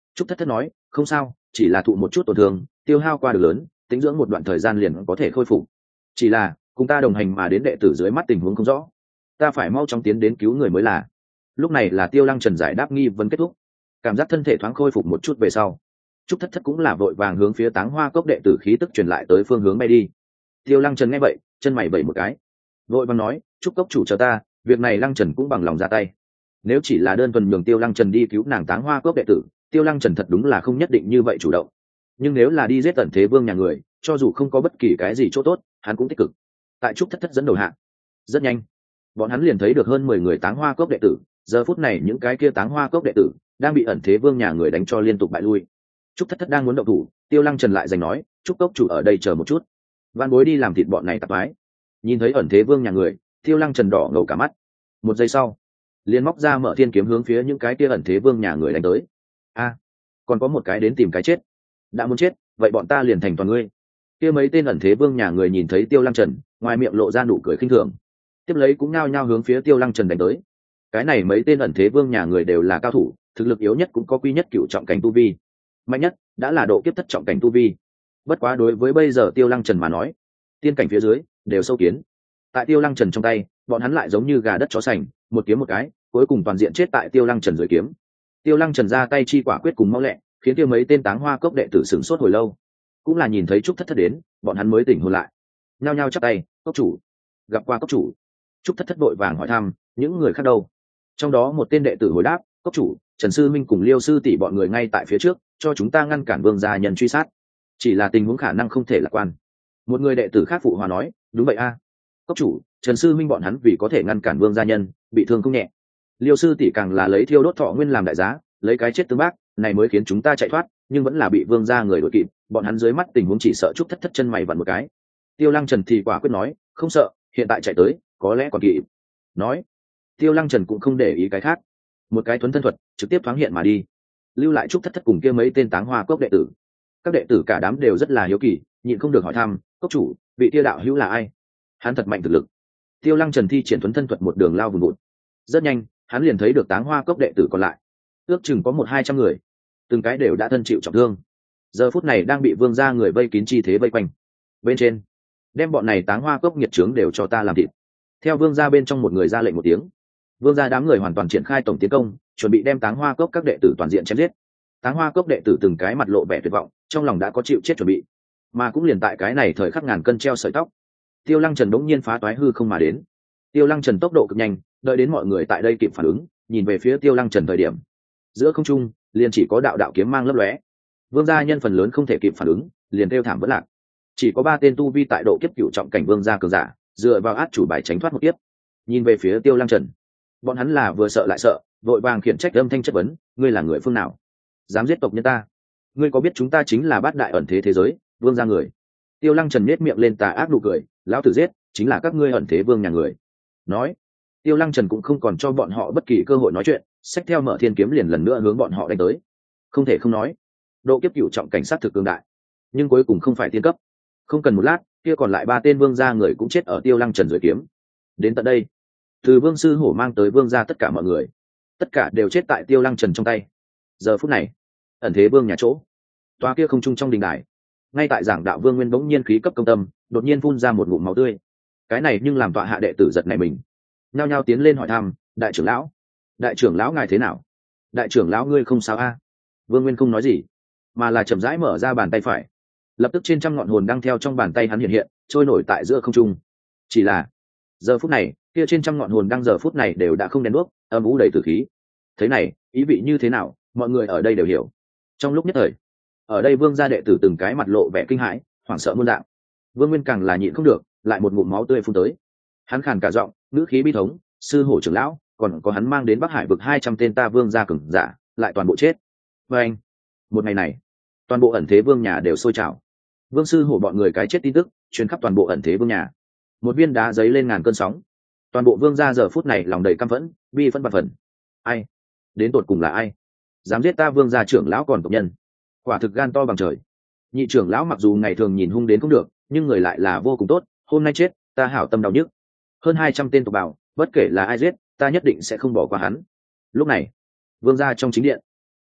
Trúc Thất Thất nói, không sao, chỉ là thụ một chút tổn thương, tiêu hao qua được lớn, tính dưỡng một đoạn thời gian liền có thể khôi phục. Chỉ là cùng ta đồng hành mà đến đệ tử dưới mắt tình huống không rõ, ta phải mau chóng tiến đến cứu người mới là. Lúc này là Tiêu Lăng Trần giải đáp nghi vấn kết thúc, cảm giác thân thể thoáng khôi phục một chút về sau, Trúc Thất Thất cũng là vội vàng hướng phía Táng Hoa Cốc đệ tử khí tức truyền lại tới phương hướng bay đi. Tiêu Lăng Trần nghe vậy, chân mày vẩy một cái, vội vàng nói, Trúc cốc chủ chờ ta, việc này Lăng Trần cũng bằng lòng ra tay. Nếu chỉ là đơn thuần nhường Tiêu Lăng Trần đi cứu nàng Táng Hoa Cốc đệ tử, Tiêu Lăng Trần thật đúng là không nhất định như vậy chủ động. Nhưng nếu là đi giết Tần Thế Vương nhà người, cho dù không có bất kỳ cái gì chỗ tốt, hắn cũng tích cực. Tại Trúc Thất Thất dẫn đầu hạ, rất nhanh, bọn hắn liền thấy được hơn mười người Táng Hoa Cốc đệ tử. Giờ phút này những cái kia Táng Hoa Cốc đệ tử đang bị Ẩn Thế Vương nhà người đánh cho liên tục bại lui. Trúc Thất Thất đang muốn động thủ, Tiêu Lăng Trần lại giành nói, Trúc cốc chủ ở đây chờ một chút, van bối đi làm thịt bọn này tạp mái. Nhìn thấy Ẩn Thế Vương nhà người, Tiêu Lăng Trần đỏ ngầu cả mắt. Một giây sau, liền móc ra Mở Thiên kiếm hướng phía những cái kia Ẩn Thế Vương nhà người đánh tới. A, còn có một cái đến tìm cái chết. Đã muốn chết, vậy bọn ta liền thành toàn ngươi. Kia mấy tên Ẩn Thế Vương nhà người nhìn thấy Tiêu Lăng Trần, ngoài miệng lộ ra nụ cười khinh thường, tiếp lấy cũng nhao nhao hướng phía Tiêu Lăng Trần đánh tới. Cái này mấy tên Ẩn Thế Vương nhà người đều là cao thủ, thực lực yếu nhất cũng có quy nhất cựu trọng cảnh tu vi, mạnh nhất đã là độ kiếp thất trọng cảnh tu vi. Bất quá đối với bây giờ Tiêu Lăng Trần mà nói, tiên cảnh phía dưới đều sâu kiến. Tại Tiêu Lăng Trần trong tay, bọn hắn lại giống như gà đất chó sành, một kiếm một cái, cuối cùng toàn diện chết tại Tiêu Lăng Trần dưới kiếm. Tiêu Lăng Trần ra tay chi quả quyết cùng mau lẹ, khiến kia mấy tên Táng Hoa Cốc đệ tử sửng sốt hồi lâu. Cũng là nhìn thấy Trúc Thất Thất đến, bọn hắn mới tỉnh hồn lại, nhao nhao chắp tay, cốc chủ. Gặp qua cốc chủ. Trúc Thất Thất vội vàng hỏi thăm, những người khác đâu? Trong đó một tên đệ tử hồi đáp, cốc chủ, Trần sư minh cùng Liêu sư tỷ bọn người ngay tại phía trước, cho chúng ta ngăn cản Vương gia nhân truy sát. Chỉ là tình huống khả năng không thể lạc quan. Một người đệ tử khác phụ hòa nói, đúng vậy a, cốc chủ, Trần sư minh bọn hắn vì có thể ngăn cản Vương gia nhân, bị thương không nhẹ. Liêu sư tỷ càng là lấy thiêu đốt thọ nguyên làm đại giá, lấy cái chết tương bác, này mới khiến chúng ta chạy thoát, nhưng vẫn là bị Vương gia người đuổi kịp, bọn hắn dưới mắt tình huống chỉ sợ Trúc Thất Thất chân mày vặn một cái. Tiêu Lăng Trần thì quả quyết nói, không sợ, hiện tại chạy tới, có lẽ còn kịp. Nói, Tiêu Lăng Trần cũng không để ý cái khác, một cái thuấn thân thuật trực tiếp thoáng hiện mà đi, lưu lại Trúc Thất Thất cùng kia mấy tên Táng Hoa Cốc đệ tử. Các đệ tử cả đám đều rất là hiếu kỳ, nhịn không được hỏi thăm, cốc chủ, vị kia đạo hữu là ai? Hắn thật mạnh thực lực. Tiêu Lăng Trần thi triển thuấn thân thuật một đường lao vùn vụt, rất nhanh hắn liền thấy được Táng Hoa Cốc đệ tử còn lại, ước chừng có một hai trăm người, từng cái đều đã thân chịu trọng thương, giờ phút này đang bị Vương gia người vây kín chi thế vây quanh. Bên trên, đem bọn này Táng Hoa Cốc nghiệt trướng đều cho ta làm thịt. Theo Vương gia bên trong một người ra lệnh một tiếng, Vương gia đám người hoàn toàn triển khai tổng tiến công, chuẩn bị đem Táng Hoa Cốc các đệ tử toàn diện chém giết. Táng Hoa Cốc đệ tử từng cái mặt lộ vẻ tuyệt vọng, trong lòng đã có chịu chết chuẩn bị. Mà cũng liền tại cái này thời khắc ngàn cân treo sợi tóc, Tiêu Lăng Trần đống nhiên phá toái hư không mà đến. Tiêu Lăng Trần tốc độ cực nhanh, đợi đến mọi người tại đây kịp phản ứng, nhìn về phía Tiêu Lăng Trần thời điểm, giữa không trung liền chỉ có đạo đạo kiếm mang lấp lóe. Vương gia nhân phần lớn không thể kịp phản ứng, liền kêu thảm vỡ lạc. Chỉ có ba tên tu vi tại độ kiếp cửu trọng cảnh vương gia cường giả, dựa vào át chủ bài tránh thoát một kiếp. Nhìn về phía Tiêu Lăng Trần, bọn hắn là vừa sợ lại sợ, vội vàng khiển trách âm thanh chất vấn, ngươi là người phương nào, dám giết tộc nhân ta? Ngươi có biết chúng ta chính là bát đại ẩn thế thế giới vương gia người? Tiêu Lăng Trần nhếch miệng lên tà ác nụ cười, lão tử giết chính là các ngươi ẩn thế vương nhà người. Nói, Tiêu Lăng Trần cũng không còn cho bọn họ bất kỳ cơ hội nói chuyện, xách theo Mở Thiên kiếm liền lần nữa hướng bọn họ đánh tới. Không thể không nói, độ kiếp cửu trọng cảnh sát thực cường đại, nhưng cuối cùng không phải tiên cấp. Không cần một lát, kia còn lại ba tên vương gia người cũng chết ở Tiêu Lăng Trần dưới kiếm. Đến tận đây, từ Vương sư hổ mang tới vương gia tất cả mọi người, tất cả đều chết tại Tiêu Lăng Trần trong tay. Giờ phút này, ẩn thế vương nhà chỗ, toa kia không trung trong đình đài, ngay tại giảng đạo Vương Nguyên bỗng nhiên khí cấp công tâm, đột nhiên phun ra một ngụm máu tươi. Cái này nhưng làm tọa hạ đệ tử giật nảy mình, nhao nhao tiến lên hỏi thăm, đại trưởng lão, đại trưởng lão ngài thế nào? Đại trưởng lão ngươi không sao a? Vương Nguyên không nói gì, mà là chậm rãi mở ra bàn tay phải, lập tức trên trăm ngọn hồn đang theo trong bàn tay hắn hiện hiện, trôi nổi tại giữa không trung. Chỉ là giờ phút này, kia trên trăm ngọn hồn đang giờ phút này đều đã không đèn đuốc, âm u đầy tử khí. Thế này, ý vị như thế nào, mọi người ở đây đều hiểu. Trong lúc nhất thời, ở đây vương gia đệ tử từng cái mặt lộ vẻ kinh hãi, hoảng sợ muôn dạng. Vương Nguyên càng là nhịn không được, lại một ngụm máu tươi phun tới. Hắn khàn cả giọng, ngữ khí bi thống, sư hổ trưởng lão, còn có hắn mang đến Bắc Hải vực hai trăm tên ta vương gia cường giả, lại toàn bộ chết. Và anh, một ngày này, toàn bộ ẩn thế vương nhà đều sôi trào. Vương sư hổ bọn người cái chết tin tức truyền khắp toàn bộ ẩn thế vương nhà. Một viên đá giấy lên ngàn cơn sóng. Toàn bộ vương gia giờ phút này lòng đầy căm phẫn, bi phẫn bạt phần. Ai? Đến tột cùng là ai? Dám giết ta vương gia trưởng lão còn tộc nhân? Quả thực gan to bằng trời. Nhị trưởng lão mặc dù ngày thường nhìn hung đến không được, nhưng người lại là vô cùng tốt. Hôm nay chết, ta hảo tâm đau nhức. Hơn hai trăm tên tộc bảo, bất kể là ai giết, ta nhất định sẽ không bỏ qua hắn. Lúc này, vương gia trong chính điện,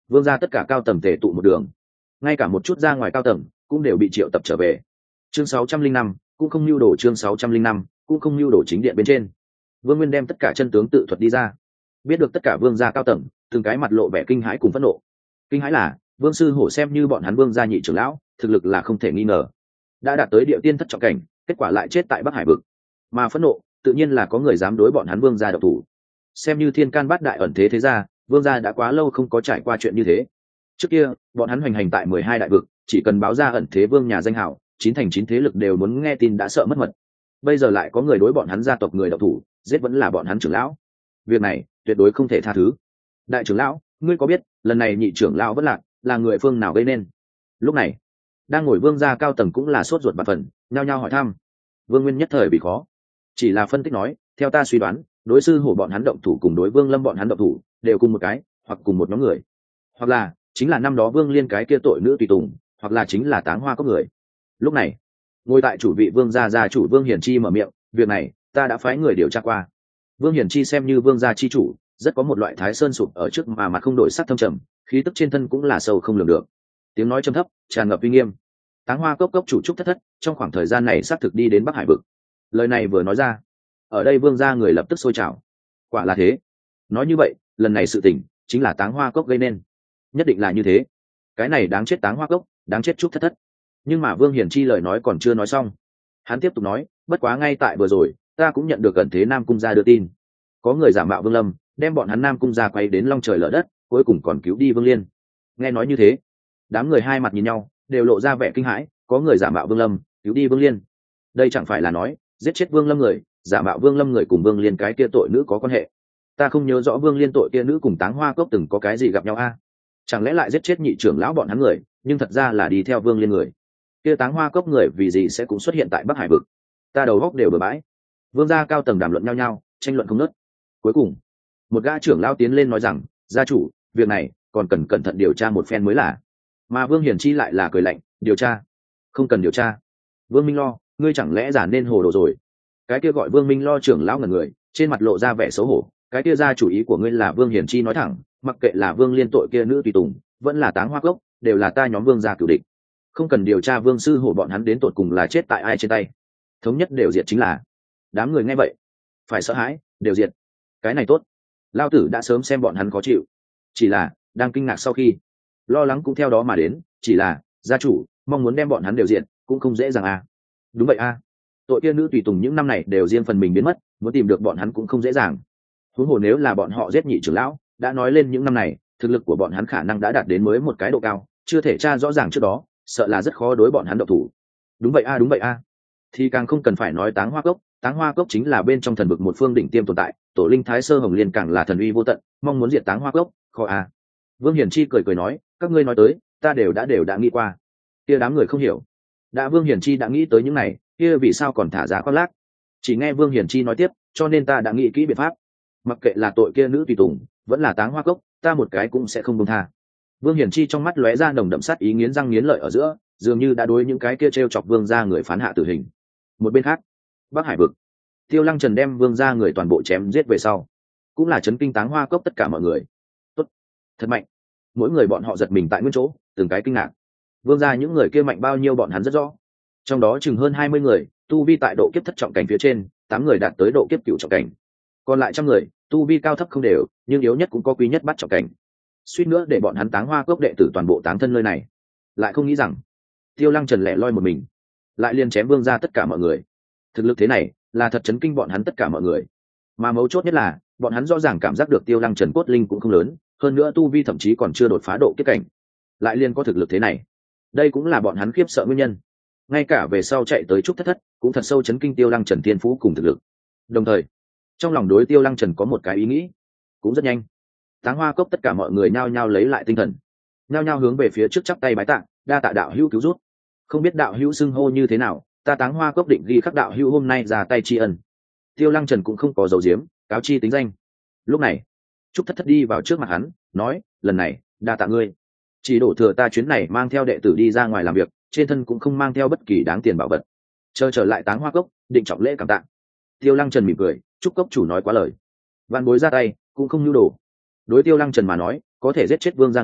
vương gia tất cả cao tầng tề tụ một đường, ngay cả một chút ra ngoài cao tầng cũng đều bị triệu tập trở về. Chương sáu trăm linh năm cũng không lưu đồ chương sáu trăm linh năm cũng không lưu đồ chính điện bên trên, vương nguyên đem tất cả chân tướng tự thuật đi ra. Biết được tất cả vương gia cao tầng từng cái mặt lộ vẻ kinh hãi cùng phẫn nộ. Kinh hãi là vương sư hổ xem như bọn hắn vương gia nhị trưởng lão, thực lực là không thể nghi ngờ, đã đạt tới địa tiên thất trọng cảnh, kết quả lại chết tại Bắc Hải vực. Mà phẫn nộ tự nhiên là có người dám đối bọn hắn vương gia độc thủ. Xem như thiên can bát đại ẩn thế thế gia, vương gia đã quá lâu không có trải qua chuyện như thế. Trước kia bọn hắn hoành hành tại mười hai đại vực, chỉ cần báo ra ẩn thế vương nhà danh hảo, chín thành chín thế lực đều muốn nghe tin đã sợ mất mật. Bây giờ lại có người đối bọn hắn gia tộc người độc thủ, giết vẫn là bọn hắn trưởng lão. Việc này tuyệt đối không thể tha thứ. Đại trưởng lão, ngươi có biết lần này nhị trưởng lão vẫn lạc là người phương nào gây nên? Lúc này đang ngồi vương gia cao tầng cũng là sốt ruột bạt phần, nhao nhao hỏi thăm. Vương nguyên nhất thời bị khó, chỉ là phân tích nói, theo ta suy đoán, đối sư hổ bọn hắn động thủ cùng đối vương lâm bọn hắn động thủ đều cùng một cái hoặc cùng một nhóm người, hoặc là chính là năm đó vương liên cái kia tội nữ tùy tùng, hoặc là chính là táng hoa có người. Lúc này ngồi tại chủ vị vương gia gia chủ vương hiển chi mở miệng, việc này ta đã phái người điều tra qua. Vương hiển chi xem như vương gia chi chủ, rất có một loại thái sơn sụp ở trước mà mặt không đổi sắc thâm trầm, khí tức trên thân cũng là sâu không lường được. Tiếng nói trầm thấp tràn ngập uy nghiêm. Táng hoa cốc cốc chủ trúc thất thất trong khoảng thời gian này xác thực đi đến Bắc Hải vực. Lời này vừa nói ra, ở đây vương gia người lập tức sôi trào. Quả là thế. Nói như vậy lần này sự tình chính là táng hoa cốc gây nên. Nhất định là như thế. Cái này đáng chết táng hoa cốc, đáng chết trúc thất thất. Nhưng mà vương hiển chi lời nói còn chưa nói xong, hắn tiếp tục nói, bất quá ngay tại vừa rồi ta cũng nhận được gần thế Nam cung gia đưa tin, có người giả mạo vương lâm đem bọn hắn Nam cung gia quay đến long trời lở đất, cuối cùng còn cứu đi vương liên. Nghe nói như thế, đám người hai mặt nhìn nhau đều lộ ra vẻ kinh hãi. Có người giả mạo vương lâm cứu đi vương liên, đây chẳng phải là nói giết chết vương lâm người, giả mạo vương lâm người cùng vương liên cái kia tội nữ có quan hệ? Ta không nhớ rõ vương liên tội kia nữ cùng táng hoa cốc từng có cái gì gặp nhau a? À? Chẳng lẽ lại giết chết nhị trưởng lão bọn hắn người, nhưng thật ra là đi theo vương liên người? Kia táng hoa cốc người vì gì sẽ cũng xuất hiện tại Bắc Hải vực? Ta đầu góc đều bừa bãi. Vương gia cao tầng đàm luận nhau nhau, tranh luận không ngớt. Cuối cùng một gã trưởng lão tiến lên nói rằng, gia chủ, việc này còn cần cẩn thận điều tra một phen mới là. Mà vương hiển chi lại là cười lạnh, điều tra? Không cần điều tra. Vương Minh Lo, ngươi chẳng lẽ giả nên hồ đồ rồi? Cái kia gọi Vương Minh Lo trưởng lão ngẩn người, trên mặt lộ ra vẻ xấu hổ. Cái kia gia chủ ý của ngươi là Vương Hiển Chi nói thẳng, mặc kệ là Vương liên tội kia nữ tùy tùng, vẫn là táng hoa cốc, đều là ta nhóm Vương gia cửu địch. Không cần điều tra Vương sư hổ bọn hắn đến tột cùng là chết tại ai trên tay, thống nhất đều diệt chính là. Đám người nghe vậy phải sợ hãi, đều diệt. Cái này tốt, lao tử đã sớm xem bọn hắn khó chịu. Chỉ là đang kinh ngạc sau khi, lo lắng cũng theo đó mà đến. Chỉ là gia chủ mong muốn đem bọn hắn đều diệt cũng không dễ dàng à? Đúng vậy à, tội kia nữ tùy tùng những năm này đều riêng phần mình biến mất, muốn tìm được bọn hắn cũng không dễ dàng. Huống hồ nếu là bọn họ giết nhị trưởng lão, đã nói lên những năm này thực lực của bọn hắn khả năng đã đạt đến mới một cái độ cao, chưa thể tra rõ ràng trước đó, sợ là rất khó đối bọn hắn độc thủ. Đúng vậy a à, đúng vậy a à. Thì càng không cần phải nói táng hoa cốc. Táng hoa cốc chính là bên trong thần vực một phương đỉnh tiêm tồn tại, tổ linh thái sơ hồng liên càng là thần uy vô tận, mong muốn diệt táng hoa cốc khó a à. Vương hiển chi cười cười nói, các ngươi nói tới ta đều đã đều đã nghĩ qua. Kia đám người không hiểu, đã Vương hiển chi đã nghĩ tới những này, kia vì sao còn thả ra khoác lác? Chỉ nghe Vương hiển chi nói tiếp, cho nên ta đã nghĩ kỹ biện pháp, mặc kệ là tội kia nữ tùy tùng vẫn là táng hoa cốc, ta một cái cũng sẽ không buông tha. Vương hiển chi trong mắt lóe ra nồng đậm sát ý, nghiến răng nghiến lợi ở giữa, dường như đã đối những cái kia treo chọc vương gia người phán hạ tử hình. Một bên khác, Bắc Hải vực, Tiêu Lăng Trần đem vương gia người toàn bộ chém giết về sau, cũng là chấn kinh táng hoa cốc tất cả mọi người. Tốt, thật mạnh. Mỗi người bọn họ giật mình tại nguyên chỗ, từng cái kinh ngạc. Vương gia những người kia mạnh bao nhiêu bọn hắn rất rõ, trong đó chừng hơn hai mươi người tu vi tại độ kiếp thất trọng cảnh phía trên, tám người đạt tới độ kiếp cửu trọng cảnh, còn lại trăm người tu vi cao thấp không đều, nhưng yếu nhất cũng có quý nhất bắt trọng cảnh. Suýt nữa để bọn hắn táng hoa cốc đệ tử toàn bộ táng thân nơi này. Lại không nghĩ rằng Tiêu Lăng Trần lẻ loi một mình, lại liền chém vương gia tất cả mọi người. Thực lực thế này là thật chấn kinh bọn hắn tất cả mọi người. Mà mấu chốt nhất là bọn hắn rõ ràng cảm giác được Tiêu Lăng Trần cốt linh cũng không lớn, hơn nữa tu vi thậm chí còn chưa đột phá độ kiếp cảnh, lại liền có thực lực thế này. Đây cũng là bọn hắn khiếp sợ nguyên nhân. Ngay cả về sau chạy tới trúc thất thất cũng thật sâu chấn kinh Tiêu Lăng Trần thiên phú cùng thực lực. Đồng thời trong lòng đối Tiêu Lăng Trần có một cái ý nghĩ, cũng rất nhanh. Táng hoa cốc tất cả mọi người nhao nhao lấy lại tinh thần, nhao nhao hướng về phía trước chắp tay bái tạ, đa tạ đạo hữu cứu rút. Không biết đạo hữu xưng hô như thế nào, ta Táng hoa cốc định ghi khắc đạo hữu hôm nay ra tay tri ân. Tiêu Lăng Trần cũng không có dấu diếm, cáo chi tính danh. Lúc này trúc thất thất đi vào trước mặt hắn, nói, lần này đa tạ ngươi, chỉ đổ thừa ta chuyến này mang theo đệ tử đi ra ngoài làm việc, trên thân cũng không mang theo bất kỳ đáng tiền bảo vật, chờ trở lại Táng hoa cốc định trọng lễ cảm tạ. Tiêu Lăng Trần mỉm cười, trúc cốc chủ nói quá lời, văn bối ra tay cũng không nhu đồ. Đối Tiêu Lăng Trần mà nói, có thể giết chết vương gia người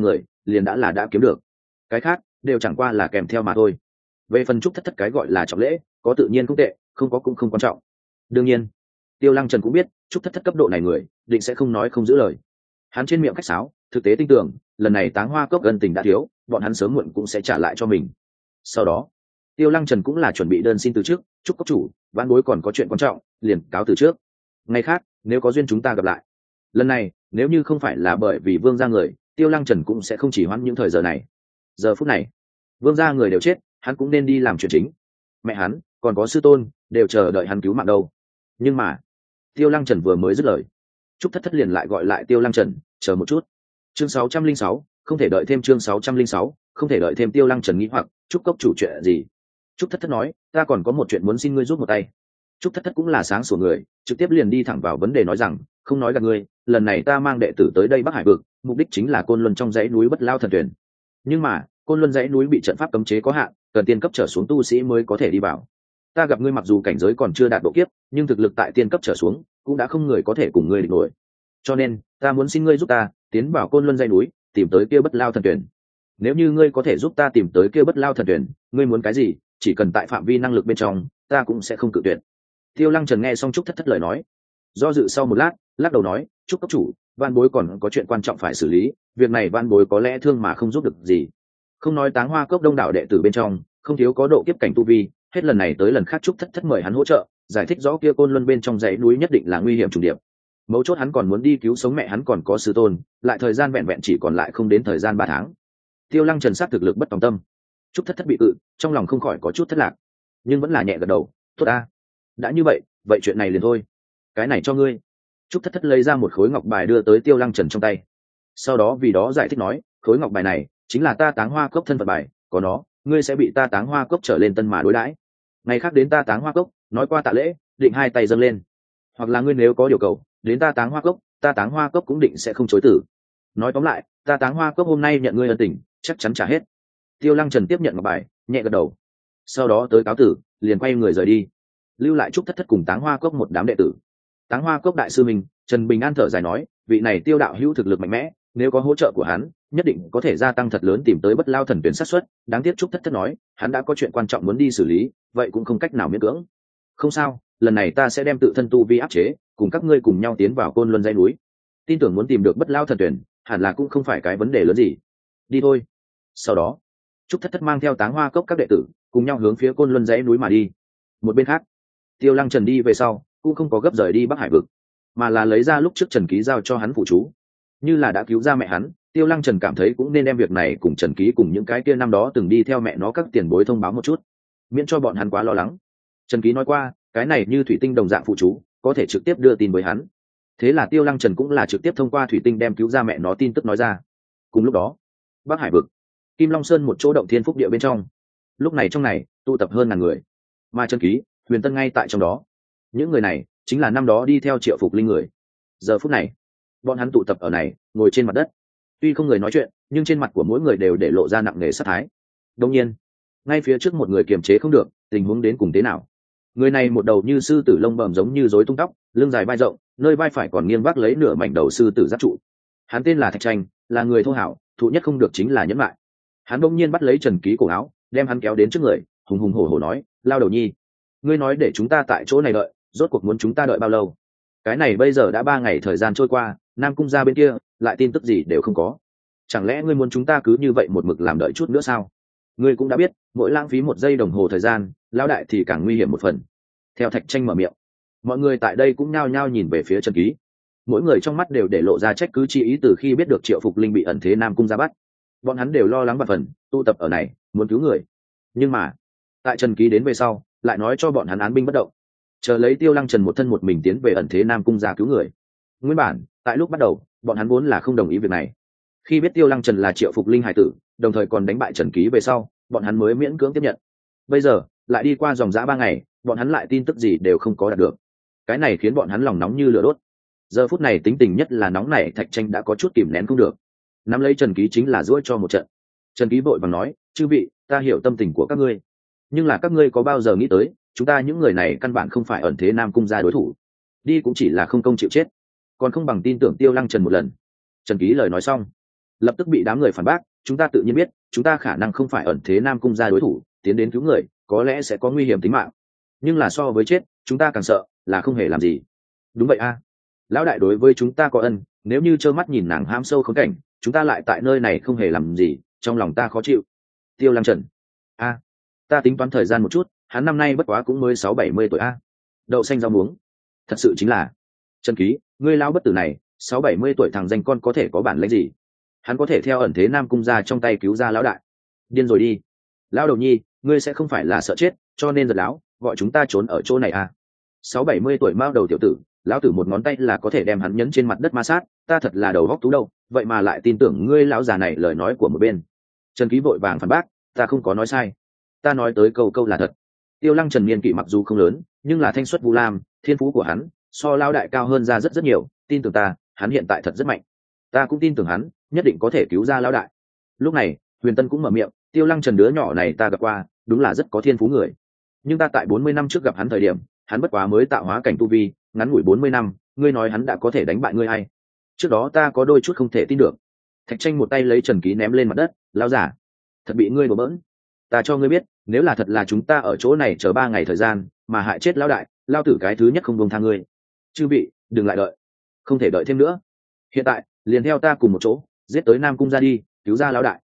liền đã là đã kiếm được, cái khác đều chẳng qua là kèm theo mà thôi. Về phần chúc thất thất cái gọi là trọng lễ, có tự nhiên cũng tệ, không có cũng không quan trọng. Đương nhiên Tiêu Lăng Trần cũng biết chúc thất thất cấp độ này người định sẽ không nói không giữ lời. Hắn trên miệng khách sáo, thực tế tin tưởng lần này Táng Hoa Cốc gần tình đã thiếu, bọn hắn sớm muộn cũng sẽ trả lại cho mình. Sau đó Tiêu Lăng Trần cũng là chuẩn bị đơn xin từ trước, chúc cốc chủ, vãn bối còn có chuyện quan trọng, liền cáo từ trước. Ngày khác nếu có duyên chúng ta gặp lại. Lần này nếu như không phải là bởi vì Vương gia người, Tiêu Lăng Trần cũng sẽ không chỉ hoãn những thời giờ này. Giờ phút này Vương gia người đều chết, hắn cũng nên đi làm chuyện chính. Mẹ hắn còn có sư tôn đều chờ đợi hắn cứu mạng đâu. Nhưng mà Tiêu Lăng Trần vừa mới dứt lời, Trúc Thất Thất liền lại gọi lại Tiêu Lăng Trần, chờ một chút. Chương sáu trăm linh sáu, không thể đợi thêm chương sáu trăm linh sáu, không thể đợi thêm. Tiêu Lăng Trần nghĩ hoặc, Trúc cốc chủ chuyện gì? Trúc Thất Thất nói, ta còn có một chuyện muốn xin ngươi giúp một tay. Trúc Thất Thất cũng là sáng sủa người, trực tiếp liền đi thẳng vào vấn đề nói rằng, không nói gạt ngươi, lần này ta mang đệ tử tới đây Bắc Hải vực, mục đích chính là Côn Luân trong dãy núi Bất Lao Thần Tuyển. Nhưng mà, Côn Luân dãy núi bị trận pháp cấm chế có hạn, cần tiên cấp trở xuống tu sĩ mới có thể đi vào. Ta gặp ngươi mặc dù cảnh giới còn chưa đạt độ kiếp, nhưng thực lực tại tiên cấp trở xuống cũng đã không người có thể cùng ngươi địch nổi. Cho nên, ta muốn xin ngươi giúp ta tiến vào Côn Luân dãy núi, tìm tới kia Bất Lao Thần Tuyển. Nếu như ngươi có thể giúp ta tìm tới kia Bất Lao Thần Tuyển, ngươi muốn cái gì, chỉ cần tại phạm vi năng lực bên trong, ta cũng sẽ không cự tuyệt. Tiêu Lăng Trần nghe xong Trúc Thất Thất lời nói, do dự sau một lát, lắc đầu nói, Trúc cốc chủ, van bối còn có chuyện quan trọng phải xử lý, việc này van bối có lẽ thương mà không giúp được gì. Không nói Táng Hoa Cốc đông đảo đệ tử bên trong không thiếu có độ kiếp cảnh tu vi, hết lần này tới lần khác Trúc Thất Thất mời hắn hỗ trợ giải thích rõ kia Côn Luân bên trong dãy núi nhất định là nguy hiểm trùng điệp. Mấu chốt hắn còn muốn đi cứu sống mẹ hắn còn có sư tôn, lại thời gian vẹn vẹn chỉ còn lại không đến thời gian ba tháng. Tiêu Lăng Trần sát thực lực bất tòng tâm, Trúc Thất Thất bị cự, trong lòng không khỏi có chút thất lạc, nhưng vẫn là nhẹ gật đầu, tốt a, đã như vậy vậy chuyện này liền thôi, cái này cho ngươi. Trúc Thất Thất lấy ra một khối ngọc bài đưa tới Tiêu Lăng Trần trong tay, sau đó vì đó giải thích nói, khối ngọc bài này chính là ta Táng Hoa Cốc thân phận bài, có nó ngươi sẽ bị ta Táng Hoa Cốc trở lên tân mà đối đãi. Ngày khác đến ta Táng Hoa Cốc nói qua tạ lễ, định hai tay dâng lên, hoặc là ngươi nếu có điều cầu đến ta Táng Hoa Cốc, ta Táng Hoa Cốc cũng định sẽ không chối từ. Nói tóm lại, ta Táng Hoa Cốc hôm nay nhận ngươi ân tình, chắc chắn trả hết. Tiêu Lăng Trần tiếp nhận ngọc bài, nhẹ gật đầu, sau đó tới cáo tử, liền quay người rời đi, lưu lại Trúc Thất Thất cùng Táng Hoa Cốc một đám đệ tử. Táng Hoa Cốc đại sư mình Trần Bình An thở dài nói, vị này Tiêu đạo hữu thực lực mạnh mẽ, nếu có hỗ trợ của hắn nhất định có thể gia tăng thật lớn tìm tới Bất Lao Thần Tuyển xác suất. Đáng tiếc Trúc Thất Thất nói hắn đã có chuyện quan trọng muốn đi xử lý, vậy cũng không cách nào miễn cưỡng. Không sao, lần này ta sẽ đem tự thân tu vi áp chế, cùng các ngươi cùng nhau tiến vào Côn Luân dãy núi. Tin tưởng muốn tìm được Bất Lao Thần Tuyển hẳn là cũng không phải cái vấn đề lớn gì. Đi thôi. Sau đó Trúc Thất Thất mang theo Táng Hoa Cốc các đệ tử cùng nhau hướng phía Côn Luân dãy núi mà đi. Một bên khác, Tiêu Lăng Trần đi về sau cũng không có gấp rời đi Bắc Hải vực, mà là lấy ra lúc trước Trần Ký giao cho hắn phụ chú. Như là đã cứu ra mẹ hắn, Tiêu Lăng Trần cảm thấy cũng nên đem việc này cùng Trần Ký cùng những cái kia năm đó từng đi theo mẹ nó các tiền bối thông báo một chút, miễn cho bọn hắn quá lo lắng. Trần Ký nói qua, cái này như thủy tinh đồng dạng phụ chú, có thể trực tiếp đưa tin với hắn. Thế là Tiêu Lăng Trần cũng là trực tiếp thông qua thủy tinh đem cứu ra mẹ nó tin tức nói ra. Cùng lúc đó, Bắc Hải vực, Kim Long Sơn một chỗ động thiên phúc địa bên trong, lúc này trong này tụ tập hơn ngàn người, mà Trần Ký, Huyền Tân ngay tại trong đó. Những người này chính là năm đó đi theo Triệu Phục Linh người. Giờ phút này bọn hắn tụ tập ở này, ngồi trên mặt đất, tuy không người nói chuyện nhưng trên mặt của mỗi người đều để lộ ra nặng nề sát thái. Đương nhiên ngay phía trước một người kiềm chế không được, tình huống đến cùng thế nào. Người này một đầu như sư tử lông bầm giống như rối tung tóc, lưng dài vai rộng, nơi vai phải còn nghiêng vác lấy nửa mảnh đầu sư tử giáp trụ. Hắn tên là Thạch Tranh, là người thô hảo, thụ nhất không được chính là nhẫn lại. Hắn bỗng nhiên bắt lấy Trần Ký cổ áo, đem hắn kéo đến trước người, hùng hùng hổ hổ nói, lao đầu nhi, ngươi nói để chúng ta tại chỗ này đợi, rốt cuộc muốn chúng ta đợi bao lâu? Cái này bây giờ đã ba ngày thời gian trôi qua, Nam Cung gia bên kia lại tin tức gì đều không có, chẳng lẽ ngươi muốn chúng ta cứ như vậy một mực làm đợi chút nữa sao? Ngươi cũng đã biết, mỗi lãng phí một giây đồng hồ thời gian, lão đại thì càng nguy hiểm một phần. Theo Thạch Tranh mở miệng, mọi người tại đây cũng nhao nhao nhìn về phía Trần Ký, mỗi người trong mắt đều để lộ ra trách cứ chi ý. Từ khi biết được Triệu Phục Linh bị ẩn thế Nam Cung gia bắt, bọn hắn đều lo lắng và phần tụ tập ở này muốn cứu người, nhưng mà tại Trần Ký đến về sau lại nói cho bọn hắn án binh bất động, chờ lấy Tiêu Lăng Trần một thân một mình tiến về ẩn thế Nam Cung gia cứu người. Nguyên bản tại lúc bắt đầu bọn hắn vốn là không đồng ý việc này, khi biết Tiêu Lăng Trần là Triệu Phục Linh hải tử, đồng thời còn đánh bại Trần Ký về sau, bọn hắn mới miễn cưỡng tiếp nhận. Bây giờ lại đi qua dòng dã ba ngày, bọn hắn lại tin tức gì đều không có đạt được, cái này khiến bọn hắn lòng nóng như lửa đốt. Giờ phút này tính tình nhất là nóng nảy Thạch Tranh đã có chút kìm nén không được, nắm lấy Trần Ký chính là giũa cho một trận. Trần Ký vội vàng nói, chư vị, ta hiểu tâm tình của các ngươi, nhưng là các ngươi có bao giờ nghĩ tới chúng ta những người này căn bản không phải ẩn thế Nam Cung gia đối thủ, đi cũng chỉ là không công chịu chết, còn không bằng tin tưởng Tiêu Lăng Trần một lần. Trần Ký lời nói xong, lập tức bị đám người phản bác. Chúng ta tự nhiên biết, chúng ta khả năng không phải ẩn thế Nam Cung gia đối thủ, tiến đến cứu người có lẽ sẽ có nguy hiểm tính mạng, nhưng là so với chết chúng ta càng sợ là không hề làm gì. Đúng vậy a, lão đại đối với chúng ta có ân, nếu như trơ mắt nhìn nàng ham sâu khốn cảnh, chúng ta lại tại nơi này không hề làm gì, trong lòng ta khó chịu. Tiêu Lăng Trần: a, ta tính toán thời gian một chút, hắn năm nay bất quá cũng mới sáu bảy mươi tuổi a. Đậu xanh rau muống, thật sự chính là Trần Ký, ngươi lão bất tử này, sáu bảy mươi tuổi thằng danh con có thể có bản lĩnh gì? Hắn có thể theo ẩn thế Nam Cung ra trong tay cứu ra lão đại? Điên rồi đi. Lão đầu nhi, ngươi sẽ không phải là sợ chết cho nên giật lão gọi chúng ta trốn ở chỗ này à? Sáu bảy mươi tuổi mao đầu tiểu tử, lão tử một ngón tay là có thể đem hắn nhấn trên mặt đất ma sát, ta thật là đầu góc tú đâu, vậy mà lại tin tưởng ngươi lão già này lời nói của một bên. Trần Ký vội vàng phản bác, ta không có nói sai, ta nói tới câu câu là thật. Tiêu Lăng Trần niên kỷ mặc dù không lớn, nhưng là thanh xuất vu lam, thiên phú của hắn so lão đại cao hơn ra rất rất nhiều, tin tưởng ta, hắn hiện tại thật rất mạnh, ta cũng tin tưởng hắn nhất định có thể cứu ra lão đại. Lúc này Huyền Tân cũng mở miệng, Tiêu Lăng Trần đứa nhỏ này ta gặp qua, đúng là rất có thiên phú người, nhưng ta tại bốn mươi năm trước gặp hắn thời điểm, hắn bất quá mới tạo hóa cảnh tu vi, ngắn ngủi bốn mươi năm, ngươi nói hắn đã có thể đánh bại ngươi hay? Trước đó ta có đôi chút không thể tin được. Thạch Tranh một tay lấy Trần Ký ném lên mặt đất, lão giả, thật bị ngươi đổ bỡn. Ta cho ngươi biết, nếu là thật là chúng ta ở chỗ này chờ ba ngày thời gian, mà hại chết lão đại, lao tử cái thứ nhất không buông tha ngươi. Chư vị, đừng lại đợi, không thể đợi thêm nữa. Hiện tại, liền theo ta cùng một chỗ, giết tới Nam Cung ra đi, cứu ra lão đại.